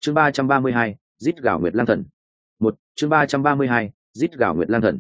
Chương 332, rít gào Nguyệt Lang Thần. Chương 332, rít gào Nguyệt Lang Thần.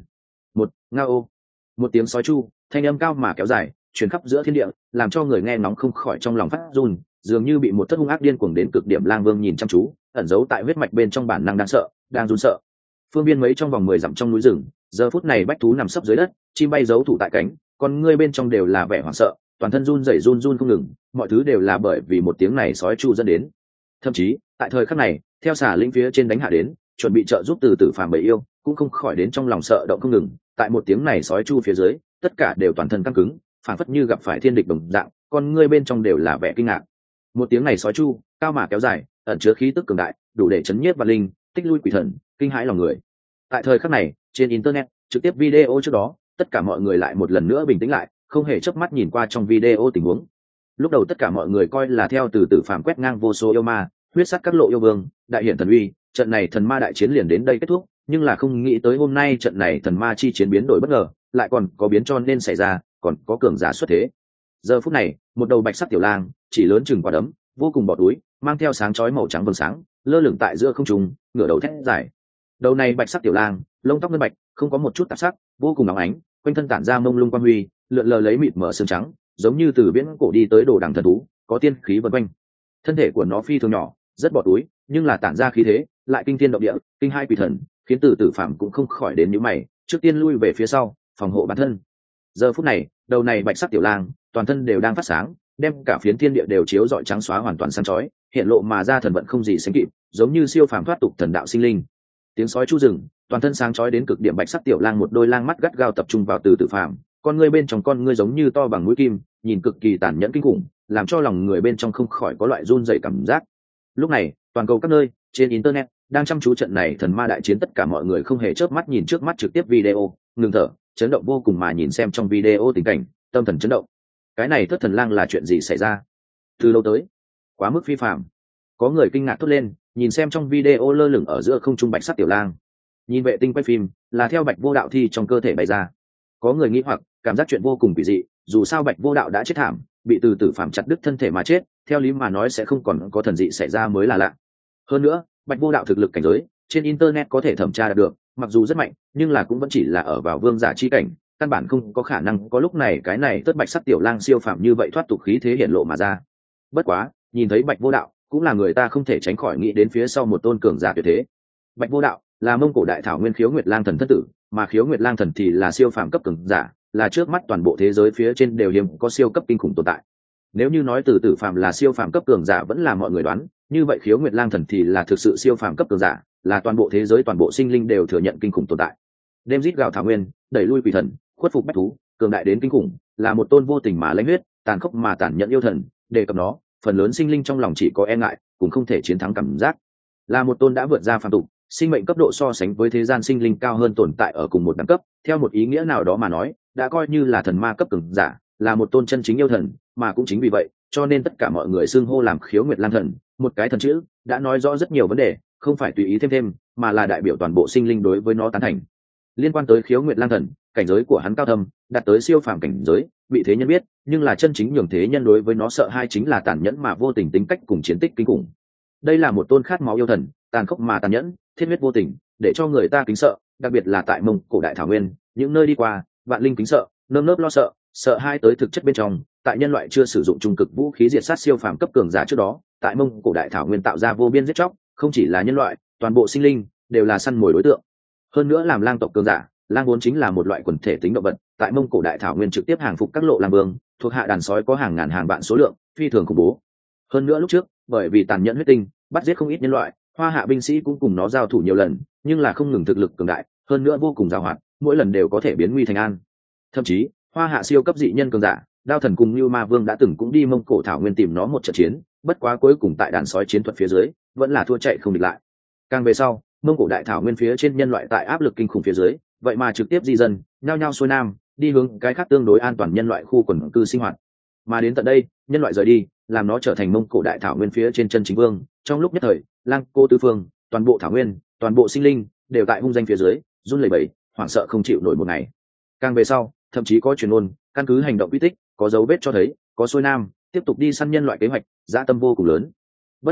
Ngao. Một tiếng sói chu, thanh âm cao mà kéo dài, truyền khắp giữa thiên địa, làm cho người nghe ngóng không khỏi trong lòng phát run, dường như bị một thất hung ác điên cuồng đến cực điểm lang vương nhìn chăm chú, ẩn giấu tại huyết mạch bên trong bản năng đang sợ, đang run sợ. Phương biên mấy trong vòng 10 dặm trong núi rừng, giờ phút này bách thú nằm sấp dưới đất, chim bay giấu thủ tại cánh, con ngươi bên trong đều là vẻ hoảng sợ, toàn thân run rẩy run run không ngừng, mọi thứ đều là bởi vì một tiếng này sói chu dẫn đến. Thậm chí, tại thời khắc này, theo xà linh phía trên đánh hạ đến, chuẩn bị trợ giúp từ tử phàm bầy yêu, cũng không khỏi đến trong lòng sợ động không ngừng. Tại một tiếng này sói chu phía dưới, tất cả đều toàn thân căng cứng, phảng phất như gặp phải thiên địch đồng dạng, con ngươi bên trong đều là vẻ kinh ngạc. Một tiếng này sói chu, cao mà kéo dài, ẩn chứa khí tức cường đại, đủ để chấn nhiếp vạn linh, tích lui quỷ thần, kinh hãi lòng người. Tại thời khắc này, trên internet, trực tiếp video trước đó, tất cả mọi người lại một lần nữa bình tĩnh lại, không hề chớp mắt nhìn qua trong video tình huống. Lúc đầu tất cả mọi người coi là theo từ tử phàm quét ngang vô số yêu ma, huyết sát các lộ yêu vương, đại hiển thần uy, trận này thần ma đại chiến liền đến đây kết thúc, nhưng là không nghĩ tới hôm nay trận này thần ma chi chiến biến đổi bất ngờ, lại còn có biến cho nên xảy ra, còn có cường giả xuất thế. Giờ phút này, một đầu bạch sắc tiểu lang, chỉ lớn chừng quả đấm, vô cùng bọt túi, mang theo sáng chói màu trắng vầng sáng, lơ lửng tại giữa không trung, ngửa đầu thét dài. Đầu này bạch sắc tiểu lang, lông tóc ngân bạch, không có một chút tạp sắc, vô cùng óng ánh, quanh thân tản ra mông lung quang huy, lượn lờ lấy mịt mở xương trắng, giống như từ viễn cổ đi tới đồ đằng thần thú, có tiên khí vần quanh. Thân thể của nó phi thường nhỏ, rất bọt túi, nhưng là tản ra khí thế, lại kinh thiên động địa, kinh hai quỷ thần, khiến từ tử phạm cũng không khỏi đến nhíu mày, trước tiên lui về phía sau, phòng hộ bản thân. Giờ phút này, đầu này bạch sắc tiểu lang, toàn thân đều đang phát sáng, đem cả phiến thiên địa đều chiếu rọi trắng xóa hoàn toàn sáng chói, hiện lộ mà ra thần vận không gì sánh kịp, giống như siêu phàm thoát tục thần đạo sinh linh. Tiếng sói chu rừng, toàn thân sáng chói đến cực điểm bạch sắc tiểu lang một đôi lang mắt gắt gao tập trung vào từ tử phạm, con ngươi bên trong con ngươi giống như to bằng mũi kim, nhìn cực kỳ tàn nhẫn kinh khủng, làm cho lòng người bên trong không khỏi có loại run rẩy cảm giác. Lúc này, toàn cầu các nơi, trên internet, đang chăm chú trận này thần ma đại chiến, tất cả mọi người không hề chớp mắt nhìn trước mắt trực tiếp video, ngừng thở, chấn động vô cùng mà nhìn xem trong video tình cảnh, tâm thần chấn động. Cái này thất thần lang là chuyện gì xảy ra? Từ lâu tới, quá mức phi phạm. Có người kinh ngạc thốt lên, nhìn xem trong video lơ lửng ở giữa không trung bạch sắc tiểu lang. Nhìn vệ tinh quay phim, là theo bạch vô đạo thi trong cơ thể bày ra. Có người nghĩ hoặc, cảm giác chuyện vô cùng kỳ dị, dù sao bạch vô đạo đã chết thảm, bị từ tử phạm chặt đứt thân thể mà chết, theo lý mà nói sẽ không còn có thần dị xảy ra mới là lạ. Hơn nữa, bạch vô đạo thực lực cảnh giới, trên internet có thể thẩm tra được, mặc dù rất mạnh, nhưng là cũng vẫn chỉ là ở vào vương giả chi cảnh, căn bản không có khả năng có lúc này cái này tất bạch sắc tiểu lang siêu phạm như vậy thoát tục khí thế hiển lộ mà ra. Bất quá, nhìn thấy bạch vô đạo, cũng là người ta không thể tránh khỏi nghĩ đến phía sau một tôn cường giả tuyệt thế. Bạch vô đạo là Mông Cổ đại thảo nguyên Khiếu Nguyệt Lang thần thân tử, mà Khiếu Nguyệt Lang thần thì là siêu phàm cấp cường giả, là trước mắt toàn bộ thế giới phía trên đều hiếm có siêu cấp kinh khủng tồn tại. Nếu như nói từ tử phàm là siêu phàm cấp cường giả vẫn là mọi người đoán, như vậy Khiếu Nguyệt Lang thần thì là thực sự siêu phàm cấp cường giả, là toàn bộ thế giới toàn bộ sinh linh đều thừa nhận kinh khủng tồn tại. Đêm rít gào thảo nguyên, đẩy lui quỷ thần, khuất phục bách thú, cường đại đến kinh khủng, là một tôn vô tình mà lãnh huyết, tàn khốc mà tàn nhẫn yêu thần, đề cập nó, phần lớn sinh linh trong lòng chỉ có e ngại, cũng không thể chiến thắng cảm giác. Là một tôn đã vượt ra phàm tục, sinh mệnh cấp độ so sánh với thế gian sinh linh cao hơn tồn tại ở cùng một đẳng cấp, theo một ý nghĩa nào đó mà nói, đã coi như là thần ma cấp cường giả, là một tôn chân chính yêu thần, mà cũng chính vì vậy, cho nên tất cả mọi người xưng hô làm Khiếu Nguyệt Lang thần, một cái thần chữ, đã nói rõ rất nhiều vấn đề, không phải tùy ý thêm, mà là đại biểu toàn bộ sinh linh đối với nó tán thành. Liên quan tới Khiếu Nguyệt Lang thần, cảnh giới của hắn cao thâm, đạt tới siêu phàm cảnh giới, bị thế nhân biết, nhưng là chân chính nhường thế nhân đối với nó sợ hai chính là tàn nhẫn mà vô tình tính cách cùng chiến tích kinh khủng. Đây là một tôn khát máu yêu thần, tàn khốc mà tàn nhẫn, thiết huyết vô tình, để cho người ta kính sợ, đặc biệt là tại Mông Cổ đại thảo nguyên, những nơi đi qua, vạn linh kính sợ, nơm nớp lo sợ, sợ hai tới thực chất bên trong. Tại nhân loại chưa sử dụng trung cực vũ khí diệt sát siêu phàm cấp cường giả trước đó, tại Mông Cổ đại thảo nguyên tạo ra vô biên giết chóc, không chỉ là nhân loại, toàn bộ sinh linh đều là săn mồi đối tượng. Hơn nữa làm lang tộc cường giả, lang vốn chính là một loại quần thể tính động vật, tại Mông Cổ đại thảo nguyên trực tiếp hàng phục các lộ lang vương, thuộc hạ đàn sói có hàng ngàn hàng vạn số lượng, phi thường khủng bố. Hơn nữa lúc trước, bởi vì tàn nhẫn huyết tinh, bắt giết không ít nhân loại, Hoa Hạ binh sĩ cũng cùng nó giao thủ nhiều lần, nhưng là không ngừng thực lực cường đại, hơn nữa vô cùng giàu hoạt, mỗi lần đều có thể biến nguy thành an. Thậm chí, Hoa Hạ siêu cấp dị nhân cường giả, Đao Thần cùng Như Ma Vương đã từng cũng đi Mông Cổ thảo nguyên tìm nó một trận chiến, bất quá cuối cùng tại đàn sói chiến thuật phía dưới, vẫn là thua chạy không địch lại. Càng về sau, Mông Cổ đại thảo nguyên phía trên nhân loại tại áp lực kinh khủng phía dưới, vậy mà trực tiếp di dân, nhao nhao xuôi nam, đi hướng cái khác tương đối an toàn nhân loại khu quần cư sinh hoạt. Mà đến tận đây, nhân loại rời đi, làm nó trở thành Mông Cổ đại thảo nguyên phía trên chân chính vương. Trong lúc nhất thời, lang cô tứ phương, toàn bộ thảo nguyên, toàn bộ sinh linh đều tại hung danh phía dưới, run lẩy bẩy, hoảng sợ không chịu nổi một ngày. Càng về sau, thậm chí có truyền ngôn, căn cứ hành động quy tích, có dấu vết cho thấy, có xuôi nam, tiếp tục đi săn nhân loại kế hoạch, dã tâm vô cùng lớn. Bất quá,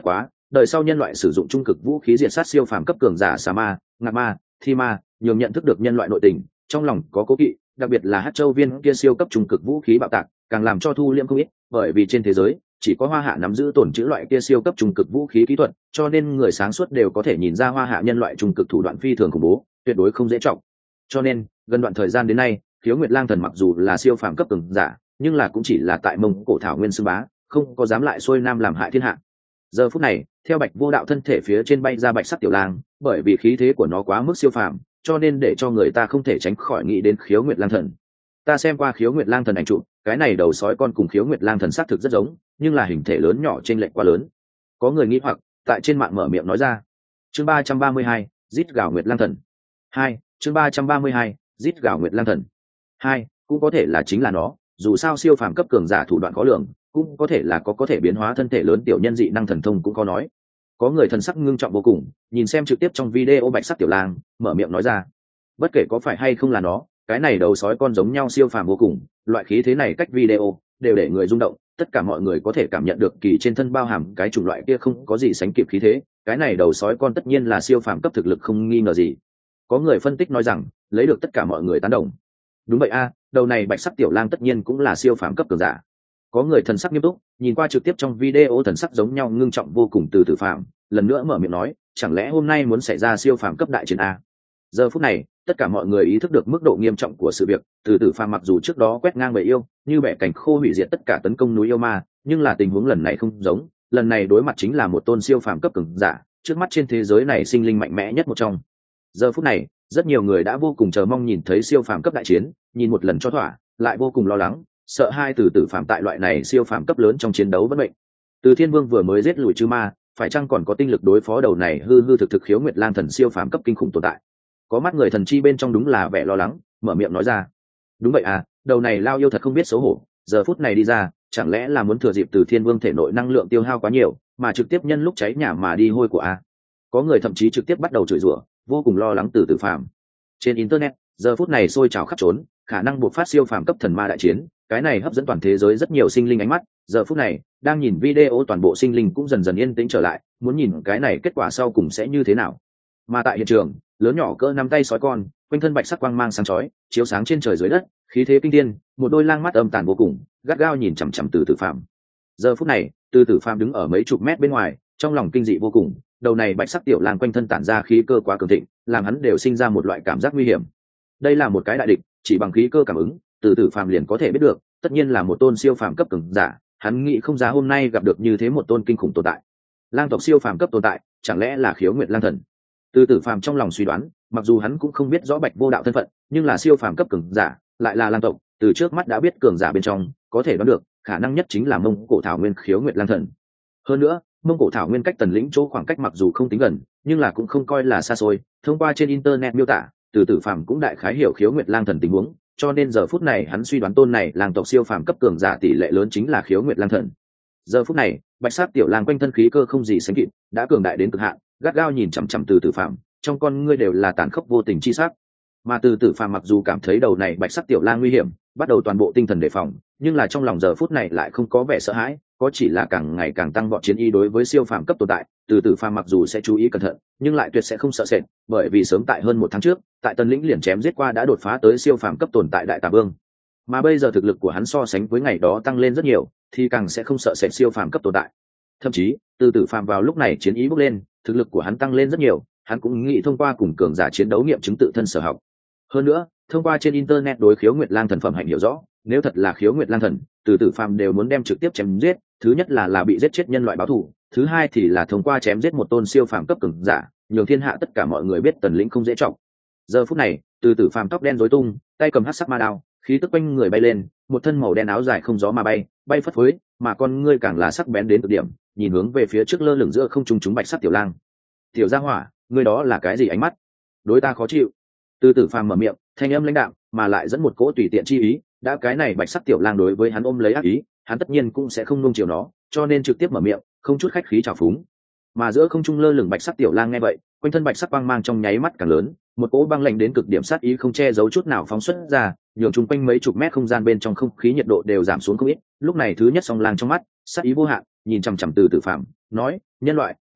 đời sau nhân loại sử dụng trung cực vũ khí diệt sát siêu phàm cấp cường giả xà ma, ngạc ma, thi ma, nhường nhận thức được nhân loại nội tình, trong lòng có cố kỵ, đặc biệt là Hắc Châu viên kia siêu cấp trung cực vũ khí bạo tạc, càng làm cho thu liễm không ít, bởi vì trên thế giới chỉ có Hoa Hạ nắm giữ tổn trữ loại kia siêu cấp trung cực vũ khí kỹ thuật, cho nên người sáng suốt đều có thể nhìn ra Hoa Hạ nhân loại trung cực thủ đoạn phi thường khủng bố, tuyệt đối không dễ trọng. Cho nên, gần đoạn thời gian đến nay, Khiếu Nguyệt Lang Thần mặc dù là siêu phàm cấp cường giả, nhưng là cũng chỉ là tại Mông Cổ thảo nguyên xưng bá, không có dám lại xuôi nam làm hại thiên hạ. Giờ phút này, theo Bạch Vô Đạo thân thể phía trên bay ra bạch sắc tiểu lang, bởi vì khí thế của nó quá mức siêu phàm, cho nên để cho người ta không thể tránh khỏi nghĩ đến Khiếu Nguyệt Lang Thần. Ta xem qua Khiếu Nguyệt Lang Thần ảnh chụp, cái này đầu sói con cùng Khiếu Nguyệt Lang Thần xác thực rất giống, nhưng là hình thể lớn nhỏ chênh lệch quá lớn. Có người nghĩ hoặc tại trên mạng mở miệng nói ra. Chương 332, Rít gào Nguyệt Lang Thần 2, chương 332, Rít gào Nguyệt Lang Thần 2, cũng có thể là chính là nó, dù sao siêu phàm cấp cường giả thủ đoạn khó lường, cũng có thể là có thể biến hóa thân thể lớn tiểu nhân dị năng thần thông cũng có nói. Có người thần sắc ngưng trọng vô cùng, nhìn xem trực tiếp trong video bạch sắc tiểu lang, mở miệng nói ra. Bất kể có phải hay không là nó, cái này đầu sói con giống nhau siêu phàm vô cùng, loại khí thế này cách video đều để người rung động, tất cả mọi người có thể cảm nhận được kỳ trên thân bao hàm cái chủng loại kia không có gì sánh kịp khí thế, cái này đầu sói con tất nhiên là siêu phàm cấp thực lực không nghi ngờ gì. Có người phân tích nói rằng, lấy được tất cả mọi người tán đồng. Đúng vậy a, đầu này bạch sắc tiểu lang tất nhiên cũng là siêu phàm cấp cường giả. Có người thần sắc nghiêm túc, nhìn qua trực tiếp trong video thần sắc giống nhau ngưng trọng vô cùng từ tử phạm, lần nữa mở miệng nói, chẳng lẽ hôm nay muốn xảy ra siêu phàm cấp đại chiến a? Giờ phút này, tất cả mọi người ý thức được mức độ nghiêm trọng của sự việc, từ tử phạm mặc dù trước đó quét ngang bầy yêu, như bẻ cành khô hủy diệt tất cả tấn công núi yêu ma, nhưng là tình huống lần này không giống, lần này đối mặt chính là một tôn siêu phàm cấp cường giả, trước mắt trên thế giới này sinh linh mạnh mẽ nhất một trong. Giờ phút này, rất nhiều người đã vô cùng chờ mong nhìn thấy siêu phàm cấp đại chiến, nhìn một lần cho thỏa, lại vô cùng lo lắng, sợ hai từ tử phạm tại loại này siêu phàm cấp lớn trong chiến đấu bất mệnh. Từ Thiên Vương vừa mới giết lùi chư ma, phải chăng còn có tinh lực đối phó đầu này hư hư thực thực Khiếu Nguyệt Lang Thần siêu phàm cấp kinh khủng tồn tại? Có mắt người thần chi bên trong đúng là vẻ lo lắng, mở miệng nói ra. Đúng vậy à, đầu này lao yêu thật không biết xấu hổ, giờ phút này đi ra, chẳng lẽ là muốn thừa dịp Từ Thiên Vương thể nội năng lượng tiêu hao quá nhiều, mà trực tiếp nhân lúc cháy nhà mà đi hôi của a? Có người thậm chí trực tiếp bắt đầu chửi rủa, vô cùng lo lắng từ tử phạm. Trên internet, giờ phút này sôi trào khắp trốn, khả năng buộc phát siêu phàm cấp thần ma đại chiến, cái này hấp dẫn toàn thế giới rất nhiều sinh linh ánh mắt. Giờ phút này, đang nhìn video toàn bộ sinh linh cũng dần dần yên tĩnh trở lại, muốn nhìn cái này kết quả sau cùng sẽ như thế nào. Mà tại hiện trường, lớn nhỏ cỡ nắm tay sói con, quanh thân bạch sắc quang mang sáng chói, chiếu sáng trên trời dưới đất, khí thế kinh thiên, một đôi lang mắt âm tàn vô cùng, gắt gao nhìn chằm chằm từ tử phạm. Giờ phút này, từ tử phạm đứng ở mấy chục mét bên ngoài, trong lòng kinh dị vô cùng, đầu này bạch sắc tiểu lang quanh thân tản ra khí cơ quá cường thịnh, làm hắn đều sinh ra một loại cảm giác nguy hiểm. Đây là một cái đại địch, chỉ bằng khí cơ cảm ứng, từ tử phàm liền có thể biết được, tất nhiên là một tôn siêu phàm cấp cường giả, hắn nghĩ không ra hôm nay gặp được như thế một tôn kinh khủng tồn tại. Lang tộc siêu phàm cấp tồn tại, chẳng lẽ là Khiếu Nguyệt Lang Thần? Từ tử phàm trong lòng suy đoán, mặc dù hắn cũng không biết rõ Bạch Vô Đạo thân phận, nhưng là siêu phàm cấp cường giả, lại là lang tộc, từ trước mắt đã biết cường giả bên trong, có thể đoán được, khả năng nhất chính là Mông Cổ thảo nguyên Khiếu Nguyệt Lang Thần. Hơn nữa, Mông Cổ thảo nguyên cách Tần Lĩnh chỗ khoảng cách mặc dù không tính gần, nhưng là cũng không coi là xa xôi, thông qua trên internet miêu tả, từ tử phàm cũng đại khái hiểu Khiếu Nguyệt Lang Thần tình huống, cho nên giờ phút này hắn suy đoán tôn này lang tộc siêu phàm cấp cường giả tỷ lệ lớn chính là Khiếu Nguyệt Lang Thần. Giờ phút này, bạch sắc tiểu lang quanh thân khí cơ không gì sánh kịp, đã cường đại đến cực hạn, gắt gao nhìn chằm chằm từ tử phàm, trong con ngươi đều là tàn khốc vô tình chi sắc. Mà từ tử phàm mặc dù cảm thấy đầu này bạch sắc tiểu lang nguy hiểm, bắt đầu toàn bộ tinh thần đề phòng, nhưng là trong lòng giờ phút này lại không có vẻ sợ hãi, có chỉ là càng ngày càng tăng vọt chiến ý đối với siêu phàm cấp tồn tại. Từ tử phàm mặc dù sẽ chú ý cẩn thận, nhưng lại tuyệt sẽ không sợ sệt, bởi vì sớm tại hơn 1 tháng trước, tại Tần Lĩnh liền chém giết qua đã đột phá tới siêu phàm cấp tồn tại đại tà vương. Mà bây giờ thực lực của hắn so sánh với ngày đó tăng lên rất nhiều, thì càng sẽ không sợ sệt siêu phàm cấp tồn tại. Thậm chí, từ tử phàm vào lúc này chiến ý bốc lên, thực lực của hắn tăng lên rất nhiều, hắn cũng nghĩ thông qua cùng cường giả chiến đấu nghiệm chứng tự thân sở học. Hơn nữa, thông qua trên internet đối Khiếu Nguyệt Lang Thần phẩm hạnh hiểu rõ, nếu thật là Khiếu Nguyệt Lang Thần, từ tử phàm đều muốn đem trực tiếp chém giết, thứ nhất là bị giết chết nhân loại báo thù, thứ hai thì là thông qua chém giết một tôn siêu phàm cấp cường giả, nhường thiên hạ tất cả mọi người biết Tần Lĩnh không dễ trọng. Giờ phút này, từ tử phàm tóc đen rối tung, tay cầm hắc sắc ma đao, khí tức quanh người bay lên, một thân màu đen áo dài không gió mà bay phất phới, mà con ngươi càng là sắc bén đến cực điểm, nhìn hướng về phía trước lơ lửng giữa không trung chúng bạch sắc tiểu lang. Tiểu gia hỏa, ngươi đó là cái gì ánh mắt? Đối ta khó chịu. Từ tử phàm mở miệng, thanh âm lãnh đạm, mà lại dẫn một cỗ tùy tiện chi ý, đã cái này bạch sắc tiểu lang đối với hắn ôm lấy ác ý, hắn tất nhiên cũng sẽ không nuông chiều nó, cho nên trực tiếp mở miệng, không chút khách khí chào phúng. Mà giữa không trung lơ lửng bạch sắc tiểu lang nghe vậy, quanh thân bạch sắc quang mang trong nháy mắt càng lớn, một cỗ băng lạnh đến cực điểm sát ý không che giấu chút nào phóng xuất ra, nhường chung quanh mấy chục mét không gian bên trong không khí nhiệt độ đều giảm xuống không ít. Lúc này thứ nhất song lang trong mắt, sát ý vô hạn, nhìn chằm chằm từ tử phàm, nói: nhân loại,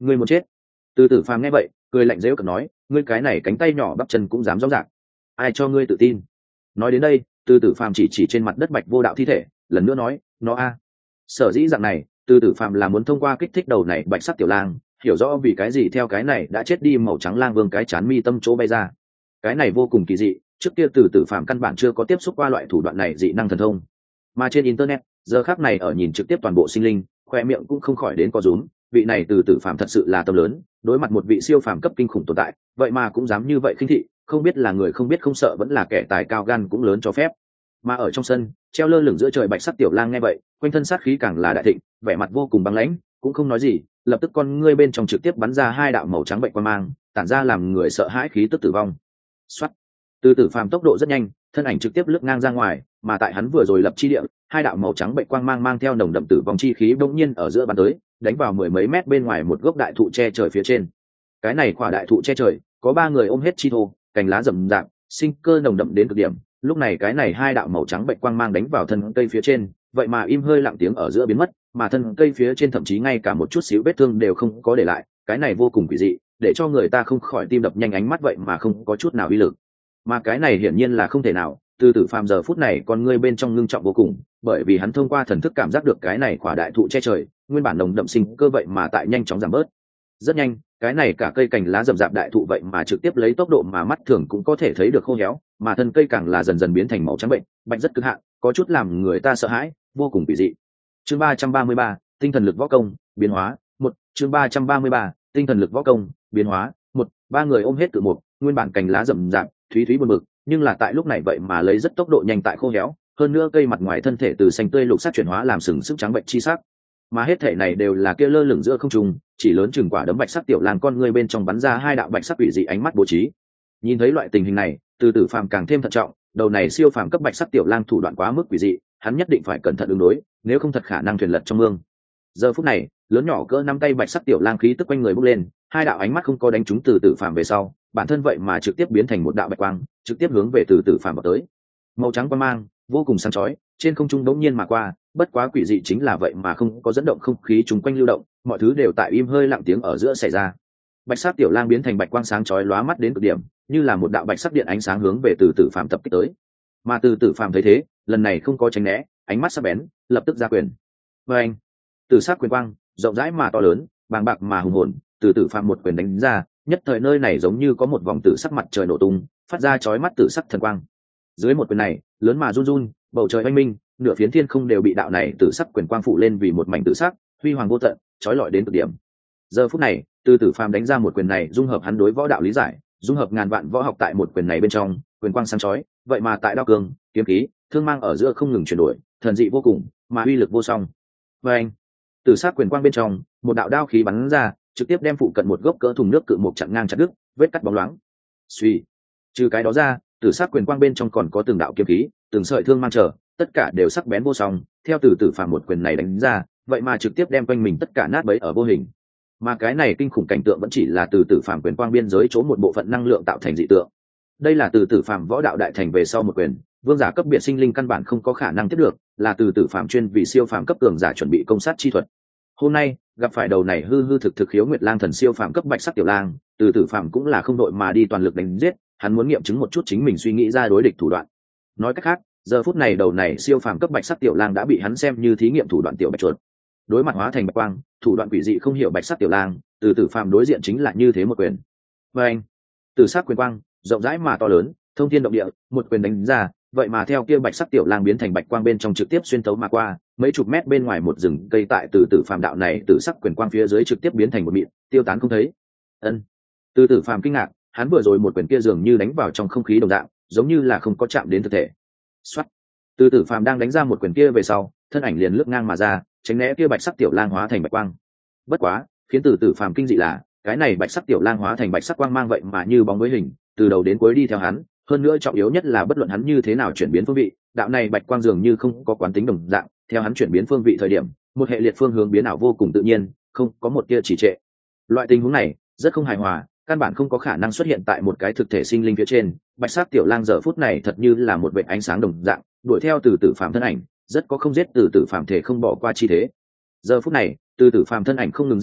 ngươi muốn chết. Từ tử phàm nghe vậy cười lạnh dễu cợt nói, ngươi cái này cánh tay nhỏ bắp chân cũng dám rõ ràng, ai cho ngươi tự tin? Nói đến đây từ tử phàm chỉ trên mặt đất bạch vô đạo thi thể, lần nữa nói, nó a. Sở dĩ dạng này, từ tử phàm là muốn thông qua kích thích đầu này bạch sắc tiểu lang, hiểu rõ vì cái gì theo cái này đã chết đi màu trắng lang vương cái chán mi tâm chỗ bay ra. Cái này vô cùng kỳ dị, trước kia từ tử phàm căn bản chưa có tiếp xúc qua loại thủ đoạn này dị năng thần thông. Mà trên internet giờ khắc này ở nhìn trực tiếp toàn bộ sinh linh, khoe miệng cũng không khỏi đến co rúm, vị này từ tử phàm thật sự là tâm lớn, đối mặt một vị siêu phàm cấp kinh khủng tồn tại, vậy mà cũng dám như vậy khinh thị, không biết là người không biết không sợ vẫn là kẻ tài cao gan cũng lớn cho phép. Mà ở trong sân treo lơ lửng giữa trời bạch sắc tiểu lang nghe vậy, quanh thân sát khí càng là đại thịnh, vẻ mặt vô cùng băng lãnh, cũng không nói gì, lập tức con ngươi bên trong trực tiếp bắn ra hai đạo màu trắng bệnh quang mang, tản ra làm người sợ hãi khí tức tử vong. Soát. Từ tử phàm tốc độ rất nhanh, thân ảnh trực tiếp lướt ngang ra ngoài, mà tại hắn vừa rồi lập chi địa, hai đạo màu trắng bệnh quang mang mang theo nồng đậm tử vong chi khí bỗng nhiên ở giữa bắn tới, đánh vào mười mấy mét bên ngoài một gốc đại thụ che trời phía trên. Cái này quả đại thụ che trời, có ba người ôm hết chi thô, cành lá rậm rạp, sinh cơ nồng đậm đến cực điểm. Lúc này cái này hai đạo màu trắng bệnh quang mang đánh vào thân cây phía trên, vậy mà im hơi lặng tiếng ở giữa biến mất, mà thân cây phía trên thậm chí ngay cả một chút xíu vết thương đều không có để lại, cái này vô cùng quỷ dị, để cho người ta không khỏi tim đập nhanh, ánh mắt vậy mà không có chút nào uy lực. Mà cái này hiển nhiên là không thể nào, từ tử phàm giờ phút này con ngươi bên trong ngưng trọng vô cùng, bởi vì hắn thông qua thần thức cảm giác được cái này quả đại thụ che trời, nguyên bản nồng đậm sinh cơ vậy mà tại nhanh chóng giảm bớt. Rất nhanh, cái này cả cây cành lá rậm rạp đại thụ vậy mà trực tiếp lấy tốc độ mà mắt thường cũng có thể thấy được khô héo, mà thân cây càng là dần dần biến thành màu trắng bệnh, bạch rất cực hạn, có chút làm người ta sợ hãi, vô cùng kỳ dị. Chương 333, tinh thần lực võ công, biến hóa, 1, chương 333, tinh thần lực võ công, biến hóa, 1, ba người ôm hết cự mục, nguyên bản cành lá rậm rạp, thúy thúy buồn bực, nhưng là tại lúc này vậy mà lấy rất tốc độ nhanh tại khô héo, hơn nữa cây mặt ngoài thân thể từ xanh tươi lục sắc chuyển hóa làm sừng sức trắng bệnh chi sắc. Mà hết thể này đều là kia lơ lửng giữa không trung, chỉ lớn chừng quả đấm bạch sắc tiểu lang con ngươi bên trong bắn ra hai đạo bạch sắc quỷ dị ánh mắt bố trí. Nhìn thấy loại tình hình này, từ tử phàm càng thêm thận trọng, đầu này siêu phàm cấp bạch sắc tiểu lang thủ đoạn quá mức quỷ dị, hắn nhất định phải cẩn thận ứng đối, nếu không thật khả năng thuyền lật trong mương. Giờ phút này, lớn nhỏ cỡ nắm tay bạch sắc tiểu lang khí tức quanh người bốc lên, hai đạo ánh mắt không có đánh trúng từ tử phàm về sau, bản thân vậy mà trực tiếp biến thành một đạo bạch quang, trực tiếp hướng về từ tử phàm vào tới. Màu trắng quang mang vô cùng sáng chói, trên không trung đống nhiên mà qua, bất quá quỷ dị chính là vậy mà không có dẫn động không khí chung quanh lưu động, mọi thứ đều tại im hơi lặng tiếng ở giữa xảy ra. Bạch sắc tiểu lang biến thành bạch quang sáng chói lóa mắt đến cực điểm, như là một đạo bạch sắc điện ánh sáng hướng về từ tử phàm tập kích tới. Mà từ tử phàm thấy thế, lần này không có tránh né, ánh mắt sắc bén, lập tức ra quyền. Và anh, từ sắc quyền quang rộng rãi mà to lớn, bàng bạc mà hùng hồn, từ tử phàm một quyền đánh ra, nhất thời nơi này giống như có một vòng tử sắc mặt trời nổ tung, phát ra chói mắt tử sắc thần quang. Dưới một quyền này, lớn mà run run, bầu trời oanh minh, nửa phiến thiên không đều bị đạo này tử sắc quyền quang phụ lên vì một mảnh tử sắc, huy hoàng vô tận, chói lọi đến cực điểm. Giờ phút này, từ tử phàm đánh ra một quyền này, dung hợp hắn đối võ đạo lý giải, dung hợp ngàn vạn võ học tại một quyền này bên trong, quyền quang sáng chói, vậy mà tại đao cường, kiếm khí, thương mang ở giữa không ngừng chuyển đổi, thần dị vô cùng, mà uy lực vô song. Và anh, tử sắc quyền quang bên trong, một đạo đao khí bắn ra, trực tiếp đem phụ cận một gốc cỡ thùng nước cự mục chặn ngang chặt đứt, vết cắt bóng loáng. Suy, trừ cái đó ra, tử sắc quyền quang bên trong còn có từng đạo kiếm khí, từng sợi thương mang trở, tất cả đều sắc bén vô song, theo từ tử phàm một quyền này đánh ra, vậy mà trực tiếp đem quanh mình tất cả nát bấy ở vô hình. Mà cái này kinh khủng cảnh tượng vẫn chỉ là từ tử phàm quyền quang biên giới chỗ một bộ phận năng lượng tạo thành dị tượng. Đây là từ tử phàm võ đạo đại thành về sau một quyền, vương giả cấp biệt sinh linh căn bản không có khả năng tiếp được, là từ tử phàm chuyên vì siêu phàm cấp cường giả chuẩn bị công sát chi thuật. Hôm nay gặp phải đầu này hư hư thực thực khiếu nguyệt lang thần siêu phàm cấp bạch sắc tiểu lang, từ tử phàm cũng là không đội mà đi toàn lực đánh giết, hắn muốn nghiệm chứng một chút chính mình suy nghĩ ra đối địch thủ đoạn. Nói cách khác, giờ phút này đầu này siêu phàm cấp bạch sắc tiểu lang đã bị hắn xem như thí nghiệm thủ đoạn tiểu bạch chuột. Đối mặt hóa thành bạch quang, thủ đoạn quỷ dị không hiểu bạch sắc tiểu lang, từ tử phàm đối diện chính là như thế một quyền. Và anh, từ sắc quyền quang rộng rãi mà to lớn, thông thiên động địa, một quyền đánh ra, vậy mà theo kia bạch sắc tiểu lang biến thành bạch quang bên trong trực tiếp xuyên thấu mà qua, mấy chục mét bên ngoài một rừng cây tại từ tử phàm đạo này từ sắc quyền quang phía dưới trực tiếp biến thành một mịn, tiêu tán không thấy. Ân, từ tử phàm kinh ngạc, hắn vừa rồi một quyền kia dường như đánh vào trong không khí đồng dạng, giống như là không có chạm đến thực thể. Soát, từ tử phàm đang đánh ra một quyền kia về sau, thân ảnh liền lướt ngang mà ra, tránh né kia bạch sắc tiểu lang hóa thành bạch quang. Bất quá, khiến từ tử phàm kinh dị là, cái này bạch sắc tiểu lang hóa thành bạch sắc quang mang vậy mà như bóng với hình, từ đầu đến cuối đi theo hắn, hơn nữa trọng yếu nhất là bất luận hắn như thế nào chuyển biến phương vị, đạo này bạch quang dường như không có quán tính đồng dạng, theo hắn chuyển biến phương vị thời điểm, một hệ liệt phương hướng biến ảo vô cùng tự nhiên, không có một tia trì trệ. Loại tình huống này rất không hài hòa, căn bản không có khả năng xuất hiện tại một cái thực thể sinh linh phía trên. Bạch sắc tiểu lang giờ phút này thật như là một vệt ánh sáng đồng dạng, đuổi theo từ tử phàm thân ảnh, rất có không giết từ tử phàm thể không bỏ qua chi thế. Giờ phút này, từ tử phàm thân ảnh không ngừng di động,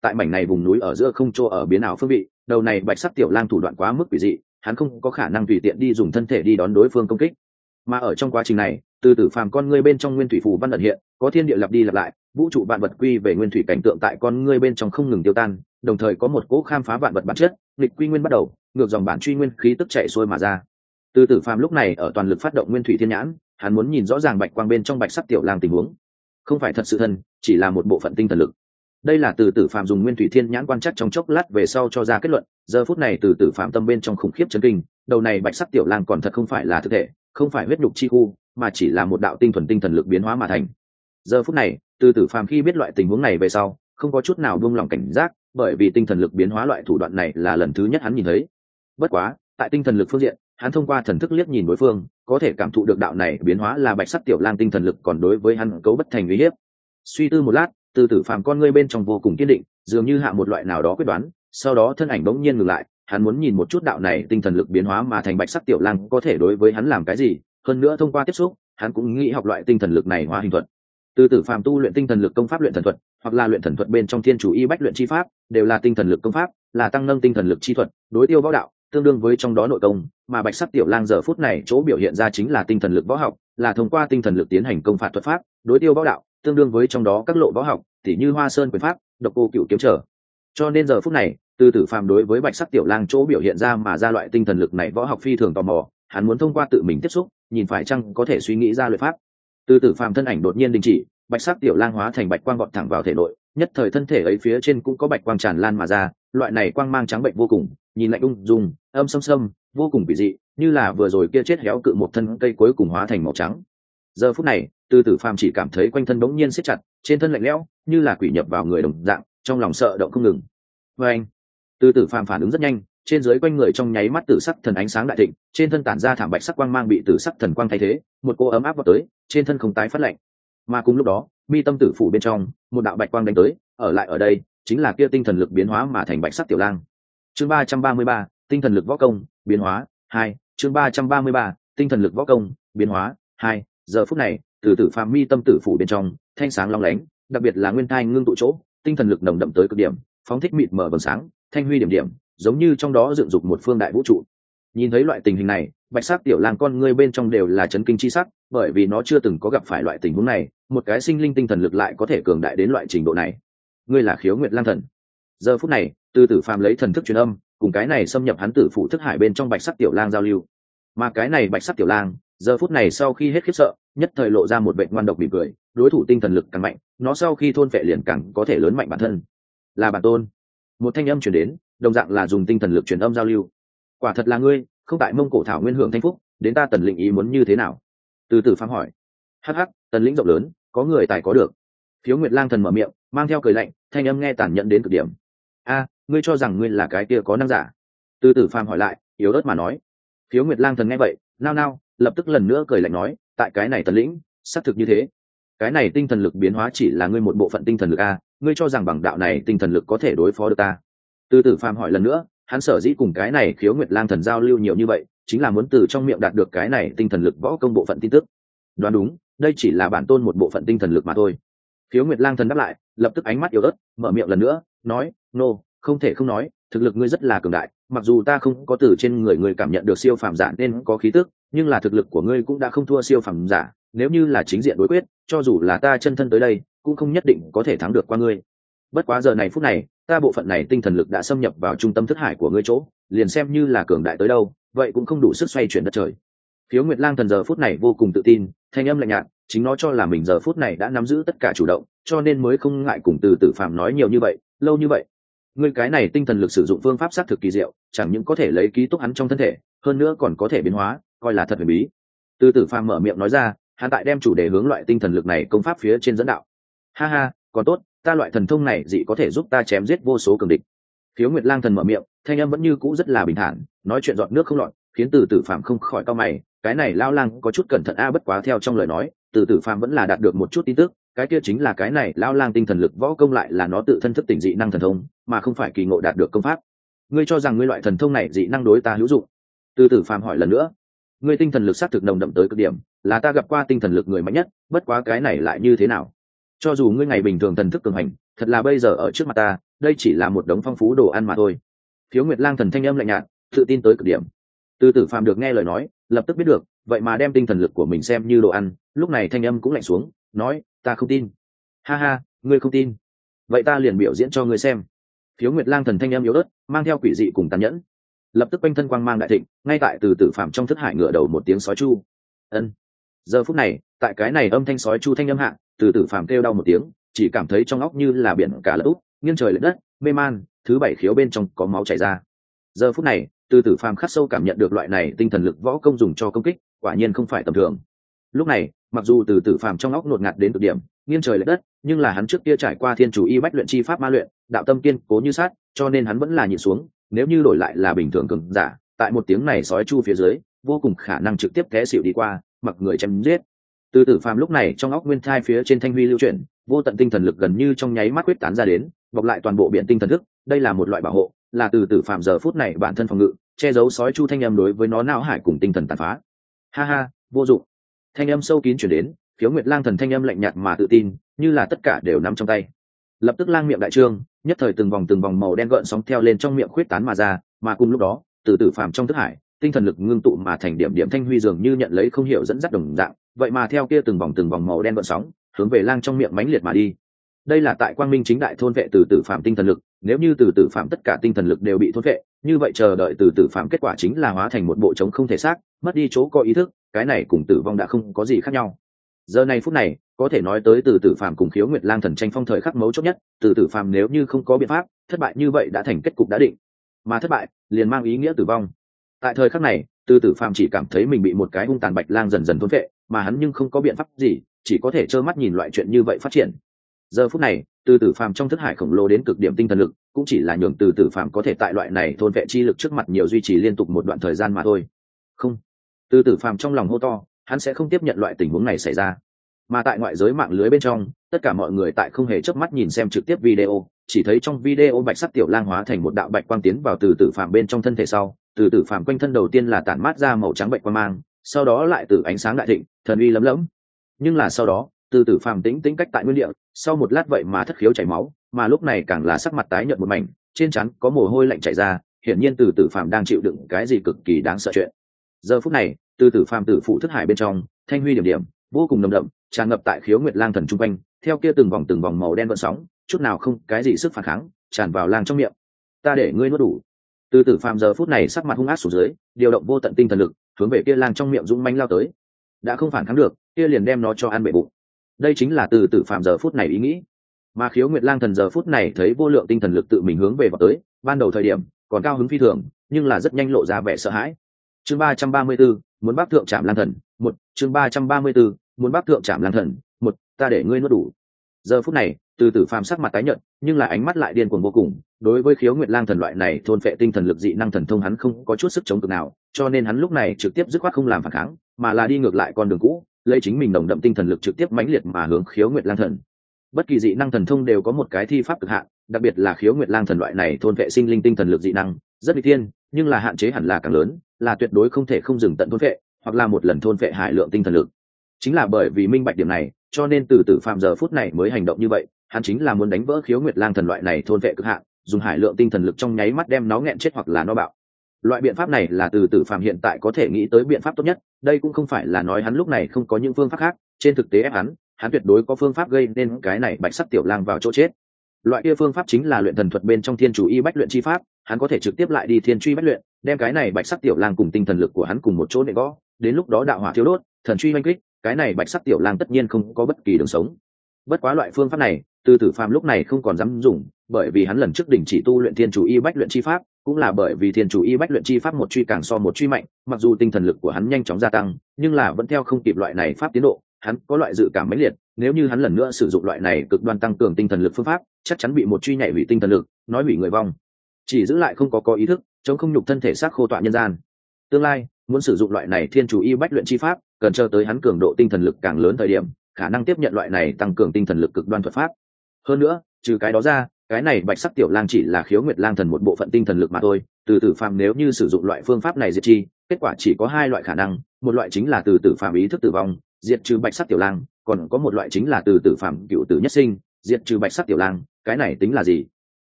tại mảnh này vùng núi ở giữa không chỗ ở biến ảo phương vị, đầu này bạch sắc tiểu lang thủ đoạn quá mức quỷ dị, hắn không có khả năng tùy tiện đi dùng thân thể đi đón đối phương công kích. Mà ở trong quá trình này, từ tử phàm con ngươi bên trong nguyên thủy phù văn ẩn hiện, có thiên địa lặp đi lặp lại, vũ trụ vạn vật quy về nguyên thủy cảnh tượng tại con ngươi bên trong không ngừng tiêu tan, đồng thời có một cỗ khám phá vạn vật bản chất, nghịch quy nguyên bắt đầu, ngược dòng bản truy nguyên khí tức chạy xuôi mà ra. Từ tử phàm lúc này ở toàn lực phát động nguyên thủy thiên nhãn, hắn muốn nhìn rõ ràng bạch quang bên trong bạch sắc tiểu lang tình huống, không phải thật sự thân, chỉ là một bộ phận tinh thần lực. Đây là từ tử phàm dùng nguyên thủy thiên nhãn quan chắc trong chốc lát về sau cho ra kết luận. Giờ phút này từ tử phàm tâm bên trong khủng khiếp chấn kinh, đầu này bạch sắc tiểu lang còn thật không phải là thực thể, không phải huyết nhục chi khu, mà chỉ là một đạo tinh thuần tinh thần lực biến hóa mà thành. Giờ phút này từ tử phàm khi biết loại tình huống này về sau, không có chút nào buông lỏng cảnh giác, bởi vì tinh thần lực biến hóa loại thủ đoạn này là lần thứ nhất hắn nhìn thấy. Bất quá tại tinh thần lực phương diện, hắn thông qua thần thức liếc nhìn đối phương, có thể cảm thụ được đạo này biến hóa là bạch sắc tiểu lang tinh thần lực còn đối với hắn cấu bất thành uy hiếp. Suy tư một lát, từ tử phàm con ngươi bên trong vô cùng kiên định, dường như hạ một loại nào đó quyết đoán, sau đó thân ảnh bỗng nhiên ngừng lại, hắn muốn nhìn một chút đạo này tinh thần lực biến hóa mà thành bạch sắc tiểu lang có thể đối với hắn làm cái gì, hơn nữa thông qua tiếp xúc, hắn cũng nghĩ học loại tinh thần lực này hóa hình thuật. Từ tử phàm tu luyện tinh thần lực công pháp luyện thần thuật, hoặc là luyện thần thuật bên trong thiên chủ y bách luyện chi pháp, đều là tinh thần lực công pháp, là tăng nâng tinh thần lực chi thuật, đối tiêu võ đạo, tương đương với trong đó nội công, mà bạch sắc tiểu lang giờ phút này chỗ biểu hiện ra chính là tinh thần lực võ học, là thông qua tinh thần lực tiến hành công phạt thuật pháp, đối tiêu võ đạo, tương đương với trong đó các lộ võ học, tỉ như Hoa Sơn quyền pháp, Độc Cô Cửu kiếm trở. Cho nên giờ phút này, từ tử phàm đối với bạch sắc tiểu lang chỗ biểu hiện ra mà ra loại tinh thần lực này võ học phi thường tò mò, hắn muốn thông qua tự mình tiếp xúc, nhìn phải chăng có thể suy nghĩ ra luyện pháp. Từ tử phàm thân ảnh đột nhiên đình chỉ, bạch sắc tiểu lang hóa thành bạch quang vọt thẳng vào thể nội, nhất thời thân thể ấy phía trên cũng có bạch quang tràn lan mà ra, loại này quang mang trắng bệnh vô cùng, nhìn lạnh ung dung, âm sâm sâm, vô cùng kỳ dị, như là vừa rồi kia chết héo cự một thân cây cuối cùng hóa thành màu trắng. Giờ phút này, từ tử phàm chỉ cảm thấy quanh thân bỗng nhiên siết chặt, trên thân lạnh lẽo, như là quỷ nhập vào người đồng dạng, trong lòng sợ động không ngừng. Và anh, từ tử phàm phản ứng rất nhanh, trên dưới quanh người trong nháy mắt tử sắc thần ánh sáng đại thịnh, trên thân tản ra thảm bạch sắc quang mang bị tử sắc thần quang thay thế, một cô ấm áp vào tới, trên thân không tái phát lạnh. Mà cùng lúc đó, mi tâm tử phủ bên trong, một đạo bạch quang đánh tới, ở lại ở đây, chính là kia tinh thần lực biến hóa mà thành bạch sắc tiểu lang. Chương 333, tinh thần lực võ công, biến hóa 2, chương 333, tinh thần lực võ công, biến hóa 2. Giờ phút này, từ tử phàm mi tâm tử phủ bên trong, thanh sáng long lánh, đặc biệt là nguyên thai ngưng tụ chỗ, tinh thần lực nồng đậm tới cực điểm, phóng thích mịt mờ vầng sáng, thanh huy điểm điểm, giống như trong đó dựng dục một phương đại vũ trụ. Nhìn thấy loại tình hình này, bạch sắc tiểu lang con ngươi bên trong đều là chấn kinh chi sắc, bởi vì nó chưa từng có gặp phải loại tình huống này, một cái sinh linh tinh thần lực lại có thể cường đại đến loại trình độ này. Ngươi là Khiếu Nguyệt Lang Thần. Giờ phút này, từ tử phàm lấy thần thức truyền âm, cùng cái này xâm nhập hắn tử phủ thức hải bên trong bạch sắc tiểu lang giao lưu. Mà cái này bạch sắc tiểu lang, giờ phút này sau khi hết khiếp sợ, nhất thời lộ ra một vẻ ngoan độc mỉm cười, đối thủ tinh thần lực càng mạnh, nó sau khi thôn phệ liền càng có thể lớn mạnh bản thân. Là bản tôn. Một thanh âm truyền đến, đồng dạng là dùng tinh thần lực truyền âm giao lưu. Quả thật là ngươi, không tại Mông Cổ thảo nguyên hưởng thanh phúc, đến ta Tần Lĩnh ý muốn như thế nào? Từ tử phàm hỏi. Hắc hắc, Tần Lĩnh rộng lớn, có người tài có được. Khiếu Nguyệt Lang Thần mở miệng, mang theo cười lạnh, thanh âm nghe tàn nhẫn đến cực điểm. A, ngươi cho rằng ngươi là cái kia có năng giả? Từ tử phàm hỏi lại, yếu ớt mà nói. Khiếu Nguyệt Lang Thần nghe vậy, nao nao, lập tức lần nữa cười lạnh nói, tại cái này Tần Lĩnh, xác thực như thế. Cái này tinh thần lực biến hóa chỉ là ngươi một bộ phận tinh thần lực a, ngươi cho rằng bằng đạo này tinh thần lực có thể đối phó được ta? Từ tử phàm hỏi lần nữa, hắn sở dĩ cùng cái này Khiếu Nguyệt Lang Thần giao lưu nhiều như vậy, chính là muốn từ trong miệng đạt được cái này tinh thần lực võ công bộ phận tin tức. Đoán đúng, đây chỉ là bản tôn một bộ phận tinh thần lực mà thôi. Khiếu Nguyệt Lang Thần đáp lại, lập tức ánh mắt yếu ớt, mở miệng lần nữa, nói, nô, không thể không nói, thực lực ngươi rất là cường đại, mặc dù ta không có từ trên người ngươi cảm nhận được siêu phàm giả nên có khí tức, nhưng là thực lực của ngươi cũng đã không thua siêu phàm giả, nếu như là chính diện đối quyết, cho dù là ta chân thân tới đây, cũng không nhất định có thể thắng được qua ngươi. Bất quá giờ này phút này, ta bộ phận này tinh thần lực đã xâm nhập vào trung tâm thức hải của ngươi chỗ, liền xem như là cường đại tới đâu, vậy cũng không đủ sức xoay chuyển đất trời. Khiếu Nguyệt Lang Thần giờ phút này vô cùng tự tin, thanh âm lạnh nhạt, chính nó cho là mình giờ phút này đã nắm giữ tất cả chủ động, cho nên mới không ngại cùng từ tử phàm nói nhiều như vậy, lâu như vậy. Ngươi cái này tinh thần lực sử dụng phương pháp sát thực kỳ diệu, chẳng những có thể lấy ký túc hắn trong thân thể, hơn nữa còn có thể biến hóa, coi là thật huyền bí. Từ tử phàm mở miệng nói ra, hắn tại đem chủ đề hướng loại tinh thần lực này công pháp phía trên dẫn đạo. Ha ha, còn tốt, ta loại thần thông này dị có thể giúp ta chém giết vô số cường địch. Khiếu Nguyệt Lang Thần mở miệng, thanh âm vẫn như cũ rất là bình thản, nói chuyện giọt nước không lọt, khiến từ tử phàm không khỏi cau mày, cái này lao lang có chút cẩn thận a, bất quá theo trong lời nói, từ tử phàm vẫn là đạt được một chút tin tức, cái kia chính là cái này lao lang tinh thần lực võ công lại là nó tự thân thức tỉnh dị năng thần thông, mà không phải kỳ ngộ đạt được công pháp. Ngươi cho rằng ngươi loại thần thông này dị năng đối ta hữu dụng? Từ tử phàm hỏi lần nữa. Ngươi tinh thần lực xác thực nồng đậm tới cực điểm, là ta gặp qua tinh thần lực người mạnh nhất, bất quá cái này lại như thế nào? Cho dù ngươi ngày bình thường thần thức cường hành, thật là bây giờ ở trước mặt ta, đây chỉ là một đống phong phú đồ ăn mà thôi. Khiếu Nguyệt Lang Thần thanh âm lạnh nhạt, tự tin tới cực điểm. Từ Tử Phàm được nghe lời nói, lập tức biết được, vậy mà đem tinh thần lực của mình xem như đồ ăn, lúc này thanh âm cũng lạnh xuống, nói, ta không tin. Ha ha, ngươi không tin, vậy ta liền biểu diễn cho ngươi xem. Khiếu Nguyệt Lang Thần thanh âm yếu ớt, mang theo quỷ dị cùng tàn nhẫn. Lập tức quanh thân quang mang đại thịnh, ngay tại Từ Tử Phàm trong thức hải ngửa đầu một tiếng sói chu. Ân. Giờ phút này, tại cái này âm thanh sói chu thanh âm hạ, Từ Tử Phàm kêu đau một tiếng, chỉ cảm thấy trong óc như là biển cả lật úp, nghiêng trời lệch đất, mê man, thứ bảy khiếu bên trong có máu chảy ra. Giờ phút này, Từ Tử Phàm khắc sâu cảm nhận được loại này tinh thần lực võ công dùng cho công kích, quả nhiên không phải tầm thường. Lúc này, mặc dù Từ Tử Phàm trong óc nuột ngạt đến cực điểm, nghiêng trời lệch đất, nhưng là hắn trước kia trải qua thiên chủ y bách luyện chi pháp ma luyện, đạo tâm kiên cố như sắt, cho nên hắn vẫn là nhịn xuống. Nếu như đổi lại là bình thường cường giả, tại một tiếng này sói chu phía dưới, vô cùng khả năng trực tiếp té xỉu đi qua, mặc người chém giết. Từ Tử Phàm lúc này trong óc nguyên thai phía trên thanh huy lưu chuyển, vô tận tinh thần lực gần như trong nháy mắt quyết tán ra đến, bọc lại toàn bộ biển tinh thần thức. Đây là một loại bảo hộ, là Từ Tử Phàm giờ phút này bản thân phòng ngự, che giấu sói chu thanh âm đối với nó não hải cùng tinh thần tàn phá. Ha ha, vô dụng. Thanh âm sâu kín truyền đến, Khiếu Nguyệt Lang Thần thanh âm lạnh nhạt mà tự tin, như là tất cả đều nắm trong tay. Lập tức lang miệng đại trương, nhất thời từng vòng màu đen gợn sóng theo lên trong miệng khuyết tán mà ra, mà cùng lúc đó, Từ Tử Phàm trong thức hải, tinh thần lực ngưng tụ mà thành điểm điểm thanh huy dường như nhận lấy không hiểu dẫn dắt đồng dạng, vậy mà theo kia từng vòng màu đen gợn sóng, hướng về lang trong miệng mãnh liệt mà đi. Đây là tại Quang Minh chính đại thôn vệ Từ Tử Phàm tinh thần lực, nếu như Từ Tử Phàm tất cả tinh thần lực đều bị thôn vệ, như vậy chờ đợi Từ Tử Phàm kết quả chính là hóa thành một bộ trống không thể xác, mất đi chỗ có ý thức, cái này cùng tử vong đã không có gì khác nhau. Giờ này phút này, có thể nói tới Từ Tử Phàm cùng Khiếu Nguyệt Lang Thần tranh phong thời khắc mấu chốt nhất, Từ Tử Phàm nếu như không có biện pháp, thất bại như vậy đã thành kết cục đã định, mà thất bại liền mang ý nghĩa tử vong. Tại thời khắc này, Từ Tử Phàm chỉ cảm thấy mình bị một cái hung tàn bạch lang dần dần thôn vệ, mà hắn nhưng không có biện pháp gì, chỉ có thể trơ mắt nhìn loại chuyện như vậy phát triển. Giờ phút này, Từ Tử Phàm trong thức hải khổng lồ đến cực điểm tinh thần lực, cũng chỉ là nhường Từ Tử Phàm có thể tại loại này thôn vệ chi lực trước mặt nhiều duy trì liên tục một đoạn thời gian mà thôi. Không, Từ Tử Phàm trong lòng hô to, hắn sẽ không tiếp nhận loại tình huống này xảy ra. Mà tại ngoại giới mạng lưới bên trong, tất cả mọi người tại không hề chớp mắt nhìn xem trực tiếp video, chỉ thấy trong video bạch sắc tiểu lang hóa thành một đạo bạch quang tiến vào Từ Tử Phàm bên trong thân thể sau, Từ Tử Phàm quanh thân đầu tiên là tản mát ra màu trắng bạch quang mang, sau đó lại từ ánh sáng đại thịnh, thần uy lấm lẫm. Nhưng là sau đó, Từ Tử Phàm tĩnh tĩnh cách tại nguyên địa, sau một lát vậy mà thất khiếu chảy máu, mà lúc này càng là sắc mặt tái nhợt một mảnh, trên trán có mồ hôi lạnh chảy ra, hiển nhiên Từ Tử Phàm đang chịu đựng cái gì cực kỳ đáng sợ chuyện. Giờ phút này, Từ Tử Phàm tử phụ thức hải bên trong, thanh huy điểm điểm vô cùng nồng đậm, tràn ngập tại Khiếu Nguyệt Lang Thần trung quanh, theo kia từng vòng màu đen gợn sóng, chút nào không cái gì sức phản kháng, tràn vào lang trong miệng. Ta để ngươi nuốt đủ. Từ Tử Phàm giờ phút này sắc mặt hung ác xuống dưới, điều động vô tận tinh thần lực, hướng về kia lang trong miệng dũng mãnh lao tới. Đã không phản kháng được, kia liền đem nó cho ăn bể bụng. Đây chính là Từ Tử Phàm giờ phút này ý nghĩ. Mà Khiếu Nguyệt Lang Thần giờ phút này thấy vô lượng tinh thần lực tự mình hướng về vào tới, ban đầu thời điểm còn cao hứng phi thường, nhưng là rất nhanh lộ ra vẻ sợ hãi. Chương 334, muốn bác thượng trảm lang thần, một chương 334, muốn bác thượng trảm lang thần, một ta để ngươi nuốt đủ. Giờ phút này, Từ Tử Phàm sắc mặt tái nhợt, nhưng là ánh mắt lại điên cuồng vô cùng, đối với Khiếu Nguyệt Lang Thần loại này thôn phệ tinh thần lực dị năng thần thông hắn không có chút sức chống cự nào, cho nên hắn lúc này trực tiếp dứt khoát không làm phản kháng, mà là đi ngược lại con đường cũ, lấy chính mình nồng đậm tinh thần lực trực tiếp mãnh liệt mà hướng Khiếu Nguyệt Lang Thần. Bất kỳ dị năng thần thông đều có một cái thi pháp cực hạn, đặc biệt là Khiếu Nguyệt Lang Thần loại này thôn phệ sinh linh tinh thần lực dị năng, rất nguy thiên, nhưng là hạn chế hẳn là càng lớn, là tuyệt đối không thể không dừng tận thôn phệ, hoặc là một lần thôn phệ hải lượng tinh thần lực. Chính là bởi vì minh bạch điểm này, cho nên Từ Tử Phàm giờ phút này mới hành động như vậy, hắn chính là muốn đánh vỡ Khiếu Nguyệt Lang Thần loại này thôn vệ cực hạn, dùng hải lượng tinh thần lực trong nháy mắt đem nó nghẹn chết hoặc là nó bạo. Loại biện pháp này là Từ Tử Phàm hiện tại có thể nghĩ tới biện pháp tốt nhất, đây cũng không phải là nói hắn lúc này không có những phương pháp khác, trên thực tế ép hắn tuyệt đối có phương pháp gây nên cái này bạch sắc tiểu lang vào chỗ chết. Loại kia phương pháp chính là luyện thần thuật bên trong thiên chủ y bách luyện chi pháp, hắn có thể trực tiếp lại đi thiên truy bách luyện, đem cái này bạch sắc tiểu lang cùng tinh thần lực của hắn cùng một chỗ nện gõ, đến lúc đó đạo hỏa thiêu đốt, thần truy oanh kích, cái này bạch sắc tiểu lang tất nhiên không có bất kỳ đường sống. Bất quá loại phương pháp này, Từ Tử Phàm lúc này không còn dám dùng, bởi vì hắn lần trước đỉnh chỉ tu luyện thiên chủ y bách luyện chi pháp, cũng là bởi vì thiên chủ y bách luyện chi pháp một truy càng so một truy mạnh, mặc dù tinh thần lực của hắn nhanh chóng gia tăng, nhưng là vẫn theo không kịp loại này pháp tiến độ, hắn có loại dự cảm mãnh liệt, nếu như hắn lần nữa sử dụng loại này cực đoan tăng cường tinh thần lực phương pháp, chắc chắn bị một truy nhảy hủy tinh thần lực, nói hủy người vong. Chỉ giữ lại không có ý thức, chống không nhục thân thể xác khô tọa nhân gian. Tương lai, muốn sử dụng loại này thiên chủ y bách luyện chi pháp, cần chờ tới hắn cường độ tinh thần lực càng lớn thời điểm, khả năng tiếp nhận loại này tăng cường tinh thần lực cực đoan thuật pháp. Hơn nữa, trừ cái đó ra, cái này bạch sắc tiểu lang chỉ là Khiếu Nguyệt Lang Thần một bộ phận tinh thần lực mà thôi. Từ Tử Phàm nếu như sử dụng loại phương pháp này diệt chi, kết quả chỉ có hai loại khả năng, một loại chính là Từ Tử Phàm ý thức tử vong, diệt trừ bạch sắc tiểu lang, còn có một loại chính là Từ Tử Phàm cựu tử nhất sinh, diệt trừ bạch sắc tiểu lang. Cái này tính là gì?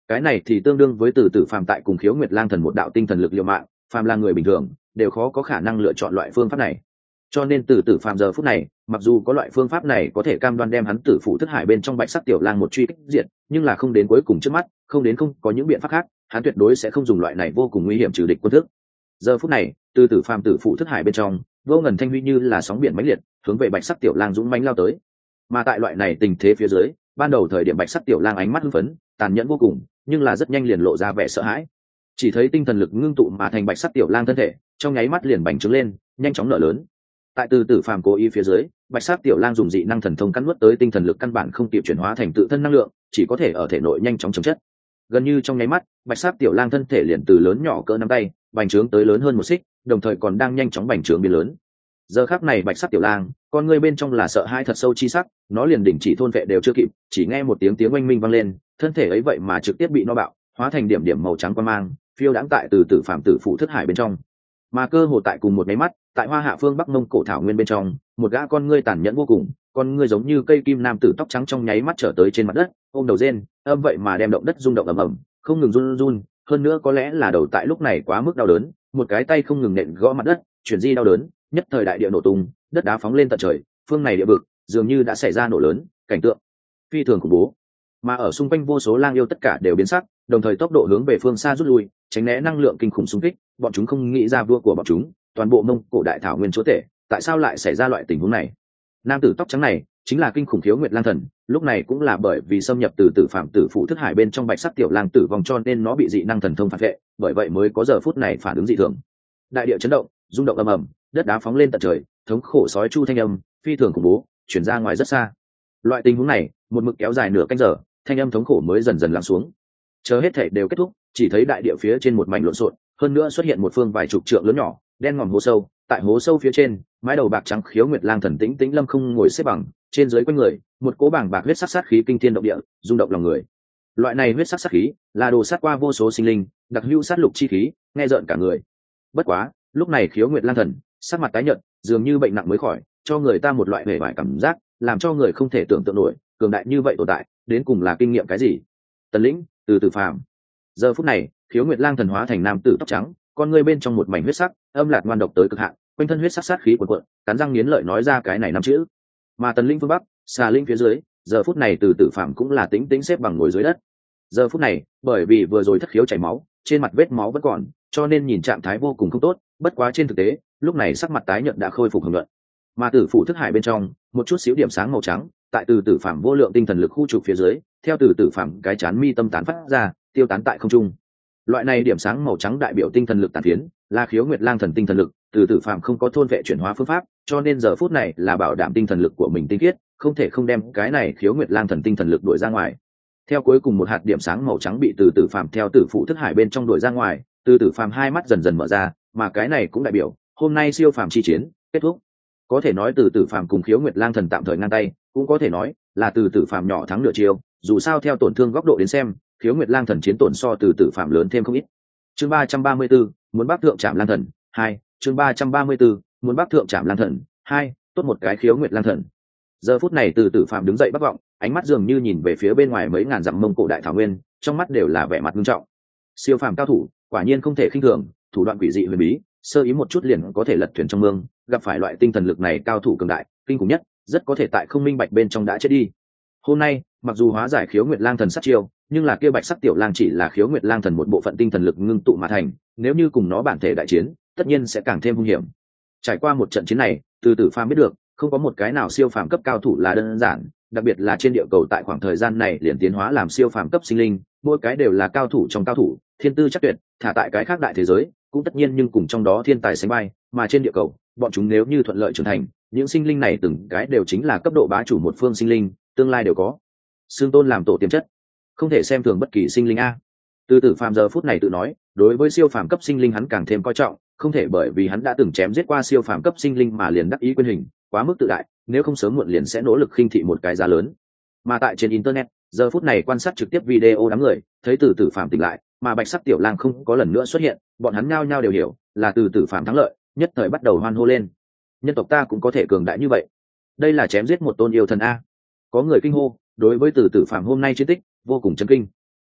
cái này thì tương đương với từ tử phàm tại cùng khiếu nguyệt lang thần một đạo tinh thần lực liều mạng, phàm là người bình thường đều khó có khả năng lựa chọn loại phương pháp này. Cho nên từ tử phàm giờ phút này mặc dù có loại phương pháp này có thể cam đoan đem hắn tử phụ thức hải bên trong bạch sắc tiểu lang một truy kích diệt, nhưng là không đến cuối cùng trước mắt, không đến không có những biện pháp khác, hắn tuyệt đối sẽ không dùng loại này vô cùng nguy hiểm trừ địch quân thức. Giờ phút này từ tử phàm tử phụ thức hải bên trong vô ngần thanh huy như là sóng biển mãnh liệt hướng về bạch sắc tiểu lang dũng mãnh lao tới. Mà tại loại này tình thế phía dưới, ban đầu thời điểm bạch sắc tiểu lang ánh mắt hưng phấn tàn nhẫn vô cùng, nhưng là rất nhanh liền lộ ra vẻ sợ hãi. Chỉ thấy tinh thần lực ngưng tụ mà thành bạch sắc tiểu lang thân thể trong nháy mắt liền bành trướng lên, nhanh chóng nở lớn. Tại từ tử phàm cố ý phía dưới, bạch sắc tiểu lang dùng dị năng thần thông cắn nuốt tới tinh thần lực căn bản không kịp chuyển hóa thành tự thân năng lượng, chỉ có thể ở thể nội nhanh chóng chống chất. Gần như trong nháy mắt, bạch sắc tiểu lang thân thể liền từ lớn nhỏ cỡ nắm tay bành trướng tới lớn hơn một xích, đồng thời còn đang nhanh chóng bành trướng biến lớn. Giờ khắc này bạch sắc tiểu lang con người bên trong là sợ hãi thật sâu chi sắc, nó liền đỉnh chỉ thôn vệ đều chưa kịp, chỉ nghe một tiếng oanh minh vang lên, thân thể ấy vậy mà trực tiếp bị nó bạo hóa thành điểm điểm màu trắng quang mang phiêu đãng tại từ tử phàm tử phụ thức hải bên trong. Mà cơ hồ tại cùng một máy mắt, tại Hoa Hạ phương Bắc Mông Cổ thảo nguyên bên trong, một gã con ngươi tàn nhẫn vô cùng, con ngươi giống như cây kim nam tử tóc trắng trong nháy mắt trở tới trên mặt đất, ôm đầu rên, âm vậy mà đem động đất rung động ầm ầm, không ngừng run run, hơn nữa có lẽ là đầu tại lúc này quá mức đau đớn, một cái tay không ngừng nện gõ mặt đất, chuyển di đau đớn, nhất thời đại địa nổ tung, đất đá phóng lên tận trời, phương này địa vực dường như đã xảy ra nổ lớn, cảnh tượng phi thường khủng bố. Mà ở xung quanh vô số lang yêu tất cả đều biến sắc, đồng thời tốc độ hướng về phương xa rút lui, tránh né năng lượng kinh khủng xung kích. Bọn chúng không nghĩ ra vua của bọn chúng, toàn bộ Mông Cổ đại thảo nguyên chúa tể, tại sao lại xảy ra loại tình huống này? Nam tử tóc trắng này chính là kinh khủng khiếu nguyệt lang thần, lúc này cũng là bởi vì xâm nhập từ tử phạm tử phụ thức hải bên trong bạch sắc tiểu lang tử vong cho nên nó bị dị năng thần thông phản vệ, bởi vậy mới có giờ phút này phản ứng dị thường. Đại địa chấn động, rung động ầm ầm, đất đá phóng lên tận trời, thống khổ sói chu thanh âm phi thường khủng bố chuyển ra ngoài rất xa. Loại tình huống này một mực kéo dài nửa canh giờ, thanh âm thống khổ mới dần dần lắng xuống. Chờ hết thể đều kết thúc, chỉ thấy đại địa phía trên một mảnh lộn xộn, hơn nữa xuất hiện một phương vài chục trượng lớn nhỏ đen ngòm hố sâu. Tại hố sâu phía trên, mái đầu bạc trắng khiếu nguyệt lang thần tĩnh tĩnh lâm không ngồi xếp bằng, trên dưới quanh người một cỗ bảng bạc huyết sắc sát khí kinh thiên động địa, rung động lòng người. Loại này huyết sắc sát khí là đồ sát qua vô số sinh linh, đặc hữu sát lục chi khí, nghe rợn cả người. Bất quá lúc này khiếu nguyệt lang thần sắc mặt tái nhợt, dường như bệnh nặng mới khỏi, cho người ta một loại vẻ vải cảm giác, làm cho người không thể tưởng tượng nổi, cường đại như vậy tồn tại đến cùng là kinh nghiệm cái gì? Tần Lĩnh, từ tử phàm. Giờ phút này khiếu nguyệt lang thần hóa thành nam tử tóc trắng, con người bên trong một mảnh huyết sắc, âm lạt ngoan độc tới cực hạn, quanh thân huyết sắc sát khí cuồn cuộn, cắn răng nghiến lợi nói ra cái này năm chữ. Mà Tần Lĩnh phương bắc, xà linh phía dưới, giờ phút này từ tử phàm cũng là tĩnh tĩnh xếp bằng ngồi dưới đất. Giờ phút này bởi vì vừa rồi thất khiếu chảy máu, trên mặt vết máu vẫn còn, cho nên nhìn trạng thái vô cùng không tốt. Bất quá trên thực tế lúc này sắc mặt tái nhợt đã khôi phục hồng nhuận. Mà tử phủ thức hải bên trong một chút xíu điểm sáng màu trắng tại từ tử phàm vô lượng tinh thần lực khu trục phía dưới, theo từ tử phàm cái chán mi tâm tán phát ra, tiêu tán tại không trung. Loại này điểm sáng màu trắng đại biểu tinh thần lực tàn phiến, là khiếu nguyệt lang thần tinh thần lực, từ tử phàm không có thôn vệ chuyển hóa phương pháp, cho nên giờ phút này là bảo đảm tinh thần lực của mình tinh khiết, không thể không đem cái này khiếu nguyệt lang thần tinh thần lực đuổi ra ngoài. Theo cuối cùng một hạt điểm sáng màu trắng bị từ tử phàm theo tử phụ thức hải bên trong đuổi ra ngoài, từ tử phàm hai mắt dần dần mở ra, mà cái này cũng đại biểu hôm nay siêu phàm chi chiến kết thúc. Có thể nói từ tử phàm cùng khiếu nguyệt lang thần tạm thời ngang tay, cũng có thể nói là từ tử phàm nhỏ thắng nửa chiêu, dù sao theo tổn thương góc độ đến xem, khiếu nguyệt lang thần chiến tổn so từ tử phàm lớn thêm không ít. Chương 334, muốn bắc thượng trảm lang thần 2, chương 334, muốn bắc thượng trảm lang thần 2, tốt một cái khiếu nguyệt lang thần. Giờ phút này từ tử phàm đứng dậy bất vọng, ánh mắt dường như nhìn về phía bên ngoài mấy ngàn dặm Mông Cổ đại thảo nguyên, trong mắt đều là vẻ mặt nghiêm trọng. Siêu phàm cao thủ quả nhiên không thể khinh thường, thủ đoạn quỷ dị huyền bí, sơ ý một chút liền có thể lật thuyền trong mương, gặp phải loại tinh thần lực này cao thủ cường đại kinh khủng nhất, rất có thể tại không minh bạch bên trong đã chết đi. Hôm nay mặc dù hóa giải khiếu nguyệt lang thần sát chiêu, nhưng là kia bạch sắc tiểu lang chỉ là khiếu nguyệt lang thần một bộ phận tinh thần lực ngưng tụ mà thành, nếu như cùng nó bản thể đại chiến tất nhiên sẽ càng thêm hung hiểm. Trải qua một trận chiến này, từ tử phàm biết được không có một cái nào siêu phàm cấp cao thủ là đơn giản, đặc biệt là trên địa cầu tại khoảng thời gian này liền tiến hóa làm siêu phàm cấp sinh linh, mỗi cái đều là cao thủ trong cao thủ, thiên tư chắc tuyệt, thả tại cái khác đại thế giới cũng tất nhiên nhưng cùng trong đó thiên tài sánh bay, mà trên địa cầu bọn chúng nếu như thuận lợi trưởng thành, những sinh linh này từng cái đều chính là cấp độ bá chủ một phương sinh linh, tương lai đều có xương tôn làm tổ tiềm chất, không thể xem thường bất kỳ sinh linh a. Từ tử phàm giờ phút này tự nói, đối với siêu phàm cấp sinh linh hắn càng thêm coi trọng, không thể bởi vì hắn đã từng chém giết qua siêu phàm cấp sinh linh mà liền đắc ý quyền hình, quá mức tự đại, nếu không sớm muộn liền sẽ nỗ lực khinh thị một cái giá lớn. Mà tại trên internet, giờ phút này quan sát trực tiếp video đám người thấy từ tử phàm tỉnh lại, mà bạch sắc tiểu lang không có lần nữa xuất hiện, bọn hắn nhao nhao đều hiểu là từ tử phàm thắng lợi, nhất thời bắt đầu hoan hô lên. Nhân tộc ta cũng có thể cường đại như vậy, đây là chém giết một tôn yêu thần a. Có người kinh hô, đối với từ tử phàm hôm nay chiến tích vô cùng chấn kinh.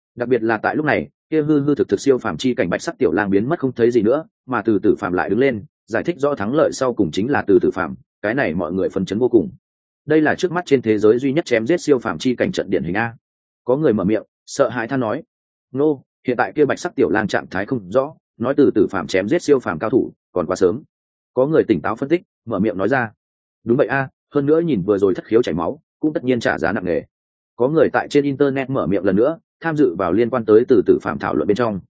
Đặc biệt là tại lúc này, kia hư hư thực thực siêu phàm chi cảnh bạch sắc tiểu lang biến mất không thấy gì nữa, mà từ tử phàm lại đứng lên, giải thích rõ thắng lợi sau cùng chính là từ tử phàm, cái này mọi người phấn chấn vô cùng. Đây là trước mắt trên thế giới duy nhất chém giết siêu phàm chi cảnh trận điển hình a. Có người mở miệng, sợ hãi than nói: "Nô, hiện tại kia bạch sắc tiểu lang trạng thái không rõ, nói từ tử phàm chém giết siêu phàm cao thủ, còn quá sớm." Có người tỉnh táo phân tích, mở miệng nói ra: "Đúng vậy a, hơn nữa nhìn vừa rồi thất khiếu chảy máu, cũng tất nhiên trả giá nặng nề." Có người tại trên internet mở miệng lần nữa, tham dự vào liên quan tới từ tử phạm thảo luận bên trong.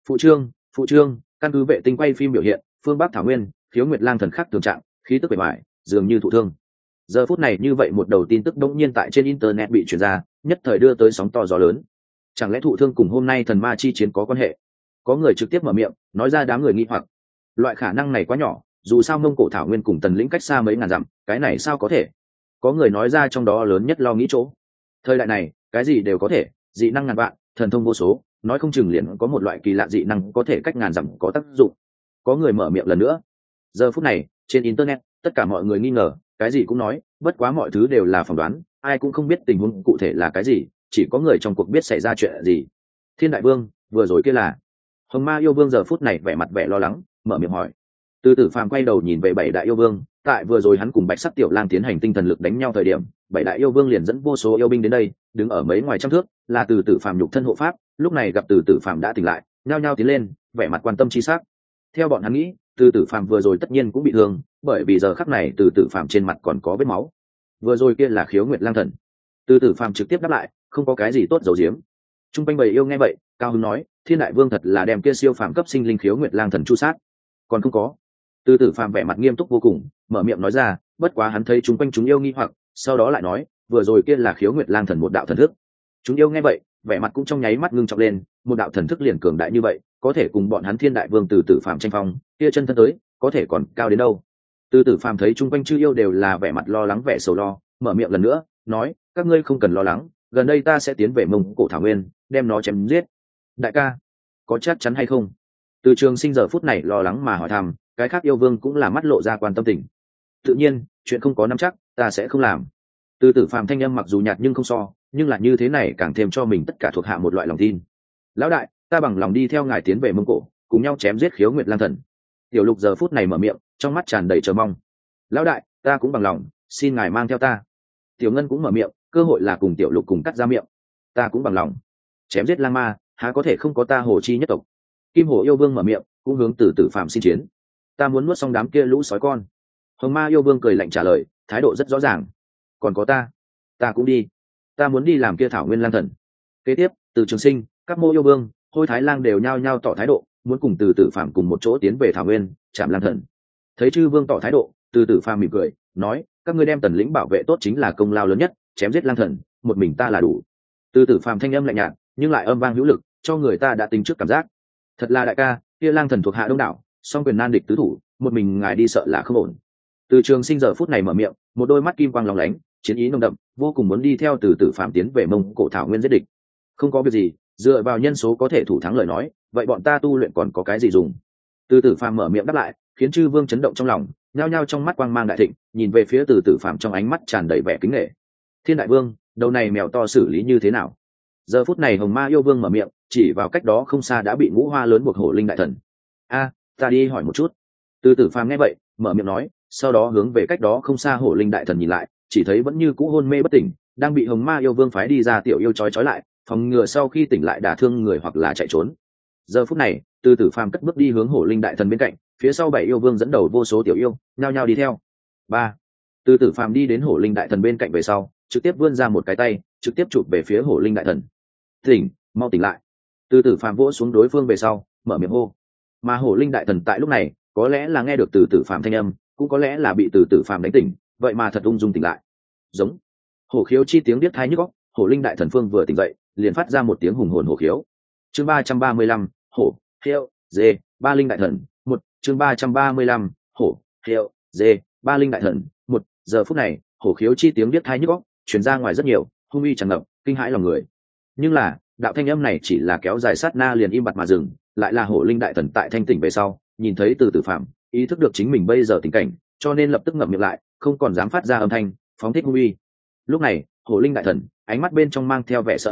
Phụ trương, căn cứ vệ tinh quay phim biểu hiện, phương Bắc Thảo Nguyên, Khiếu Nguyệt Lang thần khắc thường trạng, khí tức bề ngoài, dường như thụ thương. Giờ phút này như vậy một đầu tin tức đột nhiên tại trên internet bị truyền ra, nhất thời đưa tới sóng to gió lớn. Chẳng lẽ thụ thương cùng hôm nay thần ma chi chiến có quan hệ? Có người trực tiếp mở miệng, nói ra đám người nghi hoặc. Loại khả năng này quá nhỏ, dù sao Mông Cổ Thảo Nguyên cùng Tần Lĩnh cách xa mấy ngàn dặm, cái này sao có thể? Có người nói ra trong đó lớn nhất lo nghĩ chỗ. Thời đại này, cái gì đều có thể, dị năng ngàn vạn, thần thông vô số, nói không chừng liền có một loại kỳ lạ dị năng có thể cách ngàn dặm có tác dụng. Có người mở miệng lần nữa. Giờ phút này, trên internet, tất cả mọi người nghi ngờ, cái gì cũng nói, bất quá mọi thứ đều là phỏng đoán, ai cũng không biết tình huống cụ thể là cái gì, chỉ có người trong cuộc biết xảy ra chuyện gì. Thiên Đại Vương, vừa rồi kia là? Hồng Ma yêu vương giờ phút này vẻ mặt vẻ lo lắng, mở miệng hỏi. Từ Tử Phàm quay đầu nhìn về bảy đại yêu vương, tại vừa rồi hắn cùng Bạch Sắc Tiểu Lang tiến hành tinh thần lực đánh nhau thời điểm, bảy đại yêu vương liền dẫn vô số yêu binh đến đây, đứng ở mấy ngoài trăm thước, là Từ Tử Phàm nhục thân hộ pháp, lúc này gặp Từ Tử Phàm đã tỉnh lại, nhao nhao tiến lên, vẻ mặt quan tâm chi sắc. Theo bọn hắn nghĩ, Từ Tử Phàm vừa rồi tất nhiên cũng bị thương, bởi vì giờ khắc này Từ Tử Phàm trên mặt còn có vết máu. Vừa rồi kia là Khiếu Nguyệt Lang thần. Từ Tử Phàm trực tiếp đáp lại, không có cái gì tốt giấu giếm. Trung quanh bầy yêu nghe vậy, cao hứng nói, Thiên Đại Vương thật là đem kia siêu phàm cấp sinh linh Khiếu Nguyệt Lang thần chu sát. Còn không có. Từ Tử Phàm vẻ mặt nghiêm túc vô cùng, mở miệng nói ra, bất quá hắn thấy chúng quanh chúng yêu nghi hoặc, sau đó lại nói, vừa rồi kia là Khiếu Nguyệt Lang thần một đạo thần thức. Chúng yêu nghe vậy, vẻ mặt cũng trong nháy mắt ngưng trọng lên, một đạo thần thức liền cường đại như vậy, có thể cùng bọn hắn Thiên Đại Vương Từ Tử Phàm tranh phong, kia chân thân tới, có thể còn cao đến đâu. Từ Tử Phàm thấy chúng quanh chư yêu đều là vẻ mặt lo lắng vẻ sầu lo, mở miệng lần nữa, nói, các ngươi không cần lo lắng, gần đây ta sẽ tiến về Mông Cổ Thảo Nguyên, đem nó chém giết. Đại ca, có chắc chắn hay không? Từ Trường Sinh giờ phút này lo lắng mà hỏi thăm, cái khác yêu vương cũng là mắt lộ ra quan tâm tình. Tự nhiên, chuyện không có nắm chắc, ta sẽ không làm. Từ Tử Phàm thanh âm mặc dù nhạt nhưng không so, nhưng là như thế này càng thêm cho mình tất cả thuộc hạ một loại lòng tin. Lão đại, ta bằng lòng đi theo ngài tiến về Mông Cổ, cùng nhau chém giết Khiếu Nguyệt Lang thần. Tiểu Lục giờ phút này mở miệng, trong mắt tràn đầy chờ mong. Lão đại, ta cũng bằng lòng, xin ngài mang theo ta. Tiểu Ngân cũng mở miệng, cơ hội là cùng Tiểu Lục cùng cắt ra miệng. Ta cũng bằng lòng. Chém giết lang ma, há có thể không có ta Hồ Chi nhất tộc. Kim Hổ yêu vương mở miệng, cũng hướng Từ Tử Phàm xin chiến. Ta muốn nuốt xong đám kia lũ sói con. Hồng Ma yêu vương cười lạnh trả lời, thái độ rất rõ ràng. Còn có ta cũng đi. Ta muốn đi làm kia Thảo Nguyên Lang thần. Kế tiếp, Từ Trường Sinh, các mô yêu vương, Hôi Thái Lang đều nhao nhao tỏ thái độ, muốn cùng Từ Tử Phàm cùng một chỗ tiến về Thảo Nguyên, chạm Lang thần. Thấy chư vương tỏ thái độ, Từ Tử Phàm mỉm cười, nói, các ngươi đem Tần lĩnh bảo vệ tốt chính là công lao lớn nhất, chém giết Lang thần, một mình ta là đủ. Từ Tử Phàm thanh âm lạnh nhạt, nhưng lại âm vang hữu lực, cho người ta đã tính trước cảm giác. Thật là đại ca, kia Lang thần thuộc hạ đông đảo, song quyền nan địch tứ thủ, một mình ngài đi sợ là không ổn. Từ Trường Sinh giờ phút này mở miệng, một đôi mắt kim quang lóng lánh, chiến ý nồng đậm, vô cùng muốn đi theo Từ Tử Phàm tiến về Mông Cổ Thảo Nguyên giết địch. Không có việc gì, dựa vào nhân số có thể thủ thắng lời nói, vậy bọn ta tu luyện còn có cái gì dùng? Từ Tử Phàm mở miệng đáp lại, khiến chư vương chấn động trong lòng, nhao nhao trong mắt quang mang đại thịnh, nhìn về phía Từ Tử Phàm trong ánh mắt tràn đầy vẻ kính nể. Thiên Đại Vương, đầu này mèo to xử lý như thế nào? Giờ phút này Hồng Ma yêu vương mở miệng, chỉ vào cách đó không xa đã bị ngũ hoa lớn buộc hổ linh đại thần. A, ta đi hỏi một chút. Từ Tử Phàm nghe vậy, mở miệng nói, sau đó hướng về cách đó không xa hổ linh đại thần nhìn lại, chỉ thấy vẫn như cũ hôn mê bất tỉnh, đang bị Hồng Ma yêu vương phái đi ra tiểu yêu trói lại, phòng ngừa sau khi tỉnh lại đả thương người hoặc là chạy trốn. Giờ phút này, Từ Tử Phàm cất bước đi hướng hổ linh đại thần bên cạnh, phía sau bảy yêu vương dẫn đầu vô số tiểu yêu, nhao nhao đi theo. Ba. Từ Tử Phàm đi đến hổ linh đại thần bên cạnh về sau, trực tiếp vươn ra một cái tay, trực tiếp chụp về phía hổ linh đại thần. Tỉnh, mau tỉnh lại. Từ Tử Phàm vỗ xuống đối phương về sau, mở miệng hô. Mà hổ linh đại thần tại lúc này, có lẽ là nghe được Từ Tử Phàm thanh âm, cũng có lẽ là bị Từ Tử Phàm đánh tỉnh, vậy mà thật ung dung tỉnh lại. Giống. Hổ khiếu chi tiếng điếc tai nhức óc, hổ linh đại thần phương vừa tỉnh dậy, liền phát ra một tiếng hùng hồn hổ khiếu. Chương 335, hổ, khiếu, dê, ba linh đại thần, một. Chương 335, hổ, khiếu, dê, ba linh đại thần, một. Giờ phút này, hổ khiếu chi tiếng điếc tai nhức óc, truyền ra ngoài rất nhiều, hung uy tràn ngập, kinh hãi lòng người. Nhưng là, đạo thanh âm này chỉ là kéo dài sát na liền im bặt mà dừng, lại là hổ linh đại thần tại thanh tỉnh về sau, nhìn thấy Từ Tử Phàm, ý thức được chính mình bây giờ tình cảnh, cho nên lập tức ngậm miệng lại, không còn dám phát ra âm thanh, phóng thích hung uy. Lúc này, hổ linh đại thần, ánh mắt bên trong mang theo vẻ sợ hãi,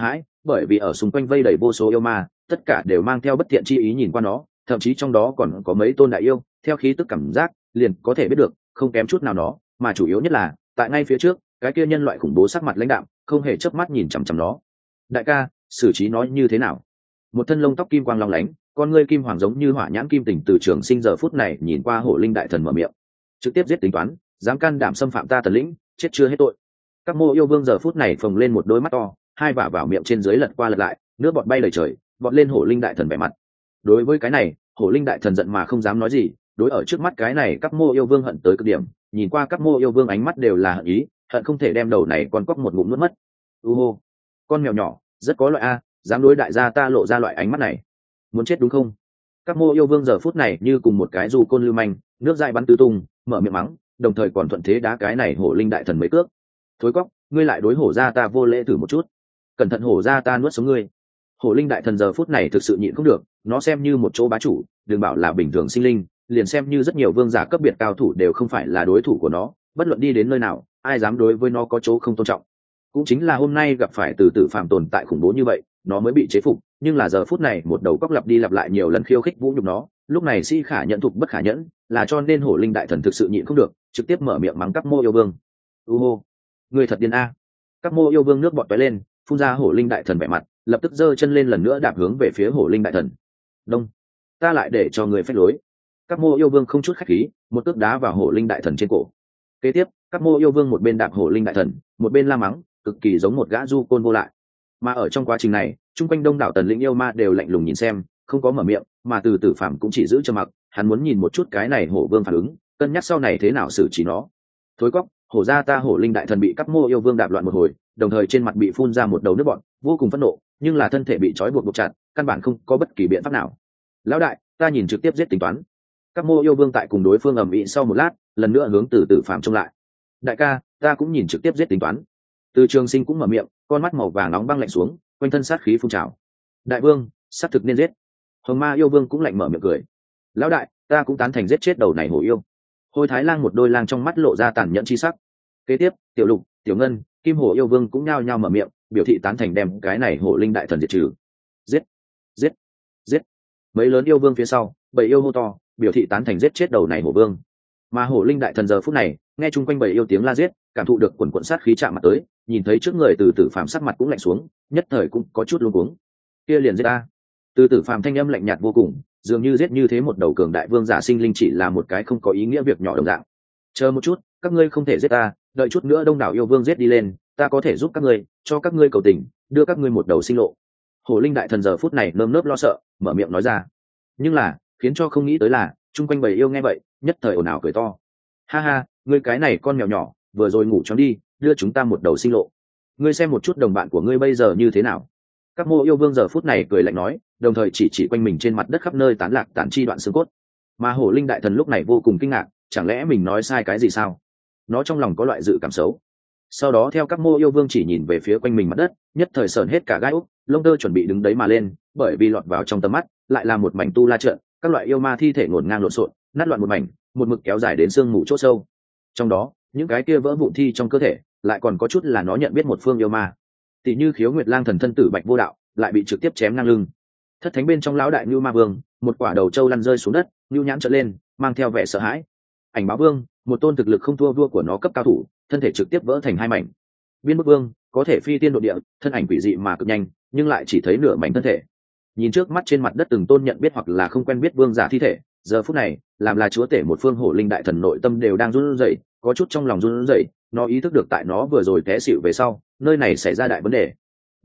bởi vì ở xung quanh vây đầy vô số yêu ma, tất cả đều mang theo bất thiện chi ý nhìn qua nó, thậm chí trong đó còn có mấy tôn đại yêu, theo khí tức cảm giác liền có thể biết được không kém chút nào nó, mà chủ yếu nhất là tại ngay phía trước cái kia nhân loại khủng bố sắc mặt lãnh đạm, không hề chớp mắt nhìn chằm chằm nó. Đại ca, xử trí nó như thế nào? Một thân lông tóc kim quang long lánh, con ngươi kim hoàng giống như hỏa nhãn kim tỉnh từ Trường Sinh giờ phút này nhìn qua Hổ Linh đại thần mở miệng, trực tiếp giết tính toán, dám can đảm xâm phạm ta Tần lĩnh, chết chưa hết tội. Các mô yêu vương giờ phút này phồng lên một đôi mắt to, hai vả vào miệng trên dưới lật qua lật lại, nước bọt bay đầy trời, bọt lên Hổ Linh đại thần vẻ mặt. Đối với cái này, Hổ Linh đại thần giận mà không dám nói gì, đối ở trước mắt cái này các mô yêu vương hận tới cực điểm, nhìn qua các mô yêu vương ánh mắt đều là hận ý, hận không thể đem đầu này con cóc một ngụm nuốt mất. Hô, con mèo nhỏ rất có loại a, dám đối đại gia ta lộ ra loại ánh mắt này, muốn chết đúng không? Các mô yêu vương giờ phút này như cùng một cái du côn lưu manh, nước dại bắn tứ tung, mở miệng mắng, đồng thời còn thuận thế đá cái này Hổ Linh đại thần mấy cước. Thối cóc, ngươi lại đối hổ ra ta vô lễ thử một chút, cẩn thận hổ ra ta nuốt sống ngươi. Hổ Linh đại thần giờ phút này thực sự nhịn không được, nó xem như một chỗ bá chủ, đừng bảo là bình thường sinh linh, liền xem như rất nhiều vương giả cấp biệt cao thủ đều không phải là đối thủ của nó, bất luận đi đến nơi nào, ai dám đối với nó có chỗ không tôn trọng. Cũng chính là hôm nay gặp phải từ tử phạm tồn tại khủng bố như vậy, nó mới bị chế phục, nhưng là giờ phút này một đầu cóc lặp đi lặp lại nhiều lần khiêu khích vũ nhục nó, lúc này si khả nhẫn thục bất khả nhẫn, là cho nên Hổ Linh đại thần thực sự nhịn không được, trực tiếp mở miệng mắng các mô yêu vương. Hô, người thật điên a. Các mô yêu vương nước bọt tóe lên, phun ra Hổ Linh đại thần vẻ mặt, lập tức giơ chân lên lần nữa đạp hướng về phía Hổ Linh đại thần. Đông, ta lại để cho người phách lối. Các mô yêu vương không chút khách khí, một cước đá vào Hổ Linh đại thần trên cổ. Kế tiếp, các mô yêu vương một bên đạp Hổ Linh đại thần, một bên la mắng, cực kỳ giống một gã du côn vô lại. Mà ở trong quá trình này, chung quanh đông đảo Tần lĩnh yêu ma đều lạnh lùng nhìn xem, không có mở miệng, mà từ tử phạm cũng chỉ giữ trầm mặc, hắn muốn nhìn một chút cái này Hổ vương phản ứng, cân nhắc sau này thế nào xử trí nó. Thối cóc, hổ ra ta Hổ Linh đại thần bị các mô yêu vương đạp loạn một hồi, đồng thời trên mặt bị phun ra một đầu nước bọt, vô cùng phẫn nộ, nhưng là thân thể bị trói buộc chặt, căn bản không có bất kỳ biện pháp nào. Lão đại, ta nhìn trực tiếp giết tính toán. Các mô yêu vương tại cùng đối phương ầm ĩ sau một lát, lần nữa hướng từ tử phạm trông lại. Đại ca, ta cũng nhìn trực tiếp giết tính toán. Từ Trường Sinh cũng mở miệng, con mắt màu vàng nóng băng lạnh xuống, quanh thân sát khí phun trào. Đại vương, sát thực nên giết. Hồng Ma yêu vương cũng lạnh mở miệng cười. Lão đại, ta cũng tán thành giết chết đầu này hổ yêu. Hôi Thái Lang một đôi lang trong mắt lộ ra tàn nhẫn chi sắc. Kế tiếp, Tiểu Lục, Tiểu Ngân, Kim Hổ yêu vương cũng nhao nhao mở miệng, biểu thị tán thành đem cái này Hổ Linh đại thần diệt trừ. Giết, giết, giết. Mấy lớn yêu vương phía sau, bảy yêu hô to, biểu thị tán thành giết chết đầu này hổ vương. Mà Hổ Linh đại thần giờ phút này, nghe chung quanh bảy yêu tiếng la giết, cảm thụ được quần quần sát khí chạm mặt tới, nhìn thấy trước người từ tử phàm sắc mặt cũng lạnh xuống, nhất thời cũng có chút luống cuống. Kia liền giết ta. Từ tử phàm thanh âm lạnh nhạt vô cùng, dường như giết như thế một đầu cường đại vương giả sinh linh chỉ là một cái không có ý nghĩa việc nhỏ đồng dạng. Chờ một chút, các ngươi không thể giết ta, đợi chút nữa đông đảo yêu vương giết đi lên, ta có thể giúp các ngươi, cho các ngươi cầu tình, đưa các ngươi một đầu sinh lộ. Hổ Linh đại thần giờ phút này nơm nớp lo sợ, mở miệng nói ra. Nhưng là, khiến cho không nghĩ tới là, chung quanh bầy yêu nghe vậy, nhất thời ồn ào cười to. Ha ha, ngươi cái này con mèo nhỏ, vừa rồi ngủ choáng đi, đưa chúng ta một đầu sinh lộ. Ngươi xem một chút đồng bạn của ngươi bây giờ như thế nào. Các mô yêu vương giờ phút này cười lạnh nói, đồng thời chỉ quanh mình trên mặt đất khắp nơi tán lạc tán chi đoạn xương cốt. Mà Hổ Linh đại thần lúc này vô cùng kinh ngạc, chẳng lẽ mình nói sai cái gì sao? Nó trong lòng có loại dự cảm xấu. Sau đó theo các mô yêu vương chỉ nhìn về phía quanh mình mặt đất, nhất thời sờn hết cả gai úc, lông tơ chuẩn bị đứng đấy mà lên, bởi vì lọt vào trong tầm mắt lại là một mảnh tu la trận, các loại yêu ma thi thể ngổn ngang lộn xộn, nát loạn một mảnh, một mực kéo dài đến xương mù chỗ sâu. Trong đó, những cái kia vỡ vụn thi trong cơ thể, lại còn có chút là nó nhận biết một phương yêu ma. Tỷ như Khiếu Nguyệt Lang thần thân tử Bạch Vô Đạo, lại bị trực tiếp chém ngang lưng. Thất thánh bên trong lão đại Nưu Ma Vương, một quả đầu trâu lăn rơi xuống đất, Nưu nhãn trợn lên, mang theo vẻ sợ hãi. Ảnh Báo Vương, một tôn thực lực không thua vua của nó cấp cao thủ, thân thể trực tiếp vỡ thành hai mảnh. Biên Bức Vương, có thể phi tiên độ địa, thân ảnh quỷ dị mà cực nhanh, nhưng lại chỉ thấy nửa mảnh thân thể. Nhìn trước mắt trên mặt đất từng tôn nhận biết hoặc là không quen biết vương giả thi thể, giờ phút này, làm là chúa tể một phương Hổ Linh đại thần nội tâm đều đang run rẩy, có chút trong lòng run rẩy, nó ý thức được tại nó vừa rồi té xỉu về sau, nơi này xảy ra đại vấn đề.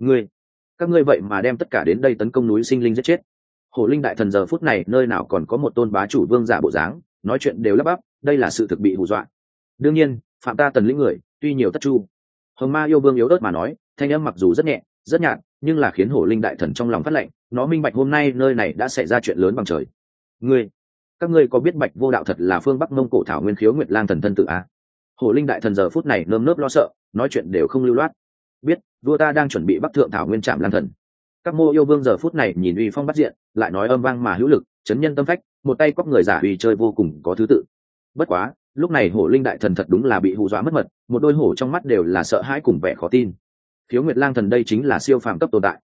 Các ngươi vậy mà đem tất cả đến đây tấn công núi sinh linh giết chết. Hổ Linh đại thần giờ phút này nơi nào còn có một tôn bá chủ vương giả bộ dáng, nói chuyện đều lắp bắp, đây là sự thực bị hù dọa. Đương nhiên, phạm ta Tần lĩnh người, tuy nhiều tất chu. Hồng Ma yêu vương yếu ớt mà nói, thanh âm mặc dù rất nhẹ, rất nhạt, nhưng là khiến Hổ Linh đại thần trong lòng phát lạnh, nó minh bạch hôm nay nơi này đã xảy ra chuyện lớn bằng trời. Các ngươi có biết Bạch Vô Đạo thật là phương Bắc Mông Cổ thảo nguyên Khiếu Nguyệt Lang thần thân tự à? Hổ Linh đại thần giờ phút này nơm nớp lo sợ, nói chuyện đều không lưu loát. Biết, vua ta đang chuẩn bị bắc thượng thảo nguyên trạm Lang thần. Các mô yêu vương giờ phút này nhìn uy phong bắt diện, lại nói âm vang mà hữu lực, chấn nhân tâm phách, một tay quắp người giả uy chơi vô cùng có thứ tự. Bất quá, lúc này Hổ Linh đại thần thật đúng là bị hù dọa mất mật, một đôi hổ trong mắt đều là sợ hãi cùng vẻ khó tin. Khiếu Nguyệt Lang thần đây chính là siêu phàm cấp tồn tại,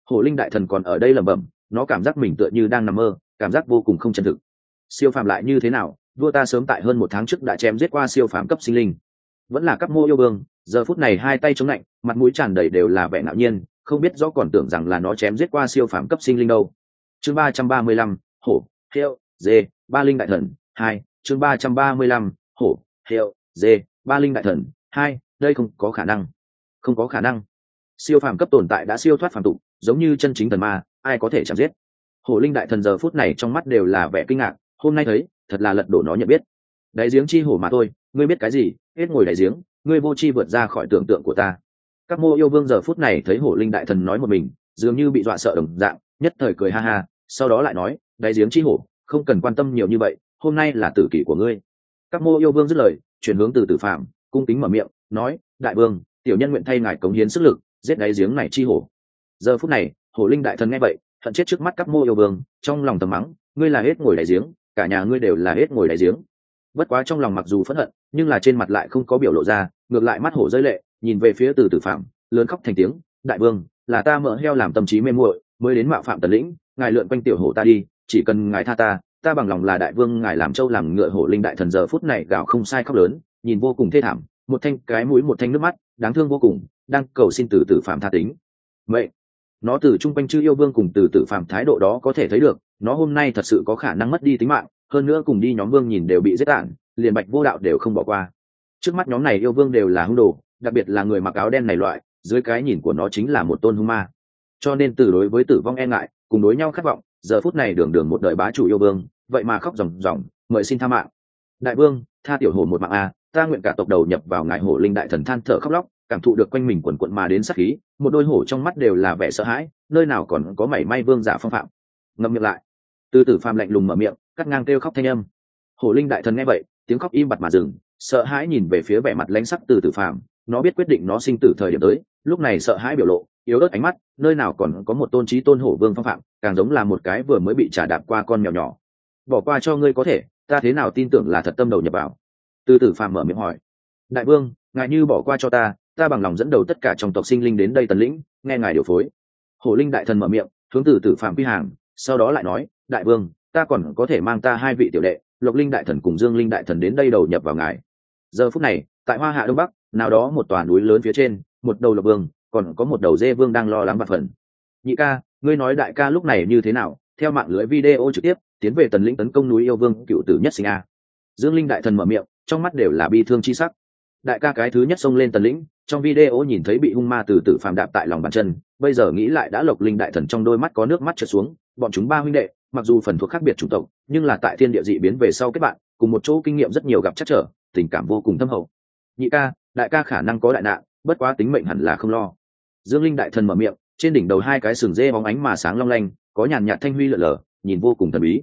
Hổ linh đại thần còn ở đây lẩm bẩm, nó cảm giác mình tựa như đang nằm mơ, cảm giác vô cùng không chân thực. Siêu phàm lại như thế nào, vua ta sớm tại hơn 1 tháng trước đã chém giết qua siêu phàm cấp sinh linh. Vẫn là cấp mô yêu vương, giờ phút này hai tay chống lạnh, mặt mũi tràn đầy đều là vẻ ngạo nhiên, không biết rõ còn tưởng rằng là nó chém giết qua siêu phàm cấp sinh linh đâu. Chương 335, hổ, hiệu, dê, ba linh đại thần, 2, chương 335, hổ, hiệu, dê, ba linh đại thần, 2, đây không có khả năng. Không có khả năng. Siêu phàm cấp tồn tại đã siêu thoát phàm tục, giống như chân chính thần ma, ai có thể chạm giết. Hổ linh đại thần giờ phút này trong mắt đều là vẻ kinh ngạc, hôm nay thấy, thật là lật đổ nó nhận biết. Đáy giếng chi hổ mà thôi, ngươi biết cái gì, hết ngồi đáy giếng, ngươi vô chi vượt ra khỏi tưởng tượng của ta. Các mô yêu vương giờ phút này thấy hổ linh đại thần nói một mình, dường như bị dọa sợ đồng dạng, nhất thời cười ha ha, sau đó lại nói, đáy giếng chi hổ, không cần quan tâm nhiều như vậy, hôm nay là tử kỷ của ngươi. Các mô yêu vương dứt lời, chuyển hướng từ tử phạm, cung kính mở miệng, nói, đại vương, tiểu nhân nguyện thay ngài cống hiến sức lực, giết đáy giếng này chi hổ. Giờ phút này, hổ linh đại thần nghe vậy, hận chết trước mắt các mô yêu vương, trong lòng tầm mắng, ngươi là hết ngồi đáy giếng, cả nhà ngươi đều là hết ngồi đáy giếng. Bất quá trong lòng mặc dù phẫn hận, nhưng là trên mặt lại không có biểu lộ ra, ngược lại mắt hổ rơi lệ, nhìn về phía từ tử phạm, lớn khóc thành tiếng, đại vương, là ta mỡ heo làm tâm trí mê muội, mới đến mạo phạm tần lĩnh, ngài lượn quanh tiểu hổ ta đi, chỉ cần ngài tha ta bằng lòng là đại vương ngài làm trâu làm ngựa. Hổ linh đại thần giờ phút này gào không sai khóc lớn, nhìn vô cùng thê thảm, một thanh cái mũi một thanh nước mắt, đáng thương vô cùng, đang cầu xin từ tử phạm tha tính. Vậy, nó từ trung quanh chư yêu vương cùng từ tử phạm thái độ đó có thể thấy được, nó hôm nay thật sự có khả năng mất đi tính mạng, hơn nữa cùng đi nhóm vương nhìn đều bị giết tản, liền bạch vô đạo đều không bỏ qua. Trước mắt nhóm này yêu vương đều là hung đồ, đặc biệt là người mặc áo đen này loại, dưới cái nhìn của nó chính là một tôn hung ma, cho nên từ đối với tử vong e ngại, cùng đối nhau khát vọng, giờ phút này đường đường một đời bá chủ yêu vương, vậy mà khóc ròng ròng, mời xin tha mạng. Đại vương, tha tiểu hổ một mạng a, ta nguyện cả tộc đầu nhập vào ngài. Hổ linh đại thần than thở khóc lóc, cảm thụ được quanh mình quần quận mà đến sát khí, một đôi hổ trong mắt đều là vẻ sợ hãi, nơi nào còn có mảy may vương giả phong phạm. Ngậm miệng lại. Từ tử phàm lạnh lùng mở miệng, cắt ngang kêu khóc thanh âm. Hổ linh đại thần nghe vậy, tiếng khóc im bặt mà dừng, sợ hãi nhìn về phía vẻ mặt lãnh sắc từ tử phàm, nó biết quyết định nó sinh tử thời điểm tới, lúc này sợ hãi biểu lộ, yếu ớt ánh mắt, nơi nào còn có một tôn trí tôn hổ vương phong phạm, càng giống là một cái vừa mới bị trả đạp qua con mèo nhỏ. Bỏ qua cho ngươi có thể, ta thế nào tin tưởng là thật tâm đầu nhập vào. Từ tử phàm mở miệng hỏi, đại vương, ngài như bỏ qua cho ta bằng lòng dẫn đầu tất cả trong tộc sinh linh đến đây tần lĩnh, nghe ngài điều phối. Hổ linh đại thần mở miệng, hướng từ tử phàm quy hàng, sau đó lại nói, đại vương, ta còn có thể mang ta 2 vị tiểu đệ, Lộc linh đại thần cùng Dương linh đại thần đến đây đầu nhập vào ngài. Giờ phút này, tại Hoa Hạ Đông Bắc, nào đó một tòa núi lớn phía trên, một đầu Lộc vương, còn có một đầu Dê vương đang lo lắng vạn phần. Nhị ca, ngươi nói đại ca lúc này như thế nào? Theo mạng lưới video trực tiếp tiến về tần lĩnh tấn công núi yêu vương cựu tử nhất sinh a. Dương linh đại thần mở miệng, trong mắt đều là bi thương chi sắc. Đại ca cái thứ nhất xông lên tần lĩnh, trong video nhìn thấy bị hung ma từ tử phàm đạp tại lòng bàn chân, bây giờ nghĩ lại đã Lộc linh đại thần trong đôi mắt có nước mắt trượt xuống. Bọn chúng 3 huynh đệ, mặc dù phần thuộc khác biệt chủng tộc, nhưng là tại thiên địa dị biến về sau kết bạn, cùng một chỗ kinh nghiệm rất nhiều gặp trắc trở, tình cảm vô cùng thâm hậu. Nhị ca, đại ca khả năng có đại nạn, bất quá tính mệnh hẳn là không lo. Dương linh đại thần mở miệng, trên đỉnh đầu 2 cái sừng dê bóng ánh mà sáng long lanh, có nhàn nhạt thanh huy lượn lờ, nhìn vô cùng thần bí.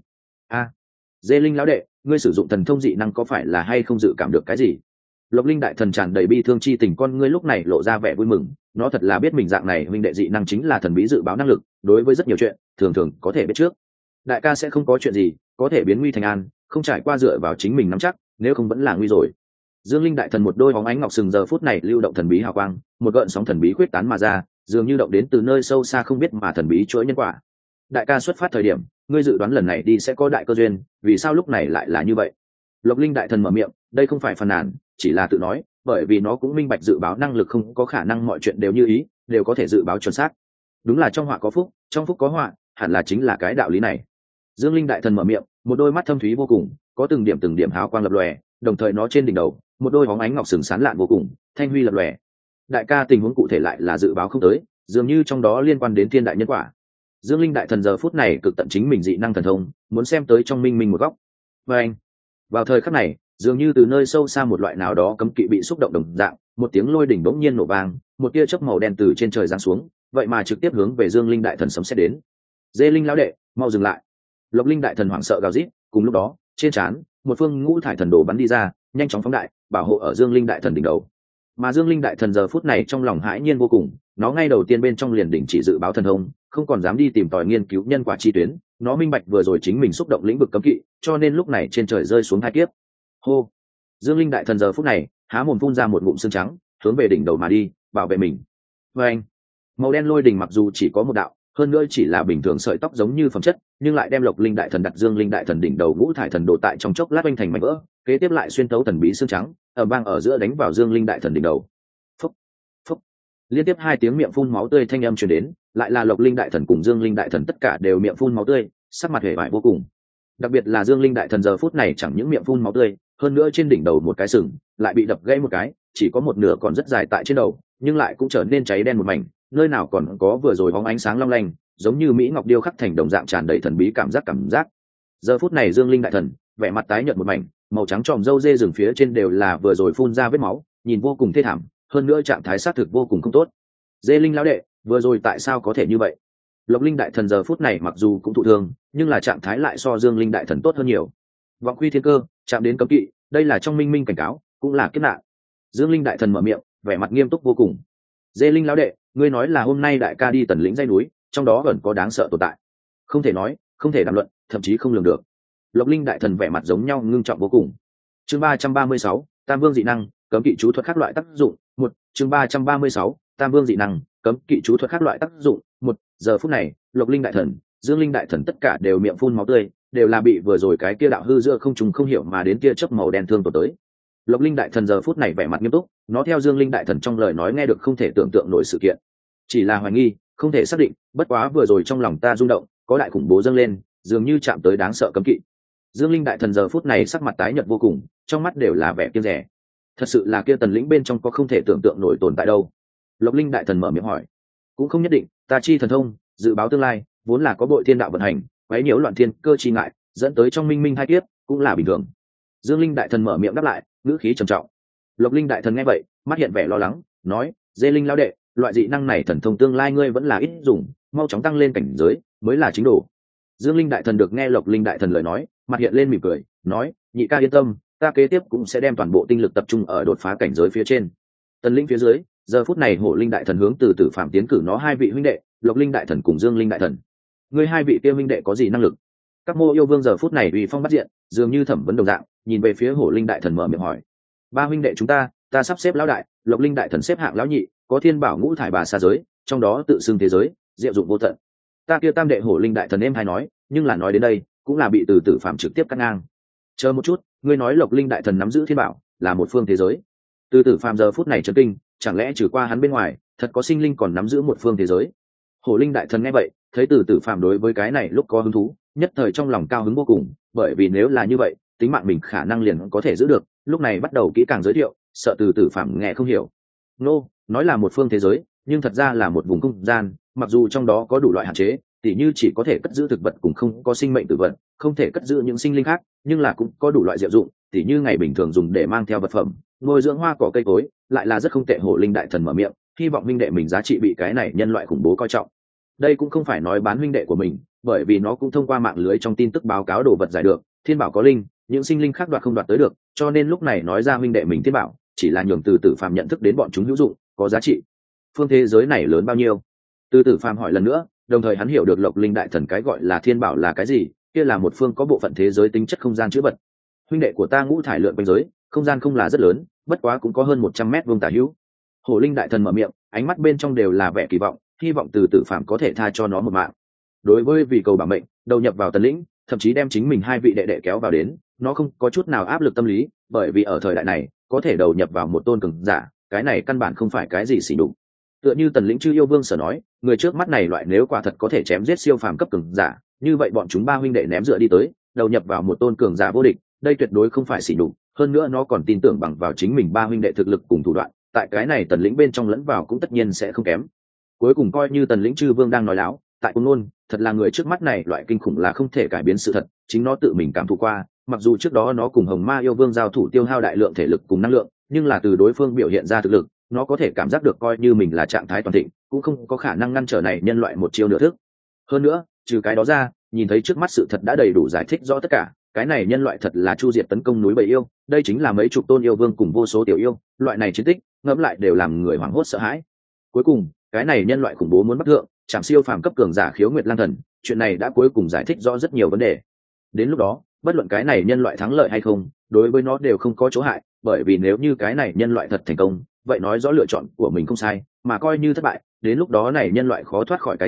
Dê linh lão đệ, ngươi sử dụng thần thông dị năng có phải là hay không dự cảm được cái gì? Lộc linh đại thần tràn đầy bi thương chi tình, con ngươi lúc này lộ ra vẻ vui mừng, nó thật là biết mình dạng này huynh đệ dị năng chính là thần bí dự báo năng lực, đối với rất nhiều chuyện thường thường có thể biết trước. Đại ca sẽ không có chuyện gì, có thể biến nguy thành an, không trải qua dựa vào chính mình nắm chắc, nếu không vẫn là nguy rồi. Dương linh đại thần một đôi bóng ánh ngọc sừng giờ phút này lưu động thần bí hào quang, một gợn sóng thần bí khuyết tán mà ra, dường như động đến từ nơi sâu xa không biết mà thần bí chuỗi nhân quả. Đại ca xuất phát thời điểm, ngươi dự đoán lần này đi sẽ có đại cơ duyên, vì sao lúc này lại là như vậy? Lộc linh đại thần mở miệng, đây không phải phàn nàn, chỉ là tự nói, bởi vì nó cũng minh bạch dự báo năng lực không có khả năng mọi chuyện đều như ý, đều có thể dự báo chuẩn xác. Đúng là trong họa có phúc, trong phúc có họa, hẳn là chính là cái đạo lý này. Dương linh đại thần mở miệng, một đôi mắt thâm thúy vô cùng, có từng điểm hào quang lập lòe, đồng thời nó trên đỉnh đầu, một đôi bóng ánh ngọc sừng sáng lạn vô cùng, thanh huy lập lòe. Đại ca tình huống cụ thể lại là dự báo không tới, dường như trong đó liên quan đến thiên đại nhân quả. Dương linh đại thần giờ phút này cực tận chính mình dị năng thần thông, muốn xem tới trong minh một góc. Và anh, vào thời khắc này, dường như từ nơi sâu xa một loại nào đó cấm kỵ bị xúc động đồng dạng, một tiếng lôi đỉnh bỗng nhiên nổ vang, một tia chớp màu đen từ trên trời giáng xuống, vậy mà trực tiếp hướng về Dương linh đại thần sấm sét đến. Dê linh lão đệ, mau dừng lại! Lộc linh đại thần hoảng sợ gào rít, cùng lúc đó, trên trán, một phương ngũ thải thần đồ bắn đi ra, nhanh chóng phóng đại, bảo hộ ở Dương linh đại thần đỉnh đầu. Mà Dương linh đại thần giờ phút này trong lòng hãi nhiên vô cùng, nó ngay đầu tiên bên trong liền đỉnh chỉ dự báo thần thông, không còn dám đi tìm tòi nghiên cứu nhân quả chi tuyến, nó minh bạch vừa rồi chính mình xúc động lĩnh vực cấm kỵ, cho nên lúc này trên trời rơi xuống 2 kiếp. Hô! Dương linh đại thần giờ phút này há mồm phun ra một ngụm xương trắng, hướng về đỉnh đầu mà đi, bảo vệ mình. Và anh, màu đen lôi đỉnh mặc dù chỉ có một đạo, hơn nữa chỉ là bình thường sợi tóc giống như phẩm chất, nhưng lại đem Lộc Linh đại thần đặt Dương Linh đại thần đỉnh đầu ngũ thải thần đồ tại trong chốc lát oanh thành mảnh vỡ, kế tiếp lại xuyên tấu thần bí xương trắng, ở bang ở giữa đánh vào Dương Linh đại thần đỉnh đầu. Phúc, phúc. Liên tiếp 2 tiếng miệng phun máu tươi thanh âm truyền đến, lại là Lộc Linh đại thần cùng Dương Linh đại thần tất cả đều miệng phun máu tươi, sắc mặt hề bại vô cùng. Đặc biệt là Dương Linh đại thần giờ phút này chẳng những miệng phun máu tươi, hơn nữa trên đỉnh đầu một cái sừng lại bị đập gãy một cái, chỉ có một nửa còn rất dài tại trên đầu, nhưng lại cũng trở nên cháy đen một mảnh, nơi nào còn có vừa rồi bóng ánh sáng long lanh, giống như mỹ ngọc điêu khắc thành đồng dạng tràn đầy thần bí cảm giác. Giờ phút này Dương Linh đại thần vẻ mặt tái nhợt một mảnh, màu trắng tròm râu dê rừng phía trên đều là vừa rồi phun ra vết máu, nhìn vô cùng thê thảm, hơn nữa trạng thái xác thực vô cùng không tốt. Dê Linh lão đệ, vừa rồi tại sao có thể như vậy? Lộc Linh đại thần giờ phút này mặc dù cũng thụ thương, nhưng là trạng thái lại so Dương Linh đại thần tốt hơn nhiều. Vọng Quy Thiên Cơ chạm đến cấm kỵ, đây là trong minh minh cảnh cáo, cũng là kiếp nạn. Dương Linh đại thần mở miệng, vẻ mặt nghiêm túc vô cùng. Dê Linh lão đệ, ngươi nói là hôm nay đại ca đi tần lĩnh dãy núi, trong đó vẫn có đáng sợ tồn tại. Không thể nói, không thể đàm luận, thậm chí không lường được. Lộc Linh đại thần vẻ mặt giống nhau ngưng trọng vô cùng. Chương 336, Tam Vương dị năng, cấm kỵ chú thuật các loại tác dụng. Một, chương 336, Tam Vương dị năng, cấm kỵ chú thuật các loại tác dụng. Một, giờ phút này, Lộc Linh đại thần, Dương Linh đại thần tất cả đều miệng phun máu tươi, đều là bị vừa rồi cái kia đạo hư giữa không trùng không hiểu mà đến kia chớp màu đen thương tổn tới. Lộc Linh đại thần giờ phút này vẻ mặt nghiêm túc, nó theo Dương Linh đại thần trong lời nói nghe được không thể tưởng tượng nổi sự kiện, chỉ là hoài nghi, không thể xác định, bất quá vừa rồi trong lòng ta rung động, có đại khủng bố dâng lên, dường như chạm tới đáng sợ cấm kỵ. Dương Linh đại thần giờ phút này sắc mặt tái nhợt vô cùng, trong mắt đều là vẻ kiêng dè. Thật sự là kia tần lĩnh bên trong có không thể tưởng tượng nổi tồn tại đâu? Lộc Linh đại thần mở miệng hỏi. Cũng không nhất định, ta chi thần thông, dự báo tương lai, vốn là có bội thiên đạo vận hành, quấy nhiễu loạn thiên cơ chi ngại, dẫn tới trong minh minh hai kiếp, cũng là bình thường. Dương Linh đại thần mở miệng đáp lại, ngữ khí trầm trọng. Lộc Linh đại thần nghe vậy, mắt hiện vẻ lo lắng, nói: Dê Linh lão đệ, loại dị năng này thần thông tương lai ngươi vẫn là ít dùng, mau chóng tăng lên cảnh giới mới là chính đồ. Dương Linh đại thần được nghe Lộc Linh đại thần lời nói, mặt hiện lên mỉm cười, nói: nhị ca yên tâm, ta kế tiếp cũng sẽ đem toàn bộ tinh lực tập trung ở đột phá cảnh giới phía trên. Tần lĩnh phía dưới, giờ phút này Hổ Linh đại thần hướng từ Tử Phạm tiến cử nó 2 vị huynh đệ, Lộc Linh đại thần cùng Dương Linh đại thần. Ngươi 2 vị kia huynh đệ có gì năng lực? Các mô yêu vương giờ phút này uy phong bắt diện, dường như thẩm vấn đồng dạng, nhìn về phía Hổ Linh đại thần mở miệng hỏi: 3 huynh đệ chúng ta sắp xếp lão đại, Lộc Linh đại thần xếp hạng lão nhị, có thiên bảo ngũ thải bà xa giới, trong đó tự xưng thế giới, diệu dụng vô tận. Ta kia tam đệ Hổ Linh đại thần em hay nói, nhưng là nói đến đây, cũng là bị từ Tử Phạm trực tiếp cắt ngang. Chờ một chút, ngươi nói Lộc Linh đại thần nắm giữ thiên bảo, là một phương thế giới. Từ Tử Phạm giờ phút này chấn kinh, chẳng lẽ trừ qua hắn bên ngoài, thật có sinh linh còn nắm giữ một phương thế giới? Hổ Linh đại thần nghe vậy, thấy Từ Tử Phạm đối với cái này lúc có hứng thú, nhất thời trong lòng cao hứng vô cùng, bởi vì nếu là như vậy, tính mạng mình khả năng liền có thể giữ được, lúc này bắt đầu kỹ càng giới thiệu, sợ Từ Tử Phạm nghe không hiểu. Nô, nói là một phương thế giới, nhưng thật ra là một vùng không gian, mặc dù trong đó có đủ loại hạn chế, tỉ như chỉ có thể cất giữ thực vật cùng không có sinh mệnh tử vật, không thể cất giữ những sinh linh khác, nhưng là cũng có đủ loại diệu dụng, tỉ như ngày bình thường dùng để mang theo vật phẩm, nuôi dưỡng hoa cỏ cây cối, lại là rất không tệ. Hổ Linh đại thần mở miệng, hy vọng huynh đệ mình giá trị bị cái này nhân loại khủng bố coi trọng. Đây cũng không phải nói bán huynh đệ của mình, bởi vì nó cũng thông qua mạng lưới trong tin tức báo cáo đồ vật giải được, thiên bảo có linh, những sinh linh khác đoạt không đoạt tới được, cho nên lúc này nói ra huynh đệ mình thiên bảo, chỉ là nhường Từ Tử Phạm nhận thức đến bọn chúng hữu dụng, có giá trị. Phương thế giới này lớn bao nhiêu? Từ Tử Phạm hỏi lần nữa, đồng thời hắn hiểu được Lộc Linh đại thần cái gọi là thiên bảo là cái gì, kia là một phương có bộ phận thế giới tính chất không gian chứa vật. Huynh đệ của ta ngũ thải lượn quanh giới, không gian không là rất lớn, bất quá cũng có hơn 100 mét vuông tả hữu. Hổ Linh đại thần mở miệng, ánh mắt bên trong đều là vẻ kỳ vọng, hy vọng Từ Tử Phạm có thể tha cho nó một mạng. Đối với vì cầu bảo mệnh, đầu nhập vào tần lĩnh, thậm chí đem chính mình 2 vị đệ đệ kéo vào đến, nó không có chút nào áp lực tâm lý, bởi vì ở thời đại này, có thể đầu nhập vào một tôn cường giả, cái này căn bản không phải cái gì xỉ nhục. Tựa như tần lĩnh chư yêu vương sở nói, người trước mắt này loại nếu quả thật có thể chém giết siêu phàm cấp cường giả, như vậy bọn chúng 3 huynh đệ ném dựa đi tới, đầu nhập vào một tôn cường giả vô địch, đây tuyệt đối không phải xỉ nhục, hơn nữa nó còn tin tưởng bằng vào chính mình 3 huynh đệ thực lực cùng thủ đoạn, tại cái này tần lĩnh bên trong lẫn vào cũng tất nhiên sẽ không kém. Cuối cùng coi như tần lĩnh chư vương đang nói láo, tại cung ngôn, thật là người trước mắt này loại kinh khủng là không thể cải biến sự thật, chính nó tự mình cảm thụ qua, mặc dù trước đó nó cùng hồng ma yêu vương giao thủ tiêu hao đại lượng thể lực cùng năng lượng, nhưng là từ đối phương biểu hiện ra thực lực, nó có thể cảm giác được coi như mình là trạng thái toàn thịnh, cũng không có khả năng ngăn trở này nhân loại một chiêu nửa thức. Hơn nữa, trừ cái đó ra, nhìn thấy trước mắt sự thật đã đầy đủ giải thích rõ tất cả, cái này nhân loại thật là chu diệt tấn công núi bầy yêu, đây chính là mấy chục tôn yêu vương cùng vô số tiểu yêu, loại này chiến tích, ngẫm lại đều làm người hoảng hốt sợ hãi. Cuối cùng, cái này nhân loại khủng bố muốn bắt thượng, chạm siêu phàm cấp cường giả Khiếu Nguyệt Lang Thần, chuyện này đã cuối cùng giải thích rõ rất nhiều vấn đề. Đến lúc đó, bất luận cái này nhân loại thắng lợi hay không, đối với nó đều không có chỗ hại, bởi vì nếu như cái này nhân loại thật thành công, vậy nói rõ lựa chọn của mình không sai, mà coi như thất bại, đến lúc đó này nhân loại khó thoát khỏi cái chết,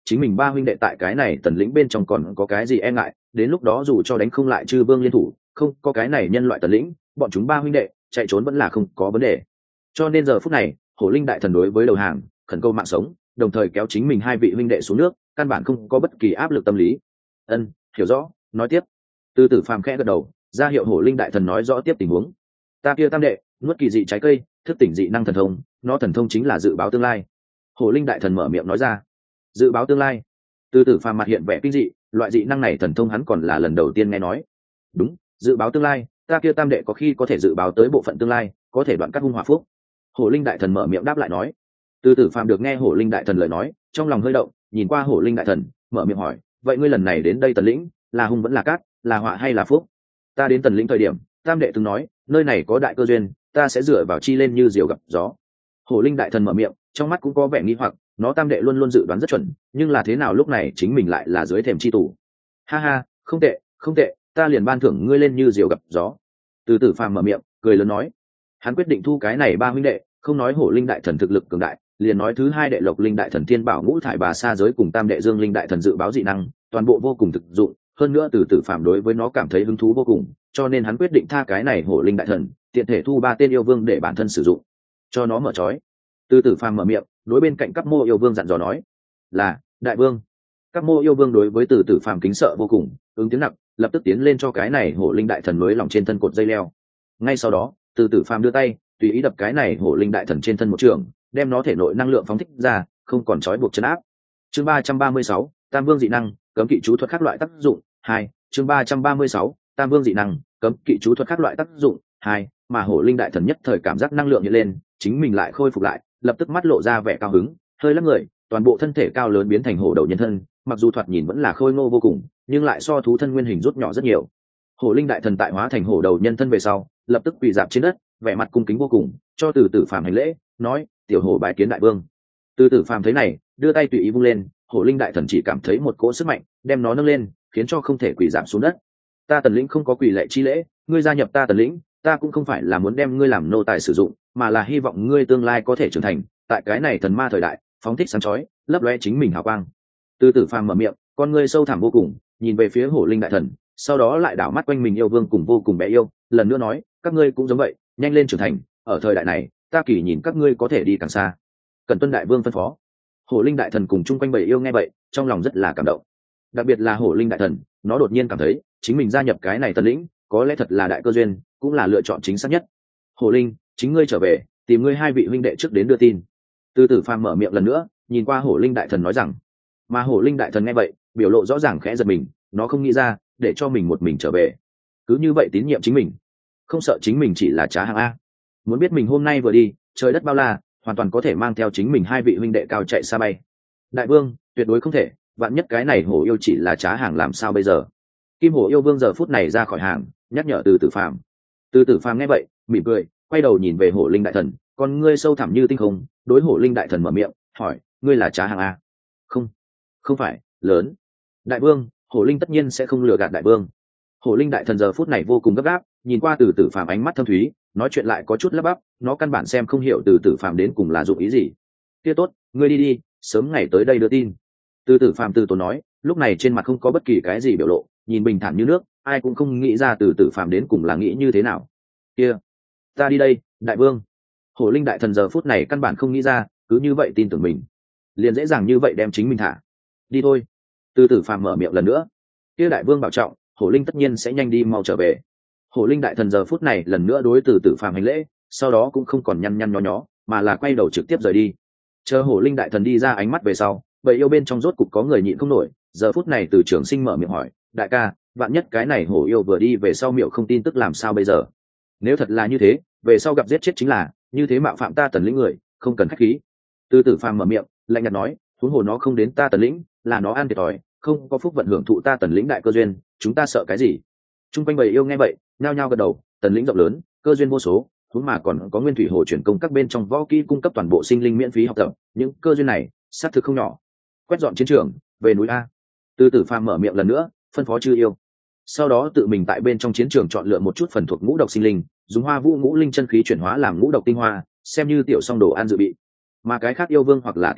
chính mình ba huynh đệ tại cái này tần lĩnh bên trong còn có cái gì e ngại, đến lúc đó dù cho đánh không lại chư vương liên thủ, không có cái này nhân loại tần lĩnh, bọn chúng ba huynh đệ chạy trốn vẫn là không có vấn đề. Cho nên giờ phút này hổ linh đại thần đối với đầu hàng khẩn cầu mạng sống, đồng thời kéo chính mình hai vị huynh đệ xuống nước, căn bản không có bất kỳ áp lực tâm lý. Ân, hiểu rõ, nói tiếp. Từ Tử Phàm khẽ gật đầu, ra hiệu hổ linh đại thần nói rõ tiếp tình huống. Ta kia tam đệ nuốt kỳ dị trái cây, thức tỉnh dị năng thần thông, nó thần thông chính là dự báo tương lai. Hổ linh đại thần mở miệng nói ra. Dự báo tương lai. Từ Tử Phàm mặt hiện vẻ kinh dị, loại dị năng này thần thông hắn còn là lần đầu tiên nghe nói. Đúng, dự báo tương lai, ta kia tam đệ có khi có thể dự báo tới bộ phận tương lai, có thể đoạn cắt hung hỏa phúc. Hổ linh đại thần mở miệng đáp lại nói. Từ Tử Phàm được nghe hổ linh đại thần lời nói, trong lòng hơi động, nhìn qua hổ linh đại thần, mở miệng hỏi, vậy ngươi lần này đến đây tần lĩnh, là hung vẫn là cát, là họa hay là phúc? Ta đến tần lĩnh thời điểm, tam đệ từng nói, nơi này có đại cơ duyên, ta sẽ dựa vào chi lên như diều gặp gió. Hổ linh đại thần mở miệng, trong mắt cũng có vẻ nghi hoặc, nó tam đệ luôn luôn dự đoán rất chuẩn, nhưng là thế nào lúc này chính mình lại là dưới thềm chi tủ? Ha ha, không tệ, không tệ, ta liền ban thưởng ngươi lên như diều gặp gió. Từ Tử Phàm mở miệng, cười lớn nói, hắn quyết định thu cái này ba huynh đệ, không nói hổ linh đại thần thực lực cường đại, liền nói thứ hai đệ lộc linh đại thần thiên bảo ngũ thải bà sa giới cùng tam đệ dương linh đại thần dự báo dị năng, toàn bộ vô cùng thực dụng, hơn nữa Từ Tử Phàm đối với nó cảm thấy hứng thú vô cùng, cho nên hắn quyết định tha cái này hổ linh đại thần, tiện thể thu ba tên yêu vương để bản thân sử dụng, cho nó mở trói. Từ Tử Phàm mở miệng, đối bên cạnh các mô yêu vương dặn dò nói, là đại vương. Các mô yêu vương đối với Từ Tử Phàm kính sợ vô cùng, ứng tiếng nặng, lập tức tiến lên cho cái này hổ linh đại thần mới lòng trên thân cột dây leo. Ngay sau đó Từ Tử Phàm đưa tay tùy ý đập cái này hổ linh đại thần trên thân một trường, đem nó thể nội năng lượng phóng thích ra, không còn trói buộc chân áp. Chương 336, Tam Vương dị năng, cấm kỵ chú thuật các loại tác dụng 2. Chương 336, Tam Vương dị năng, cấm kỵ chú thuật các loại tác dụng 2. Mà hổ linh đại thần nhất thời cảm giác năng lượng hiện lên, chính mình lại khôi phục lại, lập tức mắt lộ ra vẻ cao hứng, hơi lắc người, toàn bộ thân thể cao lớn biến thành hổ đầu nhân thân, mặc dù thoạt nhìn vẫn là khôi ngô vô cùng, nhưng lại so thú thân nguyên hình rút nhỏ rất nhiều. Hổ linh đại thần tại hóa thành hổ đầu nhân thân về sau, lập tức quỳ dạp trên đất, vẻ mặt cung kính vô cùng, cho Từ Tử Phàm hành lễ, nói, tiểu hổ bái kiến đại vương. Từ Tử Phàm thấy này, đưa tay tùy ý vung lên, hổ linh đại thần chỉ cảm thấy một cỗ sức mạnh đem nó nâng lên, khiến cho không thể quỳ giảm xuống đất. Ta tần lĩnh không có quỳ lệ chi lễ, ngươi gia nhập ta tần lĩnh, ta cũng không phải là muốn đem ngươi làm nô tài sử dụng, mà là hy vọng ngươi tương lai có thể trưởng thành, tại cái này thần ma thời đại, phóng thích sáng chói, lấp lóe chính mình hào quang. Từ Tử Phàm mở miệng, con ngươi sâu thẳm vô cùng, nhìn về phía hổ linh đại thần, sau đó lại đảo mắt quanh mình yêu vương cùng vô cùng bé yêu, lần nữa nói, các ngươi cũng giống vậy, nhanh lên trưởng thành, ở thời đại này, ta kỳ nhìn các ngươi có thể đi càng xa. Cần tuân đại vương phân phó. Hổ linh đại thần cùng chung quanh bầy yêu nghe vậy, trong lòng rất là cảm động. Đặc biệt là hổ linh đại thần, nó đột nhiên cảm thấy chính mình gia nhập cái này tần lĩnh, có lẽ thật là đại cơ duyên, cũng là lựa chọn chính xác nhất. Hổ linh, chính ngươi trở về, tìm ngươi hai vị huynh đệ trước đến đưa tin. Từ Tử Phàm mở miệng lần nữa, nhìn qua hổ linh đại thần nói rằng. Mà hổ linh đại thần nghe vậy, biểu lộ rõ ràng khẽ giật mình, nó không nghĩ ra, để cho mình một mình trở về, cứ như vậy tín nhiệm chính mình, không sợ chính mình chỉ là trá hàng a. Muốn biết mình hôm nay vừa đi, trời đất bao la, hoàn toàn có thể mang theo chính mình hai vị huynh đệ cao chạy xa bay. Đại vương, tuyệt đối không thể, vạn nhất cái này hổ yêu chỉ là trá hàng làm sao bây giờ? Kim hổ yêu vương giờ phút này ra khỏi hàng, nhắc nhở Từ Tử Phàm. Từ Tử Phàm nghe vậy, mỉm cười, quay đầu nhìn về hổ linh đại thần, con ngươi sâu thẳm như tinh không, đối hổ linh đại thần mở miệng, hỏi, ngươi là trá hàng a? Không, không phải, lớn. Đại vương, hổ linh tất nhiên sẽ không lừa gạt đại vương. Hổ linh đại thần giờ phút này vô cùng gấp gáp, nhìn qua Từ Tử Phàm ánh mắt thâm thúy, nói chuyện lại có chút lắp bắp, nó căn bản xem không hiểu Từ Tử Phàm đến cùng là dụng ý gì. Kia tốt, ngươi đi đi, sớm ngày tới đây đưa tin. Từ Tử Phàm từ tốn nói, lúc này trên mặt không có bất kỳ cái gì biểu lộ, nhìn bình thản như nước, ai cũng không nghĩ ra Từ Tử Phàm đến cùng là nghĩ như thế nào. Kia, ta đi đây, đại vương. Hổ linh đại thần giờ phút này căn bản không nghĩ ra, cứ như vậy tin tưởng mình, liền dễ dàng như vậy đem chính mình thả. Đi thôi. Từ Tử Phàm mở miệng lần nữa. Kia đại vương bảo trọng, hổ linh tất nhiên sẽ nhanh đi mau trở về. Hổ linh đại thần giờ phút này lần nữa đối Từ Tử Phàm hành lễ, sau đó cũng không còn nhăn nhăn nhó nhó, mà là quay đầu trực tiếp rời đi. Chờ hổ linh đại thần đi ra ánh mắt về sau, bầy yêu bên trong rốt cục có người nhịn không nổi, giờ phút này Từ Trường Sinh mở miệng hỏi, đại ca, vạn nhất cái này hổ yêu vừa đi về sau miệng không tin tức làm sao bây giờ? Nếu thật là như thế, về sau gặp giết chết chính là, như thế mạo phạm ta tần lĩnh người, không cần khách khí. Từ Tử Phàm mở miệng, lạnh nhạt nói, huống hồ nó không đến ta tần lĩnh, là nó ăn thiệt thòi, không có phúc vận hưởng thụ ta tần lĩnh đại cơ duyên, chúng ta sợ cái gì? Trung quanh bầy yêu nghe vậy, nhao nhao gật đầu, tần lĩnh rộng lớn, cơ duyên vô số, huống mà còn có nguyên thủy hồ chuyển công các bên trong võ kỹ cung cấp toàn bộ sinh linh miễn phí học tập, những cơ duyên này xác thực không nhỏ. Quét dọn chiến trường, về núi a. Từ Tử Phàm mở miệng lần nữa, phân phó chư yêu. Sau đó tự mình tại bên trong chiến trường chọn lựa một chút phần thuộc ngũ độc sinh linh, dùng hoa vũ ngũ linh chân khí chuyển hóa làm ngũ độc tinh hoa, xem như tiểu song đồ ăn dự bị. Mà cái khác yêu vương hoặc là tiểu yêu,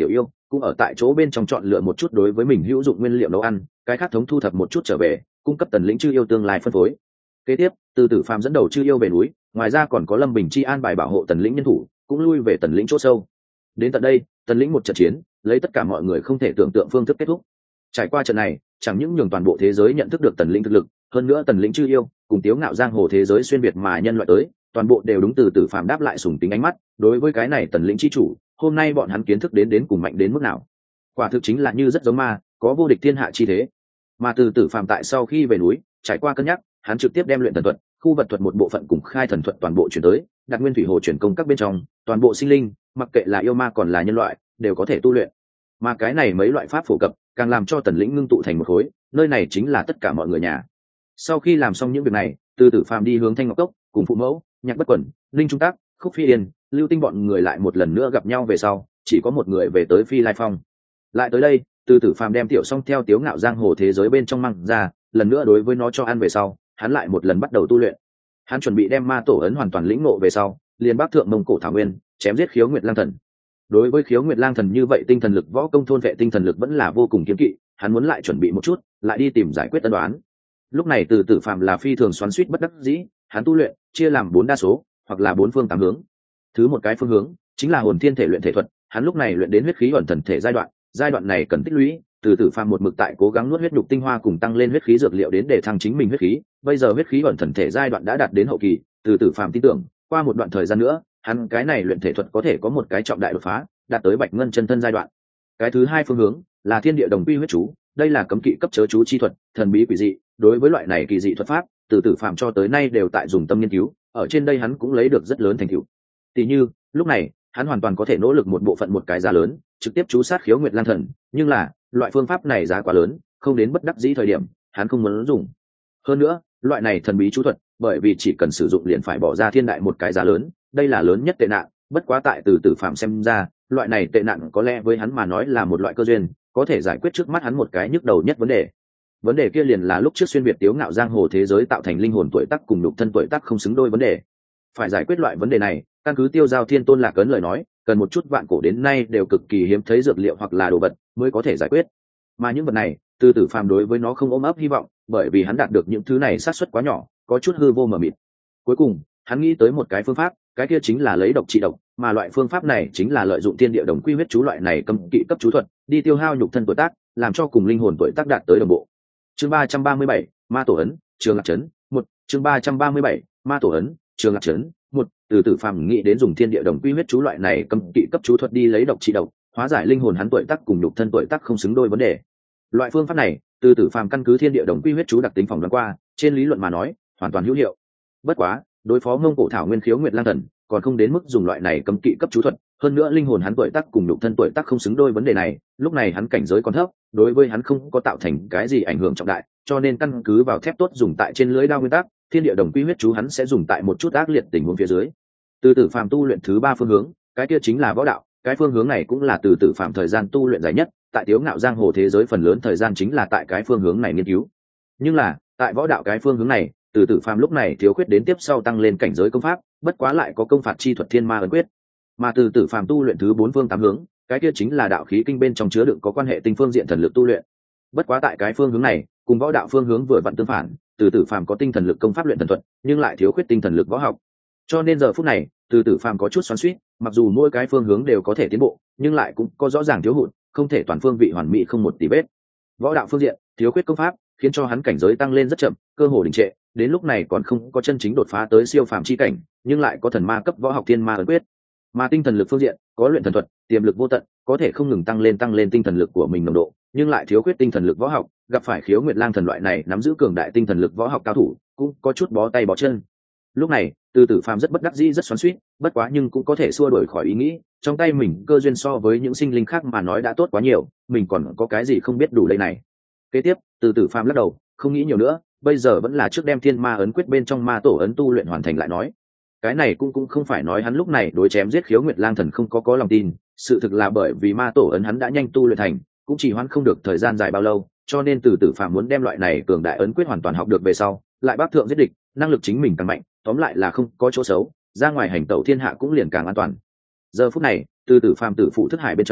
cũng ở tại chỗ bên trong chọn lựa một chút đối với mình hữu dụng nguyên liệu nấu ăn, cái khác thống thu thập một chút trở về, cung cấp tần lĩnh chư yêu tương lai phân phối. Kế tiếp, từ tử phàm dẫn đầu chư yêu về núi, ngoài ra còn có Lâm Bình chi an bài bảo hộ tần lĩnh nhân thủ, cũng lui về tần lĩnh chỗ sâu. Đến tận đây, tần lĩnh một trận chiến, lấy tất cả mọi người không thể tưởng tượng phương thức kết thúc. Trải qua trận này, chẳng những nhường toàn bộ thế giới nhận thức được tần lĩnh thực lực, hơn nữa tần lĩnh chư yêu cùng tiếu ngạo giang hồ thế giới xuyên việt mà nhân loại tới, toàn bộ đều đúng từ tử phàm đáp lại sùng tính ánh mắt. Đối với cái này tần lĩnh chi chủ, hôm nay bọn hắn kiến thức đến cùng mạnh đến mức nào. Quả thực chính là như rất giống ma, có vô địch thiên hạ chi thế. Mà từ tử phàm tại sau khi về núi, trải qua cân nhắc, hắn trực tiếp đem luyện thần thuật, khu vật thuật một bộ phận cùng khai thần thuật toàn bộ chuyển tới, đặt nguyên thủy hồ chuyển công các bên trong, toàn bộ sinh linh, mặc kệ là yêu ma còn là nhân loại, đều có thể tu luyện. Mà cái này mấy loại pháp phổ cập, càng làm cho tần lĩnh ngưng tụ thành một khối, nơi này chính là tất cả mọi người nhà. Sau khi làm xong những việc này, từ tử phàm đi hướng Thanh Ngọc Cốc, cùng phụ mẫu, Nhạc Bất Quẩn, Linh Trung Tác, Khúc Phi Yên, Lưu Tinh bọn người lại một lần nữa gặp nhau về sau, chỉ có một người về tới Phi Lai Phong. Lại tới đây, từ tử phàm đem tiểu song theo tiếu ngạo giang hồ thế giới bên trong mang ra, lần nữa đối với nó cho ăn về sau, hắn lại một lần bắt đầu tu luyện. Hắn chuẩn bị đem ma tổ ấn hoàn toàn lĩnh ngộ về sau, liền bắc thượng Mông Cổ thảo nguyên, chém giết Khiếu Nguyệt Lang Thần. Đối với Khiếu Nguyệt Lang Thần như vậy tinh thần lực võ công thôn vệ tinh thần lực vẫn là vô cùng kiêng kỵ, hắn muốn lại chuẩn bị một chút, lại đi tìm giải quyết tân đoán. Lúc này từ tử phàm là phi thường xoắn xuýt bất đắc dĩ, hắn tu luyện chia làm 4 đa số, hoặc là 4 phương 8 hướng. Thứ một cái phương hướng chính là hồn thiên thể luyện thể thuật, hắn lúc này luyện đến huyết khí ẩn thần thể giai đoạn này cần tích lũy, từ tử phàm một mực tại cố gắng nuốt huyết nhục tinh hoa cùng tăng lên huyết khí dược liệu đến để thăng chính mình huyết khí, bây giờ huyết khí ẩn thần thể giai đoạn đã đạt đến hậu kỳ, từ tử phàm tin tưởng qua một đoạn thời gian nữa, hắn cái này luyện thể thuật có thể có một cái trọng đại đột phá, đạt tới bạch ngân chân thân giai đoạn. Cái thứ hai phương hướng là thiên địa đồng quy huyết chú, đây là cấm kỵ cấp chớ chú chi thuật, thần bí quỷ dị, đối với loại này kỳ dị thuật pháp, từ tử phàm cho tới nay đều tại dùng tâm nghiên cứu, ở trên đây hắn cũng lấy được rất lớn thành tựu. Tỷ như, lúc này, hắn hoàn toàn có thể nỗ lực một bộ phận một cái giá lớn, trực tiếp chú sát Khiếu Nguyệt Lang Thần, nhưng là, loại phương pháp này giá quá lớn, không đến bất đắc dĩ thời điểm, hắn không muốn dùng. Hơn nữa, loại này thần bí chú thuật, bởi vì chỉ cần sử dụng liền phải bỏ ra thiên đại một cái giá lớn, đây là lớn nhất tệ nạn, bất quá tại từ tử phàm xem ra, loại này tệ nạn có lẽ với hắn mà nói là một loại cơ duyên, có thể giải quyết trước mắt hắn một cái nhức đầu nhất vấn đề. Vấn đề kia liền là lúc trước xuyên việt tiếu ngạo giang hồ thế giới tạo thành linh hồn tuổi tác cùng nhục thân tuổi tác không xứng đôi vấn đề. Phải giải quyết loại vấn đề này, căn cứ Tiêu Giao Thiên Tôn Lạc Ấn lời nói, cần một chút vạn cổ đến nay đều cực kỳ hiếm thấy dược liệu hoặc là đồ vật mới có thể giải quyết. Mà những vật này, từ tử phàm đối với nó không ôm ấp hy vọng, bởi vì hắn đạt được những thứ này xác suất quá nhỏ, có chút hư vô mờ mịt. Cuối cùng, hắn nghĩ tới một cái phương pháp, cái kia chính là lấy độc trị độc, mà loại phương pháp này chính là lợi dụng thiên địa đồng quy huyết chú loại này cấm kỵ cấp chú thuật, đi tiêu hao nhục thân tuổi tác, làm cho cùng linh hồn tuổi tác đạt tới đồng bộ. Chương 337, Ma tổ ấn, Trường Lạc trấn, 1, chương 337, Ma tổ ấn, Trường Lạc trấn, 1, từ tử phàm nghĩ đến dùng thiên địa đồng quy huyết chú loại này cấm kỵ cấp chú thuật đi lấy độc trị độc, hóa giải linh hồn hắn tuổi tác cùng nhục thân tuổi tác không xứng đôi vấn đề. Loại phương pháp này, từ tử phàm căn cứ thiên địa đồng quy huyết chú đặc tính phỏng đoán qua, trên lý luận mà nói, hoàn toàn hữu hiệu. Bất quá, đối phó Mông Cổ thảo nguyên Khiếu Nguyệt Lang Thần, còn không đến mức dùng loại này cấm kỵ cấp chú thuật, hơn nữa linh hồn hắn tuổi tác cùng nhục thân tuổi tác không xứng đôi vấn đề này, lúc này hắn cảnh giới còn thấp, đối với hắn không có tạo thành cái gì ảnh hưởng trọng đại, cho nên căn cứ vào thép tốt dùng tại trên lưỡi đao nguyên tắc, thiên địa đồng quy huyết chú hắn sẽ dùng tại một chút ác liệt tình huống phía dưới. Từ tử phàm tu luyện thứ 3 phương hướng, cái kia chính là võ đạo, cái phương hướng này cũng là từ tử phàm thời gian tu luyện dài nhất, tại tiếu ngạo giang hồ thế giới phần lớn thời gian chính là tại cái phương hướng này nghiên cứu. Nhưng là, tại võ đạo cái phương hướng này, từ tử phàm lúc này thiếu khuyết đến tiếp sau tăng lên cảnh giới công pháp, bất quá lại có công phạt chi thuật thiên ma ấn quyết. Mà từ tử phàm tu luyện thứ 4 phương 8 hướng, cái kia chính là đạo khí kinh bên trong chứa đựng có quan hệ tinh phương diện thần lực tu luyện. Bất quá tại cái phương hướng này, cùng võ đạo phương hướng vừa vặn tương phản, từ tử phàm có tinh thần lực công pháp luyện thần thuật, nhưng lại thiếu khuyết tinh thần lực võ học. Cho nên giờ phút này, từ tử phàm có chút xoắn xuýt, mặc dù mỗi cái phương hướng đều có thể tiến bộ, nhưng lại cũng có rõ ràng thiếu hụt, không thể toàn phương vị hoàn mỹ không một tí vết. Võ đạo phương diện, thiếu khuyết công pháp, khiến cho hắn cảnh giới tăng lên rất chậm, cơ hồ đình trệ, đến lúc này còn không có chân chính đột phá tới siêu phàm chi cảnh, nhưng lại có thần ma cấp võ học thiên ma ấn quyết. Mà tinh thần lực phương diện, có luyện thần thuật, tiềm lực vô tận, có thể không ngừng tăng lên tinh thần lực của mình nồng độ, nhưng lại thiếu khuyết tinh thần lực võ học, gặp phải Khiếu Nguyệt Lang Thần loại này nắm giữ cường đại tinh thần lực võ học cao thủ, cũng có chút bó tay bó chân. Lúc này, từ tử phàm rất bất đắc dĩ rất xoắn xuýt, bất quá nhưng cũng có thể xua đuổi khỏi ý nghĩ, trong tay mình cơ duyên so với những sinh linh khác mà nói đã tốt quá nhiều, mình còn có cái gì không biết đủ đây này. Kế tiếp, từ tử phàm lắc đầu, không nghĩ nhiều nữa, bây giờ vẫn là trước đem thiên ma ấn quyết bên trong ma tổ ấn tu luyện hoàn thành lại nói. Cái này cũng không phải nói hắn lúc này đối chém giết Khiếu Nguyệt Lang Thần không có lòng tin, sự thực là bởi vì ma tổ ấn hắn đã nhanh tu luyện thành, cũng chỉ hoãn không được thời gian dài bao lâu, cho nên từ tử phàm muốn đem loại này cường đại ấn quyết hoàn toàn học được về sau, lại bác thượng giết địch, năng lực chính mình càng mạnh, tóm lại là không có chỗ xấu, ra ngoài hành tẩu thiên hạ cũng liền càng an toàn. Giờ phút này, từ tử phàm tử phụ thức hải bên trong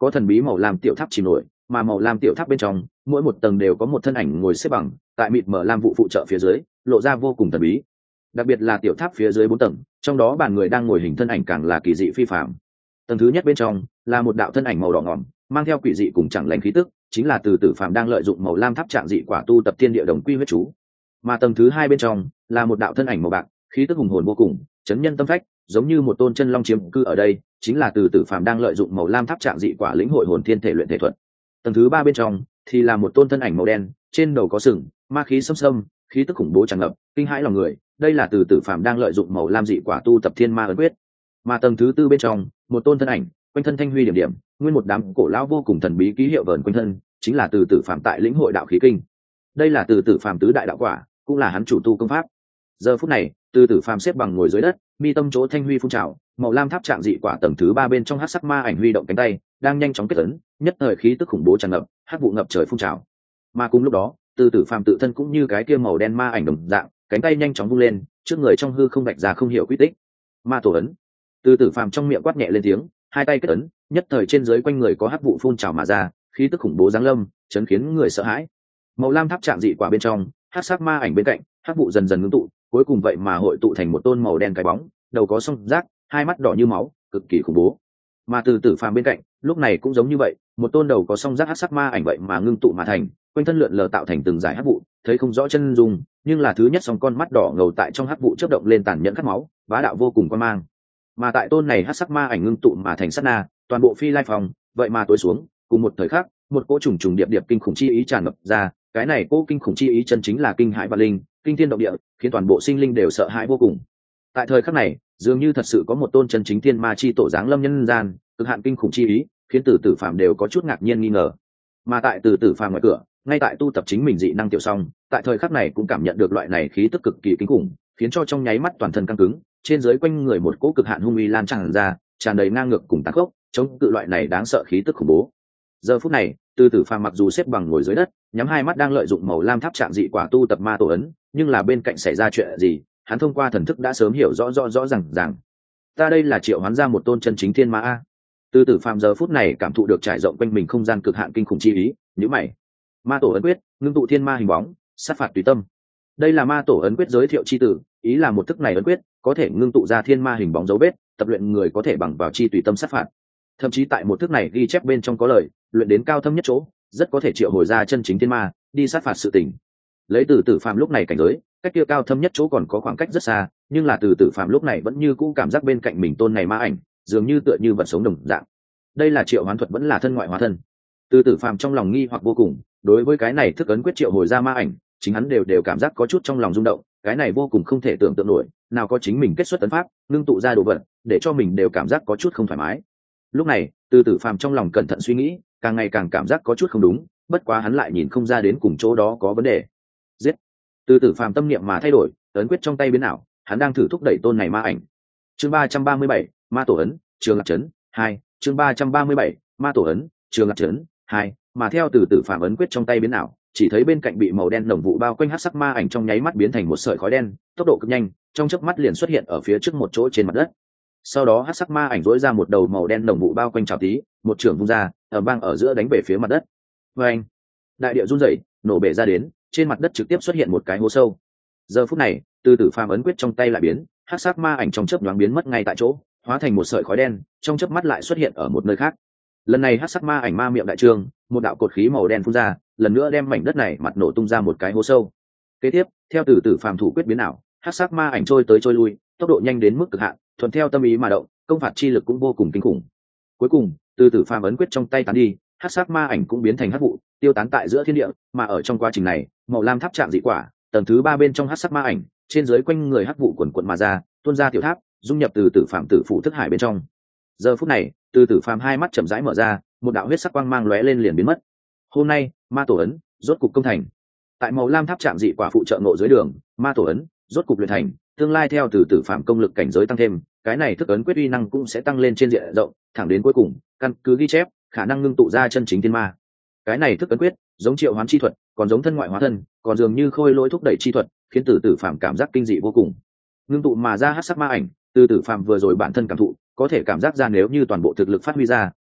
có thần bí màu lam tiểu tháp chìm nổi, mà màu lam tiểu tháp bên trong mỗi một tầng đều có một thân ảnh ngồi xếp bằng tại mịt mở lam vụ phụ trợ phía dưới, lộ ra vô cùng thần bí. Đặc biệt là tiểu tháp phía dưới 4 tầng, trong đó bàn người đang ngồi hình thân ảnh càng là kỳ dị phi phàm. Tầng thứ nhất bên trong là một đạo thân ảnh màu đỏ ngòm, mang theo quỷ dị cùng chẳng lành khí tức, chính là từ tử phàm đang lợi dụng màu lam tháp trạng dị quả tu tập thiên địa đồng quy huyết chú. Mà tầng thứ hai bên trong là một đạo thân ảnh màu bạc, khí tức hùng hồn vô cùng, chấn nhân tâm phách, giống như một tôn chân long chiếm cư ở đây, chính là từ tử phàm đang lợi dụng màu lam tháp trạng dị quả lĩnh hội hồn thiên thể luyện thể thuật. Tầng thứ ba bên trong thì là một tôn thân ảnh màu đen, trên đầu có sừng, ma khí xâm xâm, khí tức khủng bố tràn ngập, kinh hãi lòng người. Đây là từ tử phàm đang lợi dụng màu lam dị quả tu tập thiên ma ấn quyết. Mà tầng thứ tư bên trong, một tôn thân ảnh, quanh thân thanh huy điểm điểm, nguyên một đám cổ lão vô cùng thần bí ký hiệu vờn quanh thân, chính là từ tử phàm tại lĩnh hội đạo khí kinh. Đây là từ tử phàm tứ đại đạo quả, cũng là hắn chủ tu công pháp. Giờ phút này, từ tử phàm xếp bằng ngồi dưới đất, mi tâm chỗ thanh huy phun trào, màu lam tháp trạng dị quả tầng thứ ba bên trong hắc sắc ma ảnh huy động cánh tay, đang nhanh chóng kết ấn, nhất thời khí tức khủng bố tràn ngập, hắc vụ ngập trời phun trào. Mà cùng lúc đó, từ tử phàm tự thân cũng như cái kia màu đen ma ảnh đồng dạng, cánh tay nhanh chóng vung lên, trước người trong hư không vạch ra không hiểu quy tích. Ma tổ ấn. Từ tử phàm trong miệng quát nhẹ lên tiếng, hai tay kết ấn, nhất thời trên dưới quanh người có hắc vụ phun trào mà ra, khí tức khủng bố giáng lâm, chấn khiến người sợ hãi. Màu lam tháp trạng dị quả bên trong, hắc sắc ma ảnh bên cạnh, hắc vụ dần dần ngưng tụ, cuối cùng vậy mà hội tụ thành một tôn màu đen cái bóng, đầu có song giác, hai mắt đỏ như máu, cực kỳ khủng bố. Mà từ tử phàm bên cạnh, lúc này cũng giống như vậy, một tôn đầu có song giác hắc sắc ma ảnh vậy mà ngưng tụ mà thành, quanh thân lượn lờ tạo thành từng dải hắc vụ, thấy không rõ chân dung, nhưng là thứ nhất song con mắt đỏ ngầu tại trong hắc vụ chớp động lên tàn nhẫn khát máu, bá đạo vô cùng quan mang. Mà tại tôn này hắc sắc ma ảnh ngưng tụ mà thành sát na, toàn bộ phi lai phòng vậy mà tối xuống, cùng một thời khắc, một cỗ trùng trùng điệp điệp kinh khủng chi ý tràn ngập ra, cái này cỗ kinh khủng chi ý chân chính là kinh hãi vạn linh, kinh thiên động địa, khiến toàn bộ sinh linh đều sợ hãi vô cùng. Tại thời khắc này, dường như thật sự có một tôn chân chính thiên ma chi tổ giáng lâm nhân gian, cực hạn kinh khủng chi ý, khiến từ tử phàm đều có chút ngạc nhiên nghi ngờ. Mà tại từ tử phàm ngoài cửa, ngay tại tu tập chính mình dị năng tiểu song, tại thời khắc này cũng cảm nhận được loại này khí tức cực kỳ kinh khủng, khiến cho trong nháy mắt toàn thân căng cứng, trên dưới quanh người một cỗ cực hạn hung uy lan tràn ra, tràn đầy ngang ngược cùng tàn khốc, chống cự loại này đáng sợ khí tức khủng bố. Giờ phút này, từ tử phàm mặc dù xếp bằng ngồi dưới đất, nhắm hai mắt đang lợi dụng màu lam tháp trạng dị quả tu tập ma tổ ấn, nhưng là bên cạnh xảy ra chuyện gì, hắn thông qua thần thức đã sớm hiểu rõ ràng. Ta đây là triệu hoán ra một tôn chân chính thiên ma a. Từ tử phàm giờ phút này cảm thụ được trải rộng quanh mình không gian cực hạn kinh khủng chi ý, nhíu mày. Ma tổ ấn quyết, ngưng tụ thiên ma hình bóng, sát phạt tùy tâm. Đây là ma tổ ấn quyết giới thiệu chi tử, ý là một thức này ấn quyết có thể ngưng tụ ra thiên ma hình bóng dấu vết, tập luyện người có thể bằng vào chi tùy tâm sát phạt. Thậm chí tại một thức này ghi chép bên trong có lời, luyện đến cao thâm nhất chỗ, rất có thể triệu hồi ra chân chính thiên ma, đi sát phạt sự tình. Lấy từ tử phàm lúc này cảnh giới, cách kia cao thâm nhất chỗ còn có khoảng cách rất xa, nhưng là từ tử phàm lúc này vẫn như cũ cảm giác bên cạnh mình tôn này ma ảnh, dường như tựa như vật sống đồng dạng. Đây là triệu hoán thuật vẫn là thân ngoại hóa thân? Từ tử phàm trong lòng nghi hoặc vô cùng, đối với cái này thức ấn quyết triệu hồi ra ma ảnh, chính hắn đều cảm giác có chút trong lòng rung động, cái này vô cùng không thể tưởng tượng nổi, nào có chính mình kết xuất tấn pháp, ngưng tụ ra đồ vật, để cho mình đều cảm giác có chút không thoải mái. Lúc này, từ tử phàm trong lòng cẩn thận suy nghĩ, càng ngày càng cảm giác có chút không đúng, bất quá hắn lại nhìn không ra đến cùng chỗ đó có vấn đề. Giết! Từ tử phàm tâm niệm mà thay đổi, ấn quyết trong tay biến ảo, hắn đang thử thúc đẩy tôn này ma ảnh. Chương 337, ma tổ ấn, Trường Lạc Trấn 2, chương 337, ma tổ ấn, Trường Lạc Trấn 2, mà theo từ tử phàm ấn quyết trong tay biến ảo, chỉ thấy bên cạnh bị màu đen nồng vụ bao quanh hắc sắc ma ảnh trong nháy mắt biến thành một sợi khói đen, tốc độ cực nhanh, trong chớp mắt liền xuất hiện ở phía trước một chỗ trên mặt đất. Sau đó hắc sắc ma ảnh rỗi ra một đầu màu đen nồng vụ bao quanh chảo tí, một trường vung ra, ở bang ở giữa đánh về phía mặt đất. Oeng! Đại địa rung rẩy, nổ bể ra đến, trên mặt đất trực tiếp xuất hiện một cái hố sâu. Giờ phút này, từ tử phàm ấn quyết trong tay lại biến, hắc sắc ma ảnh trong chớp nhoáng biến mất ngay tại chỗ, hóa thành một sợi khói đen, trong chớp mắt lại xuất hiện ở một nơi khác. Lần này hắc sắc ma ảnh ma miệng đại trương, một đạo cột khí màu đen phun ra, lần nữa đem mảnh đất này mặt nổ tung ra một cái hố sâu. Kế tiếp, theo từ tử phàm thủ quyết biến ảo, hắc sắc ma ảnh trôi tới trôi lui, tốc độ nhanh đến mức cực hạn, thuận theo tâm ý mà động, công phạt chi lực cũng vô cùng kinh khủng. Cuối cùng, từ tử phàm ấn quyết trong tay tán đi, hắc sắc ma ảnh cũng biến thành hắc vụ, tiêu tán tại giữa thiên địa, mà ở trong quá trình này, màu lam tháp trạng dị quả, tầng thứ ba bên trong hắc sắc ma ảnh, trên dưới quanh người hắc vụ quần quần mà ra, tuôn ra tiểu tháp, dung nhập từ tử phàm tử phụ thức hải bên trong. Giờ phút này, từ tử phàm hai mắt chậm rãi mở ra, một đạo huyết sắc quang mang lóe lên liền biến mất. Hôm nay, ma tổ ấn rốt cục công thành. Tại màu lam tháp trạng dị quả phụ trợ ngộ dưới đường, ma tổ ấn rốt cục luyện thành, tương lai theo từ tử phàm công lực cảnh giới tăng thêm, cái này thức ấn quyết uy năng cũng sẽ tăng lên trên diện rộng, thẳng đến cuối cùng, căn cứ ghi chép, khả năng ngưng tụ ra chân chính thiên ma. Cái này thức ấn quyết, giống triệu hoán chi thuật, còn giống thân ngoại hóa thân, còn dường như khôi lỗi thúc đẩy chi thuật, khiến từ tử phàm cảm giác kinh dị vô cùng. Ngưng tụ mà ra hắc sắc ma ảnh, từ tử phàm vừa rồi bản thân cảm thụ, có thể cảm giác ra nếu như toàn bộ thực lực phát huy ra,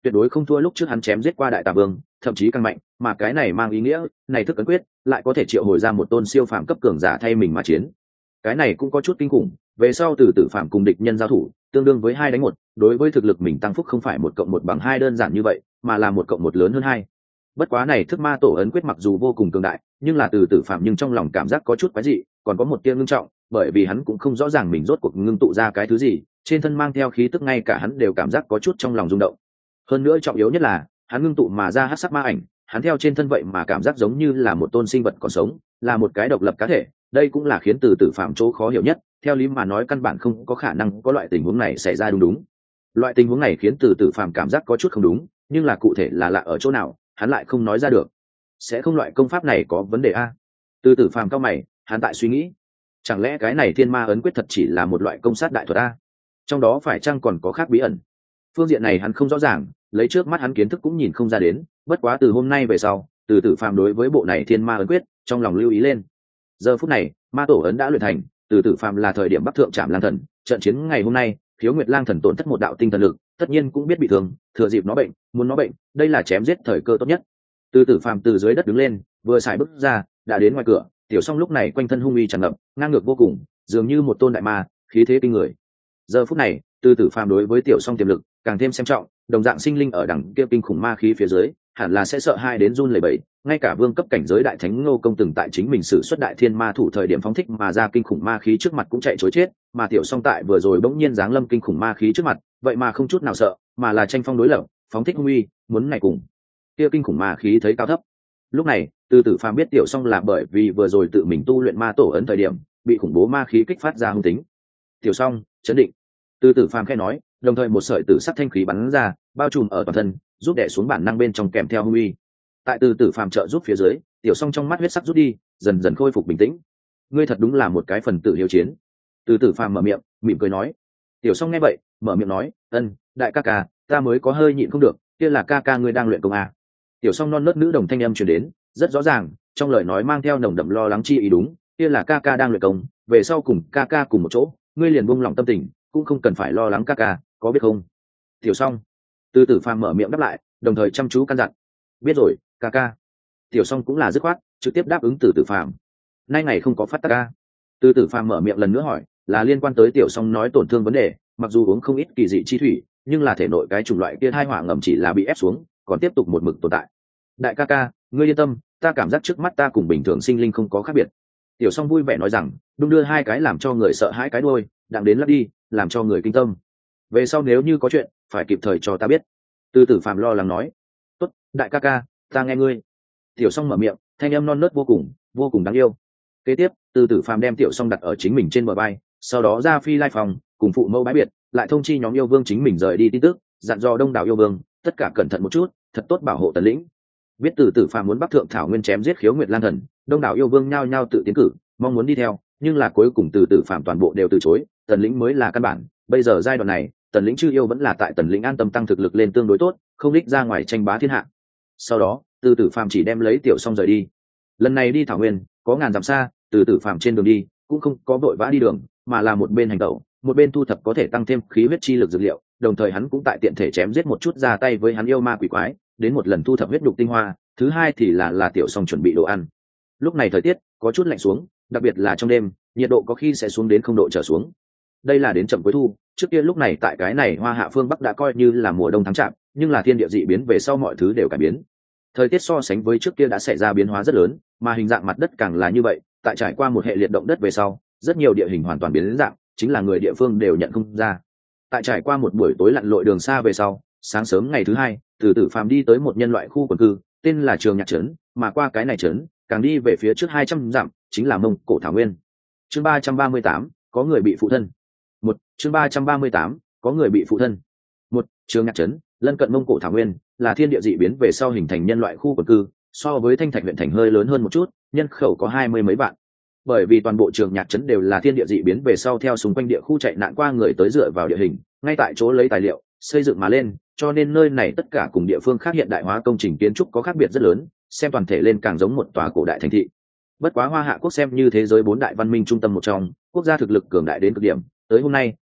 tuyệt đối không thua lúc trước hắn chém giết qua đại tà vương, thậm chí càng mạnh, mà cái này mang ý nghĩa này thức ấn quyết lại có thể triệu hồi ra một tôn siêu phàm cấp cường giả thay mình mà chiến. Cái này cũng có chút kinh khủng, về sau từ tử phạm cùng địch nhân giao thủ tương đương với 2-1, đối với thực lực mình tăng phúc không phải 1+1 bằng 2 đơn giản như vậy, mà là 1+1 lớn hơn 2. Bất quá này thức ma tổ ấn quyết mặc dù vô cùng cường đại, nhưng là từ tử phạm nhưng trong lòng cảm giác có chút quái dị, còn có một tia ngưng trọng, bởi vì hắn cũng không rõ ràng mình rốt cuộc ngưng tụ ra cái thứ gì, trên thân mang theo khí tức ngay cả hắn đều cảm giác có chút trong lòng rung động. Hơn nữa trọng yếu nhất là hắn ngưng tụ mà ra hắc sắc ma ảnh, hắn theo trên thân vậy mà cảm giác giống như là một tôn sinh vật còn sống, là một cái độc lập cá thể, đây cũng là khiến từ tử phạm chỗ khó hiểu nhất. Theo lý mà nói căn bản không có khả năng có loại tình huống này xảy ra. Đúng, loại tình huống này khiến từ tử phạm cảm giác có chút không đúng, nhưng là cụ thể là lạ ở chỗ nào hắn lại không nói ra được. Sẽ không loại công pháp này có vấn đề a? Từ tử phạm cao mày, hắn tại suy nghĩ, chẳng lẽ cái này thiên ma ấn quyết thật chỉ là một loại công sát đại thuật a? Trong đó phải chăng còn có khác bí ẩn? Phương diện này hắn không rõ ràng, lấy trước mắt hắn kiến thức cũng nhìn không ra đến, bất quá từ hôm nay về sau từ tử phàm đối với bộ này thiên ma ấn quyết trong lòng lưu ý lên. Giờ phút này ma tổ ấn đã luyện thành, từ tử phàm là thời điểm bắc thượng trảm lang thần. Trận chiến ngày hôm nay Khiếu Nguyệt Lang thần tổn thất một đạo tinh thần lực, tất nhiên cũng biết bị thương, thừa dịp nó bệnh, muốn nó bệnh, đây là chém giết thời cơ tốt nhất. Từ tử phàm từ dưới đất đứng lên, vừa xài bước ra đã đến ngoài cửa. Tiểu Song lúc này quanh thân hung uy tràn ngập, ngang ngược vô cùng, dường như một tôn đại ma, khí thế kinh người. Giờ phút này từ tử phàm đối với Tiểu Song tiềm lực càng thêm xem trọng, đồng dạng sinh linh ở đằng kia kinh khủng ma khí phía dưới hẳn là sẽ sợ hai đến run lẩy bẩy. Ngay cả vương cấp cảnh giới đại thánh Ngô Công từng tại chính mình sử xuất đại thiên ma thủ thời điểm phóng thích mà ra kinh khủng ma khí trước mặt cũng chạy chối chết, mà Tiểu Song tại vừa rồi bỗng nhiên giáng lâm kinh khủng ma khí trước mặt, vậy mà không chút nào sợ, mà là tranh phong đối lập, phóng thích hung uy, muốn này cùng kia kinh khủng ma khí thấy cao thấp. Lúc này từ tử phàm biết Tiểu Song là bởi vì vừa rồi tự mình tu luyện ma tổ ấn thời điểm bị khủng bố ma khí kích phát ra hung tính. Tiểu Song chấn định, từ tử phàm khẽ nói, đồng thời một sợi tử sắc thanh khí bắn ra bao trùm ở toàn thân, giúp đè xuống bản năng bên trong kèm theo hung uy. Tại từ tử phàm trợ giúp phía dưới, Tiểu Song trong mắt huyết sắc rút đi, dần dần khôi phục bình tĩnh. Ngươi thật đúng là một cái phần tử hiếu chiến. Từ tử phàm mở miệng mỉm cười nói. Tiểu Song nghe vậy mở miệng nói, ân, đại ca ca, ta mới có hơi nhịn không được, kia là ca ca ngươi đang luyện công à. Tiểu Song non nớt nữ đồng thanh âm truyền đến, rất rõ ràng, trong lời nói mang theo nồng đậm lo lắng chi ý. Đúng, kia là ca ca đang luyện công, về sau cùng ca ca cùng một chỗ, ngươi liền buông lòng tâm tình, cũng không cần phải lo lắng ca ca, có biết không? Tiểu Song từ tử phàm mở miệng đáp lại, đồng thời chăm chú căn dặn, biết rồi ca ca. Tiểu Song cũng là dứt khoát trực tiếp đáp ứng từ tử phàm. Nay ngày không có phát tác ca? Từ tử phàm mở miệng lần nữa hỏi, là liên quan tới Tiểu Song nói tổn thương vấn đề. Mặc dù uống không ít kỳ dị chi thủy, nhưng là thể nội cái chủng loại kia thai hỏa ngầm chỉ là bị ép xuống, còn tiếp tục một mực tồn tại. Đại ca ca, ngươi yên tâm, ta cảm giác trước mắt ta cùng bình thường sinh linh không có khác biệt. Tiểu Song vui vẻ nói rằng, đung đưa hai cái làm cho người sợ hãi cái đuôi, đặng đến lắc đi, làm cho người kinh tâm. Về sau nếu như có chuyện phải kịp thời cho ta biết. Từ tử phàm lo lắng nói. Tốt, đại ca ca, ta nghe ngươi. Tiểu Song mở miệng, thanh âm non nớt vô cùng đáng yêu. Kế tiếp từ tử phàm đem Tiểu Song đặt ở chính mình trên bờ vai, sau đó ra phi lai phòng cùng phụ mẫu bái biệt, lại thông chi nhóm yêu vương chính mình rời đi tin tức, dặn dò đông đảo yêu vương tất cả cẩn thận một chút, thật tốt bảo hộ Tần lĩnh. Biết từ tử phàm muốn bắc thượng thảo nguyên chém giết Khiếu Nguyệt Lang thần, đông đảo yêu vương nhao nhao tự tiến cử, mong muốn đi theo, nhưng là cuối cùng từ tử phàm toàn bộ đều từ chối. Tần lĩnh mới là căn bản, bây giờ giai đoạn này Tần lĩnh chư yêu vẫn là tại Tần lĩnh an tâm tăng thực lực lên tương đối tốt, không đích ra ngoài tranh bá thiên hạ. Sau đó từ tử phàm chỉ đem lấy Tiểu Song rời đi. Lần này đi thảo nguyên có ngàn dặm xa, từ tử phàm trên đường đi cũng không có vội vã đi đường, mà là một bên hành tẩu, một bên thu thập có thể tăng thêm khí huyết chi lực dược liệu, đồng thời hắn cũng tại tiện thể chém giết một chút ra tay với hắn yêu ma quỷ quái, đến một lần thu thập huyết đục tinh hoa, thứ hai thì là Tiểu Song chuẩn bị đồ ăn. Lúc này thời tiết có chút lạnh xuống, đặc biệt là trong đêm, nhiệt độ có khi sẽ xuống đến 0 độ trở xuống. Đây là đến chậm cuối thu, trước kia lúc này tại cái này Hoa Hạ phương Bắc đã coi như là mùa đông tháng chạp, nhưng là thiên địa dị biến về sau mọi thứ đều cải biến. Thời tiết so sánh với trước kia đã xảy ra biến hóa rất lớn, mà hình dạng mặt đất càng là như vậy, tại trải qua một hệ liệt động đất về sau, rất nhiều địa hình hoàn toàn biến dạng, chính là người địa phương đều nhận không ra. Tại trải qua một buổi tối lặn lội đường xa về sau, sáng sớm ngày thứ hai, từ tử phàm đi tới một nhân loại khu quần cư, tên là Trường Nhạc trấn, mà qua cái này trấn, càng đi về phía trước 200 dặm, chính là Mông Cổ thảo nguyên. Chương 338, có người bị phụ thân. Chương 338, có người bị phụ thân. Trường Nhạc trấn, lân cận Mông Cổ thảo nguyên, là thiên địa dị biến về sau hình thành nhân loại khu quần cư, so với Thanh Thạch huyện thành hơi lớn hơn một chút, nhân khẩu có 20 mấy vạn. Bởi vì toàn bộ Trường Nhạc trấn đều là thiên địa dị biến về sau theo xung quanh địa khu chạy nạn qua người tới dựa vào địa hình, ngay tại chỗ lấy tài liệu xây dựng mà lên, cho nên nơi này tất cả cùng địa phương khác hiện đại hóa công trình kiến trúc có khác biệt rất lớn, xem toàn thể lên càng giống một tòa cổ đại thành thị. Bất quá Hoa Hạ quốc xem như thế giới 4 đại văn minh trung tâm một trong, quốc gia thực lực cường đại đến cực điểm, tới hôm nay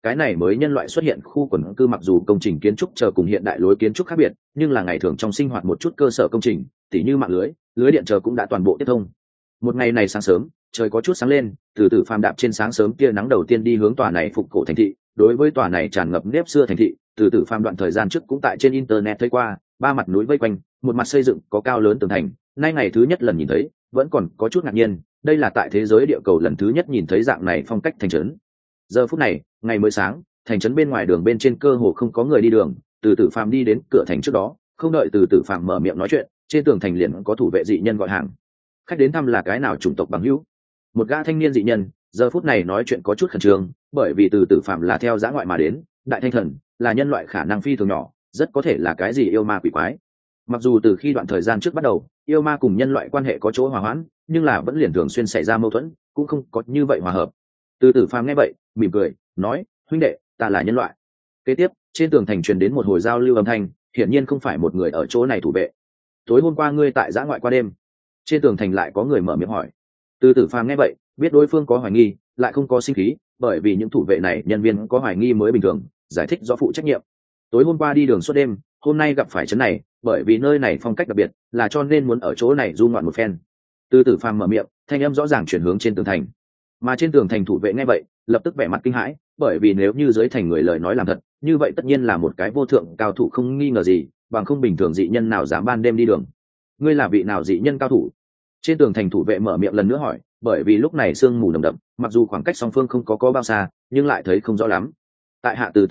cái này mới nhân loại xuất hiện khu quần cư mặc dù công trình kiến trúc chờ cùng hiện đại lối kiến trúc khác biệt, nhưng là ngày thường trong sinh hoạt một chút cơ sở công trình, tỉ như mạng lưới điện chờ cũng đã toàn bộ tiếp thông. Một ngày này sáng sớm, trời có chút sáng lên, từ từ phàm đạp trên sáng sớm kia nắng đầu tiên đi hướng tòa này phục cổ thành thị. Đối với tòa này tràn ngập nếp xưa thành thị, từ từ phàm đoạn thời gian trước cũng tại trên internet thấy qua, ba mặt núi vây quanh, một mặt xây dựng có cao lớn tường thành. Nay ngày thứ nhất lần nhìn thấy, vẫn còn có chút ngạc nhiên, đây là tại thế giới địa cầu lần thứ nhất nhìn thấy dạng này phong cách thành trấn. Giờ phút này, ngày mới sáng, thành trấn bên ngoài đường bên trên cơ hồ không có người đi đường, từ từ phàm đi đến cửa thành trước đó, không đợi từ từ phàm mở miệng nói chuyện, trên tường thành liền có thủ vệ dị nhân gọi hàng. Khách đến thăm là cái nào chủng tộc bằng hữu? Một gã thanh niên dị nhân giờ phút này nói chuyện có chút khẩn trương, bởi vì từ tử phạm là theo dã ngoại mà đến, đại thanh thần là nhân loại khả năng phi thường nhỏ, rất có thể là cái gì yêu ma quỷ quái. Mặc dù từ khi đoạn thời gian trước bắt đầu yêu ma cùng nhân loại quan hệ có chỗ hòa hoãn, nhưng là vẫn liền thường xuyên xảy ra mâu thuẫn, cũng không có như vậy hòa hợp. Từ tử phạm nghe vậy mỉm cười nói, huynh đệ, ta là nhân loại. Kế tiếp trên tường thành truyền đến một hồi giao lưu âm thanh, hiển nhiên không phải một người ở chỗ này thủ vệ. Tối hôm qua ngươi tại dã ngoại qua đêm? Trên tường thành lại có người mở miệng hỏi. Từ tử phàm nghe vậy biết đối phương có hoài nghi, lại không có sinh khí, bởi vì những thủ vệ này nhân viên có hoài nghi mới bình thường, giải thích rõ phụ trách nhiệm. Tối hôm qua đi đường suốt đêm, hôm nay gặp phải trấn này, bởi vì nơi này phong cách đặc biệt, là cho nên muốn ở chỗ này du ngoạn một phen. Từ tử phàm mở miệng, thanh âm rõ ràng chuyển hướng trên tường thành. Mà trên tường thành thủ vệ nghe vậy lập tức vẻ mặt kinh hãi, bởi vì nếu như dưới thành người lời nói làm thật, như vậy tất nhiên là một cái vô thượng cao thủ không nghi ngờ gì, bằng không bình thường dị nhân nào dám ban đêm đi đường. Ngươi là vị nào dị nhân cao thủ? Trên tường thành thủ vệ mở miệng lần nữa hỏi, bởi vì lúc này sương mù nồng đậm, mặc dù khoảng cách song phương không có bao xa, nhưng lại thấy không rõ lắm. Tại hạ từ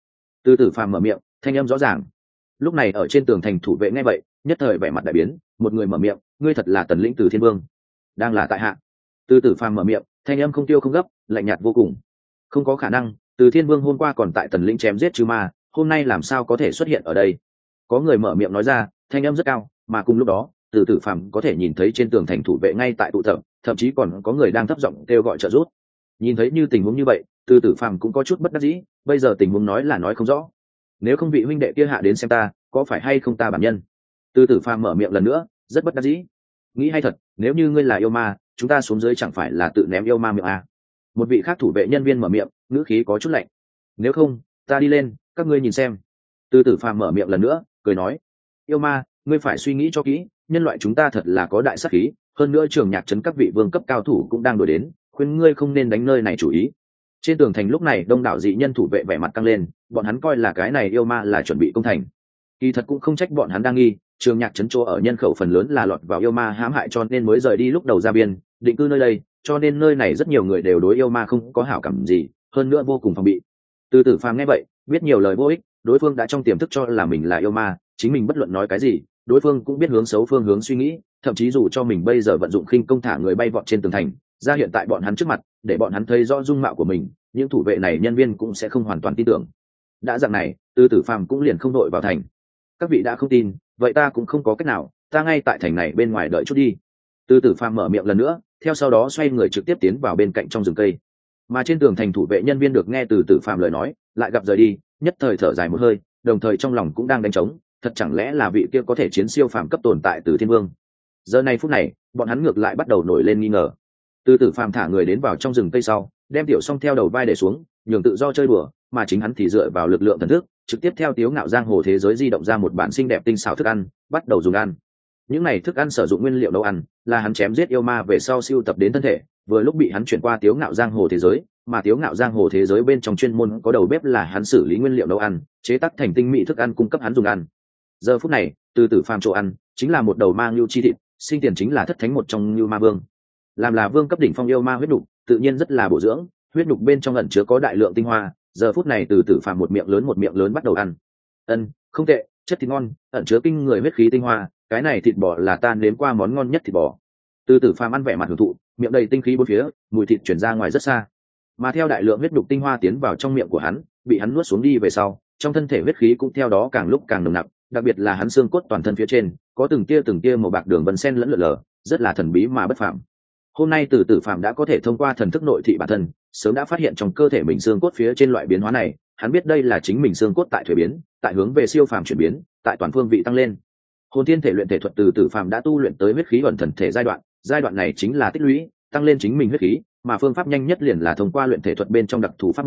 tử phàm mở miệng, thanh âm rõ ràng. Lúc này ở trên tường thành thủ vệ nghe vậy nhất thời vẻ mặt đại biến, một người mở miệng, ngươi thật là Tần lĩnh Từ Thiên Vương? Đang là tại hạ. Từ tử phàm mở miệng, thanh âm không tiêu không gấp, lạnh nhạt vô cùng. Không có khả năng, Từ Thiên Vương hôm qua còn tại Tần lĩnh chém giết chư ma, hôm nay làm sao có thể xuất hiện ở đây? Có người mở miệng nói ra, thanh âm rất cao, mà cùng lúc đó từ tử phàm có thể nhìn thấy trên tường thành thủ vệ ngay tại tụ tập, thậm chí còn có người đang thấp giọng kêu gọi trợ giúp. Nhìn thấy như tình huống như vậy, từ tử phàm cũng có chút bất đắc dĩ, bây giờ tình huống nói là nói không rõ. Nếu không vị huynh đệ kia hạ đến xem ta, có phải hay không ta bản nhân? Từ tử phàm mở miệng lần nữa, rất bất đắc dĩ. Nghĩ hay thật, nếu như ngươi là yêu ma, chúng ta xuống dưới chẳng phải là tự ném yêu ma miệng à? Một vị khác thủ vệ nhân viên mở miệng, ngữ khí có chút lạnh. Nếu không, ta đi lên, các ngươi nhìn xem. Từ tử phàm mở miệng lần nữa, cười nói, yêu ma, ngươi phải suy nghĩ cho kỹ, nhân loại chúng ta thật là có đại sắc khí, hơn nữa trường nhạc trấn các vị vương cấp cao thủ cũng đang đuổi đến, khuyên ngươi không nên đánh nơi này chủ ý. Trên tường thành lúc này đông đảo dị nhân thủ vệ vẻ mặt căng lên, bọn hắn coi là cái này yêu ma là chuẩn bị công thành. Kỳ thật cũng không trách bọn hắn đang nghi, trường nhạc trấn chỗ ở nhân khẩu phần lớn là lọt vào yêu ma hãm hại cho nên mới rời đi lúc đầu ra biên định cư nơi đây, cho nên nơi này rất nhiều người đều đối yêu ma không có hảo cảm gì, hơn nữa vô cùng phòng bị. Từ tử phàm nghe vậy biết nhiều lời vô ích, đối phương đã trong tiềm thức cho là mình là yêu ma, chính mình bất luận nói cái gì đối phương cũng biết hướng xấu phương hướng suy nghĩ, thậm chí dù cho mình bây giờ vận dụng khinh công thả người bay vọt trên tường thành ra hiện tại bọn hắn trước mặt để bọn hắn thấy rõ dung mạo của mình, những thủ vệ này nhân viên cũng sẽ không hoàn toàn tin tưởng. Đã dạng này từ tử phàm cũng liền không đội vào thành. Các vị đã không tin, vậy ta cũng không có cách nào, ta ngay tại thành này bên ngoài đợi chút đi. Từ tử phàm mở miệng lần nữa, theo sau đó xoay người trực tiếp tiến vào bên cạnh trong rừng cây. Mà trên tường thành thủ vệ nhân viên được nghe từ tử phàm lời nói lại gặp rời đi, nhất thời thở dài một hơi, đồng thời trong lòng cũng đang đánh trống, thật chẳng lẽ là vị kia có thể chiến siêu phàm cấp tồn tại từ Thiên Vương? Giờ này phút này bọn hắn ngược lại bắt đầu nổi lên nghi ngờ. Từ tử phàm thả người đến vào trong rừng cây sau, đem tiểu song theo đầu vai để xuống, nhường tự do chơi đùa, mà chính hắn thì dựa vào lực lượng thần thức trực tiếp theo tiếu ngạo giang hồ thế giới di động ra một bản xinh đẹp tinh xảo thức ăn, bắt đầu dùng ăn. Những này thức ăn sử dụng nguyên liệu nấu ăn là hắn chém giết yêu ma về sau siêu tập đến thân thể, vừa lúc bị hắn chuyển qua tiếu ngạo giang hồ thế giới, mà tiếu ngạo giang hồ thế giới bên trong chuyên môn có đầu bếp là hắn xử lý nguyên liệu nấu ăn, chế tác thành tinh mỹ thức ăn cung cấp hắn dùng ăn. Giờ phút này từ tử phàm chỗ ăn chính là một đầu ma ngưu chi thịt, sinh tiền chính là thất thánh một trong Ngưu Ma Vương, làm là vương cấp đỉnh phong yêu ma huyết đục, tự nhiên rất là bổ dưỡng, huyết đục bên trong ẩn chứa có đại lượng tinh hoa. Giờ phút này từ tử phàm một miệng lớn bắt đầu ăn. Không tệ, chất thịt ngon, ẩn chứa kinh người huyết khí tinh hoa, cái này thịt bò là ta nếm qua món ngon nhất thịt bò. Từ tử phàm ăn vẻ mặt hưởng thụ, miệng đầy tinh khí bốn phía, mùi thịt chuyển ra ngoài rất xa. Mà theo đại lượng huyết đục tinh hoa tiến vào trong miệng của hắn, bị hắn nuốt xuống đi về sau, trong thân thể huyết khí cũng theo đó càng lúc càng nồng nặc, đặc biệt là hắn xương cốt toàn thân phía trên có từng tia màu bạc đường vân sen lẫn lượn lờ, rất là thần bí mà bất phàm. Hôm nay từ tử phàm đã có thể thông qua thần thức nội thị bản thân, sớm đã phát hiện trong cơ thể mình xương cốt phía trên loại biến hóa này, hắn biết đây là chính mình xương cốt tại thuế biến, tại hướng về siêu phàm chuyển biến, tại toàn phương vị tăng lên. Hồn thiên thể luyện thể thuật từ tử phàm đã tu luyện tới huyết khí ẩn thần thể giai đoạn này chính là tích lũy tăng lên chính mình huyết khí, mà phương pháp nhanh nhất liền là thông qua luyện thể thuật bên trong đặc thù pháp môn,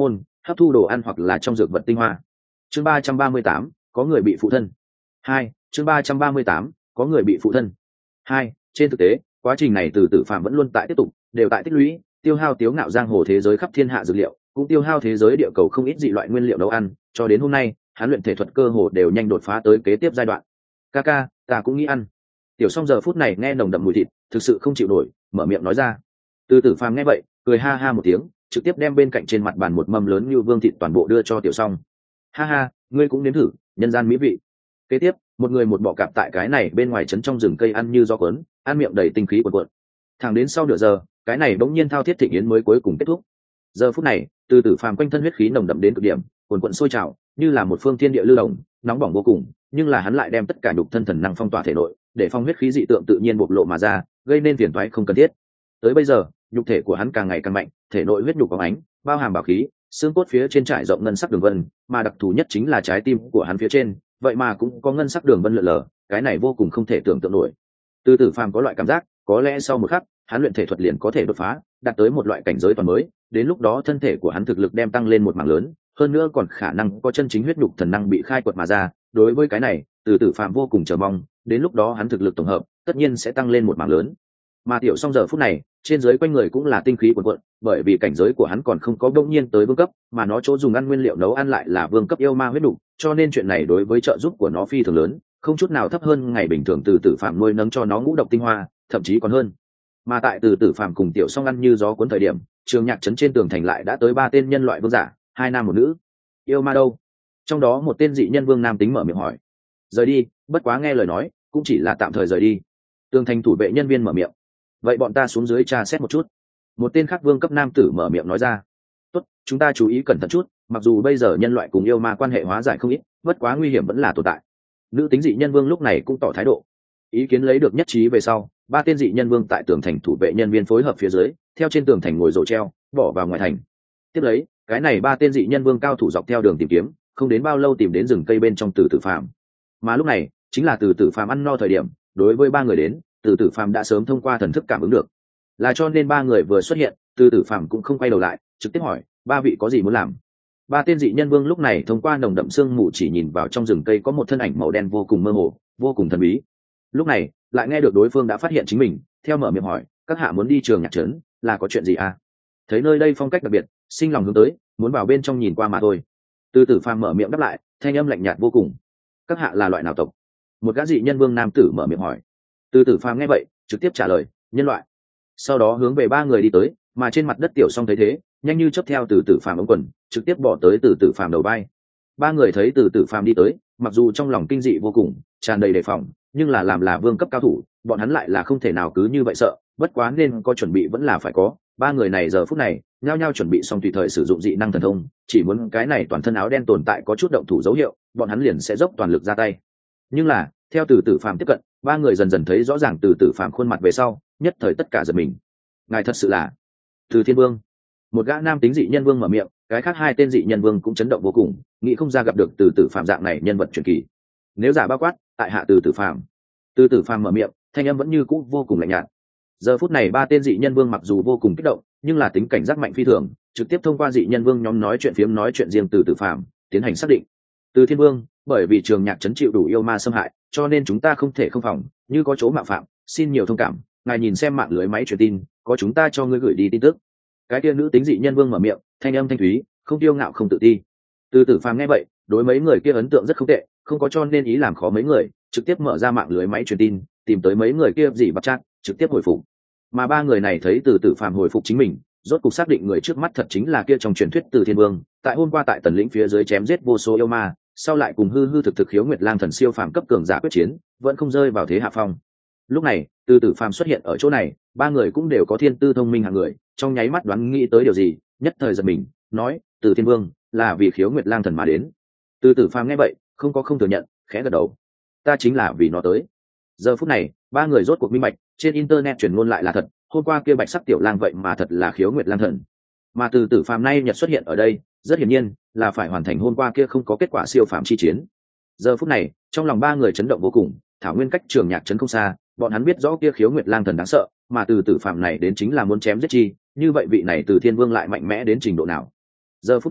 hấp thu đồ ăn hoặc là trong dược vật tinh hoa. Chương 338, có người bị phụ thân. 2. Chương 338, có người bị phụ thân. 2. Trên thực tế, quá trình này từ tử phàm vẫn luôn tại tiếp tục, đều tại tích lũy, tiêu hao tiếu ngạo giang hồ thế giới khắp thiên hạ dược liệu, cũng tiêu hao thế giới địa cầu không ít dị loại nguyên liệu nấu ăn, cho đến hôm nay, hắn luyện thể thuật cơ hồ đều nhanh đột phá tới kế tiếp giai đoạn. Kaka, ta cũng nghĩ ăn. Tiểu Song giờ phút này nghe nồng đậm mùi thịt, thực sự không chịu nổi, mở miệng nói ra. Từ tử phàm nghe vậy, cười ha ha một tiếng, trực tiếp đem bên cạnh trên mặt bàn một mâm lớn như vương thịt toàn bộ đưa cho Tiểu Song. Ha ha, ngươi cũng nếm thử, nhân gian mỹ vị. Kế tiếp, một người một bọ cạp tại cái này bên ngoài trấn trong rừng cây ăn như gió cuốn, ăn miệng đầy tinh khí cuồn cuộn. Thẳng đến sau nửa giờ, cái này bỗng nhiên thao thiết thịnh yến mới cuối cùng kết thúc. Giờ phút này, từ tử phàm quanh thân huyết khí nồng đậm đến cực điểm, cuồn cuộn sôi trào, như là một phương thiên địa lưu động, nóng bỏng vô cùng, nhưng là hắn lại đem tất cả nhục thân thần năng phong tỏa thể nội, để phong huyết khí dị tượng tự nhiên bộc lộ mà ra, gây nên phiền toái không cần thiết. Tới bây giờ, nhục thể của hắn càng ngày càng mạnh, thể nội huyết nhục có ánh, bao hàm bảo khí, xương cốt phía trên trải rộng ngân sắc đường vân, mà đặc thù nhất chính là trái tim của hắn phía trên, vậy mà cũng có ngân sắc đường vân lượn lờ, cái này vô cùng không thể tưởng tượng nổi. Từ tử phàm có loại cảm giác, có lẽ sau một khắc, hắn luyện thể thuật liền có thể đột phá, đạt tới một loại cảnh giới toàn mới, đến lúc đó thân thể của hắn thực lực đem tăng lên một mảng lớn, hơn nữa còn khả năng có chân chính huyết nhục thần năng bị khai quật mà ra. Đối với cái này, từ tử phàm vô cùng chờ mong, đến lúc đó hắn thực lực tổng hợp tất nhiên sẽ tăng lên một mảng lớn. Mà Tiểu Song giờ phút này, trên dưới quanh người cũng là tinh khí cuồn cuộn, bởi vì cảnh giới của hắn còn không có đột nhiên tới vương cấp, mà nó chỗ dùng ăn nguyên liệu nấu ăn lại là vương cấp yêu ma huyết đủ, cho nên chuyện này đối với trợ giúp của nó phi thường lớn, không chút nào thấp hơn ngày bình thường từ tử phàm nuôi nấng cho nó ngũ độc tinh hoa, thậm chí còn hơn. Mà tại từ tử phàm cùng Tiểu Song ăn như gió cuốn thời điểm, trường nhạc trấn trên tường thành lại đã tới 3 tên nhân loại vương giả, 2 nam một nữ. Yêu ma đâu? Trong đó một tên dị nhân vương nam tính mở miệng hỏi. Rời đi, bất quá nghe lời nói, cũng chỉ là tạm thời rời đi. Tường thành thủ vệ nhân viên mở miệng. Vậy bọn ta xuống dưới tra xét một chút. Một tên khác vương cấp nam tử mở miệng nói ra. Tốt, chúng ta chú ý cẩn thận chút, mặc dù bây giờ nhân loại cùng yêu ma quan hệ hóa giải không ít, bất quá nguy hiểm vẫn là tồn tại. Nữ tính dị nhân vương lúc này cũng tỏ thái độ. Ý kiến lấy được nhất trí về sau, 3 tên dị nhân vương tại tường thành thủ vệ nhân viên phối hợp phía dưới, theo trên tường thành ngồi rổ treo, bỏ vào ngoài thành. Tiếp lấy, cái này 3 tên dị nhân vương cao thủ dọc theo đường tìm kiếm, không đến bao lâu tìm đến rừng cây bên trong Từ Tử Phàm. Mà lúc này, chính là Từ Tử Phàm ăn no thời điểm, đối với 3 người đến, Từ Tử Phàm đã sớm thông qua thần thức cảm ứng được. Là cho nên 3 người vừa xuất hiện, Từ Tử Phàm cũng không quay đầu lại, trực tiếp hỏi, 3 vị có gì muốn làm? 3 tên dị nhân vương lúc này thông qua nồng đậm sương mù chỉ nhìn vào trong rừng cây có một thân ảnh màu đen vô cùng mơ hồ, vô cùng thần bí. Lúc này, lại nghe được đối phương đã phát hiện chính mình, theo mở miệng hỏi, các hạ muốn đi trường nhạc trấn, là có chuyện gì à? Thấy nơi đây phong cách đặc biệt, sinh lòng hướng tới, muốn vào bên trong nhìn qua mà thôi. Từ Tử Phàm mở miệng đáp lại, thanh âm lạnh nhạt vô cùng. Các hạ là loại nào tộc? Một gã dị nhân vương nam tử mở miệng hỏi. Từ Tử Phàm nghe vậy, trực tiếp trả lời, nhân loại. Sau đó hướng về 3 người đi tới, mà trên mặt đất Tiểu Song thấy thế, nhanh như chớp theo Từ Tử Phàm ống quần, trực tiếp bỏ tới Từ Tử Phàm đầu vai. 3 người thấy Từ Tử Phàm đi tới, mặc dù trong lòng kinh dị vô cùng, tràn đầy đề phòng, nhưng là làm là vương cấp cao thủ, bọn hắn lại là không thể nào cứ như vậy sợ, bất quá nên có chuẩn bị vẫn là phải có. 3 người này giờ phút này nhao nhao chuẩn bị xong tùy thời sử dụng dị năng thần thông, chỉ muốn cái này toàn thân áo đen tồn tại có chút động thủ dấu hiệu, bọn hắn liền sẽ dốc toàn lực ra tay. Nhưng là theo Từ Tử Phàm tiếp cận, 3 người dần dần thấy rõ ràng Từ Tử Phàm khuôn mặt về sau, nhất thời tất cả giật mình. Ngài thật sự là Từ Thiên Vương. Một gã nam tính dị nhân vương mở miệng, cái khác 2 tên dị nhân vương cũng chấn động vô cùng, nghĩ không ra gặp được Từ Tử Phàm dạng này nhân vật truyền kỳ. Nếu giả bao quát, tại hạ Từ Tử Phàm. Từ Tử Phàm mở miệng, thanh âm vẫn như cũ vô cùng lạnh nhạt. Giờ phút này 3 tên dị nhân vương mặc dù vô cùng kích động, nhưng là tính cảnh giác mạnh phi thường, trực tiếp thông qua dị nhân vương nhóm nói chuyện phiếm nói chuyện riêng Từ Tử Phàm, tiến hành xác định. Từ Thiên Vương, bởi vì trường nhạc trấn chịu đủ yêu ma xâm hại, cho nên chúng ta không thể không phòng, như có chỗ mạo phạm, xin nhiều thông cảm, ngài nhìn xem mạng lưới máy truyền tin, có chúng ta cho ngươi gửi đi tin tức. Cái kia nữ tính dị nhân vương mở miệng, thanh âm thanh thúy, không tiêu ngạo không tự ti. Từ Tử Phàm nghe vậy, đối mấy người kia ấn tượng rất không tệ, không có cho nên ý làm khó mấy người, trực tiếp mở ra mạng lưới máy truyền tin, tìm tới mấy người kia gì bắt chat, trực tiếp hồi phục. Mà 3 người này thấy Từ Tử Phàm hồi phục chính mình, rốt cục xác định người trước mắt thật chính là kia trong truyền thuyết Từ Thiên Vương, tại hôm qua tại Tần lĩnh phía dưới chém giết vô số yêu ma, sau lại cùng hư hư thực thực khiếu nguyệt lang thần siêu phàm cấp cường giả quyết chiến, vẫn không rơi vào thế hạ phong. Lúc này, Từ Tử Phàm xuất hiện ở chỗ này, 3 người cũng đều có thiên tư thông minh hạng người, trong nháy mắt đoán nghĩ tới điều gì, nhất thời giật mình, nói, Từ Thiên Vương là vì khiếu nguyệt lang thần mà đến. Từ Tử Phàm nghe vậy, không thừa nhận, khẽ gật đầu. Ta chính là vì nó tới. Giờ phút này, 3 người rốt cuộc minh bạch, trên internet truyền ngôn lại là thật, hôm qua kia bạch sắc tiểu lang vậy mà thật là khiếu nguyệt lang thần. Mà Từ Tử Phàm nay nhật xuất hiện ở đây, rất hiển nhiên là phải hoàn thành hôm qua kia không có kết quả siêu phàm chi chiến. Giờ phút này, trong lòng 3 người chấn động vô cùng, thảo nguyên cách trường nhạc trấn không xa, bọn hắn biết rõ kia khiếu nguyệt lang thần đáng sợ, mà Từ Tử Phàm này đến chính là muốn chém giết chi, như vậy vị này Từ Thiên Vương lại mạnh mẽ đến trình độ nào. Giờ phút này,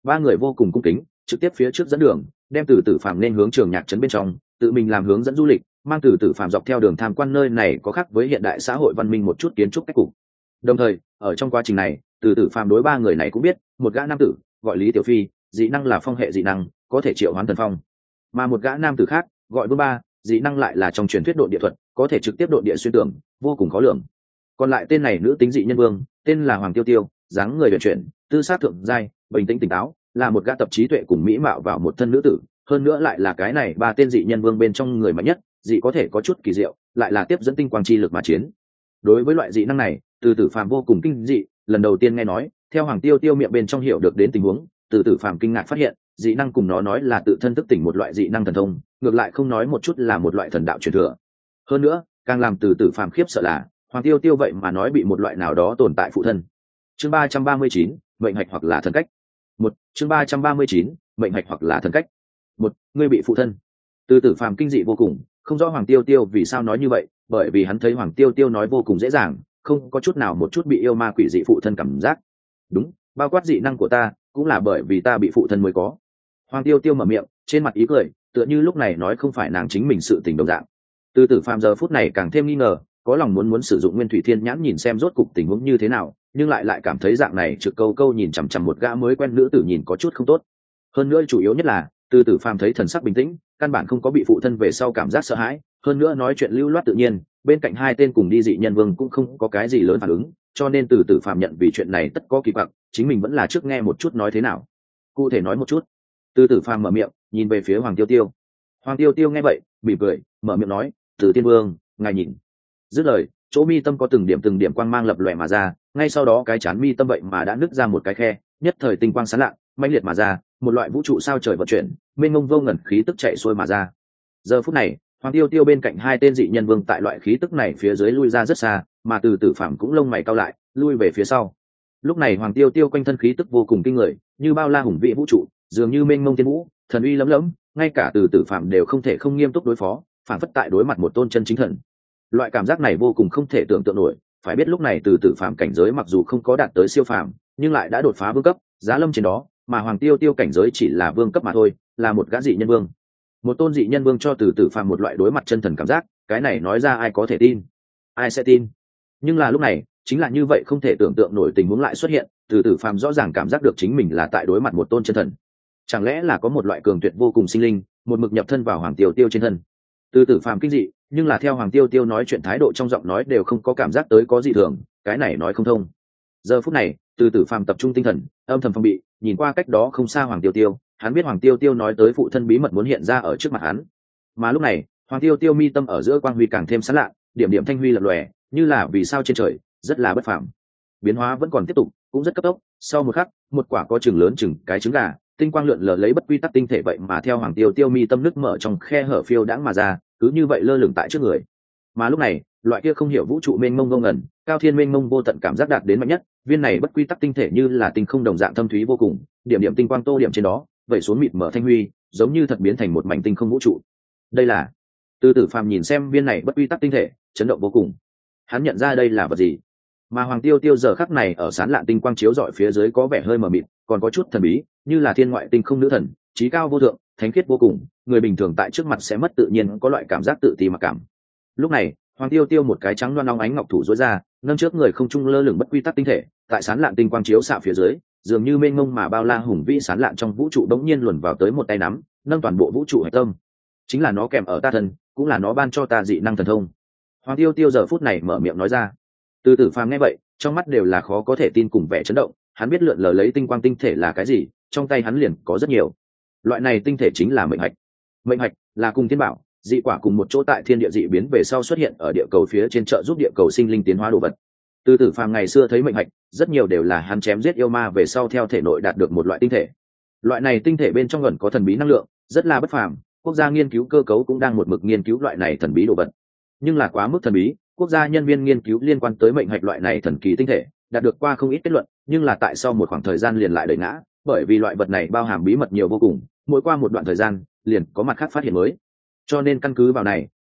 ba người vô cùng cung kính, trực tiếp phía trước dẫn đường, đem Từ Tử Phàm nên hướng Trường Nhạc trấn bên trong, tự mình làm hướng dẫn du lịch, mang Từ Tử Phàm dọc theo đường tham quan nơi này có khác với hiện đại xã hội văn minh một chút kiến trúc cách cục. Đồng thời, ở trong quá trình này, Từ Tử Phàm đối ba người này cũng biết, một gã nam tử gọi Lý Tiểu Phi, dị năng là phong hệ dị năng, có thể triệu hoán thần phong, mà một gã nam tử khác gọi Vương Ba, dị năng lại là trong truyền thuyết độ địa thuật, có thể trực tiếp độ địa xuyên tường, vô cùng khó lường. Còn lại tên này nữ tính dị nhân vương, tên là Hoàng Tiêu Tiêu, dáng người uyển chuyển, tư sắc thượng giai, bình tĩnh tỉnh táo, là một gã tập trí tuệ cùng mỹ mạo vào một thân nữ tử, hơn nữa lại là cái này ba tên dị nhân vương bên trong người mạnh nhất, dị có thể có chút kỳ diệu, lại là tiếp dẫn tinh quang chi lực mà chiến. Đối với loại dị năng này, Từ Tử Phàm vô cùng kinh dị, lần đầu tiên nghe nói, theo Hoàng Tiêu Tiêu miệng bên trong hiểu được đến tình huống, Từ Tử Phàm kinh ngạc phát hiện, dị năng cùng nó nói là tự thân thức tỉnh một loại dị năng thần thông, ngược lại không nói một chút là một loại thần đạo truyền thừa. Hơn nữa, càng làm Từ Tử Phàm khiếp sợ là, Hoàng Tiêu Tiêu vậy mà nói bị một loại nào đó tồn tại phụ thân. Chương 339, mệnh hạch hoặc là thần cách. Chương 339, mệnh hạch hoặc là thần cách. Ngươi bị phụ thân. Từ Tử Phàm kinh dị vô cùng, không rõ Hoàng Tiêu Tiêu vì sao nói như vậy, bởi vì hắn thấy Hoàng Tiêu Tiêu nói vô cùng dễ dàng, không có chút nào một chút bị yêu ma quỷ dị phụ thân cảm giác. Đúng, bao quát dị năng của ta, cũng là bởi vì ta bị phụ thân mới có. Hoàng Tiêu Tiêu mở miệng, trên mặt ý cười, tựa như lúc này nói không phải nàng chính mình sự tình đồng dạng. Từ Tử Phàm giờ phút này càng thêm nghi ngờ, có lòng muốn sử dụng Nguyên Thủy Thiên Nhãn nhìn xem rốt cục tình huống như thế nào, nhưng lại cảm thấy dạng này trực câu nhìn chằm chằm một gã mới quen nữ tử nhìn có chút không tốt. Hơn nữa chủ yếu nhất là, Từ Tử Phàm thấy thần sắc bình tĩnh, căn bản không có bị phụ thân về sau cảm giác sợ hãi, hơn nữa nói chuyện lưu loát tự nhiên, bên cạnh hai tên cùng đi dị nhân vương cũng không có cái gì lớn phản ứng, cho nên Từ Tử Phàm nhận vì chuyện này tất có kỳ quặc, chính mình vẫn là trước nghe một chút nói thế nào. Cụ thể nói một chút. Từ Tử Phàm mở miệng, nhìn về phía Hoàng Tiêu Tiêu. Hoàng Tiêu Tiêu nghe vậy, mỉm cười, mở miệng nói, "Từ Tiên Vương, ngài nhìn." Dứt lời, chỗ mi tâm có từng điểm quang mang lập lòe mà ra, ngay sau đó cái chán mi tâm vậy mà đã nứt ra một cái khe, nhất thời tinh quang sáng lạng, mãnh liệt mà ra, một loại vũ trụ sao trời vận chuyển, mênh mông vô ngần khí tức chạy xuôi mà ra. Giờ phút này, Hoàng Tiêu Tiêu bên cạnh hai tên dị nhân vương tại loại khí tức này phía dưới lui ra rất xa, mà Từ Tử Phàm cũng lông mày cau lại, lui về phía sau. Lúc này Hoàng Tiêu Tiêu quanh thân khí tức vô cùng kinh người, như bao la hùng vĩ vũ trụ, dường như mênh mông thiên vũ, thần uy lẫm lẫm, ngay cả Từ Tử Phàm đều không thể không nghiêm túc đối phó, phản phất tại đối mặt một tôn chân chính thần. Loại cảm giác này vô cùng không thể tưởng tượng nổi, phải biết lúc này Từ Tử Phàm cảnh giới mặc dù không có đạt tới siêu phàm, nhưng lại đã đột phá vương cấp, giá lâm trên đó, mà Hoàng Tiêu Tiêu cảnh giới chỉ là vương cấp mà thôi, là một gã dị nhân vương. Một tôn dị nhân vương cho Từ Tử Phàm một loại đối mặt chân thần cảm giác, cái này nói ra ai có thể tin? Ai sẽ tin? Nhưng là lúc này, chính là như vậy không thể tưởng tượng nổi tình huống lại xuất hiện, Từ Tử Phàm rõ ràng cảm giác được chính mình là tại đối mặt một tôn chân thần. Chẳng lẽ là có một loại cường tuyệt vô cùng sinh linh, một mực nhập thân vào Hoàng Tiêu Tiêu trên thân? Từ Tử Phàm kinh dị, nhưng là theo Hoàng Tiêu Tiêu nói chuyện thái độ trong giọng nói đều không có cảm giác tới có dị thường, cái này nói không thông. Giờ phút này, Từ Tử Phàm tập trung tinh thần, âm thầm phòng bị, nhìn qua cách đó không xa Hoàng Tiêu Tiêu, hắn biết Hoàng Tiêu Tiêu nói tới phụ thân bí mật muốn hiện ra ở trước mặt hắn. Mà lúc này, Hoàng Tiêu Tiêu mi tâm ở giữa quang huy càng thêm sáng lạ, điểm điểm thanh huy lập lòe, như là vì sao trên trời, rất là bất phàm. Biến hóa vẫn còn tiếp tục, cũng rất cấp tốc, sau một khắc, một quả có chừng lớn chừng cái trứng gà, tinh quang lượn lờ lấy bất quy tắc tinh thể vậy mà theo Hoàng Tiêu Tiêu mi tâm nứt mở trong khe hở phiêu đãng mà ra, cứ như vậy lơ lửng tại trước người. Mà lúc này, loại kia không hiểu vũ trụ mênh mông vô ngần, cao thiên mênh mông vô tận cảm giác đạt đến mạnh nhất, viên này bất quy tắc tinh thể như là tinh không đồng dạng thâm thúy vô cùng, điểm điểm tinh quang tô điểm trên đó, vẩy xuống mịt mở thanh huy, giống như thật biến thành một mảnh tinh không vũ trụ. Đây là Từ Tử Phàm nhìn xem viên này bất quy tắc tinh thể, chấn động vô cùng. Hắn nhận ra đây là vật gì. Mà Hoàng Tiêu Tiêu giờ khắc này ở sán lạn tinh quang chiếu rọi phía dưới có vẻ hơi mờ mịt, còn có chút thần bí, như là thiên ngoại tinh không nữ thần, trí cao vô thượng, thánh khiết vô cùng, người bình thường tại trước mặt sẽ mất tự nhiên có loại cảm giác tự ti mặc cảm. Lúc này, Hoàng Tiêu Tiêu một cái trắng loang long ánh ngọc thủ duỗi ra, nâng trước người không trung lơ lửng bất quy tắc tinh thể, tại sán lạn tinh quang chiếu xạ phía dưới, dường như mênh mông mà bao la hùng vĩ sán lạn trong vũ trụ đống nhiên luồn vào tới một tay nắm, nâng toàn bộ vũ trụ hải tâm. Chính là nó kèm ở ta thân, cũng là nó ban cho ta dị năng thần thông. Hoàng Tiêu Tiêu giờ phút này mở miệng nói ra. Từ Tử Phàm nghe vậy, trong mắt đều là khó có thể tin cùng vẻ chấn động, hắn biết lượn lờ lấy tinh quang tinh thể là cái gì, trong tay hắn liền có rất nhiều. Loại này tinh thể chính là mệnh hạch. Mệnh hạch là cùng thiên bảo, dị quả cùng một chỗ tại thiên địa dị biến về sau xuất hiện ở địa cầu phía trên trợ giúp địa cầu sinh linh tiến hóa đồ vật. Từ Tử Phàm ngày xưa thấy mệnh hạch, rất nhiều đều là hắn chém giết yêu ma về sau theo thể nội đạt được một loại tinh thể. Loại này tinh thể bên trong ẩn có thần bí năng lượng, rất là bất phàm, quốc gia nghiên cứu cơ cấu cũng đang một mực nghiên cứu loại này thần bí đồ vật. Nhưng là quá mức thần bí, quốc gia nhân viên nghiên cứu liên quan tới mệnh hạch loại này thần kỳ tinh thể, đạt được qua không ít kết luận, nhưng là tại sau một khoảng thời gian liền lại đẩy ngã, bởi vì loại vật này bao hàm bí mật nhiều vô cùng, mỗi qua một đoạn thời gian, liền có mặt khác phát hiện mới. Cho nên căn cứ vào này,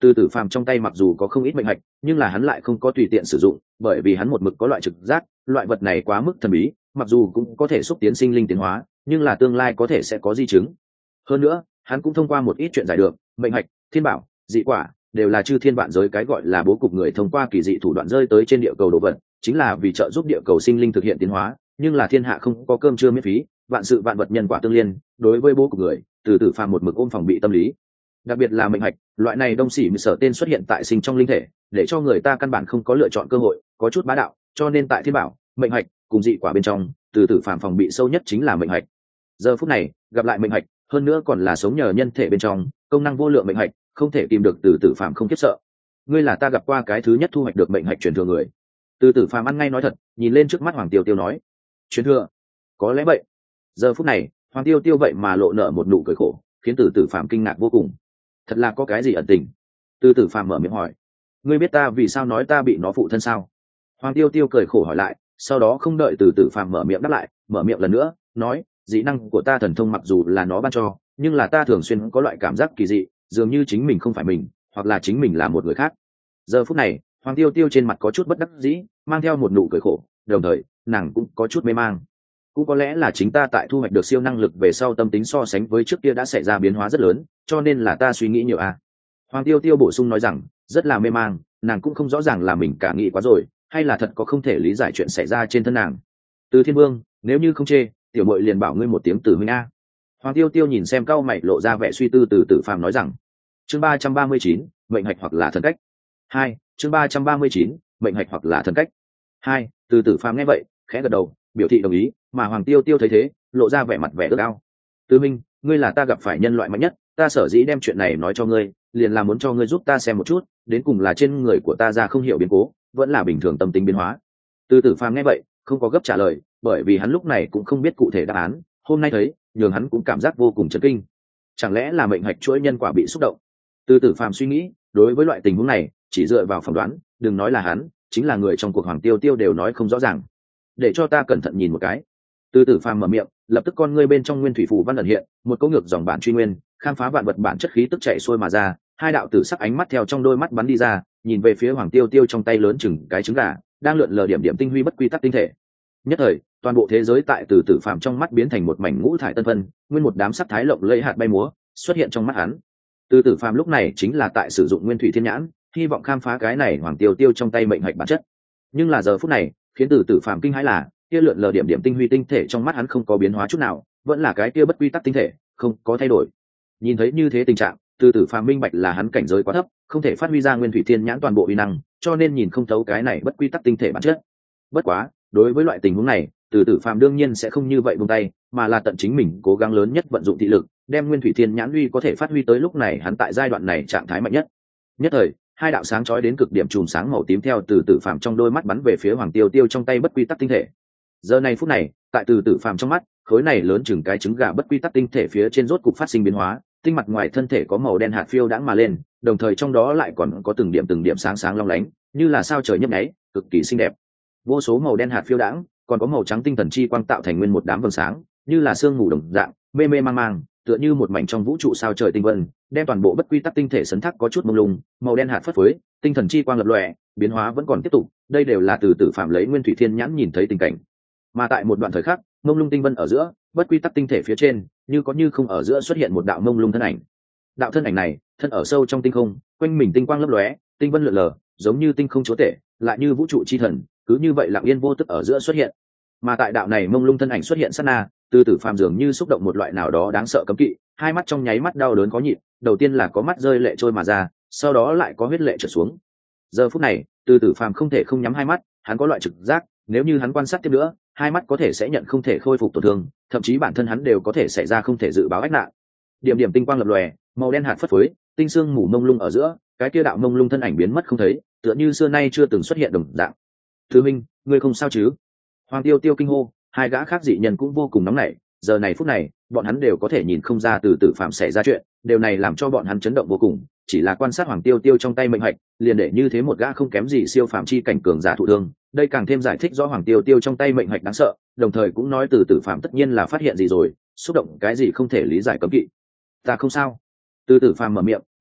Từ tử phàm trong tay mặc dù có không ít mệnh hạch, nhưng là hắn lại không có tùy tiện sử dụng, bởi vì hắn một mực có loại trực giác, loại vật này quá mức thần bí, mặc dù cũng có thể xúc tiến sinh linh tiến hóa, nhưng là tương lai có thể sẽ có di chứng. Hơn nữa, hắn cũng thông qua một ít chuyện giải được, mệnh hạch, thiên bảo, dị quả đều là chư thiên vạn giới cái gọi là bố cục người thông qua kỳ dị thủ đoạn rơi tới trên địa cầu đồ vật, chính là vì trợ giúp địa cầu sinh linh thực hiện tiến hóa, nhưng là thiên hạ không có cơm trưa miễn phí, vạn sự vạn vật nhân quả tương liên, đối với bố cục người, từ tử phàm một mực ôm phòng bị tâm lý. Đặc biệt là mệnh hạch, loại này đông xỉ sở tên xuất hiện tại sinh trong linh thể, để cho người ta căn bản không có lựa chọn cơ hội, có chút bá đạo, cho nên tại thiên bảo, mệnh hạch cùng dị quả bên trong, từ tử phàm phòng bị sâu nhất chính là mệnh hạch. Giờ phút này, gặp lại mệnh hạch, hơn nữa còn là sống nhờ nhân thể bên trong, công năng vô lượng mệnh hạch, không thể tìm được từ tử phàm không kiếp sợ. Ngươi là ta gặp qua cái thứ nhất thu hoạch được mệnh hạch truyền thừa người. Từ tử phàm ăn ngay nói thật, nhìn lên trước mắt Hoàng Tiêu Tiêu nói, truyền thừa? Có lẽ vậy. Giờ phút này, Hoàng Tiêu Tiêu vậy mà lộ nở một nụ cười khổ, khiến từ tử phàm kinh ngạc vô cùng. Thật là có cái gì ẩn tình? Từ tử phàm mở miệng hỏi, ngươi biết ta vì sao nói ta bị nó phụ thân sao? Hoàng Tiêu Tiêu cười khổ hỏi lại, sau đó không đợi từ tử phàm mở miệng đáp lại, mở miệng lần nữa, nói, dị năng của ta thần thông mặc dù là nó ban cho, nhưng là ta thường xuyên có loại cảm giác kỳ dị, dường như chính mình không phải mình, hoặc là chính mình là một người khác. Giờ phút này, Hoàng Tiêu Tiêu trên mặt có chút bất đắc dĩ, mang theo một nụ cười khổ, đồng thời nàng cũng có chút mê mang. Cũng có lẽ là chính ta tại thu hoạch được siêu năng lực về sau tâm tính so sánh với trước kia đã xảy ra biến hóa rất lớn, cho nên là ta suy nghĩ nhiều à. Hoàng Tiêu Tiêu bổ sung nói rằng, rất là mê mang, nàng cũng không rõ ràng là mình cả nghĩ quá rồi, hay là thật có không thể lý giải chuyện xảy ra trên thân nàng. Từ Thiên Vương, nếu như không chê, tiểu muội liền bảo ngươi một tiếng từ huynh a. Hoàng Tiêu Tiêu nhìn xem cau mày lộ ra vẻ suy tư từ tử phàm nói rằng, chương 339, mệnh hạch hoặc là thần cách. 2, chương 339, mệnh hạch hoặc là thần cách. 2, từ tử phàm nghe vậy, khẽ gật đầu, biểu thị đồng ý, mà Hoàng Tiêu Tiêu thấy thế, lộ ra vẻ mặt vẻ ước ao. Tư Minh, ngươi là ta gặp phải nhân loại mạnh nhất, ta sở dĩ đem chuyện này nói cho ngươi, liền là muốn cho ngươi giúp ta xem một chút, đến cùng là trên người của ta ra không hiểu biến cố, vẫn là bình thường tâm tính biến hóa. Từ tử phàm nghe vậy, không có gấp trả lời, bởi vì hắn lúc này cũng không biết cụ thể đáp án, hôm nay thấy, nhường hắn cũng cảm giác vô cùng chấn kinh. Chẳng lẽ là mệnh hạch chuỗi nhân quả bị xúc động? Từ tử phàm suy nghĩ, đối với loại tình huống này, chỉ dựa vào phỏng đoán, đừng nói là hắn, chính là người trong cuộc Hoàng Tiêu Tiêu đều nói không rõ ràng. Để cho ta cẩn thận nhìn một cái. Từ tử phàm mở miệng, lập tức con ngươi bên trong nguyên thủy phù văn ẩn hiện, một câu ngược dòng bản truy nguyên, khám phá vạn vật bản chất khí tức chạy xuôi mà ra, hai đạo tử sắc ánh mắt theo trong đôi mắt bắn đi ra, nhìn về phía Hoàng Tiêu Tiêu trong tay lớn chừng cái trứng gà, đang lượn lờ điểm điểm tinh huy bất quy tắc tinh thể. Nhất thời, toàn bộ thế giới tại từ tử phàm trong mắt biến thành một mảnh ngũ thải tân vân, nguyên một đám sắc thái lộng lẫy hạt bay múa xuất hiện trong mắt hắn. Từ tử phàm lúc này chính là tại sử dụng nguyên thủy thiên nhãn, hy vọng khám phá cái này Hoàng Tiêu Tiêu trong tay mệnh hạch bản chất. Nhưng là giờ phút này, khiến từ tử phàm kinh hãi là, kia lượn lờ điểm điểm tinh huy tinh thể trong mắt hắn không có biến hóa chút nào, vẫn là cái kia bất quy tắc tinh thể, không có thay đổi. Nhìn thấy như thế tình trạng, từ tử phàm minh bạch là hắn cảnh giới quá thấp, không thể phát huy ra nguyên thủy thiên nhãn toàn bộ uy năng, cho nên nhìn không thấu cái này bất quy tắc tinh thể bản chất. Bất quá, đối với loại tình huống này, từ tử phàm đương nhiên sẽ không như vậy buông tay, mà là tận chính mình cố gắng lớn nhất vận dụng thị lực, đem nguyên thủy thiên nhãn uy có thể phát huy tới lúc này hắn tại giai đoạn này trạng thái mạnh nhất. Nhất thời, hai đạo sáng chói đến cực điểm chùm sáng màu tím theo từ tử phàm trong đôi mắt bắn về phía Hoàng Tiêu Tiêu trong tay bất quy tắc tinh thể. Giờ này phút này, tại từ tử phàm trong mắt, khối này lớn chừng cái trứng gà bất quy tắc tinh thể phía trên rốt cục phát sinh biến hóa, tinh mặt ngoài thân thể có màu đen hạt phiêu đãng mà lên, đồng thời trong đó lại còn có từng điểm sáng sáng long lánh, như là sao trời nhấp nháy, cực kỳ xinh đẹp. Vô số màu đen hạt phiêu đãng, còn có màu trắng tinh thần chi quang tạo thành nguyên một đám vầng sáng, như là sương mù đồng dạng, mê mê mang mang, tựa như một mảnh trong vũ trụ sao trời tinh vân, đem toàn bộ bất quy tắc tinh thể sấn thác có chút mông lung, màu đen hạt phất phới, tinh thần chi quang lập lòe, biến hóa vẫn còn tiếp tục, đây đều là từ tử phạm lấy nguyên thủy thiên nhãn nhìn thấy tình cảnh. Mà tại một đoạn thời khắc, mông lung tinh vân ở giữa, bất quy tắc tinh thể phía trên, như có như không ở giữa xuất hiện một đạo mông lung thân ảnh. Đạo thân ảnh này, thân ở sâu trong tinh không, quanh mình tinh quang lấp lóe, tinh vân lượn lờ, giống như tinh không chúa tể, lại như vũ trụ chi thần, cứ như vậy lặng yên vô tức ở giữa xuất hiện. Mà tại đạo này mông lung thân ảnh xuất hiện sát na, từ tử phàm dường như xúc động một loại nào đó đáng sợ cấm kỵ, hai mắt trong nháy mắt đau đớn khó nhịn, đầu tiên là có mắt rơi lệ trôi mà ra, sau đó lại có huyết lệ trượt xuống. Giờ phút này, từ tử phàm không thể không nhắm hai mắt, hắn có loại trực giác, nếu như hắn quan sát tiếp nữa, hai mắt có thể sẽ nhận không thể khôi phục tổn thương, thậm chí bản thân hắn đều có thể xảy ra không thể dự báo ách nạn. Điểm điểm tinh quang lập lòe, màu đen hạt phất phới, tinh xương mù mông lung ở giữa, cái kia đạo mông lung thân ảnh biến mất không thấy, tựa như xưa nay chưa từng xuất hiện đồng dạng. Thứ Minh, ngươi không sao chứ? Hoàng Tiêu Tiêu kinh hô, hai gã khác dị nhân cũng vô cùng nóng nảy, giờ này phút này, bọn hắn đều có thể nhìn không ra từ tử phạm xảy ra chuyện, điều này làm cho bọn hắn chấn động vô cùng, chỉ là quan sát Hoàng Tiêu Tiêu trong tay mệnh hạch, liền để như thế một gã không kém gì siêu phàm chi cảnh cường giả thụ thương, đây càng thêm giải thích rõ Hoàng Tiêu Tiêu trong tay mệnh hạch đáng sợ, đồng thời cũng nói từ tử phạm tất nhiên là phát hiện gì rồi, xúc động cái gì không thể lý giải cấm kỵ. Ta không sao. Từ tử phàm mở miệng,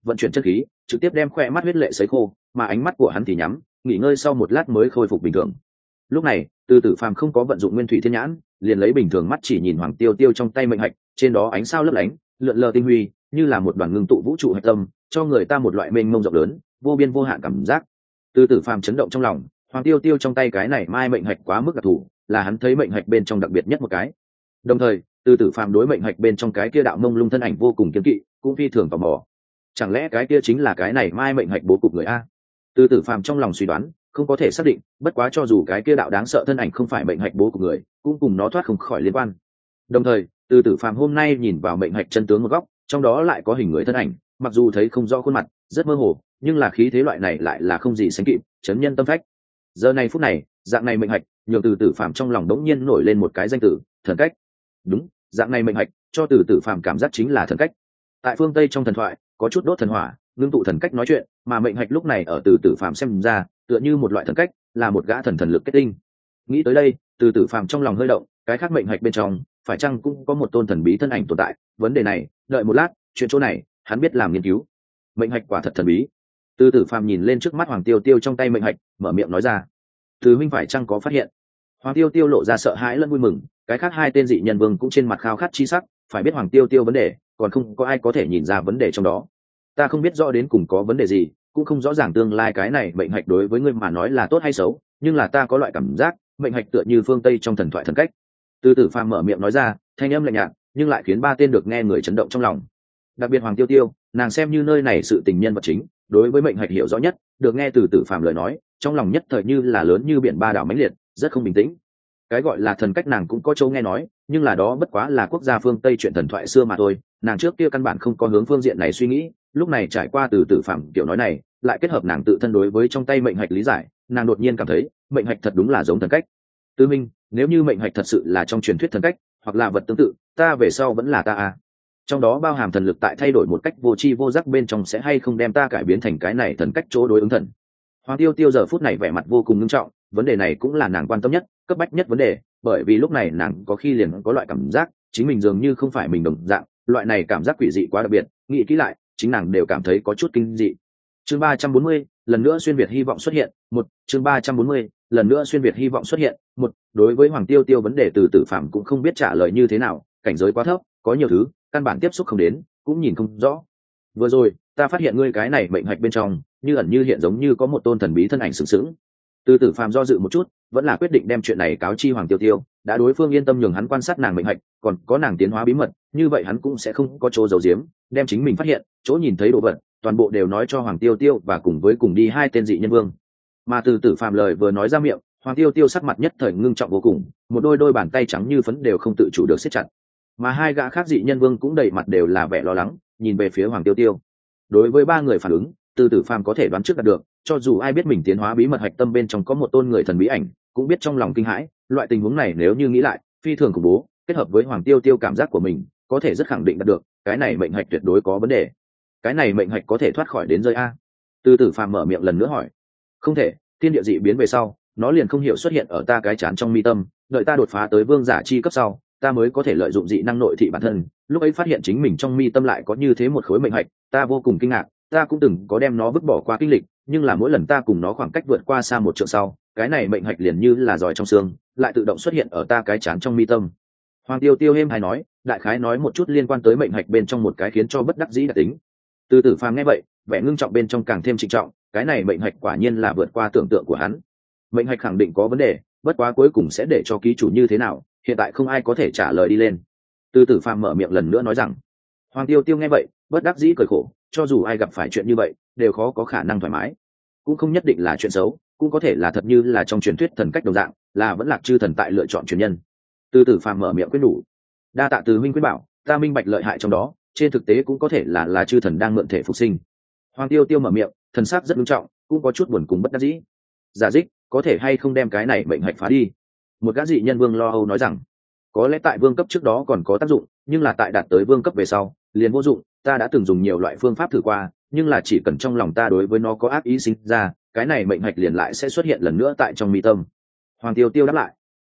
vận chuyển chất khí trực tiếp đem khoe mắt huyết lệ sấy khô, mà ánh mắt của hắn thì nhắm nghỉ ngơi sau một lát mới khôi phục bình thường. Lúc này từ tử phàm không có vận dụng nguyên thủy thiên nhãn, liền lấy bình thường mắt chỉ nhìn hoàng tiêu tiêu trong tay mệnh hạch, trên đó ánh sao lấp lánh lượn lờ tinh huy, như là một đoàn ngưng tụ vũ trụ hạch tâm, cho người ta một loại mênh mông rộng lớn vô biên vô hạn cảm giác. Từ tử phàm chấn động trong lòng, hoàng tiêu tiêu trong tay cái này mai mệnh hạch quá mức đặc thù, là hắn thấy mệnh hạch bên trong đặc biệt nhất một cái. Đồng thời từ tử phàm đối mệnh hạch bên trong cái kia đạo mông lung thân ảnh vô cùng kiên kỵ, cũng phi thường tò mò. Chẳng lẽ cái kia chính là cái này mai mệnh hạch bố cục người a? Từ tử phàm trong lòng suy đoán, không có thể xác định, bất quá cho dù cái kia đạo đáng sợ thân ảnh không phải mệnh hạch bố cục người, cũng cùng nó thoát không khỏi liên quan. Đồng thời từ tử phàm hôm nay nhìn vào mệnh hạch chân tướng một góc, trong đó lại có hình người thân ảnh, mặc dù thấy không rõ khuôn mặt, rất mơ hồ, nhưng là khí thế loại này lại là không gì sánh kịp, chấn nhân tâm phách. Giờ này phút này, dạng này mệnh hạch nhường từ tử phàm trong lòng đống nhiên nổi lên một cái danh từ, thần cách. Đúng, dạng này mệnh hạch cho từ tử phàm cảm giác chính là thần cách. Tại phương Tây trong thần thoại có chút đốt thần hỏa, ngưng tụ thần cách nói chuyện, mà mệnh hạch lúc này ở từ tử phàm xem ra tựa như một loại thần cách, là một gã thần lực kết tinh. Nghĩ tới đây từ tử phàm trong lòng hơi động, cái khác mệnh hạch bên trong phải chăng cũng có một tôn thần bí thân ảnh tồn tại? Vấn đề này đợi một lát, chuyện chỗ này hắn biết làm nghiên cứu. Mệnh hạch quả thật thần bí. Từ tử phàm nhìn lên trước mắt hoàng tiêu tiêu trong tay mệnh hạch, mở miệng nói ra: từ minh phải chăng có phát hiện? Hoàng tiêu tiêu lộ ra sợ hãi lẫn vui mừng, cái khác hai tên dị nhân vương cũng trên mặt khao khát chi sắc, phải biết hoàng tiêu tiêu vấn đề, còn không có ai có thể nhìn ra vấn đề trong đó. Ta không biết rõ đến cùng có vấn đề gì, cũng không rõ ràng tương lai cái này mệnh hạch đối với ngươi mà nói là tốt hay xấu, nhưng là ta có loại cảm giác mệnh hạch tựa như phương Tây trong thần thoại thần cách. Từ tử phàm mở miệng nói ra, thanh âm lạnh nhạt nhưng lại khiến ba tên được nghe người chấn động trong lòng. Đặc biệt hoàng tiêu tiêu, nàng xem như nơi này sự tình nhân vật chính, đối với mệnh hạch hiểu rõ nhất, được nghe từ tử phàm lời nói, trong lòng nhất thời như là lớn như biển ba đảo mãnh liệt, rất không bình tĩnh. Cái gọi là thần cách nàng cũng có châu nghe nói, nhưng là đó bất quá là quốc gia phương Tây chuyện thần thoại xưa mà thôi, nàng trước kia căn bản không có hướng phương diện này suy nghĩ, lúc này trải qua từ tử phàm kiểu nói này, lại kết hợp nàng tự thân đối với trong tay mệnh hạch lý giải, nàng đột nhiên cảm thấy mệnh hạch thật đúng là giống thần cách. Tư minh, nếu như mệnh hạch thật sự là trong truyền thuyết thần cách, hoặc là vật tương tự, ta về sau vẫn là ta à? Trong đó bao hàm thần lực tại thay đổi một cách vô tri vô giác bên trong sẽ hay không đem ta cải biến thành cái này thần cách chỗ đối ứng thần? Hoàng tiêu tiêu giờ phút này vẻ mặt vô cùng nghiêm trọng, vấn đề này cũng là nàng quan tâm nhất, cấp bách nhất vấn đề, bởi vì lúc này nàng có khi liền có loại cảm giác chính mình dường như không phải mình đồng dạng, loại này cảm giác quỷ dị quá đặc biệt, nghĩ kỹ lại chính nàng đều cảm thấy có chút kinh dị. Chương 340, lần nữa xuyên việt hy vọng xuất hiện. Một, chương 340, lần nữa xuyên việt hy vọng xuất hiện. Một, đối với hoàng tiêu tiêu vấn đề từ tử phạm cũng không biết trả lời như thế nào, cảnh giới quá thấp, có nhiều thứ căn bản tiếp xúc không đến, cũng nhìn không rõ. Vừa rồi ta phát hiện ngươi cái này mệnh hạch bên trong như ẩn như hiện giống như có một tôn thần bí thân ảnh sừng sững. Từ tử phàm do dự một chút, vẫn là quyết định đem chuyện này cáo chi hoàng tiêu tiêu, đã đối phương yên tâm nhường hắn quan sát nàng mệnh hạch, còn có nàng tiến hóa bí mật, như vậy hắn cũng sẽ không có chỗ giấu giếm, đem chính mình phát hiện chỗ nhìn thấy đồ vật toàn bộ đều nói cho hoàng tiêu tiêu và cùng với cùng đi hai tên dị nhân vương. Mà từ tử phàm lời vừa nói ra miệng, hoàng tiêu tiêu sắc mặt nhất thời ngưng trọng vô cùng, một đôi bàn tay trắng như phấn đều không tự chủ được siết chặt, mà hai gã khác dị nhân vương cũng đầy mặt đều là vẻ lo lắng, nhìn về phía hoàng tiêu tiêu. Đối với ba người phản ứng, từ tử phàm có thể đoán trước đạt được, cho dù ai biết mình tiến hóa bí mật hạch tâm bên trong có một tôn người thần bí ảnh, cũng biết trong lòng kinh hãi, loại tình huống này nếu như nghĩ lại phi thường khủng bố, kết hợp với hoàng tiêu tiêu cảm giác của mình, có thể rất khẳng định đạt được cái này mệnh hạch tuyệt đối có vấn đề. Cái này mệnh hạch có thể thoát khỏi đến rơi a? Từ tử phàm mở miệng lần nữa hỏi. Không thể, thiên địa dị biến về sau nó liền không hiểu xuất hiện ở ta cái chán trong mi tâm, đợi ta đột phá tới vương giả chi cấp sau, ta mới có thể lợi dụng dị năng nội thị bản thân, lúc ấy phát hiện chính mình trong mi tâm lại có như thế một khối mệnh hạch, ta vô cùng kinh ngạc, ta cũng từng có đem nó vứt bỏ qua kinh lịch, nhưng là mỗi lần ta cùng nó khoảng cách vượt qua xa một trượng sau, cái này mệnh hạch liền như là giỏi trong xương, lại tự động xuất hiện ở ta cái chán trong mi tâm. Hoàng tiêu tiêu êm hay nói, đại khái nói một chút liên quan tới mệnh hạch bên trong một cái khiến cho bất đắc dĩ đặc tính. Từ tử phàm nghe vậy, vẻ ngưng trọng bên trong càng thêm trịnh trọng, cái này mệnh hạch quả nhiên là vượt qua tưởng tượng của hắn. Mệnh hạch khẳng định có vấn đề, bất quá cuối cùng sẽ để cho ký chủ như thế nào, hiện tại không ai có thể trả lời đi lên. Từ tử phàm mở miệng lần nữa nói rằng. Hoàng tiêu tiêu nghe vậy, bất đắc dĩ cười khổ, cho dù ai gặp phải chuyện như vậy đều khó có khả năng thoải mái, cũng không nhất định là chuyện xấu, cũng có thể là thật như là trong truyền thuyết thần cách đồng dạng, là vẫn lạc chư thần tại lựa chọn truyền nhân. Từ tử phàm mở miệng quyết đủ. Đa tạ từ minh quyết bảo, ta minh bạch lợi hại trong đó, trên thực tế cũng có thể là chư thần đang mượn thể phục sinh. Hoàng tiêu tiêu mở miệng, thần sắc rất nghiêm trọng, cũng có chút buồn cùng bất đắc dĩ. Giả dích, có thể hay không đem cái này mệnh hạch phá đi? Một gã dị nhân vương lo âu nói rằng, có lẽ tại vương cấp trước đó còn có tác dụng, nhưng là tại đạt tới vương cấp về sau liền vô dụng, ta đã từng dùng nhiều loại phương pháp thử qua, nhưng là chỉ cần trong lòng ta đối với nó có ác ý sinh ra, cái này mệnh hạch liền lại sẽ xuất hiện lần nữa tại trong mi tâm. Hoàng tiêu tiêu đáp lại.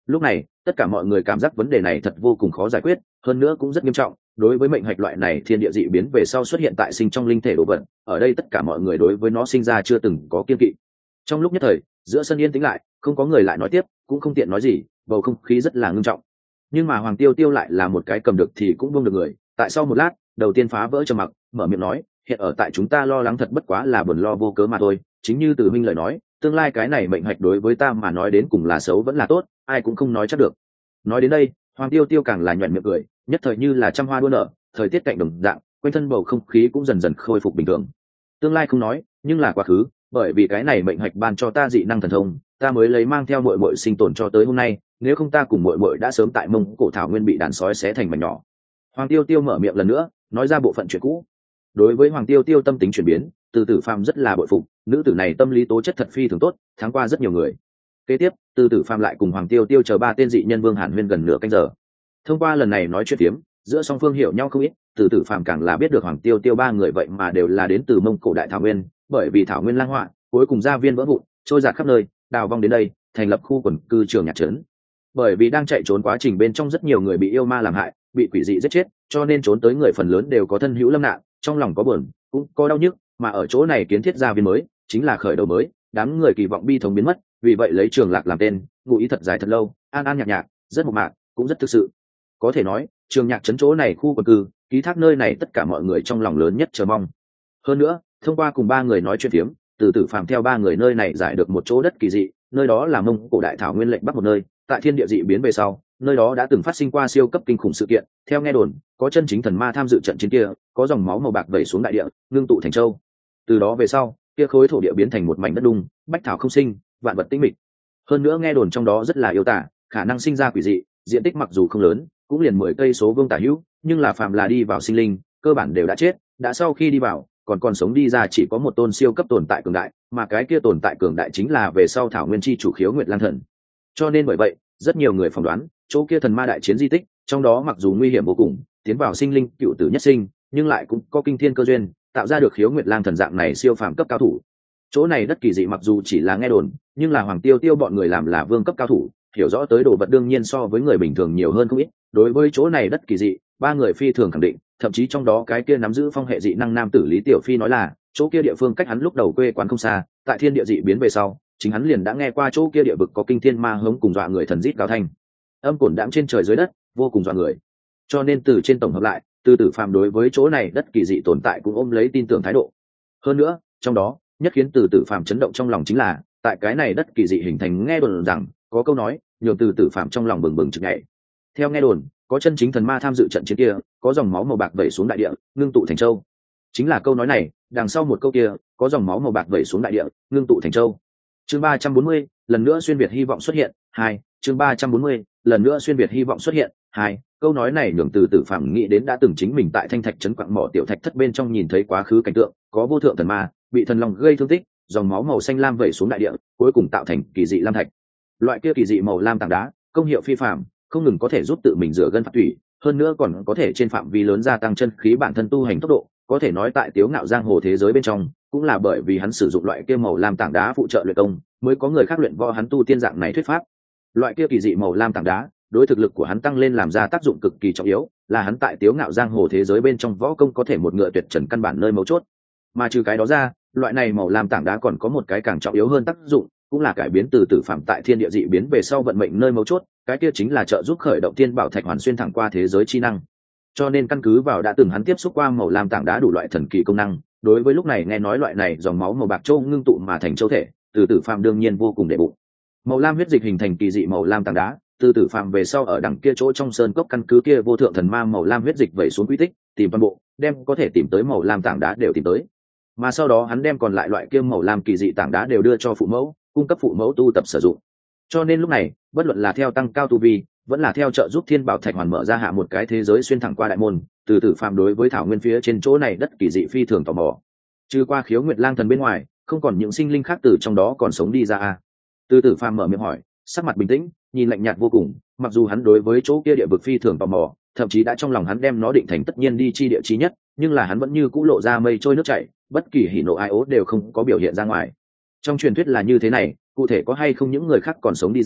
Lúc này tất cả mọi người cảm giác vấn đề này thật vô cùng khó giải quyết, hơn nữa cũng rất nghiêm trọng. Đối với mệnh hạch loại này thiên địa dị biến về sau xuất hiện tại sinh trong linh thể đồ vật, ở đây tất cả mọi người đối với nó sinh ra chưa từng có kiên kỵ. Trong lúc nhất thời giữa sân yên tĩnh lại, không có người lại nói tiếp, cũng không tiện nói gì, bầu không khí rất là ngưng trọng. Nhưng mà Hoàng Tiêu Tiêu lại là một cái cầm được thì cũng buông được người. Tại sau một lát, đầu tiên phá vỡ trầm mặc, mở miệng nói, hiện ở tại chúng ta lo lắng thật bất quá là buồn lo vô cớ mà thôi. Chính như Từ Minh lời nói, tương lai cái này mệnh hạch đối với ta mà nói đến cùng là xấu vẫn là tốt, ai cũng không nói chắc được. Nói đến đây, Hoàng Tiêu Tiêu càng là nhoẻn miệng cười, nhất thời như là trăm hoa đua nở, thời tiết cạnh đồng dạng, quanh thân bầu không khí cũng dần dần khôi phục bình thường. Tương lai không nói, nhưng là quá khứ, bởi vì cái này mệnh hạch ban cho ta dị năng thần thông, ta mới lấy mang theo muội muội sinh tồn cho tới hôm nay, nếu không ta cùng muội muội đã sớm tại Mông Cổ thảo nguyên bị đàn sói xé thành mảnh nhỏ. Hoàng Tiêu Tiêu mở miệng lần nữa, nói ra bộ phận chuyện cũ. Đối với Hoàng Tiêu Tiêu tâm tính chuyển biến, Từ Tử Phàm rất là bội phục, nữ tử này tâm lý tố chất thật phi thường tốt, tháng qua rất nhiều người. Kế tiếp, Từ Tử Phàm lại cùng Hoàng Tiêu Tiêu chờ ba tên dị nhân Vương Hàn Huyên gần nửa canh giờ. Thông qua lần này nói chuyện tiếm, giữa song phương hiểu nhau không ít, Từ Tử Phàm càng là biết được Hoàng Tiêu Tiêu ba người vậy mà đều là đến từ Mông Cổ đại thảo nguyên, bởi vì thảo nguyên lang họa, cuối cùng gia viên vỡ vụn, trôi dạt khắp nơi, đào vong đến đây, thành lập khu quần cư trường nhạc trấn. Bởi vì đang chạy trốn quá trình bên trong rất nhiều người bị yêu ma làm hại, bị quỷ dị giết chết, cho nên trốn tới người phần lớn đều có thân hữu lâm nạn, trong lòng có buồn, cũng có đau nhức, mà ở chỗ này kiến thiết gia viên mới, chính là khởi đầu mới, đám người kỳ vọng bi thống biến mất, vì vậy lấy Trường Lạc làm tên, ngụ ý thật dài thật lâu, an an nhạc nhạc, rất mộc mạc, cũng rất thực sự. Có thể nói, trường nhạc trấn chỗ này khu quần cư, ký thác nơi này tất cả mọi người trong lòng lớn nhất chờ mong. Hơn nữa, thông qua cùng ba người nói chuyện phiếm, Từ Tử Phàm theo ba người nơi này giải được một chỗ đất kỳ dị, nơi đó là Mông Cổ đại thảo nguyên lệnh bắc một nơi, tại thiên địa dị biến về sau, nơi đó đã từng phát sinh qua siêu cấp kinh khủng sự kiện, theo nghe đồn, có chân chính thần ma tham dự trận chiến kia, có dòng máu màu bạc vẩy xuống đại địa, ngưng tụ thành châu. Từ đó về sau, kia khối thổ địa biến thành một mảnh đất đung, bách thảo không sinh, vạn vật tĩnh mịch. Hơn nữa nghe đồn trong đó rất là yêu tả, khả năng sinh ra quỷ dị, diện tích mặc dù không lớn, cũng liền 10 cây số vuông tả hữu, nhưng là phàm là đi vào sinh linh, cơ bản đều đã chết, đã sau khi đi vào, còn sống đi ra chỉ có một tôn siêu cấp tồn tại cường đại, mà cái kia tồn tại cường đại chính là về sau thảo nguyên chi chủ Khiếu Nguyệt Lang Thần. Cho nên bởi vậy, rất nhiều người phỏng đoán, chỗ kia thần ma đại chiến di tích, trong đó mặc dù nguy hiểm vô cùng, tiến vào sinh linh cựu tử nhất sinh, nhưng lại cũng có kinh thiên cơ duyên, tạo ra được Khiếu Nguyệt Lang Thần dạng này siêu phàm cấp cao thủ. Chỗ này đất kỳ dị mặc dù chỉ là nghe đồn, nhưng là Hoàng Tiêu Tiêu bọn người làm là vương cấp cao thủ, hiểu rõ tới đồ vật đương nhiên so với người bình thường nhiều hơn không ít. Đối với chỗ này đất kỳ dị, ba người phi thường khẳng định, thậm chí trong đó cái kia nắm giữ phong hệ dị năng nam tử Lý Tiểu Phi nói là, chỗ kia địa phương cách hắn lúc đầu quê quán không xa, tại thiên địa dị biến về sau, chính hắn liền đã nghe qua chỗ kia địa vực có kinh thiên ma hống cùng dọa người thần rít cao thanh, âm cổn đãng trên trời dưới đất, vô cùng dọa người. Cho nên từ trên tổng hợp lại, Từ Tử Phàm đối với chỗ này đất kỳ dị tồn tại cũng ôm lấy tin tưởng thái độ. Hơn nữa, trong đó nhất khiến Từ Tử Phàm chấn động trong lòng chính là, tại cái này đất kỳ dị hình thành nghe đồn rằng có câu nói, nhường Từ Tử Phàm trong lòng bừng bừng trực nhảy. Theo nghe đồn, có chân chính thần ma tham dự trận chiến kia, có dòng máu màu bạc vẩy xuống đại địa, ngưng tụ thành châu. Chính là câu nói này, đằng sau một câu kia, có dòng máu màu bạc vẩy xuống đại địa, ngưng tụ thành châu. Chương 340, lần nữa xuyên việt hy vọng xuất hiện. 2, chương 340, lần nữa xuyên việt hy vọng xuất hiện. 2, câu nói này nhường Từ Tử Phàm nghĩ đến đã từng chính mình tại Thanh Thạch trấn quặng mỏ tiểu thạch thất bên trong nhìn thấy quá khứ cảnh tượng, có vô thượng thần ma bị thần long gây thương tích, dòng máu màu xanh lam vẩy xuống đại địa, cuối cùng tạo thành kỳ dị lam thạch. Loại kia kỳ dị màu lam tảng đá, công hiệu phi phàm, không ngừng có thể giúp tự mình rửa gân phát thủy, hơn nữa còn có thể trên phạm vi lớn gia tăng chân khí bản thân tu hành tốc độ, có thể nói tại Tiếu Ngạo giang hồ thế giới bên trong, cũng là bởi vì hắn sử dụng loại kia màu lam tảng đá phụ trợ luyện công, mới có người khác luyện võ hắn tu tiên dạng này thuyết pháp. Loại kia kỳ dị màu lam tảng đá, đối thực lực của hắn tăng lên làm ra tác dụng cực kỳ trọng yếu, là hắn tại Tiếu Ngạo giang hồ thế giới bên trong võ công có thể một ngựa tuyệt trần căn bản nơi mấu chốt. Mà trừ cái đó ra, loại này màu lam tảng đá còn có một cái càng trọng yếu hơn tác dụng, cũng là cải biến Từ Tử Phàm tại thiên địa dị biến về sau vận mệnh nơi mấu chốt, cái kia chính là trợ giúp khởi động tiên bảo thạch hoàn xuyên thẳng qua thế giới chi năng. Cho nên căn cứ vào đã từng hắn tiếp xúc qua màu lam tảng đá đủ loại thần kỳ công năng, đối với lúc này nghe nói loại này dòng máu màu bạc châu ngưng tụ mà thành châu thể, Từ Tử Phàm đương nhiên vô cùng đệ bụng. Màu lam huyết dịch hình thành kỳ dị màu lam tảng đá, Từ Tử Phàm về sau ở đằng kia chỗ trong sơn cốc căn cứ kia vô thượng thần ma màu lam huyết dịch vẩy xuống quy tích, tìm toàn bộ, đem có thể tìm tới màu lam tảng đá đều tìm tới. Mà sau đó hắn đem còn lại loại kia màu lam kỳ dị tảng đá đều đưa cho phụ mẫu, cung cấp phụ mẫu tu tập sử dụng. Cho nên lúc này, bất luận là theo tăng cao tu vi, vẫn là theo trợ giúp thiên bảo thạch hoàn mở ra hạ một cái thế giới xuyên thẳng qua đại môn, Từ Tử Phàm đối với thảo nguyên phía trên chỗ này đất kỳ dị phi thường tò mò. Trừ qua Khiếu Nguyệt Lang Thần bên ngoài, không còn những sinh linh khác từ trong đó còn sống đi ra à? Từ Tử Phàm mở miệng hỏi, sắc mặt bình tĩnh, nhìn lạnh nhạt vô cùng, mặc dù hắn đối với chỗ kia địa vực phi thường tò mò, thậm chí đã trong lòng hắn đem nó định thành tất nhiên đi chi địa chí nhất, nhưng là hắn vẫn như cũ lộ ra mây trôi nước chảy, bất kỳ hỉ nộ ai ố đều không có biểu hiện ra ngoài. Trong truyền thuyết là như thế này, cụ thể có hay không những người khác còn sống đi ra,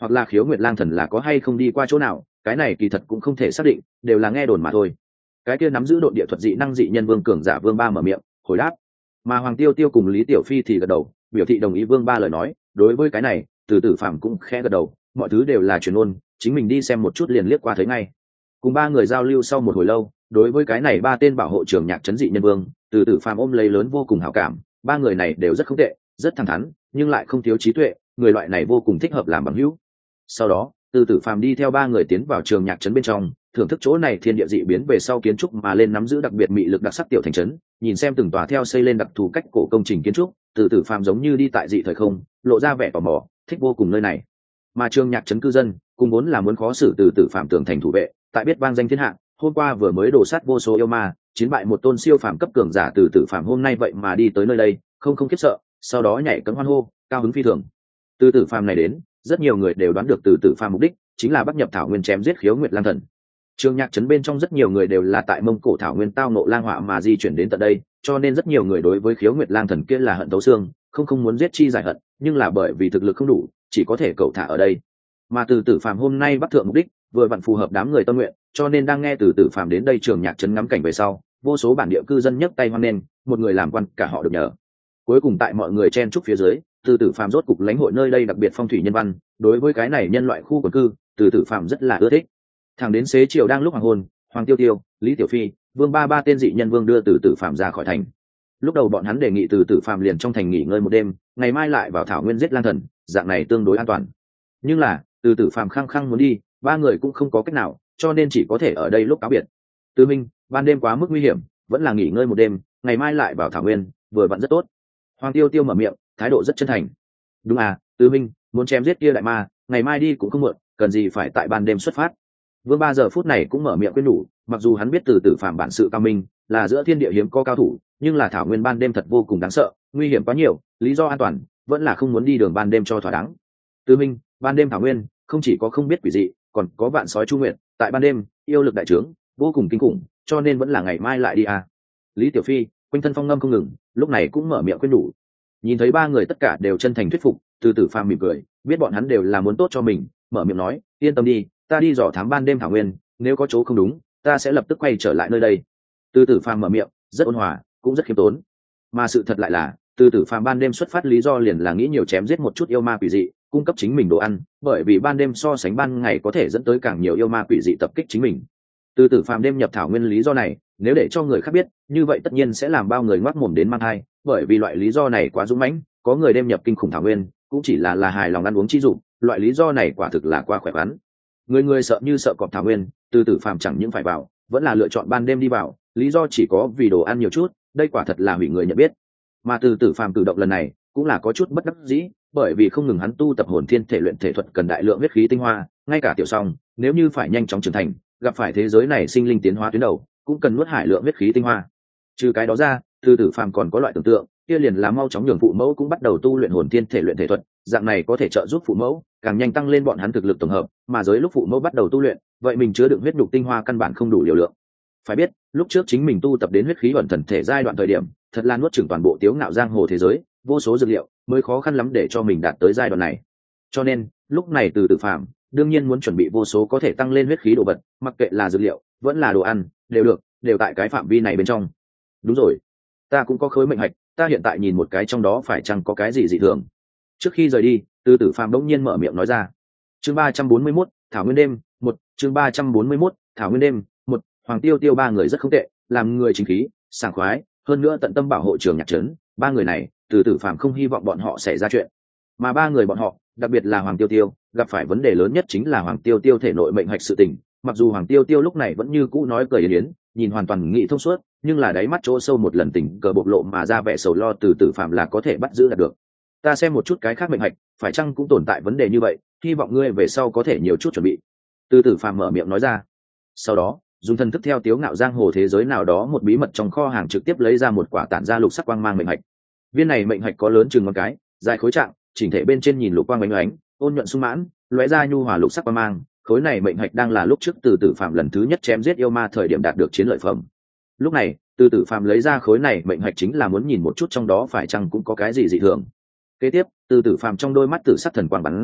hoặc là khiếu nguyệt lang thần là có hay không đi qua chỗ nào, cái này kỳ thật cũng không thể xác định, đều là nghe đồn mà thôi. Cái kia nắm giữ độn địa thuật dị năng dị nhân vương cường giả Vương Ba mở miệng hồi đáp, mà Hoàng Tiêu Tiêu cùng Lý Tiểu Phi thì gật đầu biểu thị đồng ý Vương Ba lời nói. Đối với cái này Từ Tử Phàm cũng khẽ gật đầu, mọi thứ đều là truyền ôn, chính mình đi xem một chút liền liếc qua thấy ngay. Cùng ba người giao lưu sau một hồi lâu, đối với cái này ba tên bảo hộ trưởng nhạc trấn dị nhân vương, Từ Tử Phàm ôm lấy lớn vô cùng hảo cảm. Ba người này đều rất không tệ, rất thẳng thắn, nhưng lại không thiếu trí tuệ, người loại này vô cùng thích hợp làm bằng hữu. Sau đó Từ Tử Phàm đi theo ba người tiến vào trường nhạc trấn bên trong, thưởng thức chỗ này thiên địa dị biến về sau kiến trúc mà lên nắm giữ đặc biệt mị lực đặc sắc tiểu thành trấn, nhìn xem từng tòa theo xây lên đặc thù cách cổ công trình kiến trúc, Từ Tử Phàm giống như đi tại dị thời không, lộ ra vẻ tò mò, thích vô cùng nơi này. Mà trường nhạc trấn cư dân cùng muốn là muốn khó xử Từ Tử Phàm tường thành thủ vệ, tại biết vang danh thiên hạ, hôm qua vừa mới đổ sát vô số yêu ma, chiến bại một tôn siêu phàm cấp cường giả Từ Tử Phàm hôm nay vậy mà đi tới nơi đây, không khiếp sợ, sau đó nhảy cẫng hoan hô, cao hứng phi thường. Từ Tử Phàm này đến, rất nhiều người đều đoán được Từ Tử Phàm mục đích chính là bắc nhập thảo nguyên chém giết khiếu nguyệt lang thần. Trường nhạc trấn bên trong rất nhiều người đều là tại Mông Cổ thảo nguyên tao nộ lang họa mà di chuyển đến tận đây, cho nên rất nhiều người đối với khiếu nguyệt lang thần kia là hận thấu xương, không muốn giết chi giải hận, nhưng là bởi vì thực lực không đủ, chỉ có thể cậu thả ở đây. Mà Từ Tử Phàm hôm nay bắc thượng mục đích vừa vặn phù hợp đám người tâm nguyện, cho nên đang nghe Từ Tử Phàm đến đây trường nhạc trấn ngắm cảnh về sau, vô số bản địa cư dân nhấc tay hoan nghênh, một người làm quan cả họ được nhờ. Cuối cùng tại mọi người chen chúc phía dưới, Từ Tử Phàm rốt cục lãnh hội nơi đây đặc biệt phong thủy nhân văn, đối với cái này nhân loại khu quần cư, Từ Tử Phàm rất là ưa thích. Thẳng đến xế chiều đang lúc hoàng hôn, Hoàng Tiêu Tiêu, Lý Tiểu Phi, Vương Ba tên dị nhân vương đưa Từ Tử Phàm ra khỏi thành. Lúc đầu bọn hắn đề nghị Từ Tử Phàm liền trong thành nghỉ ngơi một đêm, ngày mai lại vào thảo nguyên giết lang thần, dạng này tương đối an toàn. Nhưng là Từ Tử Phàm khăng khăng muốn đi, ba người cũng không có cách nào, cho nên chỉ có thể ở đây lúc cáo biệt. Tư Minh, ban đêm quá mức nguy hiểm, vẫn là nghỉ ngơi một đêm, ngày mai lại vào thảo nguyên, vừa vặn rất tốt. Hoàng Tiêu Tiêu mở miệng, thái độ rất chân thành. Đúng à, Tư Minh, muốn chém giết kia đại ma, ngày mai đi cũng không muộn, cần gì phải tại ban đêm xuất phát. Vương Ba giờ phút này cũng mở miệng khuyên nhủ, mặc dù hắn biết Từ Tử Phàm bản sự cao minh, là giữa thiên địa hiếm có cao thủ, nhưng là thảo nguyên ban đêm thật vô cùng đáng sợ, nguy hiểm quá nhiều, lý do an toàn vẫn là không muốn đi đường ban đêm cho thỏa đáng. Tư Minh, ban đêm thảo nguyên không chỉ có không biết quỷ dị, còn có vạn sói chu nguyện, tại ban đêm yêu lực đại trướng, vô cùng kinh khủng, cho nên vẫn là ngày mai lại đi à. Lý Tiểu Phi quanh thân phong ngâm không ngừng, lúc này cũng mở miệng khuyên nhủ. Nhìn thấy ba người tất cả đều chân thành thuyết phục, Từ Tử Phàm mỉm cười, biết bọn hắn đều là muốn tốt cho mình, mở miệng nói, yên tâm đi, ta đi dò thám ban đêm thảo nguyên, nếu có chỗ không đúng, ta sẽ lập tức quay trở lại nơi đây. Từ Tử Phàm mở miệng, rất ôn hòa, cũng rất khiêm tốn. Mà sự thật lại là, Từ Tử Phàm ban đêm xuất phát lý do liền là nghĩ nhiều chém giết một chút yêu ma quỷ dị, cung cấp chính mình đồ ăn, bởi vì ban đêm so sánh ban ngày có thể dẫn tới càng nhiều yêu ma quỷ dị tập kích chính mình. Từ Tử Phàm đêm nhập thảo nguyên lý do này, nếu để cho người khác biết, như vậy tất nhiên sẽ làm bao người ngoác mồm đến mang hai, bởi vì loại lý do này quá dũng mãnh, có người đêm nhập kinh khủng thảo nguyên, cũng chỉ là hài lòng ăn uống chi dụng, loại lý do này quả thực là quá khỏe khoắn. Người sợ như sợ cọp thảo nguyên, Từ Tử Phàm chẳng những phải vào, vẫn là lựa chọn ban đêm đi vào, lý do chỉ có vì đồ ăn nhiều chút, đây quả thật là hủy người nhận biết. Mà Từ Tử Phàm cử động lần này cũng là có chút bất đắc dĩ, bởi vì không ngừng hắn tu tập hồn thiên thể luyện thể thuật cần đại lượng huyết khí tinh hoa, ngay cả tiểu song, nếu như phải nhanh chóng trưởng thành, gặp phải thế giới này sinh linh tiến hóa tuyến đầu, cũng cần nuốt hải lượng huyết khí tinh hoa. Trừ cái đó ra, Từ Tử Phàm còn có loại tưởng tượng, kia liền là mau chóng nhường phụ mẫu cũng bắt đầu tu luyện hồn thiên thể luyện thể thuật, dạng này có thể trợ giúp phụ mẫu càng nhanh tăng lên bọn hắn thực lực tổng hợp, mà giới lúc phụ mẫu bắt đầu tu luyện, vậy mình chứa đựng huyết nhục tinh hoa căn bản không đủ liều lượng. Phải biết, lúc trước chính mình tu tập đến huyết khí ẩn thần thể giai đoạn thời điểm, thật là nuốt chửng toàn bộ tiếu ngạo giang hồ thế giới, vô số dược liệu mới khó khăn lắm để cho mình đạt tới giai đoạn này. Cho nên, lúc này Từ Tử Phàm đương nhiên muốn chuẩn bị vô số có thể tăng lên huyết khí đồ vật, mặc kệ là dược liệu, vẫn là đồ ăn, đều được, đều tại cái phạm vi này bên trong. Đúng rồi, ta cũng có khối mệnh hạch, ta hiện tại nhìn một cái trong đó phải chăng có cái gì dị thường. Trước khi rời đi, Từ Tử Phàm bỗng nhiên mở miệng nói ra. Chương 341, Thảo Nguyên đêm, 1, chương 341, Thảo Nguyên đêm, 1, Hoàng Tiêu Tiêu ba người rất không tệ, làm người chính khí, sảng khoái, hơn nữa tận tâm bảo hộ trường nhạc trấn, ba người này, Từ Tử Phàm không hy vọng bọn họ xảy ra chuyện. Mà ba người bọn họ, đặc biệt là Hoàng Tiêu Tiêu, gặp phải vấn đề lớn nhất chính là Hoàng Tiêu Tiêu thể nội mệnh hạch sự tình, mặc dù Hoàng Tiêu Tiêu lúc này vẫn như cũ nói cười yến, nhìn hoàn toàn nghị thông suốt, nhưng là đáy mắt chỗ sâu một lần tình cờ bộc lộ mà ra vẻ sầu lo Từ Tử Phàm là có thể bắt giữ được. Ta xem một chút cái khác mệnh hạch, phải chăng cũng tồn tại vấn đề như vậy, hy vọng ngươi về sau có thể nhiều chút chuẩn bị. Từ Tử Phàm mở miệng nói ra. Sau đó, dùng thần thức theo tiếu ngạo giang hồ thế giới nào đó một bí mật trong kho hàng trực tiếp lấy ra một quả tản ra lục sắc quang mang mệnh hạch. Viên này mệnh hạch có lớn chừng ngón cái, dài khối trạng, chỉnh thể bên trên nhìn lục quang ánh ánh, ôn nhuận sung mãn, lóe ra nhu hòa lục sắc quang mang. Khối này mệnh hạch đang là lúc trước Từ Tử Phàm lần thứ nhất chém giết yêu ma thời điểm đạt được chiến lợi phẩm. Lúc này, Từ Tử Phàm lấy ra khối này mệnh hạch chính là muốn nhìn một chút trong đó phải chăng cũng có cái gì dị thường. Kế tiếp, Từ Tử Phàm trong đôi mắt tử sắc thần quang bắn ra,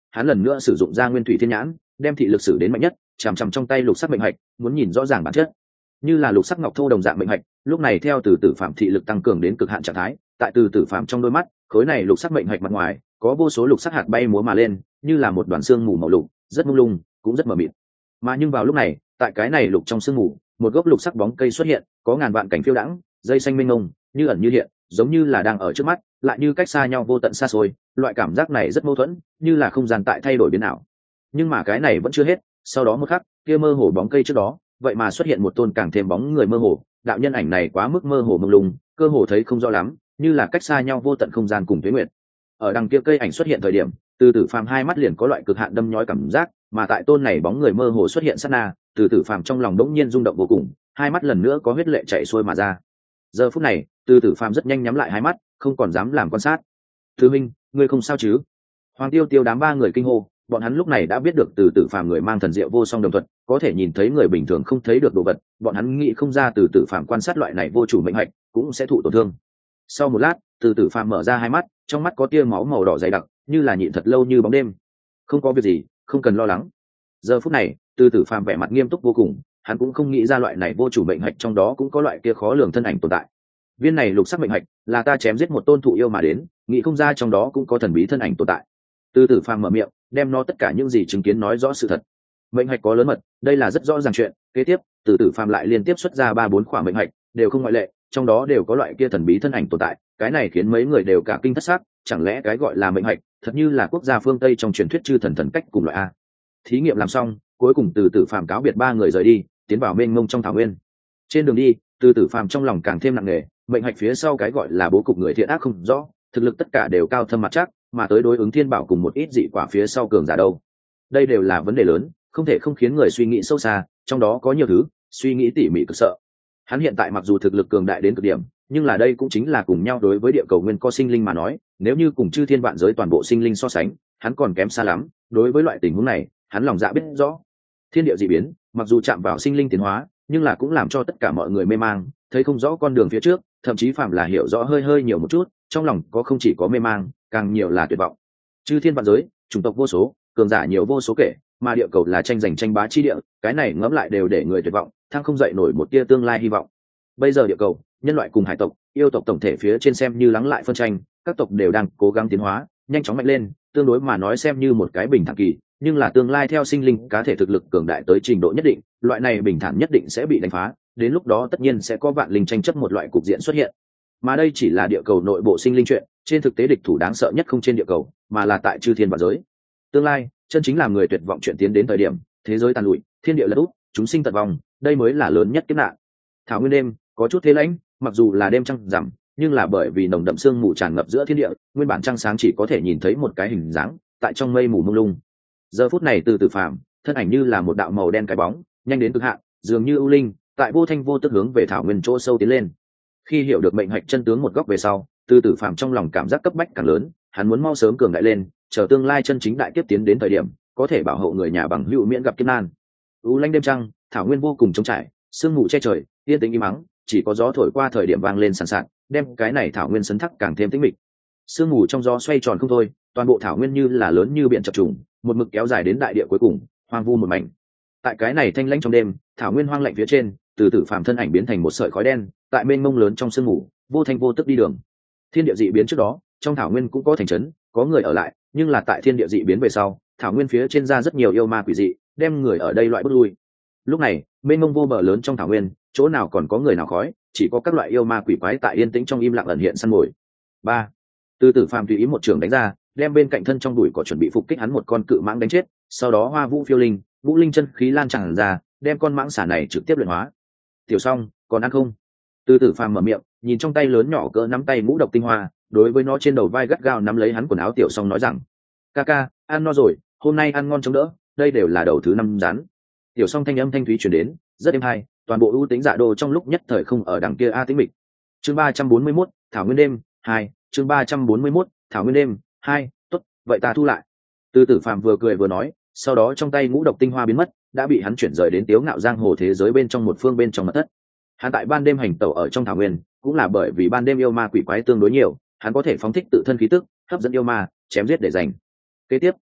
hắn lần nữa sử dụng ra nguyên thủy thiên nhãn, đem thị lực sử đến mạnh nhất, chằm chằm trong tay lục sắc mệnh hạch, muốn nhìn rõ ràng bản chất. Như là lục sắc ngọc thô đồng dạng mệnh hạch, lúc này theo từ tử phạm thị lực tăng cường đến cực hạn trạng thái, tại từ tử phạm trong đôi mắt, khối này lục sắc mệnh hạch mặt ngoài có vô số lục sắc hạt bay múa mà lên, như là một đoàn xương mù màu lục, rất mông lung, cũng rất mờ mịt. Mà nhưng vào lúc này, tại cái này lục trong sương mù, một gốc lục sắc bóng cây xuất hiện, có ngàn vạn cảnh phiêu đãng, dây xanh mênh mông, như ẩn như hiện, giống như là đang ở trước mắt, lại như cách xa nhau vô tận xa xôi. Loại cảm giác này rất mâu thuẫn, như là không gian tại thay đổi biến ảo. Nhưng mà cái này vẫn chưa hết, sau đó một khắc, kia mơ hồ bóng cây trước đó, vậy mà xuất hiện một tôn càng thêm bóng người mơ hồ. Đạo nhân ảnh này quá mức mơ hồ mông lung, cơ hồ thấy không rõ lắm, như là cách xa nhau vô tận không gian cùng tuế nguyệt. Ở đằng kia cây ảnh xuất hiện thời điểm, từ tử phàm hai mắt liền có loại cực hạn đâm nhói cảm giác, mà tại tôn này bóng người mơ hồ xuất hiện sát na, từ tử phàm trong lòng đống nhiên rung động vô cùng, hai mắt lần nữa có huyết lệ chảy xuôi mà ra. Giờ phút này, từ tử phàm rất nhanh nhắm lại hai mắt, không còn dám làm quan sát. Thứ minh, ngươi không sao chứ? Hoàng Tiêu Tiêu đám ba người kinh hô, bọn hắn lúc này đã biết được từ tử phàm người mang thần diệu vô song đồng thuật, có thể nhìn thấy người bình thường không thấy được đồ vật, bọn hắn nghĩ không ra từ tử phàm quan sát loại này vô chủ mệnh hạch cũng sẽ thụ tổn thương. Sau một lát, từ tử phàm mở ra hai mắt, trong mắt có tia máu màu đỏ dày đặc, như là nhịn thật lâu như bóng đêm. Không có việc gì, không cần lo lắng. Giờ phút này, từ tử phàm vẻ mặt nghiêm túc vô cùng, hắn cũng không nghĩ ra loại này vô chủ mệnh hạch trong đó cũng có loại kia khó lường thân ảnh tồn tại. Viên này lục sắc mệnh hạch là ta chém giết một tôn thụ yêu mà đến, nghĩ không ra trong đó cũng có thần bí thân ảnh tồn tại. Từ tử phàm mở miệng, đem nó tất cả những gì chứng kiến nói rõ sự thật. Mệnh hạch có lớn mật, đây là rất rõ ràng chuyện. Kế tiếp, từ tử phàm lại liên tiếp xuất ra 3-4 khỏa mệnh hạch, đều không ngoại lệ, trong đó đều có loại kia thần bí thân ảnh tồn tại. Cái này khiến mấy người đều cả kinh thất xác, chẳng lẽ cái gọi là mệnh hạch thật như là quốc gia phương Tây trong truyền thuyết chư thần thần cách cùng loại a? Thí nghiệm làm xong, cuối cùng từ tử phàm cáo biệt ba người rời đi, tiến vào mênh mông trong thảo nguyên. Trên đường đi, từ tử phàm trong lòng càng thêm nặng nề, mệnh hạch phía sau cái gọi là bố cục người thiện ác không rõ, thực lực tất cả đều cao thâm mặt chắc, mà tới đối ứng thiên bảo cùng một ít dị quả phía sau cường giả đâu. Đây đều là vấn đề lớn, không thể không khiến người suy nghĩ sâu xa, trong đó có nhiều thứ suy nghĩ tỉ mỉ cực sợ. Hắn hiện tại mặc dù thực lực cường đại đến cực điểm, nhưng là đây cũng chính là cùng nhau đối với địa cầu nguyên co sinh linh mà nói, nếu như cùng chư thiên vạn giới toàn bộ sinh linh so sánh, hắn còn kém xa lắm. Đối với loại tình huống này, hắn lòng dạ biết rõ. Thiên địa dị biến, mặc dù chạm vào sinh linh tiến hóa, nhưng là cũng làm cho tất cả mọi người mê mang, thấy không rõ con đường phía trước, thậm chí phạm là hiểu rõ hơi hơi nhiều một chút, trong lòng có không chỉ có mê mang, càng nhiều là tuyệt vọng. Chư thiên vạn giới, chủng tộc vô số, cường giả nhiều vô số kể, mà địa cầu là tranh giành tranh bá chi địa, cái này ngẫm lại đều để người tuyệt vọng, thăng không dậy nổi một tia tương lai hy vọng. Bây giờ địa cầu, nhân loại cùng hải tộc, yêu tộc tổng thể phía trên xem như lắng lại phân tranh, các tộc đều đang cố gắng tiến hóa, nhanh chóng mạnh lên, tương đối mà nói xem như một cái bình thản kỳ, nhưng là tương lai theo sinh linh cá thể thực lực cường đại tới trình độ nhất định, loại này bình thản nhất định sẽ bị đánh phá, đến lúc đó tất nhiên sẽ có vạn linh tranh chấp một loại cục diện xuất hiện. Mà đây chỉ là địa cầu nội bộ sinh linh chuyện, trên thực tế địch thủ đáng sợ nhất không trên địa cầu, mà là tại chư thiên vạn giới. Tương lai, chân chính làm người tuyệt vọng chuyện tiến đến thời điểm, thế giới tàn lụi, thiên địa lật úp, chúng sinh tận vong, đây mới là lớn nhất kiếp nạn. Thảo nguyên đêm có chút thế lãnh, mặc dù là đêm trăng rằm, nhưng là bởi vì nồng đậm sương mù tràn ngập giữa thiên địa, nguyên bản trăng sáng chỉ có thể nhìn thấy một cái hình dáng tại trong mây mù mông lung. Giờ phút này từ từ phàm, thân ảnh như là một đạo màu đen cái bóng, nhanh đến cực hạn, dường như ưu linh, tại vô thanh vô tức hướng về thảo nguyên chỗ sâu tiến lên. Khi hiểu được mệnh hạch chân tướng một góc về sau, từ tử phàm trong lòng cảm giác cấp bách càng lớn, hắn muốn mau sớm cường đại lên, chờ tương lai chân chính đại kiếp tiến đến thời điểm, có thể bảo hộ người nhà bằng hữu miễn gặp kiếp nan. U lanh đêm trăng, thảo nguyên vô cùng trống trải, sương mù che trời, yên tĩnh im mắng, chỉ có gió thổi qua thời điểm vang lên sàn sạt, đem cái này thảo nguyên sấn thắc càng thêm tĩnh mịch. Sương mù trong gió xoay tròn không thôi, toàn bộ thảo nguyên như là lớn như biển chập trùng, một mực kéo dài đến đại địa cuối cùng, hoang vu một mảnh. Tại cái này thanh lãnh trong đêm, thảo nguyên hoang lạnh phía trên, từ tử phàm thân ảnh biến thành một sợi khói đen, tại mênh mông lớn trong sương mù, vô thanh vô tức đi đường. Thiên địa dị biến trước đó, trong thảo nguyên cũng có thành trấn, có người ở lại, nhưng là tại thiên địa dị biến về sau, thảo nguyên phía trên ra rất nhiều yêu ma quỷ dị, đem người ở đây loại bước lui. Lúc này, mênh mông vô bờ lớn trong thảo nguyên, chỗ nào còn có người nào khói, chỉ có các loại yêu ma quỷ quái tại yên tĩnh trong im lặng ẩn hiện săn mồi. Ba, từ tử phàm tùy ý một trường đánh ra, đem bên cạnh thân trong đùi có chuẩn bị phục kích hắn một con cự mãng đánh chết, sau đó hoa vũ phiêu linh, vũ linh chân khí lan tràn ra, đem con mãng xà này trực tiếp luyện hóa. Tiểu Song, còn ăn không? Từ tử phàm mở miệng, nhìn trong tay lớn nhỏ cỡ nắm tay ngũ độc tinh hoa, đối với nó trên đầu vai gắt gao nắm lấy hắn quần áo Tiểu Song nói rằng: ca ca, ăn no rồi, hôm nay ăn ngon chống đỡ, đây đều là đầu thứ 5 rắn. Tiểu Song thanh âm thanh thúy truyền đến, rất êm hay, toàn bộ ưu tính dạ đô trong lúc nhất thời không ở đằng kia a tĩnh mịch. Chương 341, thảo nguyên đêm 2, chương 341, thảo nguyên đêm 2, tốt, vậy ta thu lại. Từ tử phàm vừa cười vừa nói, sau đó trong tay ngũ độc tinh hoa biến mất, đã bị hắn chuyển rời đến Tiếu Ngạo giang hồ thế giới bên trong một phương bên trong mật thất. Hắn tại ban đêm hành tẩu ở trong thảo nguyên, cũng là bởi vì ban đêm yêu ma quỷ quái tương đối nhiều, hắn có thể phóng thích tự thân khí tức, hấp dẫn yêu ma, chém giết để giành. Kế tiếp,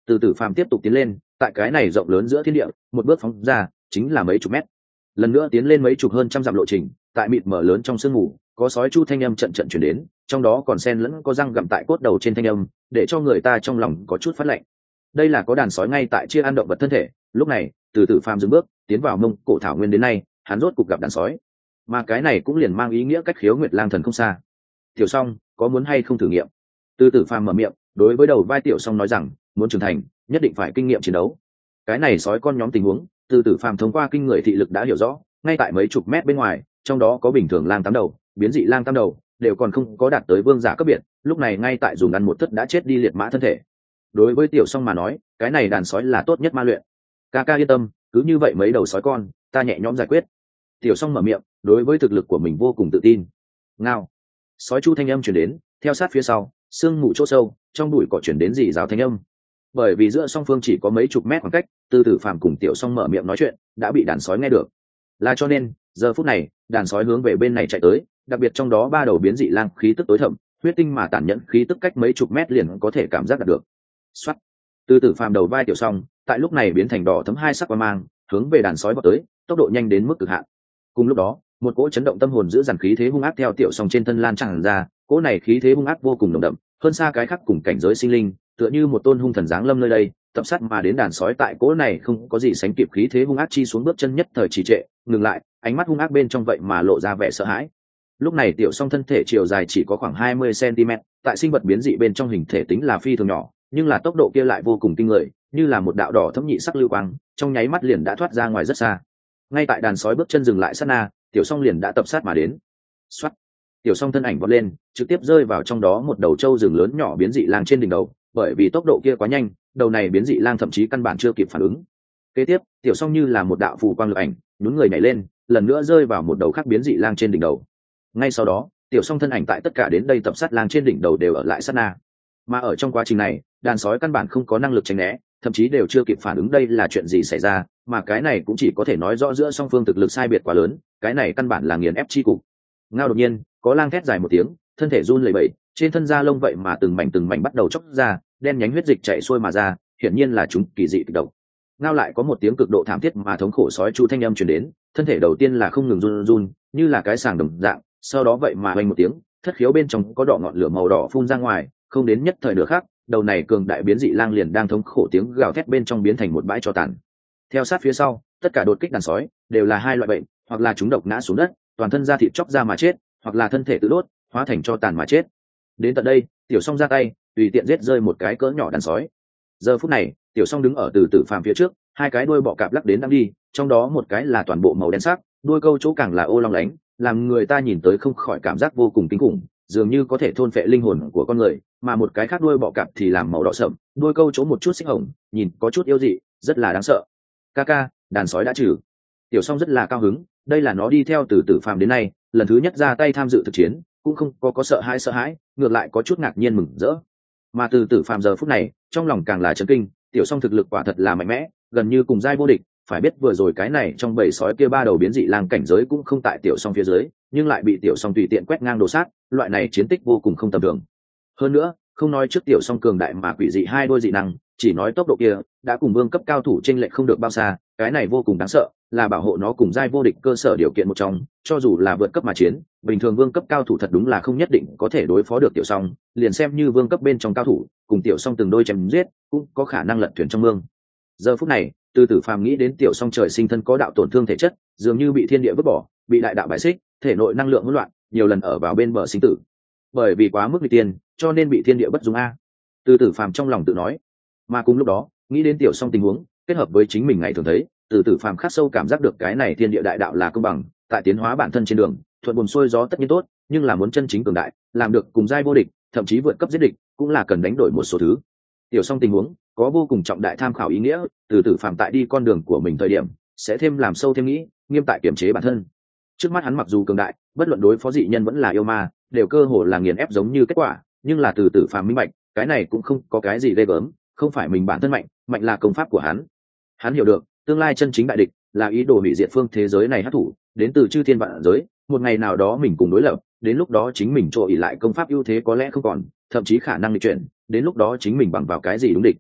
Từ tử phàm tiếp tục tiến lên, tại cái này rộng lớn giữa thiên địa, một bước phóng ra chính là mấy chục mét. Lần nữa tiến lên mấy chục hơn trăm dặm lộ trình, tại mịt mở lớn trong sương mù, có sói chu thanh âm trận trận truyền đến, trong đó còn xen lẫn có răng gặm tại cốt đầu trên thanh âm, để cho người ta trong lòng có chút phát lạnh. Đây là có đàn sói ngay tại chia ăn động vật thân thể. Lúc này, từ tử phàm dừng bước, tiến vào Mông Cổ thảo nguyên đến nay, hắn rốt cục gặp đàn sói, mà cái này cũng liền mang ý nghĩa cách Khiếu Nguyệt Lang Thần không xa. Tiểu Song, có muốn hay không thử nghiệm? Từ tử phàm mở miệng, đối với đầu vai Tiểu Song nói rằng, muốn trưởng thành, nhất định phải kinh nghiệm chiến đấu. Cái này sói con nhóm tình huống, từ tử phàm thông qua kinh người thị lực đã hiểu rõ, ngay tại mấy chục mét bên ngoài, trong đó có bình thường lang tám đầu, biến dị lang tam đầu, đều còn không có đạt tới vương giả cấp biệt, lúc này ngay tại dùng ăn một thất đã chết đi liệt mã thân thể. Đối với Tiểu Song mà nói, cái này đàn sói là tốt nhất ma luyện. Ca ca yên tâm, cứ như vậy mấy đầu sói con, ta nhẹ nhõm giải quyết. Tiểu Song mở miệng, đối với thực lực của mình vô cùng tự tin. Ngao. Sói chu thanh âm truyền đến, theo sát phía sau, sương mù chỗ sâu, trong bụi cỏ truyền đến rì rào thanh âm. Bởi vì giữa song phương chỉ có mấy chục mét khoảng cách, từ tử phàm cùng Tiểu Song mở miệng nói chuyện, đã bị đàn sói nghe được. Là cho nên, giờ phút này, đàn sói hướng về bên này chạy tới, đặc biệt trong đó ba đầu biến dị lang khí tức tối thậm, huyết tinh mà tàn nhẫn khí tức cách mấy chục mét liền có thể cảm giác được. Soát. Từ tử phàm đầu vai Tiểu Song, tại lúc này biến thành đỏ thấm hai sắc quang mang, hướng về đàn sói vọt tới, tốc độ nhanh đến mức cực hạn. Cùng lúc đó, một cỗ chấn động tâm hồn giữ dằn khí thế hung ác theo Tiểu Song trên thân lan tràn ra, cỗ này khí thế hung ác vô cùng nồng đậm, hơn xa cái khác cùng cảnh giới sinh linh, tựa như một tôn hung thần giáng lâm nơi đây, tập sát mà đến đàn sói tại cỗ này không có gì sánh kịp khí thế hung ác chi xuống bước chân nhất thời trì trệ, ngừng lại, ánh mắt hung ác bên trong vậy mà lộ ra vẻ sợ hãi. Lúc này Tiểu Song thân thể chiều dài chỉ có khoảng 20 cm, tại sinh vật biến dị bên trong hình thể tính là phi thường nhỏ, nhưng là tốc độ kia lại vô cùng kinh người, như là một đạo đỏ thẫm nhị sắc lưu quang, trong nháy mắt liền đã thoát ra ngoài rất xa. Ngay tại đàn sói bước chân dừng lại sát na, Tiểu Song liền đã tập sát mà đến. Soát. Tiểu Song thân ảnh vọt lên, trực tiếp rơi vào trong đó một đầu trâu rừng lớn nhỏ biến dị lang trên đỉnh đầu, bởi vì tốc độ kia quá nhanh, đầu này biến dị lang thậm chí căn bản chưa kịp phản ứng. Kế tiếp, Tiểu Song như là một đạo phù quang lực ảnh, nhún người nhảy lên, lần nữa rơi vào một đầu khác biến dị lang trên đỉnh đầu. Ngay sau đó, Tiểu Song thân ảnh tại tất cả đến đây tập sát lang trên đỉnh đầu đều ở lại sát na. Mà ở trong quá trình này, đàn sói căn bản không có năng lực tránh né, thậm chí đều chưa kịp phản ứng đây là chuyện gì xảy ra, mà cái này cũng chỉ có thể nói rõ giữa song phương thực lực sai biệt quá lớn, cái này căn bản là nghiền ép chi cục. Ngao đột nhiên, có lang thét dài một tiếng, thân thể run lẩy bẩy, trên thân da lông vậy mà từng mảnh bắt đầu chóc ra, đen nhánh huyết dịch chảy xuôi mà ra, hiển nhiên là chúng kỳ dị kịch độc. Ngao lại có một tiếng cực độ thảm thiết mà thống khổ sói chu thanh âm truyền đến, thân thể đầu tiên là không ngừng run run, như là cái sàng đồng dạng, sau đó vậy mà oanh một tiếng, thất khiếu bên trong có đỏ ngọn lửa màu đỏ phun ra ngoài, không đến nhất thời nửa khắc, đầu này cường đại biến dị lang liền đang thống khổ tiếng gào thét bên trong biến thành một bãi tro tàn. Theo sát phía sau, tất cả đột kích đàn sói đều là hai loại bệnh, hoặc là chúng độc ngã xuống đất, toàn thân da thịt chóc ra mà chết, hoặc là thân thể tự đốt, hóa thành tro tàn mà chết. Đến tận đây, Tiểu Song ra tay, tùy tiện giết rơi một cái cỡ nhỏ đàn sói. Giờ phút này, Tiểu Song đứng ở từ tử phàm phía trước, hai cái đuôi bọ cạp lắc đến đang đi, trong đó một cái là toàn bộ màu đen sắc, đuôi câu chỗ càng là ô long lánh, làm người ta nhìn tới không khỏi cảm giác vô cùng kinh khủng, dường như có thể thôn phệ linh hồn của con người, mà một cái khác đuôi bọ cạp thì làm màu đỏ sậm, đuôi câu chỗ một chút xích hồng, nhìn có chút yêu dị, rất là đáng sợ. Ca, đàn sói đã trừ. Tiểu Song rất là cao hứng, đây là nó đi theo từ tử phàm đến nay, lần thứ nhất ra tay tham dự thực chiến, cũng không có sợ hãi, ngược lại có chút ngạc nhiên mừng rỡ. Mà từ tử phàm giờ phút này, trong lòng càng là chấn kinh, Tiểu Song thực lực quả thật là mạnh mẽ, gần như cùng giai vô địch, phải biết vừa rồi cái này trong bầy sói kia ba đầu biến dị lang cảnh giới cũng không tại Tiểu Song phía dưới, nhưng lại bị Tiểu Song tùy tiện quét ngang đồ sát, loại này chiến tích vô cùng không tầm thường. Hơn nữa, không nói trước Tiểu Song cường đại mà quỷ dị hai đôi dị năng, chỉ nói tốc độ kia đã cùng vương cấp cao thủ chênh lệch không được bao xa, cái này vô cùng đáng sợ, là bảo hộ nó cùng giai vô địch cơ sở điều kiện một trong, cho dù là vượt cấp mà chiến, bình thường vương cấp cao thủ thật đúng là không nhất định có thể đối phó được Tiểu Song, liền xem như vương cấp bên trong cao thủ, cùng Tiểu Song từng đôi chém giết, cũng có khả năng lật thuyền trong mương. Giờ phút này, từ tử phàm nghĩ đến Tiểu Song trời sinh thân có đạo tổn thương thể chất, dường như bị thiên địa vứt bỏ, bị đại đạo bại xích, thể nội năng lượng hỗn loạn, nhiều lần ở vào bên bờ sinh tử. Bởi vì quá mức nghịch tiên, cho nên bị thiên địa bất dung a. Từ tử phàm trong lòng tự nói. Mà cùng lúc đó, nghĩ đến Tiểu Song tình huống, kết hợp với chính mình ngày thường thấy, từ tử phàm khắc sâu cảm giác được cái này thiên địa đại đạo là công bằng, tại tiến hóa bản thân trên đường, thuận buồm xuôi gió tất nhiên tốt, nhưng là muốn chân chính cường đại, làm được cùng giai vô địch, thậm chí vượt cấp giết địch, cũng là cần đánh đổi một số thứ. Tiểu Song tình huống có vô cùng trọng đại tham khảo ý nghĩa, từ tử phàm tại đi con đường của mình thời điểm, sẽ thêm làm sâu thêm nghĩ, nghiêm tại kiểm chế bản thân. Trước mắt hắn mặc dù cường đại, bất luận đối phó dị nhân vẫn là yêu ma, đều cơ hồ là nghiền ép giống như kết quả, nhưng là từ tử phàm minh bạch, cái này cũng không có cái gì ghê gớm, không phải mình bản thân mạnh, mạnh là công pháp của hắn. Hắn hiểu được, tương lai chân chính đại địch là ý đồ hủy diệt phương thế giới này hắc thủ, đến từ chư thiên vạn giới, một ngày nào đó mình cùng đối lập, đến lúc đó chính mình trội lại công pháp ưu thế có lẽ không còn, thậm chí khả năng nghịch chuyển, đến lúc đó chính mình bằng vào cái gì đúng địch.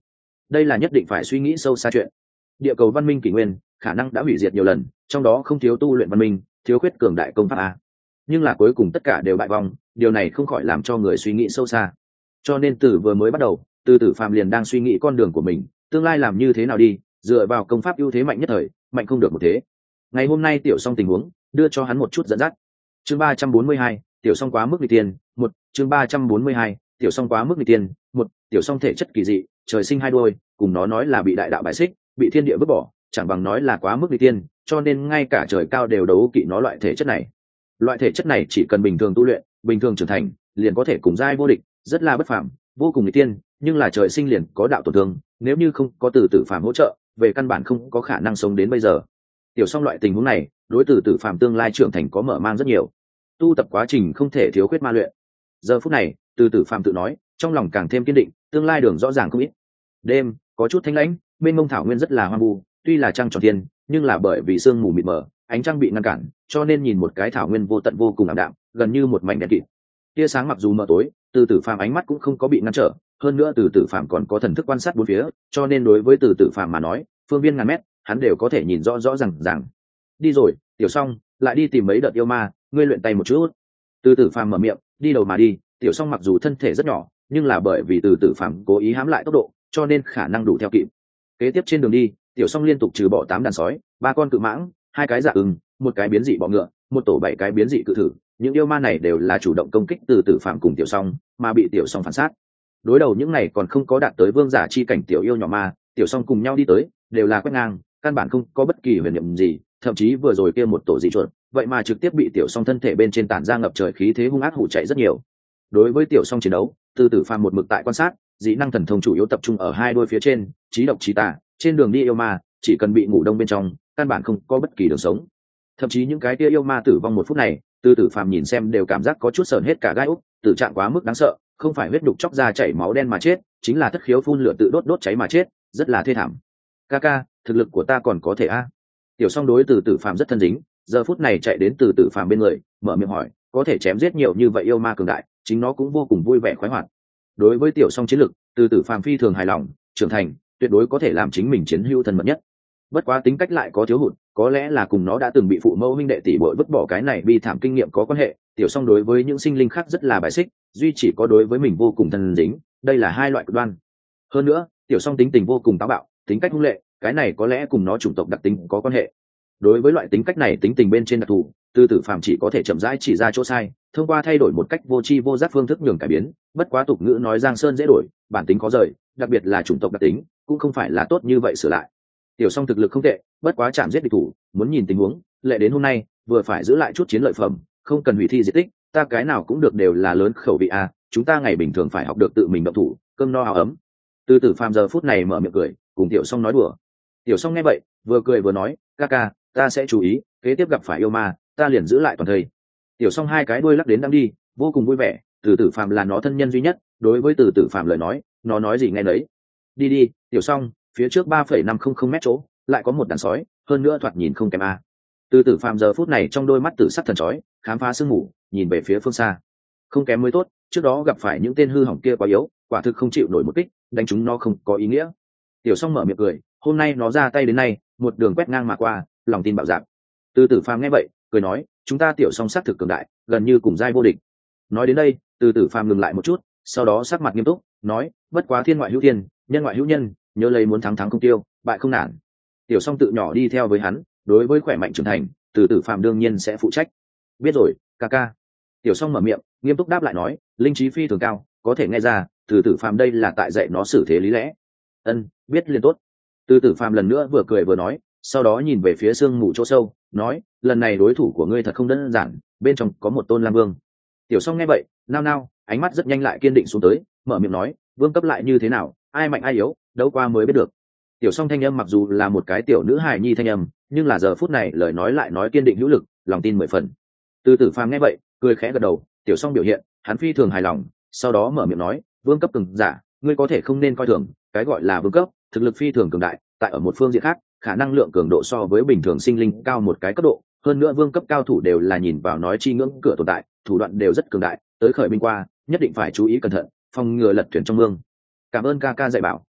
đây là nhất định phải suy nghĩ sâu xa chuyện. Địa cầu văn minh kỷ nguyên khả năng đã hủy diệt nhiều lần, trong đó không thiếu tu luyện văn minh, thiếu khuyết cường đại công pháp a, nhưng là cuối cùng tất cả đều bại vong, điều này không khỏi làm cho người suy nghĩ sâu xa. Cho nên từ vừa mới bắt đầu, Từ Tử Phàm liền đang suy nghĩ con đường của mình, tương lai làm như thế nào đi, dựa vào công pháp ưu thế mạnh nhất thời, mạnh không được một thế. Ngày hôm nay Tiểu Song tình huống đưa cho hắn một chút dẫn dắt. Chương 342, Tiểu Song quá mức nghịch tiên, một chương 342, Tiểu Song quá mức nghịch tiên, một Tiểu Song thể chất kỳ dị, trời sinh hai đôi, cùng nó nói là bị đại đạo bài xích, bị thiên địa vứt bỏ, chẳng bằng nói là quá mức nghịch tiên, cho nên ngay cả trời cao đều đấu kỵ nó loại thể chất này. Loại thể chất này chỉ cần bình thường tu luyện, bình thường trưởng thành, liền có thể cùng giai vô địch, rất là bất phàm, vô cùng nghịch tiên, nhưng là trời sinh liền có đạo tổn thương, nếu như không có Từ Tử Phàm hỗ trợ, về căn bản không có khả năng sống đến bây giờ. Tiểu Song loại tình huống này, đối Từ Tử Phàm tương lai trưởng thành có mở mang rất nhiều. Tu tập quá trình không thể thiếu khuyết ma luyện. Giờ phút này, Từ Tử Phàm tự nói, trong lòng càng thêm kiên định, tương lai đường rõ ràng không ít. Đêm có chút thanh lãnh, mênh mông thảo nguyên rất là hoang vu, tuy là trăng tròn thiên, nhưng là bởi vì sương mù mịt mờ, ánh trăng bị ngăn cản, cho nên nhìn một cái thảo nguyên vô tận vô cùng ảm đạm, gần như một mảnh đen kịt. Tia sáng mặc dù mờ tối, Từ Tử Phàm ánh mắt cũng không có bị ngăn trở, hơn nữa Từ Tử Phàm còn có thần thức quan sát bốn phía, cho nên đối với Từ Tử Phàm mà nói, phương viên ngàn mét, hắn đều có thể nhìn rõ rõ ràng. Đi rồi, Tiểu Song, lại đi tìm mấy đợt yêu ma, ngươi luyện tay một chút. Từ Tử Phàm mở miệng, đi đầu mà đi. Tiểu Song mặc dù thân thể rất nhỏ, nhưng là bởi vì Từ Tử Phàm cố ý hãm lại tốc độ, cho nên khả năng đủ theo kịp. Kế tiếp trên đường đi, Tiểu Song liên tục trừ bỏ 8 đàn sói, 3 con cự mãng, 2 cái dạ ưng, một cái biến dị bọ ngựa, một tổ 7 cái biến dị cự thử. Những yêu ma này đều là chủ động công kích Từ Tử Phàm cùng Tiểu Song, mà bị Tiểu Song phản sát. Đối đầu những này còn không có đạt tới vương giả chi cảnh tiểu yêu nhỏ ma, Tiểu Song cùng nhau đi tới, đều là quét ngang, căn bản không có bất kỳ huyền niệm gì, thậm chí vừa rồi kia một tổ dị chuột, vậy mà trực tiếp bị Tiểu Song thân thể bên trên tản ra ngập trời khí thế hung ác hủ chạy rất nhiều. Đối với Tiểu Song chiến đấu, Từ Tử Phàm một mực tại quan sát, dị năng thần thông chủ yếu tập trung ở hai đôi phía trên, trí độc trí tà, trên đường đi yêu ma, chỉ cần bị ngủ đông bên trong, căn bản không có bất kỳ đường sống. Thậm chí những cái kia yêu ma tử vong một phút này, Từ Tử Phàm nhìn xem đều cảm giác có chút sờn hết cả gai ốc, tử trạng quá mức đáng sợ, không phải huyết đục chóc ra chảy máu đen mà chết, chính là thất khiếu phun lửa tự đốt cháy mà chết, rất là thê thảm. Kaka, thực lực của ta còn có thể a? Tiểu Song đối Từ Tử Phàm rất thân dính, giờ phút này chạy đến Từ Tử Phàm bên người, mở miệng hỏi, có thể chém giết nhiều như vậy yêu ma cường đại, chính nó cũng vô cùng vui vẻ khoái hoạt. Đối với Tiểu Song chiến lực, Từ Tử Phàm phi thường hài lòng, trưởng thành, tuyệt đối có thể làm chính mình chiến hữu thân mật nhất. Bất quá tính cách lại có thiếu hụt, có lẽ là cùng nó đã từng bị phụ mẫu huynh đệ tỷ muội vứt bỏ cái này bi thảm kinh nghiệm có quan hệ. Tiểu Song đối với những sinh linh khác rất là bài xích, duy chỉ có đối với mình vô cùng thân dính, đây là hai loại cực đoan. Hơn nữa, Tiểu Song tính tình vô cùng táo bạo, tính cách hung lệ, cái này có lẽ cùng nó chủng tộc đặc tính có quan hệ. Đối với loại tính cách này tính tình bên trên đặc thù, Từ Tử Phàm chỉ có thể chậm rãi chỉ ra chỗ sai, thông qua thay đổi một cách vô tri vô giác phương thức nhường cải biến. Bất quá tục ngữ nói giang sơn dễ đổi, bản tính khó rời, đặc biệt là chủng tộc đặc tính, cũng không phải là tốt như vậy sửa lại. Tiểu Song thực lực không tệ, bất quá chạm giết địch thủ, muốn nhìn tình huống, lệ đến hôm nay, vừa phải giữ lại chút chiến lợi phẩm, không cần hủy thi diệt tích, ta cái nào cũng được đều là lớn khẩu vị a, chúng ta ngày bình thường phải học được tự mình động thủ, cơm no áo ấm. Từ Tử Phàm giờ phút này mở miệng cười, cùng Tiểu Song nói đùa. Tiểu Song nghe vậy, vừa cười vừa nói, Kaka, ta sẽ chú ý, kế tiếp gặp phải yêu ma, ta liền giữ lại toàn thây. Tiểu Song hai cái đuôi lắc đến đang đi, vô cùng vui vẻ, Từ Tử Phàm là nó thân nhân duy nhất, đối với Từ Tử Phàm lời nói, nó nói gì nghe nấy. Đi đi, Tiểu Song, phía trước 3,500 mét chỗ, lại có một đàn sói, hơn nữa thoạt nhìn không kém a. Từ Tử Phàm giờ phút này trong đôi mắt tử sắc thần chói, khám phá sương mù, nhìn về phía phương xa. Không kém mới tốt, trước đó gặp phải những tên hư hỏng kia quá yếu, quả thực không chịu nổi một kích, đánh chúng nó không có ý nghĩa. Tiểu Song mở miệng cười, hôm nay nó ra tay đến nay, một đường quét ngang mà qua, lòng tin bạo dạn. Từ Tử Phàm nghe vậy, cười nói, chúng ta Tiểu Song sát thực cường đại, gần như cùng giai vô địch. Nói đến đây, Từ Tử Phàm ngừng lại một chút, sau đó sắc mặt nghiêm túc, nói, bất quá thiên ngoại hữu thiên, nhân ngoại hữu nhân, nhớ lấy muốn thắng thắng không tiêu, bại không nản. Tiểu Song tự nhỏ đi theo với hắn, đối với khỏe mạnh trưởng thành, Từ Tử Phàm đương nhiên sẽ phụ trách. Biết rồi, Kaka. Tiểu Song mở miệng, nghiêm túc đáp lại nói, linh trí phi thường cao, có thể nghe ra, Từ Tử Phàm đây là tại dạy nó xử thế lý lẽ. Ân, biết liền tốt. Từ Tử Phàm lần nữa vừa cười vừa nói, sau đó nhìn về phía sương mù chỗ sâu, nói, lần này đối thủ của ngươi thật không đơn giản, bên trong có một tôn Lam Vương. Tiểu Song nghe vậy, nao nao, ánh mắt rất nhanh lại kiên định xuống tới, mở miệng nói, vương cấp lại như thế nào, ai mạnh ai yếu, đấu qua mới biết được. Tiểu Song thanh âm mặc dù là một cái tiểu nữ hài nhi thanh âm, nhưng là giờ phút này lời nói lại nói kiên định hữu lực, lòng tin 10 phần. Từ Tử Phàm nghe vậy, cười khẽ gật đầu, Tiểu Song biểu hiện, hắn phi thường hài lòng, sau đó mở miệng nói, vương cấp cường giả, ngươi có thể không nên coi thường, cái gọi là vương cấp, thực lực phi thường cường đại, tại ở một phương diện khác, khả năng lượng cường độ so với bình thường sinh linh cao một cái cấp độ, hơn nữa vương cấp cao thủ đều là nhìn vào nói chi ngưỡng cửa tồn tại, thủ đoạn đều rất cường đại, tới khởi binh qua, nhất định phải chú ý cẩn thận, phòng ngừa lật thuyền trong mương. Cảm ơn Kaka dạy bảo.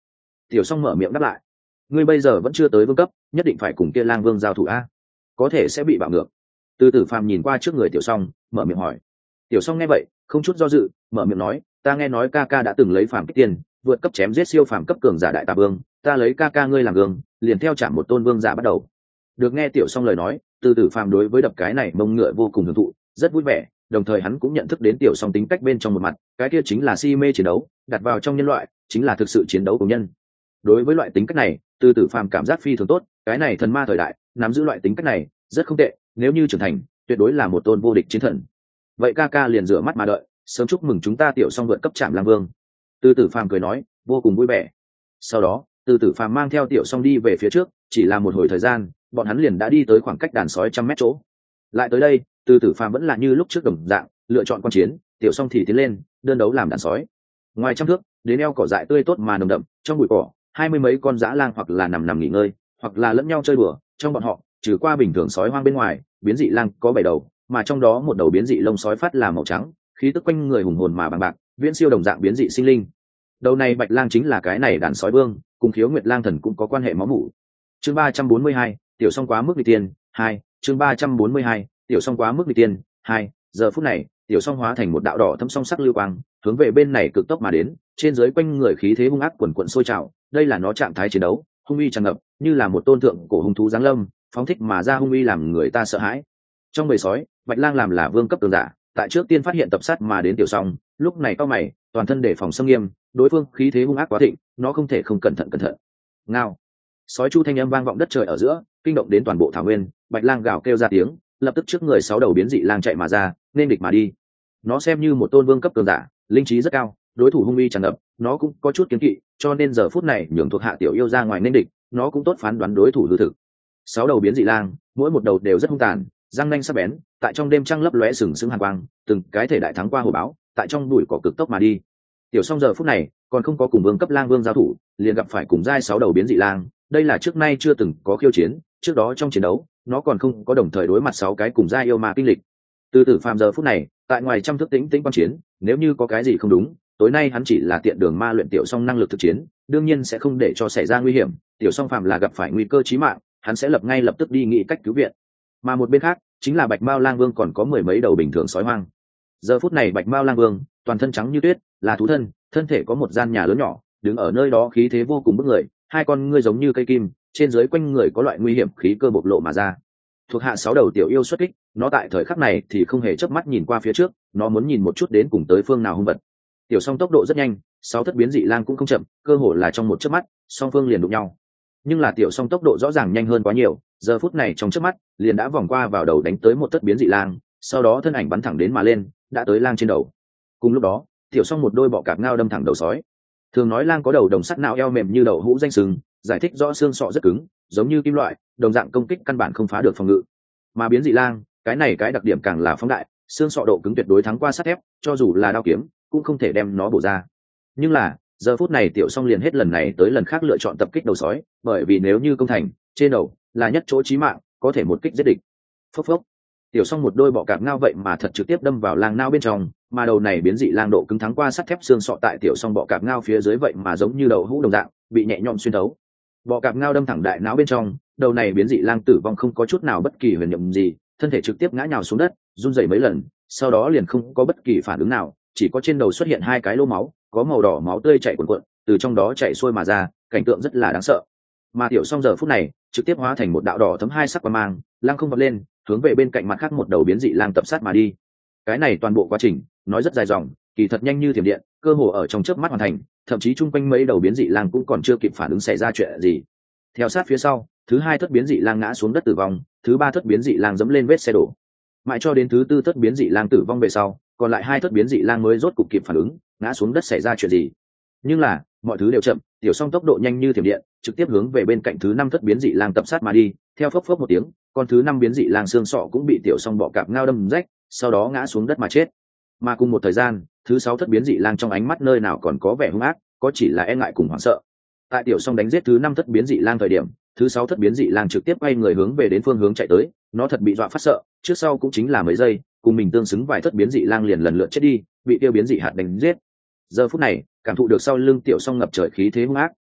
Tiểu Song mở miệng đáp lại. Ngươi bây giờ vẫn chưa tới vương cấp, nhất định phải cùng kia lang vương giao thủ a, có thể sẽ bị bạo ngược. Từ Tử Phàm nhìn qua trước người Tiểu Song, mở miệng hỏi. Tiểu Song nghe vậy, không chút do dự, mở miệng nói, ta nghe nói ca ca đã từng lấy phàm kích tiền, vượt cấp chém giết siêu phàm cấp cường giả đại tà vương, ta lấy ca ca ngươi làm gương, liền theo chạm một tôn vương giả bắt đầu. Được nghe Tiểu Song lời nói, Từ Tử Phàm đối với đập cái này mông ngựa vô cùng hưởng thụ, rất vui vẻ, đồng thời hắn cũng nhận thức đến Tiểu Song tính cách bên trong một mặt, cái kia chính là si mê chiến đấu, đặt vào trong nhân loại, chính là thực sự chiến đấu của nhân. Đối với loại tính cách này, Từ Tử Phàm cảm giác phi thường tốt, cái này thần ma thời đại, nắm giữ loại tính cách này, rất không tệ, nếu như trưởng thành, tuyệt đối là một tôn vô địch chiến thần. Vậy ca ca liền rửa mắt mà đợi, sớm chúc mừng chúng ta Tiểu Song vượt cấp chạm lang vương. Từ Tử Phàm cười nói, vô cùng vui vẻ. Sau đó, Từ Tử Phàm mang theo Tiểu Song đi về phía trước, chỉ là một hồi thời gian, bọn hắn liền đã đi tới khoảng cách đàn sói 100 mét chỗ. Lại tới đây, Từ Tử Phàm vẫn là như lúc trước đồng dạng, lựa chọn quan chiến, Tiểu Song thì tiến lên, đơn đấu làm đàn sói. Ngoài trăm thước, đến eo cỏ dại tươi tốt mà nồng đậm, trong bụi cỏ, 20 mấy con dã lang hoặc là nằm nghỉ ngơi, hoặc là lẫn nhau chơi đùa, trong bọn họ, trừ qua bình thường sói hoang bên ngoài, biến dị lang có 7 đầu, mà trong đó một đầu biến dị lông sói phát là màu trắng, khí tức quanh người hùng hồn mà bằng bạc, viễn siêu đồng dạng biến dị sinh linh. Đầu này bạch lang chính là cái này đàn sói vương, cùng Khiếu Nguyệt lang thần cũng có quan hệ máu mủ. Chương 342, Tiểu Song quá mức nghịch tiên 2, chương 342, Tiểu Song quá mức nghịch tiên 2. Giờ phút này, Tiểu Song hóa thành một đạo đỏ thâm song sắc lưu quang, hướng về bên này cực tốc mà đến, trên dưới quanh người khí thế hung ác quần quần sôi trào, đây là nó trạng thái chiến đấu, hung uy tràn ngập, như là một tôn thượng cổ hung thú giáng lâm, phóng thích mà ra hung uy làm người ta sợ hãi. Trong bầy sói, bạch lang làm là vương cấp cường giả, tại trước tiên phát hiện tập sát mà đến Tiểu Song, lúc này cao mày, toàn thân để phòng xâm nghiêm, đối phương khí thế hung ác quá thịnh, nó không thể không cẩn thận. Ngao. Sói chu thanh âm vang vọng đất trời ở giữa, kinh động đến toàn bộ thảo nguyên, bạch lang gào kêu ra tiếng, lập tức trước người 6 đầu biến dị lang chạy mà ra, nên địch mà đi. Nó xem như một tôn vương cấp cường giả, linh trí rất cao, đối thủ hung uy tràn ngập, nó cũng có chút kiến kỵ, cho nên giờ phút này nhường thuộc hạ tiểu yêu ra ngoài nên địch, nó cũng tốt phán đoán đối thủ hư thực. 6 đầu biến dị lang, mỗi một đầu đều rất hung tàn, răng nanh sắc bén, tại trong đêm trăng lấp lóe sừng sững hàn quang, từng cái thể đại thắng qua hồ báo, tại trong bụi cỏ cực tốc mà đi. Tiểu Song giờ phút này còn không có cùng vương cấp lang vương giao thủ, liền gặp phải cùng giai 6 đầu biến dị lang, đây là trước nay chưa từng có khiêu chiến, trước đó trong chiến đấu, nó còn không có đồng thời đối mặt 6 cái cùng giai yêu ma kinh lịch. Từ Tử Phàm giờ phút này, tại ngoài trăm thước tĩnh quan chiến, nếu như có cái gì không đúng, tối nay hắn chỉ là tiện đường ma luyện Tiểu Song năng lực thực chiến, đương nhiên sẽ không để cho xảy ra nguy hiểm, Tiểu Song phàm là gặp phải nguy cơ chí mạng, hắn sẽ lập tức đi nghĩ cách cứu viện. Mà một bên khác, chính là Bạch Mao Lang Vương còn có 10 mấy đầu bình thường sói hoang. Giờ phút này Bạch Mao Lang Vương, toàn thân trắng như tuyết, là thú thân, thân thể có một gian nhà lớn nhỏ, đứng ở nơi đó khí thế vô cùng bức người, hai con ngươi giống như cây kim, trên dưới quanh người có loại nguy hiểm khí cơ bộc lộ mà ra. Thuộc hạ 6 đầu tiểu yêu xuất kích, nó tại thời khắc này thì không hề chớp mắt nhìn qua phía trước, nó muốn nhìn một chút đến cùng tới phương nào hung vật. Tiểu Song tốc độ rất nhanh, 6 thất biến dị lang cũng không chậm, cơ hồ là trong một chớp mắt, song phương liền đụng nhau. Nhưng là Tiểu Song tốc độ rõ ràng nhanh hơn quá nhiều, giờ phút này trong chớp mắt, liền đã vòng qua vào đầu đánh tới một thất biến dị lang, sau đó thân ảnh bắn thẳng đến mà lên, đã tới lang trên đầu. Cùng lúc đó, Tiểu Song một đôi bọ cạp ngao đâm thẳng đầu sói. Thường nói lang có đầu đồng sắt não eo mềm như đậu hũ danh sừng, giải thích rõ xương sọ rất cứng, giống như kim loại, đồng dạng công kích căn bản không phá được phòng ngự. Mà biến dị lang, cái này cái đặc điểm càng là phóng đại, xương sọ độ cứng tuyệt đối thắng qua sắt thép, cho dù là đao kiếm cũng không thể đem nó bổ ra. Nhưng là giờ phút này Tiểu Song liền hết lần này tới lần khác lựa chọn tập kích đầu sói, bởi vì nếu như công thành, trên đầu là nhất chỗ chí mạng, có thể một kích giết địch. Phốc phốc. Tiểu Song một đôi bọ cạp ngao vậy mà thật trực tiếp đâm vào lang nao bên trong, mà đầu này biến dị lang độ cứng thắng qua sắt thép, xương sọ tại Tiểu Song bọ cạp ngao phía dưới vậy mà giống như đậu hũ đồng dạng, bị nhẹ nhõm xuyên thấu. Bọ cạp ngao đâm thẳng đại não bên trong, đầu này biến dị lang tử vong không có chút nào bất kỳ huyền nhiệm gì, thân thể trực tiếp ngã nhào xuống đất, run rẩy mấy lần, sau đó liền không có bất kỳ phản ứng nào, chỉ có trên đầu xuất hiện 2 cái lỗ máu, có màu đỏ máu tươi chảy cuồn cuộn, từ trong đó chảy xuôi mà ra, cảnh tượng rất là đáng sợ. Mà Tiểu Song giờ phút này, trực tiếp hóa thành một đạo đỏ thấm 2 sắc quang mang, lang không vọt lên, hướng về bên cạnh mặt khác một đầu biến dị lang tập sát mà đi. Cái này toàn bộ quá trình, nói rất dài dòng, kỳ thật nhanh như thiểm điện, cơ hồ ở trong chớp mắt hoàn thành, thậm chí chung quanh mấy đầu biến dị lang cũng còn chưa kịp phản ứng xảy ra chuyện gì. Theo sát phía sau, thứ 2 thất biến dị lang ngã xuống đất tử vong, thứ 3 thất biến dị lang dẫm lên vết xe đổ. Mãi cho đến thứ 4 thất biến dị lang tử vong về sau, còn lại 2 thất biến dị lang mới rốt cục kịp phản ứng, ngã xuống đất xảy ra chuyện gì. Nhưng là, mọi thứ đều chậm, Tiểu Song tốc độ nhanh như thiểm điện, trực tiếp hướng về bên cạnh thứ 5 thất biến dị lang tập sát mà đi, theo phốc phốc một tiếng, con thứ 5 biến dị lang xương sọ cũng bị Tiểu Song bọ cạp ngao đâm rách, sau đó ngã xuống đất mà chết. Mà cùng một thời gian, thứ 6 thất biến dị lang trong ánh mắt nơi nào còn có vẻ hung ác, có chỉ là e ngại cùng hoảng sợ. Tại Tiểu Song đánh giết thứ 5 thất biến dị lang thời điểm, thứ 6 thất biến dị lang trực tiếp quay người hướng về đến phương hướng chạy tới, nó thật bị dọa phát sợ, trước sau cũng chính là mấy giây, cùng mình tương xứng vài thất biến dị lang liền lần lượt chết đi, bị tiêu biến dị hạt đánh giết. Giờ phút này, cảm thụ được sau lưng Tiểu Song ngập trời khí thế hung ác,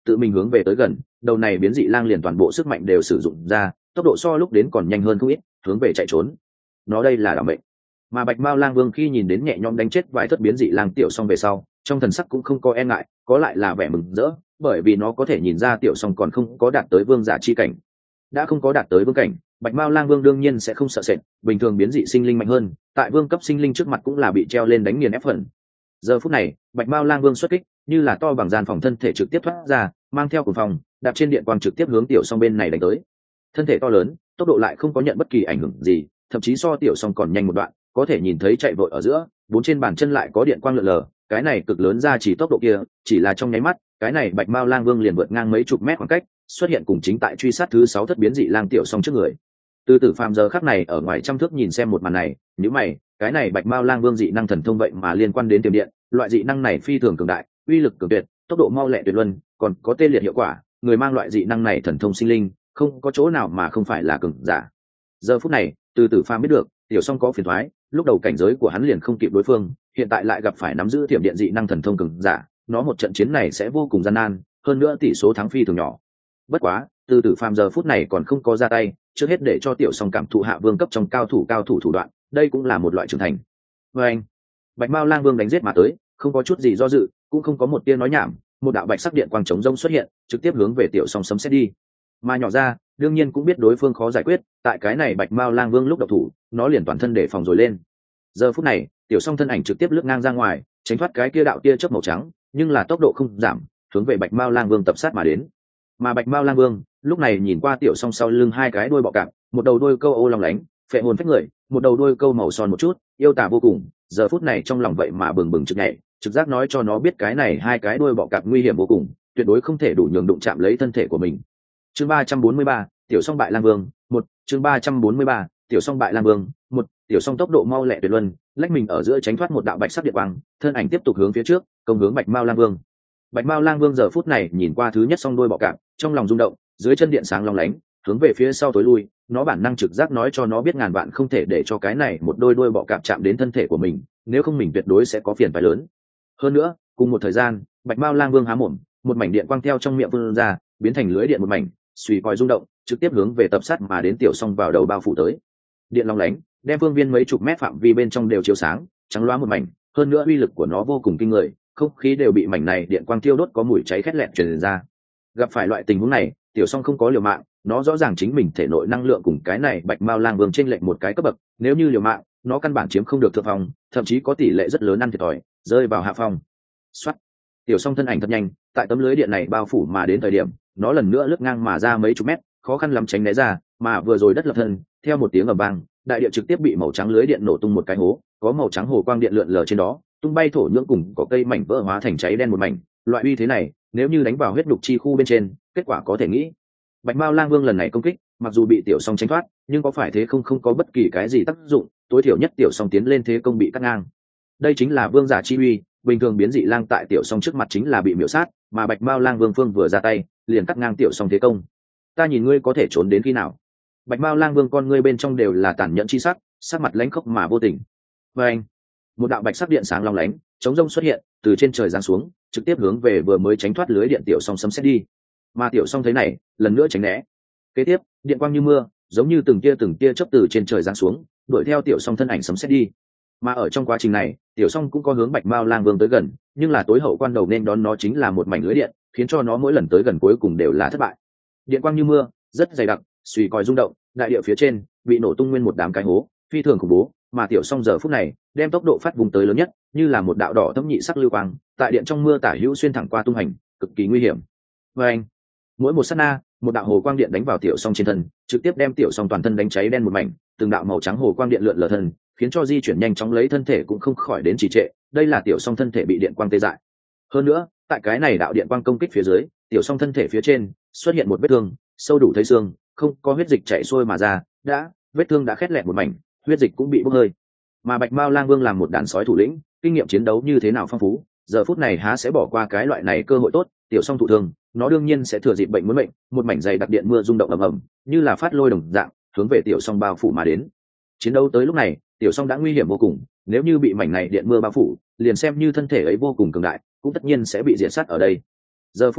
tự mình hướng về tới gần, đầu này biến dị lang liền toàn bộ sức mạnh đều sử dụng ra, tốc độ so lúc đến còn nhanh hơn không ít, hướng về chạy trốn. Nó đây là đảm mệnh. Mà Bạch Mao Lang Vương khi nhìn đến nhẹ nhõm đánh chết vài thất biến dị lang tiểu song về sau, trong thần sắc cũng không có e ngại, có lại là vẻ mừng rỡ, bởi vì nó có thể nhìn ra tiểu song còn không có đạt tới vương giả chi cảnh. Đã không có đạt tới vương cảnh, Bạch Mao Lang Vương đương nhiên sẽ không sợ sệt, bình thường biến dị sinh linh mạnh hơn, tại vương cấp sinh linh trước mặt cũng là bị treo lên đánh nghiền ép phần. Giờ phút này, Bạch Mao Lang Vương xuất kích, như là to bằng gian phòng thân thể trực tiếp thoát ra, mang theo cuồng phòng, đạp trên điện quang trực tiếp hướng tiểu song bên này đánh tới. Thân thể to lớn, tốc độ lại không có nhận bất kỳ ảnh hưởng gì, thậm chí so tiểu song còn nhanh một đoạn, có thể nhìn thấy chạy vội ở giữa, bốn trên bàn chân lại có điện quang lượn lờ, cái này cực lớn ra chỉ tốc độ kia, chỉ là trong nháy mắt, cái này Bạch Mao Lang Vương liền vượt ngang mấy chục mét khoảng cách, xuất hiện cùng chính tại truy sát thứ 6 thất biến dị lang tiểu song trước người. Từ Tử Phàm giờ khắc này ở ngoài trăm thước nhìn xem một màn này, nhíu mày, cái này Bạch Mao Lang Vương dị năng thần thông vậy mà liên quan đến tiềm điện, loại dị năng này phi thường cường đại, uy lực cường tuyệt, tốc độ mau lẹ tuyệt luân, còn có tê liệt hiệu quả, người mang loại dị năng này thần thông sinh linh, không có chỗ nào mà không phải là cường giả. Giờ phút này, Từ Tử Phàm biết được, tiểu song có phiền toái, lúc đầu cảnh giới của hắn liền không kịp đối phương, hiện tại lại gặp phải nắm giữ tiềm điện dị năng thần thông cường giả, nó một trận chiến này sẽ vô cùng gian nan, hơn nữa tỷ số thắng phi thường nhỏ. Bất quá, Từ Tử Phàm giờ phút này còn không có ra tay, trước hết để cho tiểu song cảm thụ hạ vương cấp trong cao thủ thủ đoạn, đây cũng là một loại trưởng thành. Và anh, Bạch Mao Lang Vương đánh giết mà tới, không có chút gì do dự, cũng không có một tia nói nhảm, một đạo bạch sắc điện quang chống rông xuất hiện, trực tiếp hướng về tiểu song sấm xét đi. Mà nhỏ ra, đương nhiên cũng biết đối phương khó giải quyết, tại cái này Bạch Mao Lang Vương lúc độc thủ, nó liền toàn thân để phòng rồi lên. Giờ phút này, tiểu song thân ảnh trực tiếp lướt ngang ra ngoài, tránh thoát cái kia đạo tia chớp màu trắng, nhưng là tốc độ không giảm, hướng về Bạch Mao Lang Vương tập sát mà đến. Mà Bạch Mao Lang Vương lúc này nhìn qua tiểu song sau lưng hai cái đuôi bọ cạp, một đầu đuôi câu ô long lánh, phệ hồn phách người, một đầu đuôi câu màu son một chút, yêu tả vô cùng. Giờ phút này trong lòng vậy mà bừng bừng trực nhảy, trực giác nói cho nó biết cái này hai cái đuôi bọ cạp nguy hiểm vô cùng, tuyệt đối không thể đủ nhường đụng chạm lấy thân thể của mình. Chương 343, tiểu song bại Lang Vương, 1, chương 343, tiểu song bại Lang Vương, 1, tiểu song tốc độ mau lẹ tuyệt luân, lách mình ở giữa tránh thoát một đạo bạch sắc điện quang, thân ảnh tiếp tục hướng phía trước, công hướng Bạch Mao Lang Vương. Bạch Mao Lang Vương giờ phút này nhìn qua thứ nhất song đuôi bọ cạp, trong lòng rung động, dưới chân điện sáng long lánh, hướng về phía sau tối lui, nó bản năng trực giác nói cho nó biết ngàn vạn không thể để cho cái này một đôi đuôi bọ cạp chạm đến thân thể của mình, nếu không mình tuyệt đối sẽ có phiền phải lớn. Hơn nữa, cùng một thời gian, Bạch Mao Lang Vương há mồm, một mảnh điện quang theo trong miệng vươn ra, biến thành lưới điện một mảnh, suy còi rung động, trực tiếp hướng về tập sát mà đến tiểu song vào đầu bao phủ tới. Điện long lánh, đem phương viên mấy chục mét phạm vi bên trong đều chiếu sáng, trắng loá một mảnh, hơn nữa uy lực của nó vô cùng kinh người, không khí đều bị mảnh này điện quang thiêu đốt có mùi cháy khét lẹn truyền ra. Gặp phải loại tình huống này, tiểu song không có liều mạng, nó rõ ràng chính mình thể nội năng lượng cùng cái này Bạch Mao Lang Vương chênh lệch một cái cấp bậc, nếu như liều mạng, nó căn bản chiếm không được thượng phong, thậm chí có tỷ lệ rất lớn ăn thiệt thòi, rơi vào hạ phong. Soát. Tiểu song thân ảnh thật nhanh, tại tấm lưới điện này bao phủ mà đến thời điểm, nó lần nữa lướt ngang mà ra mấy chục mét, khó khăn lắm tránh né ra, mà vừa rồi đất lập thân, theo một tiếng ầm vang, đại địa trực tiếp bị màu trắng lưới điện nổ tung một cái hố, có màu trắng hồ quang điện lượn lờ trên đó, tung bay thổ nhưỡng cùng có cây mảnh vỡ hóa thành cháy đen một mảnh, loại uy thế này, nếu như đánh vào huyết đục chi khu bên trên, kết quả có thể nghĩ. Bạch Mao Lang Vương lần này công kích, mặc dù bị tiểu song tránh thoát, nhưng có phải thế không có bất kỳ cái gì tác dụng, tối thiểu nhất tiểu song tiến lên thế công bị cắt ngang. Đây chính là vương giả chi uy, bình thường biến dị lang tại tiểu song trước mặt chính là bị miểu sát, mà Bạch Mao Lang Vương phương vừa ra tay, liền cắt ngang tiểu song thế công. Ta nhìn ngươi có thể trốn đến khi nào? Bạch Mao Lang Vương con ngươi bên trong đều là tàn nhẫn chi sắc, sắc mặt lãnh khốc mà vô tình. Và anh, một đạo bạch sắc điện sáng long lánh, chống rông xuất hiện, từ trên trời giáng xuống, trực tiếp hướng về vừa mới tránh thoát lưới điện tiểu song sấm xét đi. Mà tiểu song thấy này, lần nữa tránh né. Kế tiếp, điện quang như mưa, giống như từng tia chớp từ trên trời giáng xuống, đuổi theo tiểu song thân ảnh sấm xét đi. Mà ở trong quá trình này, tiểu song cũng có hướng Bạch Mao Lang Vương tới gần, nhưng là tối hậu quan đầu nên đón nó chính là một mảnh lưới điện, khiến cho nó mỗi lần tới gần cuối cùng đều là thất bại. Điện quang như mưa, rất dày đặc, suy còi rung động, đại địa phía trên bị nổ tung nguyên một đám cái hố, phi thường khủng bố. Mà tiểu song giờ phút này đem tốc độ phát vùng tới lớn nhất, như là một đạo đỏ thẫm nhị sắc lưu quang, tại điện trong mưa tả hữu xuyên thẳng qua tung hành, cực kỳ nguy hiểm. Và anh, mỗi một sát na, một đạo hồ quang điện đánh vào tiểu song trên thân, trực tiếp đem tiểu song toàn thân đánh cháy đen một mảnh, từng đạo màu trắng hồ quang điện lượn lờ thân, khiến cho di chuyển nhanh chóng lấy thân thể cũng không khỏi đến trì trệ. Đây là tiểu song thân thể bị điện quang tê dại. Hơn nữa, tại cái này đạo điện quang công kích phía dưới, tiểu song thân thể phía trên xuất hiện một vết thương sâu đủ thấy xương, không có huyết dịch chảy xuôi mà ra, vết thương đã khét lẹt một mảnh, huyết dịch cũng bị bốc hơi. Mà Bạch Mao Lang Vương làm một đàn sói thủ lĩnh, kinh nghiệm chiến đấu như thế nào phong phú, giờ phút này há sẽ bỏ qua cái loại này cơ hội tốt. Tiểu song thụ thương, nó đương nhiên sẽ thừa dịp bệnh muốn mệnh, một mảnh dày đặc điện mưa rung động ầm ầm, như là phát lôi đồng dạng, hướng về tiểu song bao phủ mà đến. Chiến đấu tới lúc này, tiểu song đã nguy hiểm vô cùng, nếu như bị mảnh này điện mưa bao phủ, liền xem như thân thể ấy vô cùng cường đại, cũng tất nhiên sẽ bị diệt sát ở đây. Giờ phút này,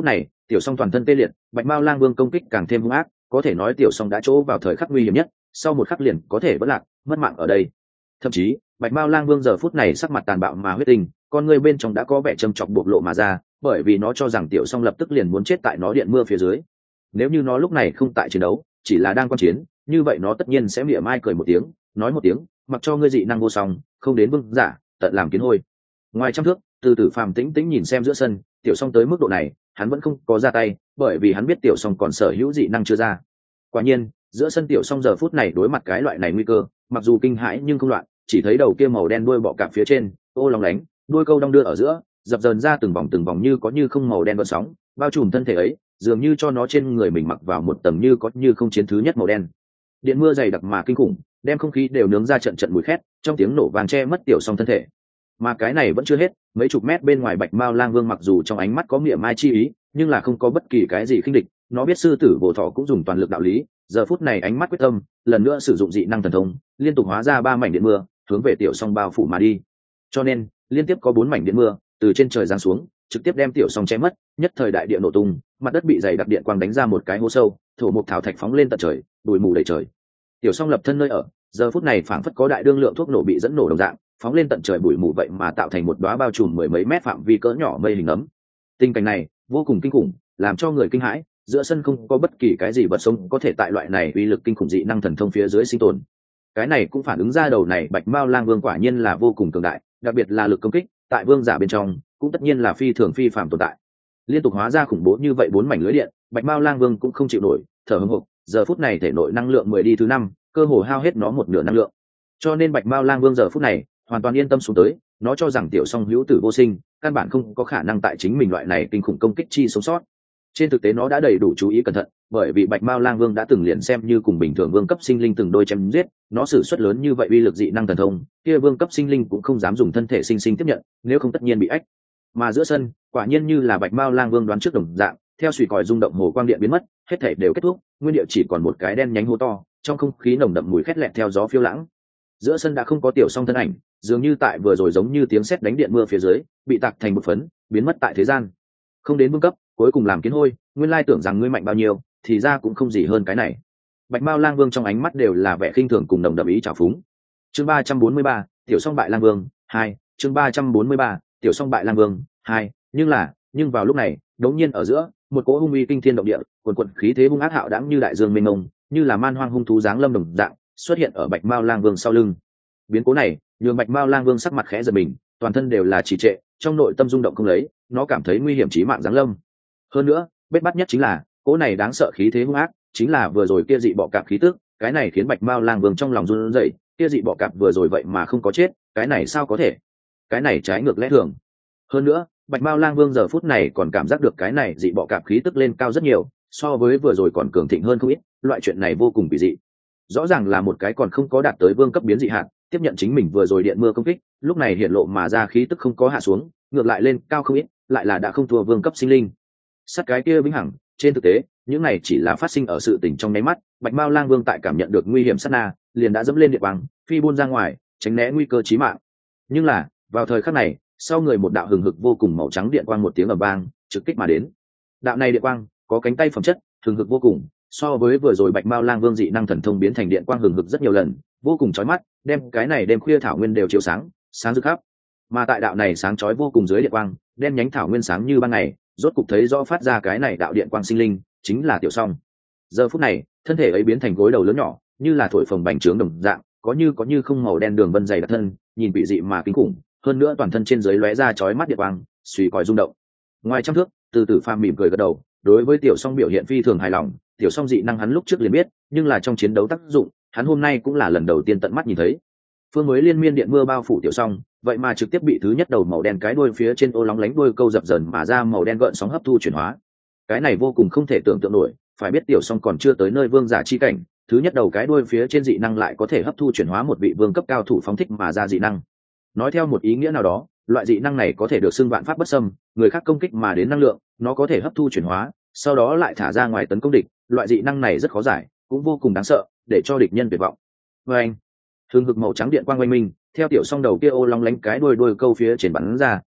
Tiểu Song toàn thân tê liệt, Bạch Mao Lang Vương công kích càng thêm hung ác, có thể nói Tiểu Song đã chỗ vào thời khắc nguy hiểm nhất, sau một khắc liền có thể vỡ lạc, mất mạng ở đây. Thậm chí, Bạch Mao Lang Vương giờ phút này sắc mặt tàn bạo mà huyết tinh, con người bên trong đã có vẻ châm chọc bộc lộ mà ra, bởi vì nó cho rằng Tiểu Song lập tức liền muốn chết tại nó điện mưa phía dưới. Nếu như nó lúc này không tại chiến đấu, chỉ là đang quan chiến, như vậy nó tất nhiên sẽ mỉa mai cười một tiếng, nói một tiếng, mặc cho ngươi dị năng vô song, không đến vương giả, tận làm kiến hôi. Ngoài trăm thước, Từ Tử Phàm tĩnh tĩnh nhìn xem giữa sân, Tiểu Song tới mức độ này, hắn vẫn không có ra tay, bởi vì hắn biết Tiểu Song còn sở hữu dị năng chưa ra. Quả nhiên, giữa sân Tiểu Song giờ phút này đối mặt cái loại này nguy cơ, mặc dù kinh hãi nhưng không loạn, chỉ thấy đầu kia màu đen đuôi bọ cạp phía trên, ô long lánh, đuôi câu đong đưa ở giữa, dập dờn ra từng vòng như có như không màu đen gợn sóng, bao trùm thân thể ấy, dường như cho nó trên người mình mặc vào một tầng như có như không chiến thứ nhất màu đen. Điện mưa dày đặc mà kinh khủng, đem không khí đều nướng ra trận trận mùi khét, trong tiếng nổ vàng che mất Tiểu Song thân thể. Mà cái này vẫn chưa hết, mấy chục mét bên ngoài Bạch Mao Lang Vương mặc dù trong ánh mắt có mỉa mai chi ý, nhưng là không có bất kỳ cái gì khinh địch, nó biết sư tử Vô Thọ cũng dùng toàn lực đạo lý, giờ phút này ánh mắt quyết tâm, lần nữa sử dụng dị năng thần thông, liên tục hóa ra 3 mảnh điện mưa, hướng về Tiểu Song bao phủ mà đi. Cho nên, liên tiếp có 4 mảnh điện mưa từ trên trời giáng xuống, trực tiếp đem Tiểu Song che mất, nhất thời đại địa nổ tung, mặt đất bị dày đặc điện quang đánh ra một cái hố sâu, thổ mục thảo thạch phóng lên tận trời, bụi mù đầy trời. Tiểu Song lập thân nơi ở, giờ phút này phảng phất có đại đương lượng thuốc nổ bị dẫn nổ đồng dạng, phóng lên tận trời bụi mù vậy mà tạo thành một đóa bao trùm mười mấy mét phạm vi cỡ nhỏ mây hình ấm. Tình cảnh này vô cùng kinh khủng, làm cho người kinh hãi, giữa sân không có bất kỳ cái gì vật sống có thể tại loại này uy lực kinh khủng dị năng thần thông phía dưới sinh tồn. Cái này cũng phản ứng ra đầu này Bạch Mao Lang Vương quả nhiên là vô cùng cường đại, đặc biệt là lực công kích, tại vương giả bên trong, cũng tất nhiên là phi thường phi phàm tồn tại. Liên tục hóa ra khủng bố như vậy 4 mảnh lưới điện, Bạch Mao Lang Vương cũng không chịu nổi, thở hổn hộc, giờ phút này thể nội năng lượng 10 đi thứ 5, cơ hồ hao hết nó một nửa năng lượng. Cho nên Bạch Mao Lang Vương giờ phút này hoàn toàn yên tâm xuống tới, nó cho rằng Tiểu Song hữu tử vô sinh, căn bản không có khả năng tại chính mình loại này kinh khủng công kích chi sống sót. Trên thực tế nó đã đầy đủ chú ý cẩn thận, bởi vì Bạch Mao Lang Vương đã từng liền xem như cùng bình thường vương cấp sinh linh từng đôi chém giết, nó sử xuất lớn như vậy uy lực dị năng thần thông, kia vương cấp sinh linh cũng không dám dùng thân thể sinh sinh tiếp nhận, nếu không tất nhiên bị ách. Mà giữa sân, quả nhiên như là Bạch Mao Lang Vương đoán trước đồng dạng, theo suy còi rung động hồ quang điện biến mất, hết thảy đều kết thúc, nguyên địa chỉ còn một cái đen nhánh hố to, trong không khí nồng đậm mùi khét lẹt theo gió phiêu lãng. Giữa sân đã không có Tiểu Song thân ảnh, dường như tại vừa rồi giống như tiếng sét đánh điện mưa phía dưới, bị tạc thành một phấn, biến mất tại thế gian. Không đến vương cấp, cuối cùng làm kiến hôi, nguyên lai tưởng rằng ngươi mạnh bao nhiêu, thì ra cũng không gì hơn cái này. Bạch Mao Lang Vương trong ánh mắt đều là vẻ khinh thường cùng nồng đậm ý trào phúng. Chương 343, Tiểu Song bại Lang Vương 2, chương 343, Tiểu Song bại Lang Vương 2, nhưng vào lúc này, đột nhiên ở giữa, một cỗ hung uy kinh thiên động địa, cuồn cuộn khí thế hung ác hạo đãng như đại dương mênh mông, như là man hoang hung thú giáng lâm đồng dạng, xuất hiện ở Bạch Mao Lang Vương sau lưng. Biến cố này, nhường Bạch Mao Lang Vương sắc mặt khẽ giật mình, toàn thân đều là trì trệ, trong nội tâm rung động không lấy, nó cảm thấy nguy hiểm chí mạng giáng lâm. Hơn nữa, bết bắt nhất chính là, cỗ này đáng sợ khí thế hung ác, chính là vừa rồi kia dị bọ cạp khí tức, cái này khiến Bạch Mao Lang Vương trong lòng run rẩy, kia dị bọ cạp vừa rồi vậy mà không có chết, cái này sao có thể? Cái này trái ngược lẽ thường. Hơn nữa, Bạch Mao Lang Vương giờ phút này còn cảm giác được cái này dị bọ cạp khí tức lên cao rất nhiều, so với vừa rồi còn cường thịnh hơn không ít, loại chuyện này vô cùng kỳ dị. Rõ ràng là một cái còn không có đạt tới vương cấp biến dị hạn, tiếp nhận chính mình vừa rồi điện mưa công kích, lúc này hiện lộ mà ra khí tức không có hạ xuống, ngược lại lên cao không ít, lại là đã không thua vương cấp sinh linh. Sát cái kia vĩnh hằng, trên thực tế, những này chỉ là phát sinh ở sự tình trong nháy mắt, Bạch Mao Lang Vương tại cảm nhận được nguy hiểm sát na, liền đã dẫm lên địa băng, phi buôn ra ngoài, tránh né nguy cơ chí mạng. Nhưng là, vào thời khắc này, sau người một đạo hừng hực vô cùng màu trắng điện quang một tiếng ầm vang, trực kích mà đến. Đạo này điện quang có cánh tay phẩm chất, hừng hực vô cùng, so với vừa rồi Bạch Mao Lang Vương dị năng thần thông biến thành điện quang hừng hực rất nhiều lần, vô cùng chói mắt, đem cái này đêm khuya thảo nguyên đều chiếu sáng, sáng rực khắp. Mà tại đạo này sáng chói vô cùng dưới điện quang, đem nhánh thảo nguyên sáng như ban ngày, rốt cục thấy rõ phát ra cái này đạo điện quang sinh linh, chính là Tiểu Song. Giờ phút này, thân thể ấy biến thành gối đầu lớn nhỏ, như là thổi phồng bành trướng đồng dạng, có như không màu đen đường vân dày đặc thân, nhìn bị dị mà kinh khủng, hơn nữa toàn thân trên dưới lóe ra chói mắt điện quang, suy còi rung động. Ngoài trăm thước, Từ Tử Phàm mỉm cười gật đầu, đối với Tiểu Song biểu hiện phi thường hài lòng, Tiểu Song dị năng hắn lúc trước liền biết, nhưng là trong chiến đấu tác dụng, hắn hôm nay cũng là lần đầu tiên tận mắt nhìn thấy. Phương mới liên miên điện mưa bao phủ Tiểu Song, vậy mà trực tiếp bị thứ nhất đầu màu đen cái đuôi phía trên ô lóng lánh đuôi câu dập dờn mà ra màu đen gợn sóng hấp thu chuyển hóa. Cái này vô cùng không thể tưởng tượng nổi, phải biết Tiểu Song còn chưa tới nơi vương giả chi cảnh, thứ nhất đầu cái đuôi phía trên dị năng lại có thể hấp thu chuyển hóa một vị vương cấp cao thủ phóng thích mà ra dị năng. Nói theo một ý nghĩa nào đó, loại dị năng này có thể được xưng vạn pháp bất xâm, người khác công kích mà đến năng lượng, nó có thể hấp thu chuyển hóa, sau đó lại thả ra ngoài tấn công địch, loại dị năng này rất khó giải, cũng vô cùng đáng sợ, để cho địch nhân tuyệt vọng. Hừng hực màu trắng điện quang oanh minh, theo Tiểu Song đầu kia ô long lánh cái đuôi câu phía trên bắn ra,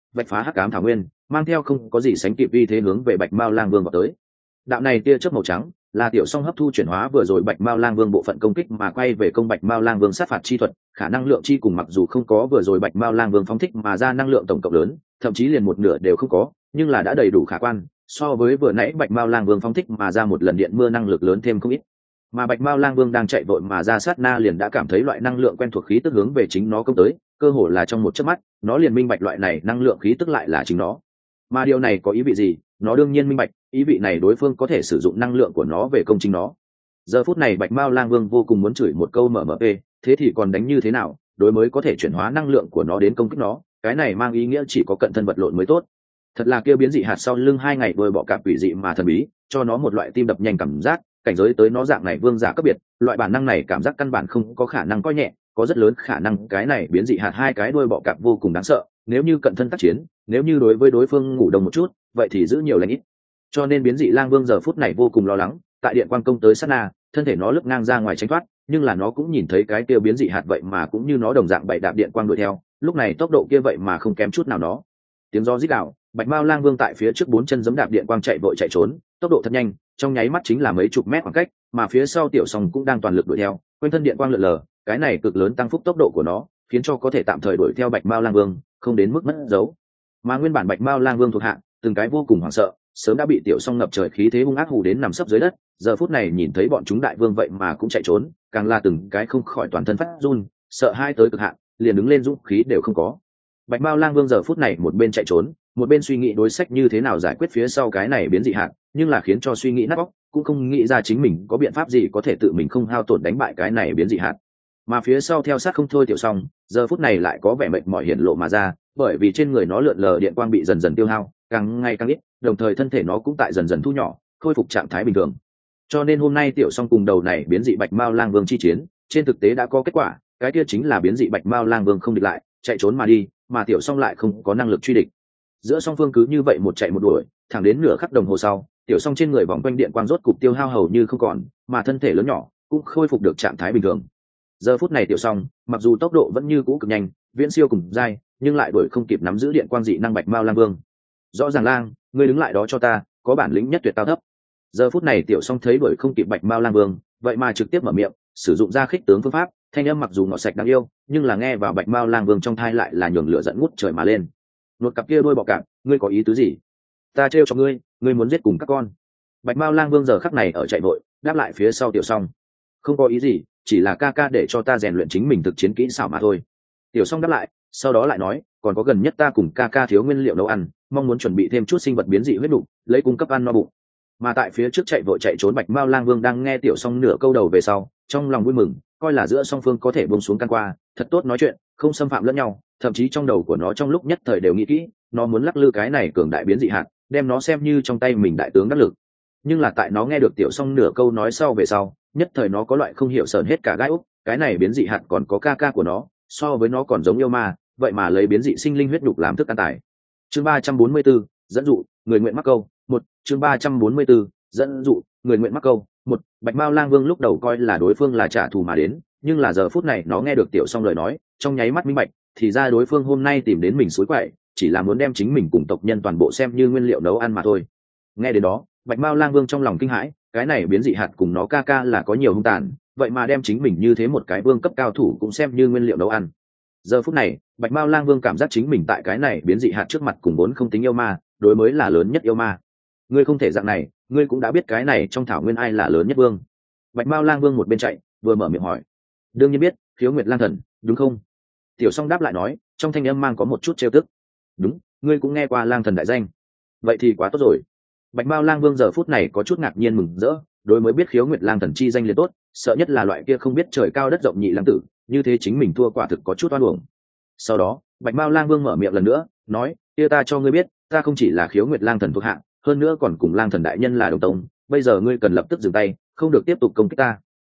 vạch phá hắc ám thảo nguyên, mang theo không có gì sánh kịp uy thế hướng về Bạch Mao Lang Vương vào tới. Đạo này tia chớp màu trắng là Tiểu Song hấp thu chuyển hóa vừa rồi Bạch Mao Lang Vương bộ phận công kích mà quay về công Bạch Mao Lang Vương sát phạt chi thuật, khả năng lượng chi cùng mặc dù không có vừa rồi Bạch Mao Lang Vương phóng thích mà ra năng lượng tổng cộng lớn, thậm chí liền một nửa đều không có, nhưng là đã đầy đủ khả quan, so với vừa nãy Bạch Mao Lang Vương phóng thích mà ra một lần điện mưa năng lực lớn thêm không ít. Mà Bạch Mao Lang Vương đang chạy vội mà ra sát na liền đã cảm thấy loại năng lượng quen thuộc khí tức hướng về chính nó công tới, cơ hồ là trong một chớp mắt, nó liền minh bạch loại này năng lượng khí tức lại là chính nó. Mà điều này có ý vị gì? Nó đương nhiên minh bạch, ý vị này đối phương có thể sử dụng năng lượng của nó về công chính nó. Giờ phút này Bạch Mao Lang Vương vô cùng muốn chửi một câu MMP, thế thì còn đánh như thế nào, đối mới có thể chuyển hóa năng lượng của nó đến công kích nó, cái này mang ý nghĩa chỉ có cận thân vật lộn mới tốt. Thật là kia biến dị hạt sau lưng 2 ngày đôi bọ cạp quỷ dị mà thần bí, cho nó một loại tim đập nhanh cảm giác, cảnh giới tới nó dạng này vương giả cấp biệt, loại bản năng này cảm giác căn bản không có khả năng coi nhẹ, có rất lớn khả năng cái này biến dị hạt 2 cái đuôi bọ cạp vô cùng đáng sợ, nếu như cận thân tác chiến, nếu như đối với đối phương ngủ đông một chút, vậy thì giữ nhiều lành ít. Cho nên biến dị lang vương giờ phút này vô cùng lo lắng, tại điện quang công tới sát na, thân thể nó lướt ngang ra ngoài tránh thoát, nhưng là nó cũng nhìn thấy cái kia biến dị hạt vậy mà cũng như nó đồng dạng bậy đạp điện quang đuổi theo, lúc này tốc độ kia vậy mà không kém chút nào nó. Tiếng gió rít gào, Bạch Mao Lang Vương tại phía trước 4 chân giẫm đạp điện quang chạy vội chạy trốn, tốc độ thật nhanh, trong nháy mắt chính là mấy chục mét khoảng cách, mà phía sau Tiểu Song cũng đang toàn lực đuổi theo, quanh thân điện quang lượn lờ, cái này cực lớn tăng phúc tốc độ của nó, khiến cho có thể tạm thời đuổi theo Bạch Mao Lang Vương, không đến mức mất dấu. Mà nguyên bản Bạch Mao Lang Vương thuộc hạ, từng cái vô cùng hoảng sợ, sớm đã bị Tiểu Song ngập trời khí thế hung ác hù đến nằm sấp dưới đất, giờ phút này nhìn thấy bọn chúng đại vương vậy mà cũng chạy trốn, càng là từng cái không khỏi toàn thân phát run, sợ hai tới cực hạn, liền đứng lên dũng khí đều không có. Bạch Mao Lang Vương giờ phút này một bên chạy trốn, một bên suy nghĩ đối sách như thế nào giải quyết phía sau cái này biến dị hạt, nhưng là khiến cho suy nghĩ nát óc, cũng không nghĩ ra chính mình có biện pháp gì có thể tự mình không hao tổn đánh bại cái này biến dị hạt. Mà phía sau theo sát không thôi Tiểu Song, giờ phút này lại có vẻ mệt mỏi hiện lộ mà ra, bởi vì trên người nó lượn lờ điện quang bị dần dần tiêu hao, càng ngày càng ít, đồng thời thân thể nó cũng tại dần dần thu nhỏ, khôi phục trạng thái bình thường. Cho nên hôm nay Tiểu Song cùng đầu này biến dị Bạch Mao Lang Vương chi chiến, trên thực tế đã có kết quả, cái kia chính là biến dị Bạch Mao Lang Vương không địch lại, chạy trốn mà đi, mà Tiểu Song lại không có năng lực truy địch. Giữa song phương cứ như vậy một chạy một đuổi, thẳng đến nửa khắc đồng hồ sau, Tiểu Song trên người vòng quanh điện quang rốt cục tiêu hao hầu như không còn, mà thân thể lớn nhỏ cũng khôi phục được trạng thái bình thường. Giờ phút này Tiểu Song, mặc dù tốc độ vẫn như cũ cực nhanh, viễn siêu cùng dai, nhưng lại đuổi không kịp nắm giữ điện quang dị năng Bạch Mao Lang Vương. Rõ ràng Lang, ngươi đứng lại đó cho ta, có bản lĩnh nhất tuyệt cao thấp. Giờ phút này Tiểu Song thấy đuổi không kịp Bạch Mao Lang Vương, vậy mà trực tiếp mở miệng, sử dụng ra khích tướng phương pháp, thanh âm mặc dù ngọt sạch đáng yêu, nhưng là nghe vào Bạch Mao Lang Vương trong thai lại là nhường lửa giận ngút trời mà lên. Nột cặp kia đôi bọ cạp, ngươi có ý tứ gì? Ta trêu cho ngươi muốn giết cùng các con. Bạch Mao Lang Vương giờ khắc này ở chạy vội, đáp lại phía sau Tiểu Song. Không có ý gì, chỉ là ca ca để cho ta rèn luyện chính mình thực chiến kỹ xảo mà thôi. Tiểu Song đáp lại, sau đó lại nói, còn có gần nhất ta cùng ca ca thiếu nguyên liệu nấu ăn, mong muốn chuẩn bị thêm chút sinh vật biến dị huyết đủ, lấy cung cấp ăn no bụng. Mà tại phía trước chạy vội chạy trốn Bạch Mao Lang Vương đang nghe Tiểu Song nửa câu đầu về sau, trong lòng vui mừng, coi là giữa song phương có thể buông xuống căn qua, thật tốt nói chuyện, không xâm phạm lẫn nhau, thậm chí trong đầu của nó trong lúc nhất thời đều nghĩ kỹ, nó muốn lắc lư cái này cường đại biến dị hạt, đem nó xem như trong tay mình đại tướng đắc lực. Nhưng là tại nó nghe được Tiểu Song nửa câu nói sau về sau, nhất thời nó có loại không hiểu sờn hết cả gai úc, cái này biến dị hạt còn có ca ca của nó, so với nó còn giống yêu ma, vậy mà lấy biến dị sinh linh huyết nhục làm thức ăn tài. Chương 344, dẫn dụ, người nguyện mắc câu. Chương 344, dẫn dụ, người nguyện mắc câu. Bạch Mao Lang Vương lúc đầu coi là đối phương là trả thù mà đến, nhưng là giờ phút này nó nghe được Tiểu Song lời nói, trong nháy mắt minh bạch, thì ra đối phương hôm nay tìm đến mình suối quậy, chỉ là muốn đem chính mình cùng tộc nhân toàn bộ xem như nguyên liệu nấu ăn mà thôi. Nghe đến đó, Bạch Mao Lang Vương trong lòng kinh hãi, cái này biến dị hạt cùng nó ca ca là có nhiều hung tàn, vậy mà đem chính mình như thế một cái vương cấp cao thủ cũng xem như nguyên liệu nấu ăn. Giờ phút này, Bạch Mao Lang Vương cảm giác chính mình tại cái này biến dị hạt trước mặt cùng vốn không tính yêu ma, đối mới là lớn nhất yêu ma. Ngươi không thể dạng này, ngươi cũng đã biết cái này trong thảo nguyên ai là lớn nhất vương. Bạch Mao Lang Vương một bên chạy, vừa mở miệng hỏi. Đương nhiên biết, Khiếu Nguyệt Lang Thần, đúng không? Tiểu Song đáp lại nói, trong thanh âm mang có một chút trêu tức. Đúng, ngươi cũng nghe qua Lang Thần đại danh. Vậy thì quá tốt rồi. Bạch Mao Lang Vương giờ phút này có chút ngạc nhiên mừng rỡ, đối mới biết Khiếu Nguyệt Lang Thần chi danh liền tốt, sợ nhất là loại kia không biết trời cao đất rộng nhị lang tử, như thế chính mình thua quả thực có chút oan uổng. Sau đó, Bạch Mao Lang Vương mở miệng lần nữa, nói, kia ta cho ngươi biết, ta không chỉ là Khiếu Nguyệt Lang Thần thuộc hạ, hơn nữa còn cùng Lang Thần đại nhân là đồng tông, bây giờ ngươi cần lập tức dừng tay, không được tiếp tục công kích ta.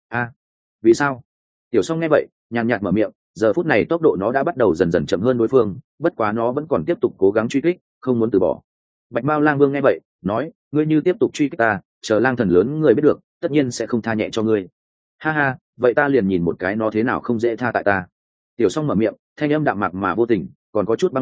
Vì sao? Tiểu Song nghe vậy, nhàn nhạt mở miệng, giờ phút này tốc độ nó đã bắt đầu dần dần chậm hơn đối phương, bất quá nó vẫn còn tiếp tục cố gắng truy kích, không muốn từ bỏ. Bạch Mao Lang Vương nghe vậy, nói, ngươi như tiếp tục truy kích ta, chờ Lang Thần lớn người biết được, tất nhiên sẽ không tha nhẹ cho ngươi. Ha ha, vậy ta liền nhìn một cái nó thế nào không dễ tha tại ta. Tiểu Song mở miệng, thanh âm đạm mạc mà vô tình, còn có chút băng lãnh,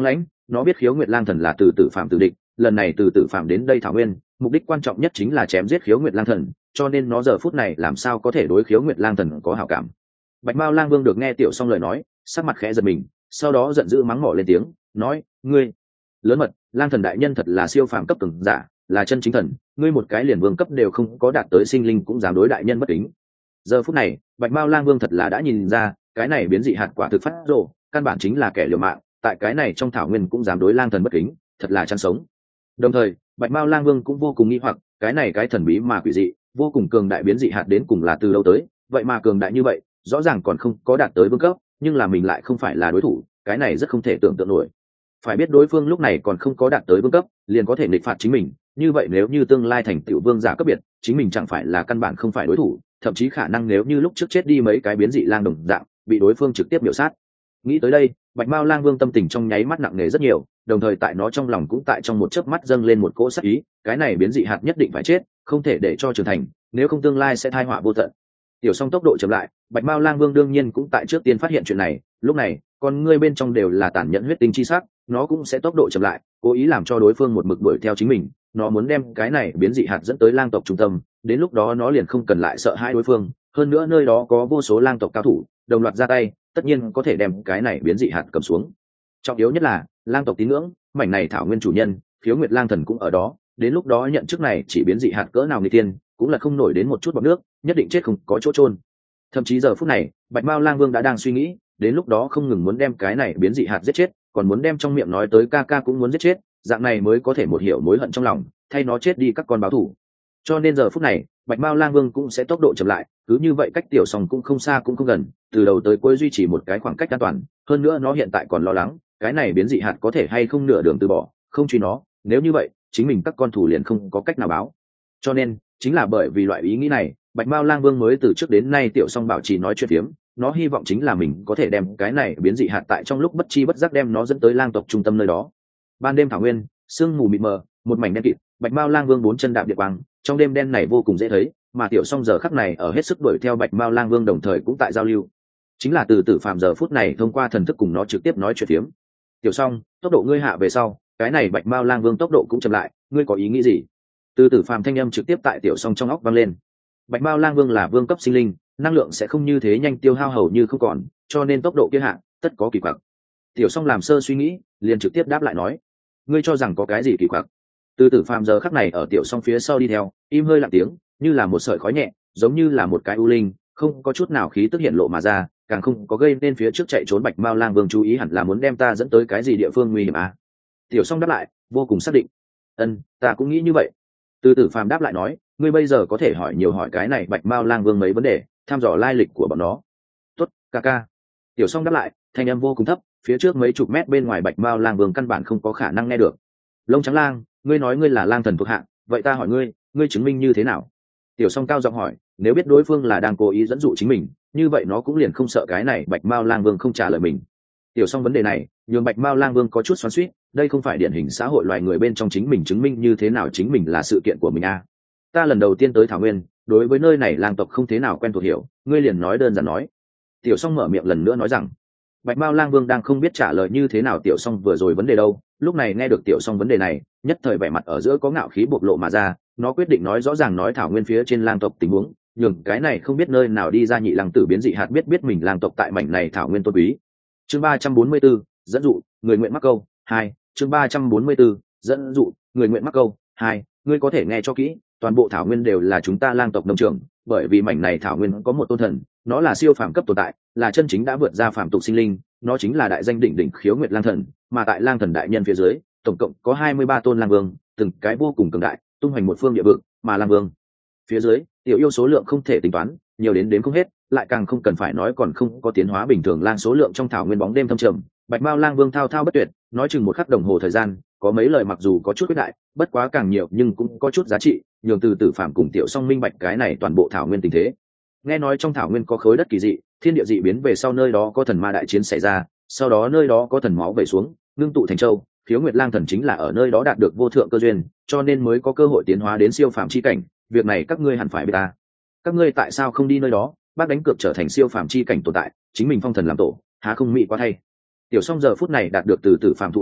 nó biết Khiếu Nguyệt Lang Thần là từ tử phạm tử địch, lần này từ tử phạm đến đây thảo nguyên mục đích quan trọng nhất chính là chém giết Khiếu Nguyệt Lang Thần, cho nên nó giờ phút này làm sao có thể đối Khiếu Nguyệt Lang Thần có hảo cảm. Bạch Mao Lang Vương được nghe Tiểu Song lời nói, sắc mặt khẽ giật mình, sau đó giận dữ mắng mỏ lên tiếng, nói: ngươi lớn mật, Lang Thần đại nhân thật là siêu phàm cấp cường giả, là chân chính thần, ngươi một cái liền vương cấp đều không có đạt tới sinh linh cũng dám đối đại nhân bất kính. Giờ phút này Bạch Mao Lang Vương thật là đã nhìn ra, cái này biến dị hạt quả thực phát rồ, căn bản chính là kẻ liều mạng, tại cái này trong thảo nguyên cũng dám đối Lang Thần bất kính, thật là chán sống. Đồng thời Bạch Mao Lang Vương cũng vô cùng nghi hoặc, cái này cái thần bí mà quỷ dị vô cùng cường đại biến dị hạt đến cùng là từ đâu tới, vậy mà cường đại như vậy, rõ ràng còn không có đạt tới vương cấp, nhưng là mình lại không phải là đối thủ, cái này rất không thể tưởng tượng nổi. Phải biết đối phương lúc này còn không có đạt tới vương cấp liền có thể nghịch phạt chính mình, như vậy nếu như tương lai thành tựu vương giả cấp biệt, chính mình chẳng phải là căn bản không phải đối thủ, thậm chí khả năng nếu như lúc trước chết đi mấy cái biến dị lang đồng dạng bị đối phương trực tiếp miểu sát. Nghĩ tới đây Bạch Mao Lang Vương tâm tình trong nháy mắt nặng nề rất nhiều, đồng thời tại nó trong lòng cũng tại trong một chớp mắt dâng lên một cỗ sát ý, cái này biến dị hạt nhất định phải chết, không thể để cho trưởng thành, nếu không tương lai sẽ tai họa vô tận. Tiểu Song tốc độ chậm lại, Bạch Mao Lang Vương đương nhiên cũng tại trước tiên phát hiện chuyện này, lúc này con ngươi bên trong đều là tàn nhẫn huyết tinh chi sắc, nó cũng sẽ tốc độ chậm lại, cố ý làm cho đối phương một mực đuổi theo chính mình, nó muốn đem cái này biến dị hạt dẫn tới lang tộc trung tâm, đến lúc đó nó liền không cần lại sợ hãi đối phương, hơn nữa nơi đó có vô số lang tộc cao thủ đồng loạt ra tay, tất nhiên có thể đem cái này biến dị hạt cầm xuống. Trọng yếu nhất là lang tộc tín ngưỡng, mảnh này thảo nguyên chủ nhân Khiếu Nguyệt Lang Thần cũng ở đó, đến lúc đó nhận chức này chỉ biến dị hạt cỡ nào người tiên cũng là không nổi đến một chút bọt nước, nhất định chết không có chỗ chôn. Thậm chí giờ phút này Bạch Mao Lang Vương đã đang suy nghĩ, đến lúc đó không ngừng muốn đem cái này biến dị hạt giết chết, còn muốn đem trong miệng nói tới ca ca cũng muốn giết chết, dạng này mới có thể một hiểu mối hận trong lòng, thay nó chết đi các con báo thù. Cho nên giờ phút này Bạch Mao Lang Vương cũng sẽ tốc độ chậm lại, cứ như vậy cách Tiểu Song cũng không xa cũng không gần, từ đầu tới cuối duy trì một cái khoảng cách an toàn, hơn nữa nó hiện tại còn lo lắng cái này biến dị hạt có thể hay không nửa đường từ bỏ, không truy nó, nếu như vậy chính mình các con thủ liền không có cách nào báo. Cho nên chính là bởi vì loại ý nghĩ này, Bạch Mao Lang Vương mới từ trước đến nay Tiểu Song bảo trì nói chuyện phiếm, nó hy vọng chính là mình có thể đem cái này biến dị hạt tại trong lúc bất chi bất giác đem nó dẫn tới lang tộc trung tâm nơi đó. Ban đêm thảo nguyên sương mù mịt mờ, một mảnh đen kịt, Bạch Mao Lang Vương bốn chân đạp địa quang, trong đêm đen này vô cùng dễ thấy, mà Tiểu Song giờ khắc này ở hết sức đuổi theo Bạch Mao Lang Vương, đồng thời cũng tại giao lưu, chính là từ tử phạm giờ phút này thông qua thần thức cùng nó trực tiếp nói chuyện phiếm. Tiểu Song, tốc độ ngươi hạ về sau, cái này Bạch Mao Lang Vương tốc độ cũng chậm lại, ngươi có ý nghĩ gì? Từ tử phạm thanh âm trực tiếp tại Tiểu Song trong óc vang lên. Bạch Mao Lang Vương là vương cấp sinh linh, năng lượng sẽ không như thế nhanh tiêu hao hầu như không còn, cho nên tốc độ kia hạ tất có kỳ quặc. Tiểu Song làm sơ suy nghĩ, liền trực tiếp đáp lại nói: ngươi cho rằng có cái gì kỳ quặc? Từ tử phàm giờ khắc này ở Tiểu Song phía sau đi theo, im hơi lặng tiếng, như là một sợi khói nhẹ, giống như là một cái u linh, không có chút nào khí tức hiện lộ mà ra, càng không có gây nên phía trước chạy trốn Bạch Mao Lang Vương chú ý, hẳn là muốn đem ta dẫn tới cái gì địa phương nguy hiểm à? Tiểu Song đáp lại, vô cùng xác định: ta cũng nghĩ như vậy. Từ tử phàm đáp lại nói: ngươi bây giờ có thể hỏi nhiều hỏi cái này Bạch Mao Lang Vương mấy vấn đề, thăm dò lai lịch của bọn nó. Tốt, ca ca. Tiểu Song đáp lại, thanh âm vô cùng thấp, phía trước mấy chục mét bên ngoài Bạch Mao Lang Vương căn bản không có khả năng nghe được. Lông Trắng Lang, ngươi nói ngươi là lang thần thuộc hạ, vậy ta hỏi ngươi, ngươi chứng minh như thế nào? Tiểu Song cao giọng hỏi, nếu biết đối phương là đang cố ý dẫn dụ chính mình, như vậy nó cũng liền không sợ cái này Bạch Mao Lang Vương không trả lời mình. Tiểu Song vấn đề này nhường Bạch Mao Lang Vương có chút xoắn xuýt, đây không phải điển hình xã hội loài người bên trong chính mình chứng minh như thế nào chính mình là sự kiện của mình à? Ta lần đầu tiên tới thảo nguyên, đối với nơi này lang tộc không thế nào quen thuộc hiểu, ngươi liền nói đơn giản nói. Tiểu Song mở miệng lần nữa nói rằng. Bạch Mao Lang Vương đang không biết trả lời như thế nào Tiểu Song vừa rồi vấn đề đâu, lúc này nghe được Tiểu Song vấn đề này, nhất thời vẻ mặt ở giữa có ngạo khí bộc lộ mà ra, nó quyết định nói rõ ràng nói thảo nguyên phía trên lang tộc tình huống, nhường cái này không biết nơi nào đi ra nhị lang tử biến dị hạt biết mình lang tộc tại mảnh này thảo nguyên tôn quý. Chương 344, dẫn dụ, người nguyện mắc câu 2, chương 344, dẫn dụ, người nguyện mắc câu 2, ngươi có thể nghe cho kỹ, toàn bộ thảo nguyên đều là chúng ta lang tộc nông trường, bởi vì mảnh này thảo nguyên có một tôn thần, nó là siêu phàm cấp tồn tại, là chân chính đã vượt ra phàm tục sinh linh, nó chính là đại danh đỉnh đỉnh Khiếu Nguyệt Lang Thần, mà tại Lang Thần đại nhân phía dưới, tổng cộng có 23 tôn lang vương, từng cái vô cùng cường đại, tung hoành một phương địa vực, mà lang vương phía dưới, tiểu yêu số lượng không thể tính toán, nhiều đến đếm không hết, lại càng không cần phải nói còn không có tiến hóa bình thường lang số lượng trong thảo nguyên bóng đêm thâm trầm. Bạch Mao Lang Vương thao thao bất tuyệt, nói chừng một khắc đồng hồ thời gian, có mấy lời mặc dù có chút quyết đại, bất quá càng nhiều nhưng cũng có chút giá trị, nhường từ tử phạm cùng Tiểu Song minh bạch cái này toàn bộ thảo nguyên tình thế. Nghe nói trong thảo nguyên có khối đất kỳ dị, thiên địa dị biến về sau nơi đó có thần ma đại chiến xảy ra, sau đó nơi đó có thần máu về xuống, ngưng tụ thành châu, Khiếu Nguyệt Lang Thần chính là ở nơi đó đạt được vô thượng cơ duyên, cho nên mới có cơ hội tiến hóa đến siêu phàm chi cảnh, việc này các ngươi hẳn phải biết ta. Các ngươi tại sao không đi nơi đó, bác đánh cược trở thành siêu phàm chi cảnh tồn tại, chính mình phong thần làm tổ, há không mỹ quá thay. Tiểu Song giờ phút này đạt được từ tử phạm thụ ý,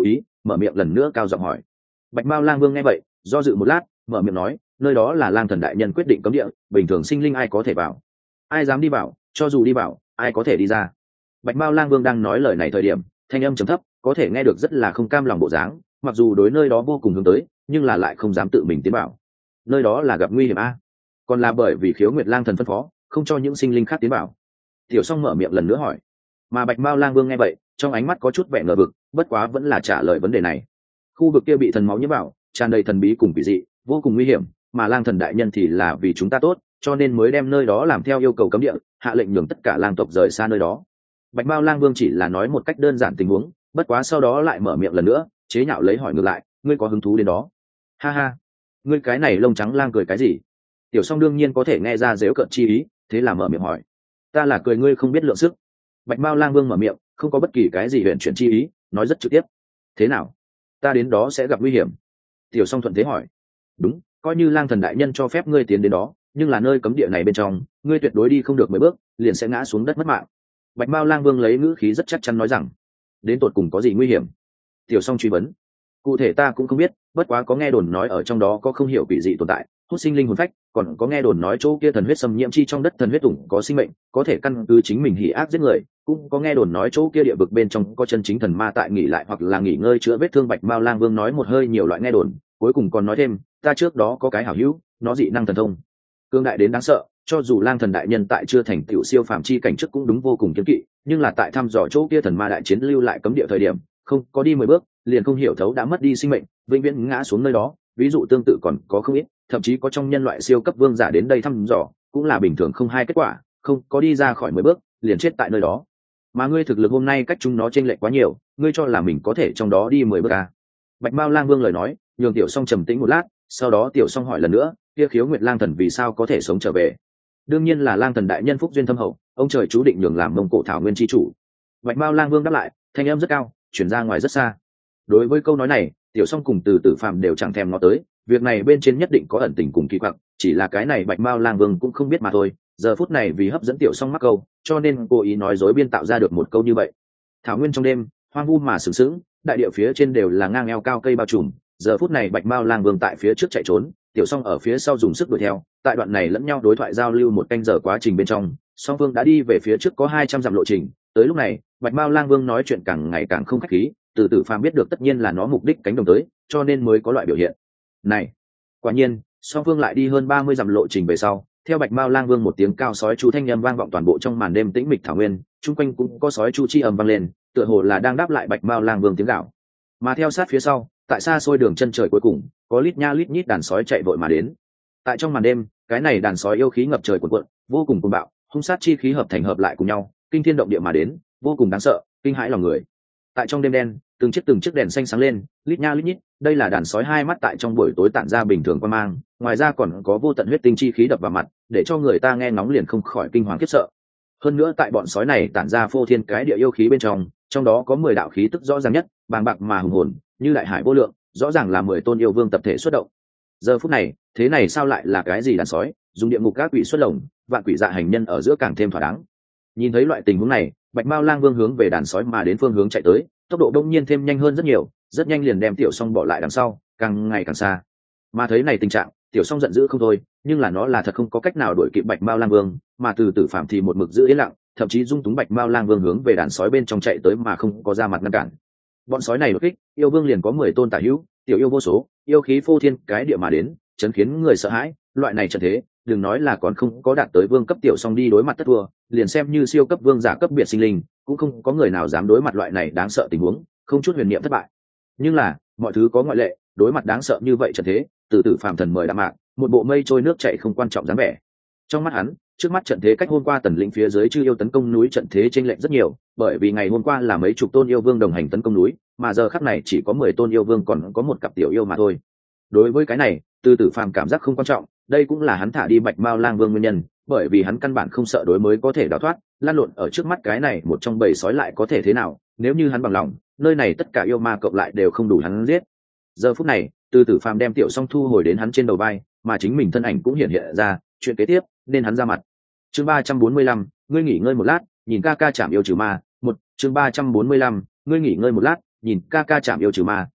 mở miệng lần nữa cao giọng hỏi. Bạch Mao Lang Vương nghe vậy do dự một lát, mở miệng nói, nơi đó là Lang Thần đại nhân quyết định cấm địa, bình thường sinh linh ai có thể vào, ai dám đi vào, cho dù đi vào ai có thể đi ra. Bạch Mao Lang Vương đang nói lời này thời điểm thanh âm trầm thấp, có thể nghe được rất là không cam lòng bộ dáng, mặc dù đối nơi đó vô cùng hướng tới nhưng là lại không dám tự mình tiến vào. Nơi đó là gặp nguy hiểm a? Còn là bởi vì Khiếu Nguyệt Lang Thần phân phó không cho những sinh linh khác tiến vào? Tiểu Song mở miệng lần nữa hỏi. Mà Bạch Mao Lang Vương nghe vậy trong ánh mắt có chút vẻ ngờ vực, bất quá vẫn là trả lời vấn đề này. Khu vực kia bị thần máu nhiễm vào, tràn đầy thần bí cùng quỷ dị, vô cùng nguy hiểm, mà Lang Thần đại nhân thì là vì chúng ta tốt, cho nên mới đem nơi đó làm theo yêu cầu cấm địa, hạ lệnh nhường tất cả lang tộc rời xa nơi đó. Bạch Mao Lang Vương chỉ là nói một cách đơn giản tình huống, bất quá sau đó lại mở miệng lần nữa, chế nhạo lấy hỏi ngược lại, ngươi có hứng thú đến đó? Ha ha, ngươi cái này lông trắng lang cười cái gì? Tiểu Song đương nhiên có thể nghe ra dễu cợt chi ý, thế là mở miệng hỏi. Ta là cười ngươi không biết lượng sức. Bạch Mao Lang Vương mở miệng, không có bất kỳ cái gì huyền chuyển chi ý, nói rất trực tiếp. Thế nào? Ta đến đó sẽ gặp nguy hiểm? Tiểu Song thuận thế hỏi. Đúng, coi như Lang Thần đại nhân cho phép ngươi tiến đến đó, nhưng là nơi cấm địa này bên trong, ngươi tuyệt đối đi không được 10 bước, liền sẽ ngã xuống đất mất mạng. Bạch Mao Lang Vương lấy ngữ khí rất chắc chắn nói rằng. Đến tột cùng có gì nguy hiểm? Tiểu Song truy vấn. Cụ thể ta cũng không biết, bất quá có nghe đồn nói ở trong đó có không hiểu quỷ dị tồn tại, hút sinh linh hồn phách, còn có nghe đồn nói chỗ kia thần huyết xâm nhiễm chi trong đất thần huyết ủng có sinh mệnh, có thể căn cứ chính mình hỉ ác giết người, cũng có nghe đồn nói chỗ kia địa vực bên trong có chân chính thần ma tại nghỉ lại hoặc là nghỉ ngơi chữa vết thương. Bạch Mao Lang Vương nói một hơi nhiều loại nghe đồn, cuối cùng còn nói thêm, ta trước đó có cái hảo hữu, nó dị năng thần thông cương đại đến đáng sợ, cho dù Lang Thần đại nhân tại chưa thành tiểu siêu phàm chi cảnh trước cũng đúng vô cùng kiêng kỵ, nhưng là tại thăm dò chỗ kia thần ma đại chiến lưu lại cấm địa thời điểm, không có đi 10 bước liền không hiểu thấu đã mất đi sinh mệnh, vĩnh viễn ngã xuống nơi đó. Ví dụ tương tự còn có không ít, thậm chí có trong nhân loại siêu cấp vương giả đến đây thăm dò, cũng là bình thường không hai kết quả, không có đi ra khỏi 10 bước liền chết tại nơi đó. Mà ngươi thực lực hôm nay cách chúng nó chênh lệch quá nhiều, ngươi cho là mình có thể trong đó đi 10 bước à? Bạch Mao Lang Vương lời nói nhường Tiểu Song trầm tĩnh một lát, sau đó Tiểu Song hỏi lần nữa, kia Khiếu Nguyệt Lang Thần vì sao có thể sống trở về? Đương nhiên là Lang Thần đại nhân phúc duyên thâm hậu, ông trời chú định nhường làm Mông Cổ thảo nguyên chi chủ. Bạch Mao Lang Vương đáp lại, thanh âm rất cao, chuyển ra ngoài rất xa. Đối với câu nói này, Tiểu Song cùng Từ Tử Phàm đều chẳng thèm ngó tới, việc này bên trên nhất định có ẩn tình cùng kỳ quặc, chỉ là cái này Bạch Mao Lang Vương cũng không biết mà thôi. Giờ phút này vì hấp dẫn Tiểu Song mắc câu, cho nên cố ý nói dối biên tạo ra được một câu như vậy. Thảo nguyên trong đêm, hoang vu mà sừng sững, đại địa phía trên đều là ngang eo cao cây bao trùm. Giờ phút này Bạch Mao Lang Vương tại phía trước chạy trốn, Tiểu Song ở phía sau dùng sức đuổi theo. Tại đoạn này lẫn nhau đối thoại giao lưu một canh giờ quá trình bên trong, song phương đã đi về phía trước có 200 dặm lộ trình. Tới lúc này, Bạch Mao Lang Vương nói chuyện càng ngày càng không khách khí, Từ Tử Phàm biết được tất nhiên là nó mục đích cánh đồng tới, cho nên mới có loại biểu hiện này. Quả nhiên, song phương lại đi hơn 30 dặm lộ trình về sau, theo Bạch Mao Lang Vương một tiếng cao sói chu thanh âm vang vọng toàn bộ trong màn đêm tĩnh mịch thảo nguyên, chung quanh cũng có sói chu chi ầm vang lên, tựa hồ là đang đáp lại Bạch Mao Lang Vương tiếng gào. Mà theo sát phía sau, tại xa xôi đường chân trời cuối cùng, có lít nha lít nhít đàn sói chạy vội mà đến. Tại trong màn đêm, cái này đàn sói yêu khí ngập trời cuồn cuộn, vô cùng cuồng bạo, hung sát chi khí hợp thành hợp lại cùng nhau, kinh thiên động địa mà đến, vô cùng đáng sợ, kinh hãi lòng người. Tại trong đêm đen, từng chiếc đèn xanh sáng lên, lít nha lít nhít, đây là đàn sói hai mắt tại trong buổi tối tản ra bình thường quan mang, ngoài ra còn có vô tận huyết tinh chi khí đập vào mặt, để cho người ta nghe ngóng liền không khỏi kinh hoàng khiếp sợ. Hơn nữa tại bọn sói này tản ra phô thiên cái địa yêu khí bên trong đó có 10 đạo khí tức rõ ràng nhất, bàng bạc mà hùng hồn, như đại hải vô lượng, rõ ràng là 10 tôn yêu vương tập thể xuất động. Giờ phút này, thế này sao lại là cái gì đàn sói, dùng địa ngục các quỷ xuất lồng, vạn quỷ dạ hành nhân ở giữa càng thêm thỏa đáng. Nhìn thấy loại tình huống này, Bạch Mao Lang Vương hướng về đàn sói mà đến phương hướng chạy tới, tốc độ đông nhiên thêm nhanh hơn rất nhiều, rất nhanh liền đem Tiểu Song bỏ lại đằng sau, càng ngày càng xa. Mà thấy này tình trạng, Tiểu Song giận dữ không thôi, nhưng là nó là thật không có cách nào đuổi kịp Bạch Mao Lang Vương, mà Từ Tử Phàm thì một mực giữ yên lặng, thậm chí dung túng Bạch Mao Lang Vương hướng về đàn sói bên trong chạy tới mà không có ra mặt ngăn cản. Bọn sói này đột kích, yêu vương liền có 10 tôn tả hữu, tiểu yêu vô số, yêu khí phô thiên cái địa mà đến, chấn khiến người sợ hãi. Loại này trận thế, đừng nói là còn không có đạt tới vương cấp Tiểu Song đi đối mặt tất thua, liền xem như siêu cấp vương giả cấp biệt sinh linh, cũng không có người nào dám đối mặt loại này đáng sợ tình huống, không chút huyền niệm thất bại. Nhưng là, mọi thứ có ngoại lệ, đối mặt đáng sợ như vậy trận thế, Từ Tử Phàm thần mời đạm mạc, một bộ mây trôi nước chảy không quan trọng dáng vẻ. Trong mắt hắn, trước mắt trận thế cách hôm qua Tần Lĩnh phía dưới chư yêu tấn công núi trận thế chênh lệch rất nhiều, bởi vì ngày hôm qua là mấy chục tôn yêu vương đồng hành tấn công núi, mà giờ khắc này chỉ có 10 tôn yêu vương còn có một cặp tiểu yêu mà thôi. Đối với cái này, Từ Tử Phàm cảm giác không quan trọng, đây cũng là hắn thả đi Bạch Mao Lang Vương nguyên nhân, bởi vì hắn căn bản không sợ đối mới có thể đào thoát, lan lộn ở trước mắt cái này một trong bầy sói lại có thể thế nào, nếu như hắn bằng lòng, nơi này tất cả yêu ma cộng lại đều không đủ hắn giết. Giờ phút này, Từ Tử Phàm đem Tiểu Song thu hồi đến hắn trên đầu vai, mà chính mình thân ảnh cũng hiện hiện ra, chuyện kế tiếp nên hắn ra mặt. Chương 345, ngươi nghỉ ngơi một lát, nhìn ca ca chạm yêu trừ ma. Chương 345, ngươi nghỉ ngơi một lát, nhìn ca ca chạm yêu trừ ma.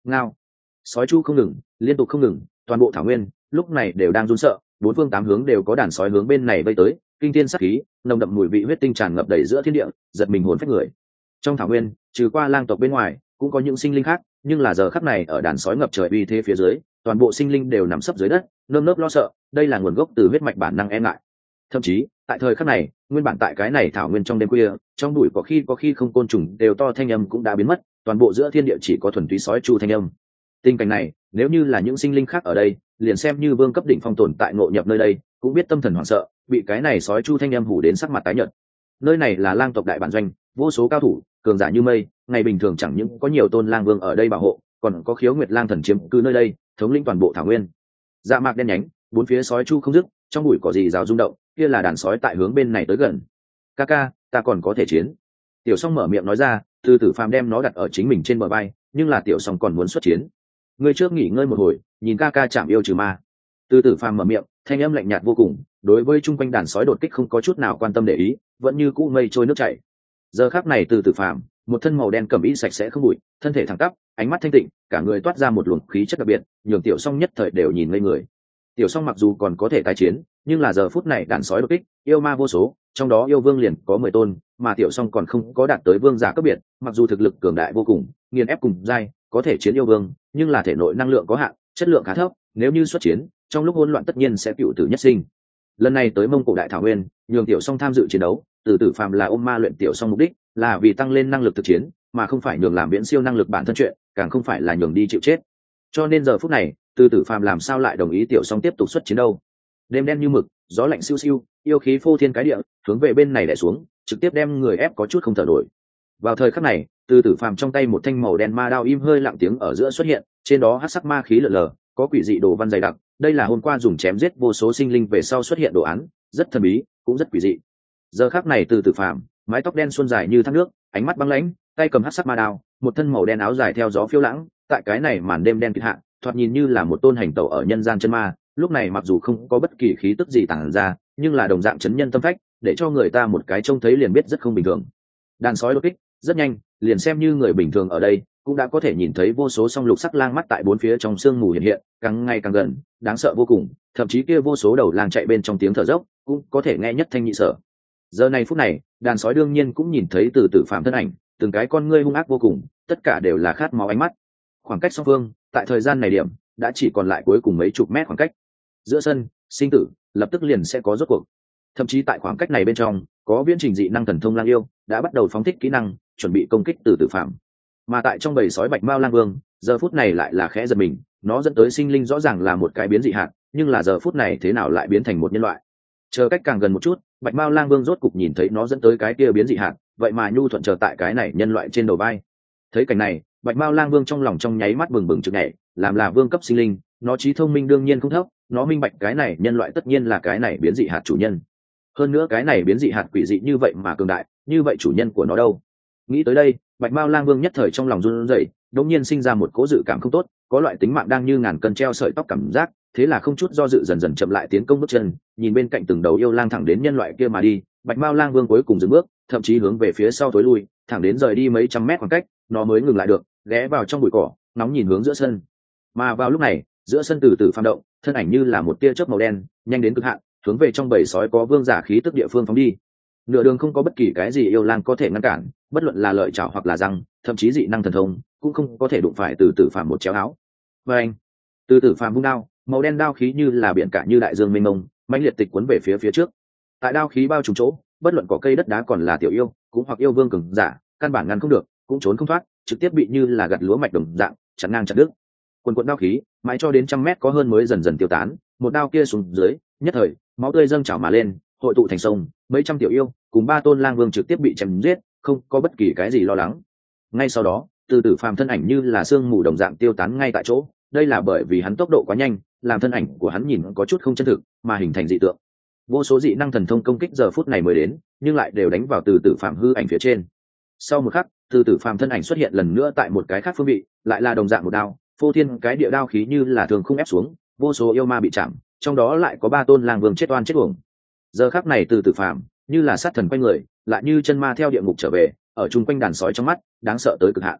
ngao. Sói chu không ngừng, liên tục không ngừng, toàn bộ thảo nguyên lúc này đều đang run sợ, bốn phương tám hướng đều có đàn sói hướng bên này vây tới, kinh thiên sát khí, nồng đậm mùi vị huyết tinh tràn ngập đầy giữa thiên địa, giật mình hồn phách người. Trong thảo nguyên, trừ qua lang tộc bên ngoài, cũng có những sinh linh khác, nhưng là giờ khắc này ở đàn sói ngập trời uy thế phía dưới, toàn bộ sinh linh đều nằm sấp dưới đất, nơm nớp lo sợ, đây là nguồn gốc từ huyết mạch bản năng e ngại. Thậm chí, tại thời khắc này, nguyên bản tại cái này thảo nguyên trong đêm khuya, trong bụi có khi không côn trùng đều to thanh âm cũng đã biến mất, toàn bộ giữa thiên địa chỉ có thuần túy sói chu thanh âm. Tình cảnh này, nếu như là những sinh linh khác ở đây, liền xem như vương cấp đỉnh phong tồn tại ngộ nhập nơi đây, cũng biết tâm thần hoảng sợ, bị cái này sói chu thanh âm hủ đến sắc mặt tái nhợt. Nơi này là lang tộc đại bản doanh, vô số cao thủ, cường giả như mây, ngày bình thường chẳng những có nhiều tôn lang vương ở đây bảo hộ, còn có khiếu nguyệt lang thần chiếm cư nơi đây, thống lĩnh toàn bộ thảo nguyên. Dạ mạc đen nhánh, bốn phía sói chu không dứt, trong bụi cỏ gì rào rung động, kia là đàn sói tại hướng bên này tới gần. Ca, ta còn có thể chiến. Tiểu Song mở miệng nói ra, Từ Tử Phàm đem nó đặt ở chính mình trên bờ vai, nhưng là Tiểu Song còn muốn xuất chiến. Ngươi trước nghỉ ngơi một hồi, nhìn ca chạm yêu trừ ma. Từ Tử Phàm mở miệng, thanh âm lạnh nhạt vô cùng, đối với chung quanh đàn sói đột kích không có chút nào quan tâm để ý, vẫn như cũ mây trôi nước chảy. Giờ khắc này Từ Tử Phàm, một thân màu đen cẩm y sạch sẽ không bụi, thân thể thẳng tắp, ánh mắt thanh tịnh, cả người toát ra một luồng khí chất đặc biệt, nhường Tiểu Song nhất thời đều nhìn ngây người. Tiểu Song mặc dù còn có thể tái chiến, nhưng là giờ phút này đàn sói đột kích, yêu ma vô số, trong đó yêu vương liền có 10 tôn, mà Tiểu Song còn không có đạt tới vương giả cấp biệt, mặc dù thực lực cường đại vô cùng, nghiền ép cùng giai, có thể chiến yêu vương, nhưng là thể nội năng lượng có hạn, chất lượng khá thấp, nếu như xuất chiến, trong lúc hỗn loạn tất nhiên sẽ cựu tử nhất sinh. Lần này tới Mông Cổ Đại Thảo Nguyên, nhường Tiểu Song tham dự chiến đấu, Từ Tử Phàm là ôm ma luyện Tiểu Song mục đích, là vì tăng lên năng lực thực chiến, mà không phải nhường làm biến siêu năng lực bản thân chuyện, càng không phải là nhường đi chịu chết. Cho nên giờ phút này, Từ Tử Phàm làm sao lại đồng ý Tiểu Song tiếp tục xuất chiến đâu? Đêm đen như mực, gió lạnh siêu siêu, yêu khí phô thiên cái địa, hướng về bên này đè xuống, trực tiếp đem người ép có chút không thở nổi. Vào thời khắc này, Từ Tử Phàm trong tay một thanh màu đen ma đao im hơi lặng tiếng ở giữa xuất hiện, trên đó hắc sắc ma khí lờ lờ, có quỷ dị đồ văn dày đặc, đây là hôm qua dùng chém giết vô số sinh linh về sau xuất hiện đồ án, rất thần bí, cũng rất quỷ dị. Giờ khắc này Từ Tử Phàm, mái tóc đen suôn dài như thác nước, ánh mắt băng lãnh, tay cầm hắc sắc ma đao, một thân màu đen áo dài theo gió phiêu lãng, tại cái này màn đêm đen kịt hạ, thoạt nhìn như là một tôn hành tẩu ở nhân gian chân ma, lúc này mặc dù không có bất kỳ khí tức gì tản ra, nhưng là đồng dạng chấn nhân tâm phách, để cho người ta một cái trông thấy liền biết rất không bình thường. Đàn sói đột kích, rất nhanh, liền xem như người bình thường ở đây, cũng đã có thể nhìn thấy vô số song lục sắc lang mắt tại bốn phía trong sương mù hiện hiện, càng ngày càng gần, đáng sợ vô cùng, thậm chí kia vô số đầu lang chạy bên trong tiếng thở dốc, cũng có thể nghe nhất thanh nhị sở. Giờ này phút này, đàn sói đương nhiên cũng nhìn thấy Từ Tử Phàm thân ảnh, từng cái con ngươi hung ác vô cùng, tất cả đều là khát máu ánh mắt. Khoảng cách song phương, tại thời gian này điểm, đã chỉ còn lại cuối cùng mấy chục mét khoảng cách. Giữa sân, sinh tử lập tức liền sẽ có rốt cuộc. Thậm chí tại khoảng cách này bên trong, có viễn trình dị năng thần thông lang yêu đã bắt đầu phóng thích kỹ năng, chuẩn bị công kích Từ Tử Phàm. Mà tại trong bầy sói bạch mao lang vương, giờ phút này lại là khẽ giật mình, nó dẫn tới sinh linh rõ ràng là một cái biến dị hạt, nhưng là giờ phút này thế nào lại biến thành một nhân loại? Chờ cách càng gần một chút, bạch mao lang vương rốt cục nhìn thấy nó dẫn tới cái kia biến dị hạt, vậy mà nhu thuận chờ tại cái này nhân loại trên đầu vai. Thấy cảnh này, bạch mao lang vương trong lòng trong nháy mắt bừng bừng trực nhảy, làm là vương cấp sinh linh, nó trí thông minh đương nhiên không thấp, nó minh bạch cái này nhân loại tất nhiên là cái này biến dị hạt chủ nhân. Hơn nữa cái này biến dị hạt quỷ dị như vậy mà cường đại, như vậy chủ nhân của nó đâu? Nghĩ tới đây, bạch mao lang vương nhất thời trong lòng run rẩy, đột nhiên sinh ra một cố dự cảm không tốt, có loại tính mạng đang như ngàn cân treo sợi tóc cảm giác, thế là không chút do dự dần dần chậm lại tiến công bước chân, nhìn bên cạnh từng đầu yêu lang thẳng đến nhân loại kia mà đi, bạch mao lang vương cuối cùng dừng bước, thậm chí hướng về phía sau tối lui, thẳng đến rời đi mấy trăm mét khoảng cách, nó mới ngừng lại được, ghé vào trong bụi cỏ, nóng nhìn hướng giữa sân. Mà vào lúc này, giữa sân từ từ phàm động, thân ảnh như là một tia chớp màu đen, nhanh đến cực hạn, hướng về trong bầy sói có vương giả khí tức địa phương phóng đi. Nửa đường không có bất kỳ cái gì yêu lang có thể ngăn cản, bất luận là lợi chảo hoặc là răng, thậm chí dị năng thần thông, cũng không có thể đụng phải từ tử phàm một chéo áo. Và anh, từ tử phàm vung đao, màu đen đao khí như là biển cả như đại dương mênh mông, mãnh liệt tịch cuốn về phía trước. Tại đao khí bao trùm chỗ, bất luận có cây đất đá còn là tiểu yêu, cũng hoặc yêu vương cường giả, căn bản ngăn không được, cũng trốn không thoát, trực tiếp bị như là gặt lúa mạch đồng dạng, chặn ngang chặt đứt. Quần quần đao khí, mãi cho đến trăm mét có hơn mới dần dần tiêu tán, một đao kia xuống dưới, nhất thời, máu tươi dâng trào mà lên, hội tụ thành sông, mấy trăm tiểu yêu cùng 3 tôn lang vương trực tiếp bị chém giết, không có bất kỳ cái gì lo lắng. Ngay sau đó, từ tử phàm thân ảnh như là sương mù đồng dạng tiêu tán ngay tại chỗ, đây là bởi vì hắn tốc độ quá nhanh, làm thân ảnh của hắn nhìn có chút không chân thực, mà hình thành dị tượng. Vô số dị năng thần thông công kích giờ phút này mới đến, nhưng lại đều đánh vào từ tử phàm hư ảnh phía trên. Sau một khắc, từ tử phàm thân ảnh xuất hiện lần nữa tại một cái khác phương vị, lại là đồng dạng một đao, phô thiên cái địa đao khí như là thường không ép xuống, vô số yêu ma bị chạm, trong đó lại có 3 tôn lang vương chết oan chết uổng. Giờ khắc này từ tử phàm như là sát thần quanh người, lại như chân ma theo địa ngục trở về, ở chung quanh đàn sói trong mắt đáng sợ tới cực hạn.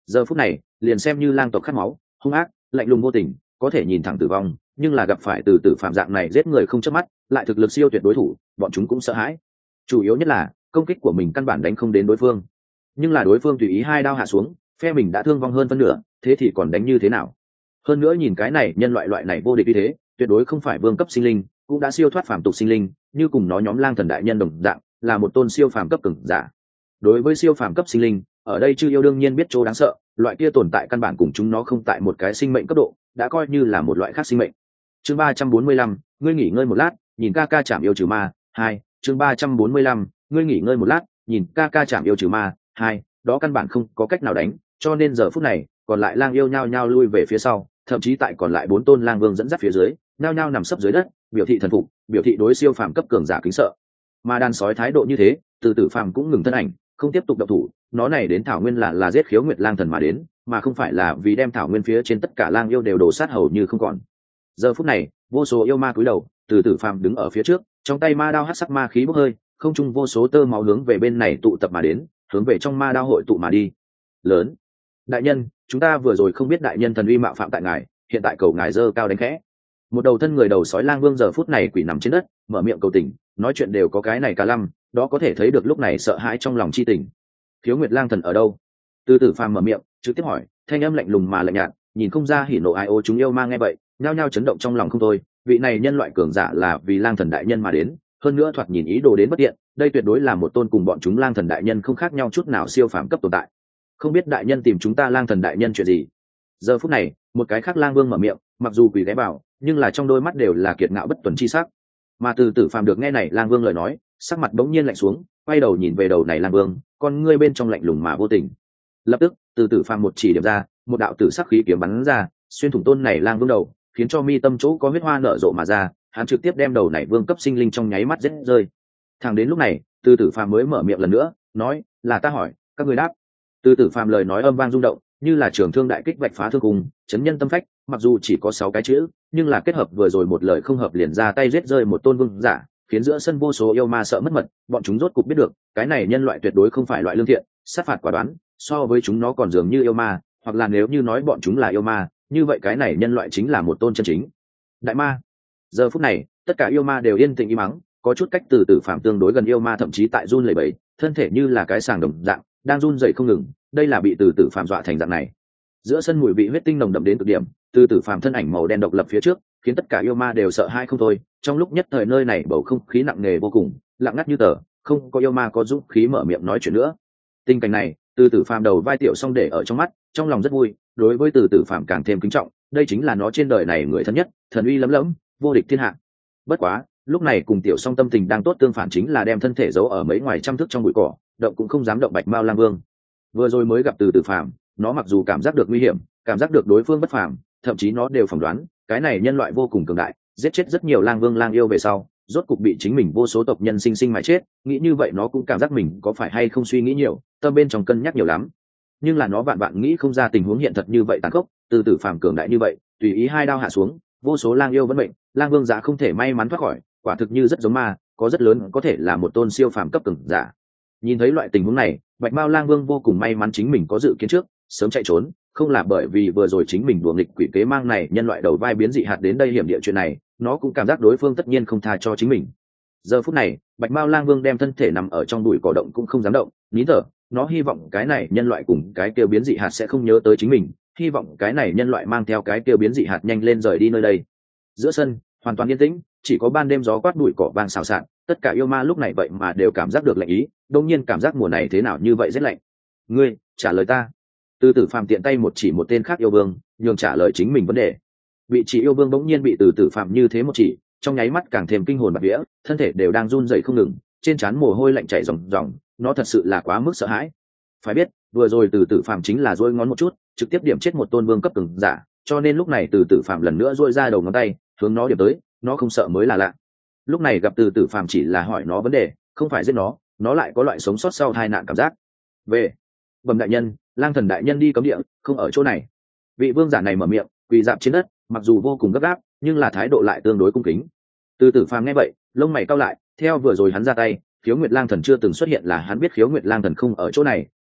Giờ phút này liền xem như lang tộc khát máu hung ác lạnh lùng vô tình, có thể nhìn thẳng tử vong, nhưng là gặp phải từ tử phạm dạng này giết người không chớp mắt lại thực lực siêu tuyệt đối thủ, bọn chúng cũng sợ hãi. Chủ yếu nhất là công kích của mình căn bản đánh không đến đối phương, nhưng là đối phương tùy ý hai đao hạ xuống, phe mình đã thương vong hơn phân nửa, thế thì còn đánh như thế nào? Hơn nữa nhìn cái này nhân loại này vô địch như thế, tuyệt đối không phải vương cấp sinh linh, cũng đã siêu thoát phàm tục sinh linh, như cùng nó nhóm lang thần đại nhân đồng dạng, là một tôn siêu phàm cấp cường giả. Đối với siêu phàm cấp sinh linh, ở đây chư yêu đương nhiên biết chỗ đáng sợ, loại kia tồn tại căn bản cùng chúng nó không tại một cái sinh mệnh cấp độ, đã coi như là một loại khác sinh mệnh. Chương 345, ngươi nghỉ ngơi một lát, nhìn ca ca chạm yêu trừ ma. 2, chương 345, ngươi nghỉ ngơi một lát, nhìn ca ca chạm yêu trừ ma. 2, đó căn bản không có cách nào đánh, cho nên giờ phút này, còn lại lang yêu nhao nhao lui về phía sau, thậm chí tại còn lại 4 tôn lang vương dẫn dắt phía dưới, nhao nhao nằm sấp dưới đất, biểu thị thần phục, biểu thị đối siêu phàm cấp cường giả kính sợ. Mà đàn sói thái độ như thế, từ tử phàm cũng ngừng thân ảnh, không tiếp tục động thủ, nó này đến thảo nguyên là giết khiếu nguyệt lang thần mà đến, mà không phải là vì đem thảo nguyên phía trên tất cả lang yêu đều đổ sát hầu như không còn. Giờ phút này, vô số yêu ma cúi đầu, từ tử phàm đứng ở phía trước, trong tay ma đao hắc sắc ma khí bốc hơi, không trung vô số tơ máu hướng về bên này tụ tập mà đến, hướng về trong ma đao hội tụ mà đi. Lớn, đại nhân, chúng ta vừa rồi không biết đại nhân thần uy mạo phạm tại ngài, hiện tại cầu ngài dơ cao đánh khẽ. Một đầu thân người đầu sói lang vương giờ phút này quỳ nằm trên đất, mở miệng cầu tình, nói chuyện đều có cái này cả lăm, đó có thể thấy được lúc này sợ hãi trong lòng chi tình. Khiếu nguyệt lang thần ở đâu? Từ tử phàm mở miệng trực tiếp hỏi, thanh âm lạnh lùng mà lạnh nhạt, nhìn không ra hỉ nộ ai ô. Chúng yêu ma nghe vậy nhao nhao chấn động trong lòng không thôi, vị này nhân loại cường giả là vì lang thần đại nhân mà đến, hơn nữa thoạt nhìn ý đồ đến bất tiện, đây tuyệt đối là một tôn cùng bọn chúng lang thần đại nhân không khác nhau chút nào siêu phàm cấp tồn tại. Không biết đại nhân tìm chúng ta lang thần đại nhân chuyện gì? Giờ phút này một cái khác lang vương mở miệng, mặc dù quỳ ghé bảo, nhưng là trong đôi mắt đều là kiệt ngạo bất tuần chi sắc. Mà từ tử phàm được nghe này lang vương lời nói, sắc mặt bỗng nhiên lạnh xuống, quay đầu nhìn về đầu này lang vương, con ngươi bên trong lạnh lùng mà vô tình. Lập tức từ tử phàm một chỉ điểm ra, một đạo tử sắc khí kiếm bắn ra, xuyên thủng tôn này lang vương đầu, khiến cho mi tâm chỗ có huyết hoa nở rộ mà ra, hắn trực tiếp đem đầu này vương cấp sinh linh trong nháy mắt giết rơi. Thẳng đến lúc này từ tử phàm mới mở miệng lần nữa, nói là ta hỏi các ngươi đáp. Từ tử phàm lời nói âm vang rung động, như là trường thương đại kích vạch phá thương cùng chấn nhân tâm phách, mặc dù chỉ có 6 cái chữ, nhưng là kết hợp vừa rồi một lời không hợp liền ra tay giết rơi một tôn vương giả, khiến giữa sân vô số yêu ma sợ mất mật. Bọn chúng rốt cục biết được cái này nhân loại tuyệt đối không phải loại lương thiện, sát phạt quả đoán, so với chúng nó còn dường như yêu ma, hoặc là nếu như nói bọn chúng là yêu ma, như vậy cái này nhân loại chính là một tôn chân chính đại ma. Giờ phút này tất cả yêu ma đều yên tĩnh im mắng, có chút cách từ tử phàm tương đối gần yêu ma thậm chí tại run lẩy bẩy, thân thể như là cái sàng đồng dạng đang run rẩy không ngừng, đây là bị từ tử phàm dọa thành dạng này. Giữa sân mùi vị huyết tinh nồng đậm đến cực điểm, từ tử phàm thân ảnh màu đen độc lập phía trước, khiến tất cả yêu ma đều sợ hãi không thôi. Trong lúc nhất thời nơi này bầu không khí nặng nề vô cùng, lặng ngắt như tờ, không có yêu ma có dũng khí mở miệng nói chuyện nữa. Tình cảnh này từ tử phàm đầu vai tiểu xong để ở trong mắt, trong lòng rất vui, đối với từ tử phàm càng thêm kính trọng, đây chính là nó trên đời này người thân nhất, thần uy lấm lẫm, vô địch thiên hạ. Bất quá lúc này cùng tiểu song tâm tình đang tốt tương phản chính là đem thân thể giấu ở mấy ngoài trăm thước trong bụi cỏ, động cũng không dám động bạch mao lang vương. Vừa rồi mới gặp từ tử phàm, nó mặc dù cảm giác được nguy hiểm, cảm giác được đối phương bất phàm, thậm chí nó đều phỏng đoán cái này nhân loại vô cùng cường đại, giết chết rất nhiều lang vương lang yêu về sau, rốt cục bị chính mình vô số tộc nhân sinh sinh mà chết. Nghĩ như vậy nó cũng cảm giác mình có phải hay không suy nghĩ nhiều, tâm bên trong cân nhắc nhiều lắm. Nhưng là nó vạn vạn nghĩ không ra tình huống hiện thật như vậy tàn khốc, từ tử phàm cường đại như vậy, tùy ý hai đao hạ xuống, vô số lang yêu vẫn bệnh, lang vương giả không thể may mắn thoát khỏi, quả thực như rất giống ma, có rất lớn có thể là một tôn siêu phàm cấp cường giả. Nhìn thấy loại tình huống này, bạch mao lang vương vô cùng may mắn chính mình có dự kiến trước, sớm chạy trốn, không là bởi vì vừa rồi chính mình đùa nghịch quỷ kế mang này nhân loại đầu vai biến dị hạt đến đây hiểm địa chuyện này, nó cũng cảm giác đối phương tất nhiên không tha cho chính mình. Giờ phút này bạch mao lang vương đem thân thể nằm ở trong bụi cỏ động cũng không dám động, nín thở, nó hy vọng cái này nhân loại cùng cái tiêu biến dị hạt sẽ không nhớ tới chính mình, hy vọng cái này nhân loại mang theo cái tiêu biến dị hạt nhanh lên rời đi nơi đây. Giữa sân hoàn toàn yên tĩnh, chỉ có ban đêm gió quát bụi cỏ vang xào xạc, tất cả yêu ma lúc này vậy mà đều cảm giác được lạnh ý, đột nhiên cảm giác mùa này thế nào như vậy rất lạnh. Ngươi trả lời ta. Từ tử phàm tiện tay một chỉ một tên khác yêu vương, nhường trả lời chính mình vấn đề. Vị chỉ yêu vương bỗng nhiên bị từ tử phàm như thế một chỉ, trong nháy mắt càng thêm kinh hồn bạt vía, thân thể đều đang run rẩy không ngừng, trên trán mồ hôi lạnh chảy ròng ròng, nó thật sự là quá mức sợ hãi. Phải biết vừa rồi từ tử phàm chính là dỗi ngón một chút, trực tiếp điểm chết một tôn vương cấp cường giả, cho nên lúc này từ tử phàm lần nữa dỗi ra đầu ngón tay hướng nó điểm tới, nó không sợ mới là lạ. Lúc này gặp từ tử phàm chỉ là hỏi nó vấn đề, không phải giết nó lại có loại sống sót sau tai nạn cảm giác. Về bẩm đại nhân, lang thần đại nhân đi cấm địa, không ở chỗ này. Vị vương giả này mở miệng, quỳ dạp trên đất, mặc dù vô cùng gấp gáp nhưng là thái độ lại tương đối cung kính. Từ tử phàm nghe vậy lông mày cau lại, theo vừa rồi hắn ra tay khiếu nguyệt lang thần chưa từng xuất hiện là hắn biết khiếu nguyệt lang thần không ở chỗ này,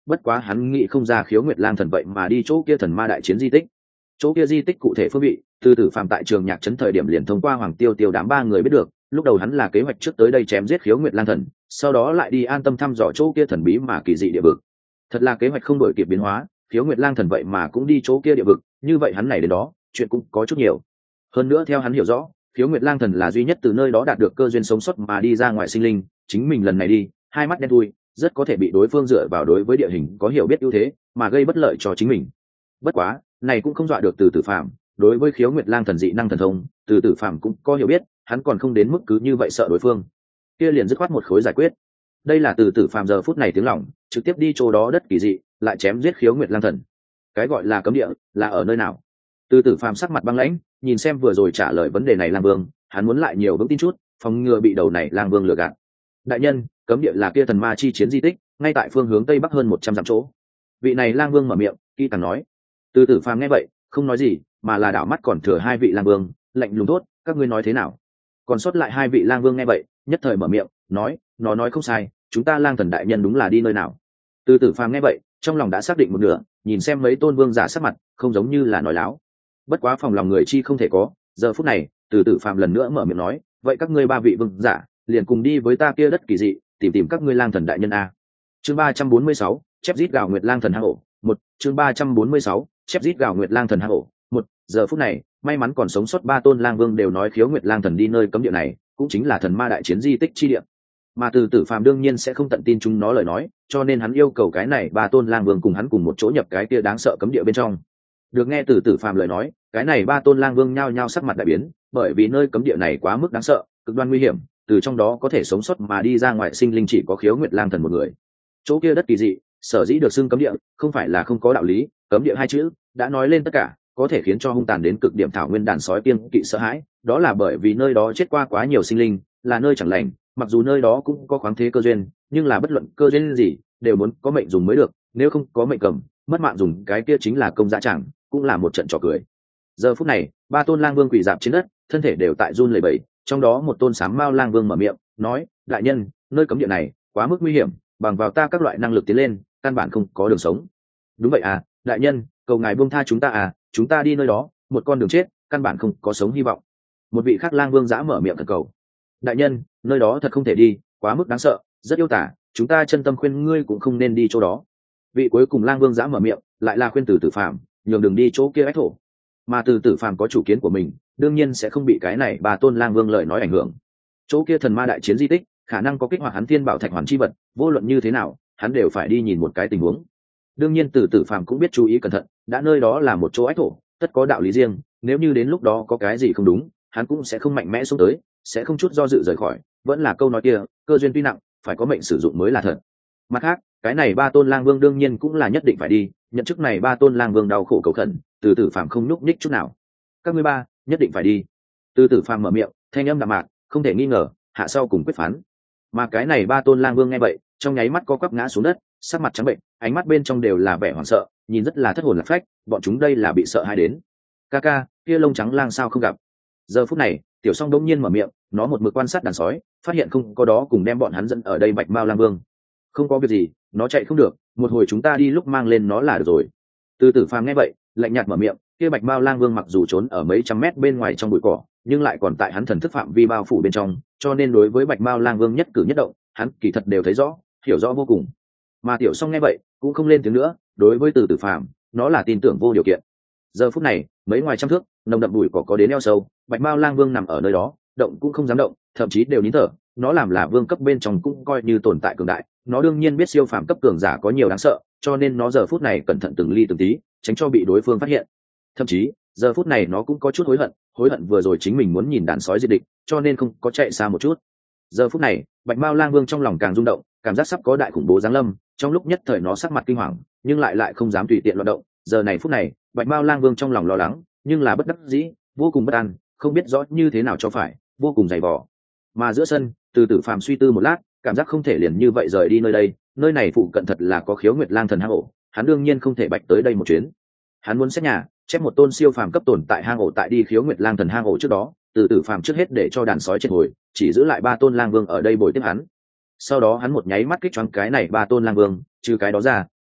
bất quá hắn nghĩ không ra khiếu nguyệt lang thần vậy mà đi chỗ kia thần ma đại chiến di tích. Chỗ kia di tích cụ thể phương vị, từ tử phàm tại trường nhạc trấn thời điểm liền thông qua Hoàng Tiêu Tiêu đám ba người biết được, lúc đầu hắn là kế hoạch trước tới đây chém giết khiếu nguyệt lang thần, sau đó lại đi an tâm thăm dò chỗ kia thần bí mà kỳ dị địa vực. Thật là kế hoạch không đổi kịp biến hóa, khiếu nguyệt lang thần vậy mà cũng đi chỗ kia địa vực, như vậy hắn này đến đó chuyện cũng có chút nhiều. Hơn nữa theo hắn hiểu rõ, khiếu nguyệt lang thần là duy nhất từ nơi đó đạt được cơ duyên sống sót mà đi ra ngoài sinh linh, chính mình lần này đi hai mắt đen thui, rất có thể bị đối phương dựa vào đối với địa hình có hiểu biết ưu thế mà gây bất lợi cho chính mình. Bất quá này cũng không dọa được từ tử phàm, đối với khiếu nguyệt lang thần dị năng thần thông từ tử phàm cũng có hiểu biết, hắn còn không đến mức cứ như vậy sợ đối phương, kia liền dứt khoát một khối giải quyết. Đây là từ tử phàm giờ phút này tiếng lòng trực tiếp đi chỗ đó đất kỳ dị lại chém giết khiếu nguyệt lang thần. Cái gọi là cấm địa là ở nơi nào? Từ tử phàm sắc mặt băng lãnh nhìn xem vừa rồi trả lời vấn đề này lang vương, hắn muốn lại nhiều vững tin chút, phòng ngừa bị đầu này lang vương lừa gạt. Đại nhân, cấm địa là kia thần ma chi chiến di tích, ngay tại phương hướng tây bắc hơn 100 dặm chỗ. Vị này lang vương mở miệng kỹ càng nói. Từ tử phàm nghe vậy không nói gì, mà là đảo mắt còn thừa hai vị lang vương, lạnh lùng thốt, các ngươi nói thế nào? Còn sót lại hai vị lang vương nghe vậy nhất thời mở miệng nói, nó nói không sai, chúng ta lang thần đại nhân đúng là đi nơi nào. Từ tử phàm nghe vậy trong lòng đã xác định một nửa, nhìn xem mấy tôn vương giả sắc mặt không giống như là nói láo. Bất quá phòng lòng người chi không thể có, giờ phút này từ tử phàm lần nữa mở miệng nói, vậy các ngươi ba vị vương giả liền cùng đi với ta kia đất kỳ dị tìm tìm các ngươi lang thần đại nhân a. Chương 346, chép rít gào nguyệt lang thần hang ổ. Một, chương 346, chép rít gào nguyệt lang thần hang ổ. Một, giờ phút này may mắn còn sống sót ba tôn lang vương đều nói khiếu nguyệt lang thần đi nơi cấm địa này cũng chính là thần ma đại chiến di tích chi địa, mà từ tử phàm đương nhiên sẽ không tận tin chúng nó lời nói, cho nên hắn yêu cầu cái này ba tôn lang vương cùng hắn cùng một chỗ nhập cái kia đáng sợ cấm địa bên trong. Được nghe từ tử phàm lời nói, cái này ba tôn lang vương nhao nhao sắc mặt đại biến, bởi vì nơi cấm địa này quá mức đáng sợ, cực đoan nguy hiểm, từ trong đó có thể sống sót mà đi ra ngoài sinh linh chỉ có khiếu nguyệt lang thần một người. Chỗ kia đất kỳ dị sở dĩ được xưng cấm địa không phải là không có đạo lý, cấm địa hai chữ đã nói lên tất cả, có thể khiến cho hung tàn đến cực điểm thảo nguyên đàn sói kiêng kỵ sợ hãi, đó là bởi vì nơi đó chết qua quá nhiều sinh linh, là nơi chẳng lành. Mặc dù nơi đó cũng có khoáng thế cơ duyên, nhưng là bất luận cơ duyên gì đều muốn có mệnh dùng mới được, nếu không có mệnh cầm, mất mạng dùng cái kia chính là công dã tràng, cũng là một trận trò cười. Giờ phút này ba tôn lang vương quỳ dạp trên đất, thân thể đều tại run lẩy bẩy, trong đó một tôn sám mao lang vương mở miệng nói, đại nhân, nơi cấm địa này quá mức nguy hiểm, bằng vào ta các loại năng lực tiến lên căn bản không có đường sống. Đúng vậy à, đại nhân, cầu ngài buông tha chúng ta à, chúng ta đi nơi đó một con đường chết, căn bản không có sống hy vọng. Một vị khác lang vương giã mở miệng thần cầu. Đại nhân, nơi đó thật không thể đi, quá mức đáng sợ, rất yêu tả, chúng ta chân tâm khuyên ngươi cũng không nên đi chỗ đó. Vị cuối cùng lang vương giã mở miệng lại là khuyên từ tử phàm nhường đường đi chỗ kia ách thổ, mà từ tử phàm có chủ kiến của mình, đương nhiên sẽ không bị cái này bà tôn lang vương lời nói ảnh hưởng. Chỗ kia thần ma đại chiến di tích khả năng có kích hoạt hắn thiên bảo thạch hoàn chi vật, vô luận như thế nào hắn đều phải đi nhìn một cái tình huống. Đương nhiên từ tử phàm cũng biết chú ý cẩn thận, đã nơi đó là một chỗ ách thổ, tất có đạo lý riêng, nếu như đến lúc đó có cái gì không đúng, hắn cũng sẽ không mạnh mẽ xuống tới, sẽ không chút do dự rời khỏi. Vẫn là câu nói kia, cơ duyên tuy nặng, phải có mệnh sử dụng mới là thật. Mặt khác, cái này ba tôn lang vương đương nhiên cũng là nhất định phải đi, nhận chức này ba tôn lang vương đau khổ cầu khẩn, từ tử phàm không nhúc nhích chút nào. Các ngươi ba nhất định phải đi. Từ tử phàm mở miệng thanh âm đạm mạc, không thể nghi ngờ, hạ sau cùng quyết phán. Mà cái này ba tôn lang vương nghe vậy trong nháy mắt co quắp ngã xuống đất, sắc mặt trắng bệnh, ánh mắt bên trong đều là vẻ hoảng sợ, nhìn rất là thất hồn lạc phách, bọn chúng đây là bị sợ hãi đến. Ca ca, kia lông trắng lang sao không gặp? Giờ phút này tiểu song đống nhiên mở miệng, nó một mực quan sát đàn sói, phát hiện không có đó cùng đem bọn hắn dẫn ở đây bạch mao lang vương. Không có việc gì, nó chạy không được, một hồi chúng ta đi lúc mang lên nó là được rồi. Từ tử phàm nghe vậy lạnh nhạt mở miệng, kia bạch mao lang vương mặc dù trốn ở mấy trăm mét bên ngoài trong bụi cỏ, nhưng lại còn tại hắn thần thức phạm vi bao phủ bên trong, cho nên đối với bạch mao lang vương nhất cử nhất động hắn kỳ thật đều thấy rõ, hiểu rõ vô cùng. Mà tiểu song nghe vậy cũng không lên tiếng nữa, đối với từ tử phàm nó là tin tưởng vô điều kiện. Giờ phút này mấy ngoài trăm thước nồng đậm bụi cỏ có đến eo sâu, bạch mao lang vương nằm ở nơi đó động cũng không dám động, thậm chí đều nín thở. Nó làm là vương cấp bên trong cũng coi như tồn tại cường đại, nó đương nhiên biết siêu phàm cấp cường giả có nhiều đáng sợ, cho nên nó giờ phút này cẩn thận từng ly từng tí, tránh cho bị đối phương phát hiện. Thậm chí giờ phút này nó cũng có chút hối hận vừa rồi chính mình muốn nhìn đàn sói diệt địch, cho nên không có chạy xa một chút. Giờ phút này bạch mao lang vương trong lòng càng rung động, cảm giác sắp có đại khủng bố giáng lâm, trong lúc nhất thời nó sắc mặt kinh hoàng, nhưng lại không dám tùy tiện loạn động. Giờ này phút này bạch mao lang vương trong lòng lo lắng, nhưng là bất đắc dĩ, vô cùng bất an, không biết rõ như thế nào cho phải, vô cùng dày vò. Mà giữa sân từ tử phàm suy tư một lát, cảm giác không thể liền như vậy rời đi nơi đây, nơi này phụ cận thật là có khiếu nguyệt lang thần hang ổ, hắn đương nhiên không thể bạch tới đây một chuyến. Hắn muốn xét nhà chép một tôn siêu phàm cấp tồn tại hang ổ tại đi khiếu nguyệt lang thần hang ổ trước đó, từ tử phàm trước hết để cho đàn sói triệt hồi, chỉ giữ lại ba tôn lang vương ở đây bồi tiếp hắn. Sau đó hắn một nháy mắt kích choáng cái này ba tôn lang vương, trừ cái đó ra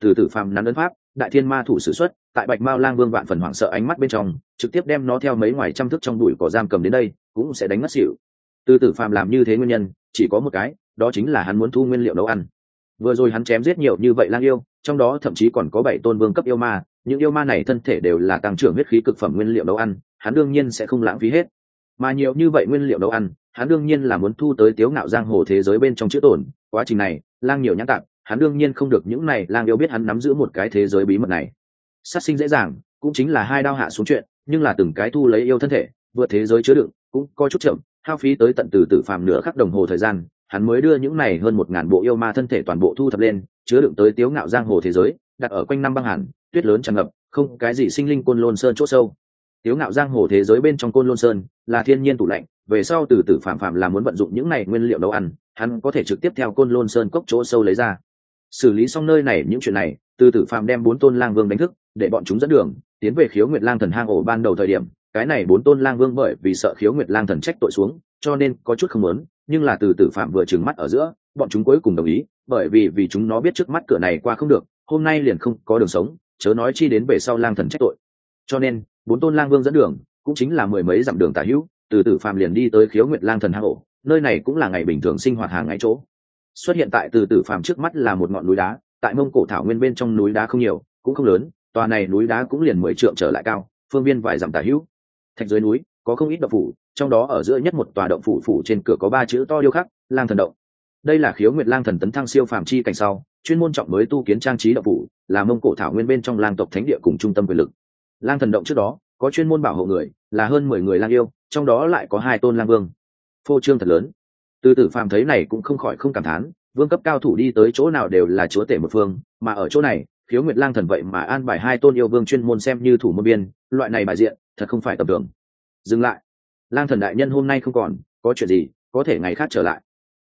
Từ tử phàm nắn ấn pháp, đại thiên ma thủ sử xuất, tại bạch mao lang vương vạn phần hoảng sợ ánh mắt bên trong trực tiếp đem nó theo mấy ngoài trăm thước trong bụi cỏ giam cầm đến đây, cũng sẽ đánh ngất xỉu. Từ tử phàm làm như thế nguyên nhân chỉ có một cái, đó chính là hắn muốn thu nguyên liệu nấu ăn. Vừa rồi hắn chém giết nhiều như vậy lang yêu, trong đó thậm chí còn có 7 tôn vương cấp yêu ma, những yêu ma này thân thể đều là tăng trưởng huyết khí cực phẩm nguyên liệu nấu ăn, hắn đương nhiên sẽ không lãng phí hết. Mà nhiều như vậy nguyên liệu nấu ăn, hắn đương nhiên là muốn thu tới tiếu ngạo giang hồ thế giới bên trong chữa tổn. Quá trình này lang nhiều nhãn tạp, hắn đương nhiên không được những này lang yêu biết hắn nắm giữ một cái thế giới bí mật này. Sát sinh dễ dàng, cũng chính là 2 đao hạ xuống chuyện, nhưng là từng cái thu lấy yêu thân thể vượt thế giới chứa đựng cũng có chút chậm, hao phí tới tận từ tử phàm nửa khắc đồng hồ thời gian, hắn mới đưa những này hơn 1000 bộ yêu ma thân thể toàn bộ thu thập lên, chứa đựng tới tiếu ngạo giang hồ thế giới, đặt ở quanh năm băng hàn, tuyết lớn tràn ngập, không cái gì sinh linh côn lôn sơn chỗ sâu. Tiếu ngạo giang hồ thế giới bên trong côn lôn sơn là thiên nhiên tủ lạnh, về sau từ tử phàm là muốn vận dụng những này nguyên liệu nấu ăn, hắn có thể trực tiếp theo côn lôn sơn cốc chỗ sâu lấy ra. Xử lý xong nơi này những chuyện này, từ tử phàm đem 4 tôn lang vương đánh thức, để bọn chúng dẫn đường tiến về Khiếu Nguyệt Lang Thần hang ổ. Ban đầu thời điểm cái này 4 tôn lang vương bởi vì sợ Khiếu Nguyệt Lang Thần trách tội xuống, cho nên có chút không muốn, nhưng là từ tử phạm vừa trừng mắt ở giữa, bọn chúng cuối cùng đồng ý, bởi vì chúng nó biết trước mắt cửa này qua không được, hôm nay liền không có đường sống, chớ nói chi đến về sau Lang Thần trách tội. Cho nên 4 tôn lang vương dẫn đường, cũng chính là 10 mấy dặm đường tả hữu, từ tử phạm liền đi tới Khiếu Nguyệt Lang Thần hang ổ. Nơi này cũng là ngày bình thường sinh hoạt hàng ngày chỗ. Xuất hiện tại từ tử phạm trước mắt là một ngọn núi đá, tại Mông Cổ thảo nguyên bên trong núi đá không nhiều, cũng không lớn, tòa này núi đá cũng liền 10 trượng trở lại cao, phương viên vài dặm tả hữu. Thạch dưới núi có không ít động phủ, trong đó ở giữa nhất một tòa động phủ trên cửa có 3 chữ to điêu khắc Lang Thần động. Đây là Khiếu Nguyệt Lang Thần tấn thăng siêu phàm chi cảnh sau chuyên môn trọng mới tu kiến trang trí động phủ, là Mông Cổ thảo nguyên bên trong lang tộc thánh địa cùng trung tâm quyền lực. Lang Thần động trước đó có chuyên môn bảo hộ người, là hơn 10 người lang yêu, trong đó lại có 2 tôn lang vương. Phô trương thật lớn. Từ tử phàm thấy này cũng không khỏi không cảm thán, vương cấp cao thủ đi tới chỗ nào đều là chúa tể một phương, mà ở chỗ này Khiếu Nguyệt Lang Thần vậy mà an bài 2 tôn yêu vương chuyên môn xem như thủ môn biên, loại này bài diện thật không phải tầm thường. Dừng lại, Lang Thần đại nhân hôm nay không còn, có chuyện gì có thể ngày khác trở lại.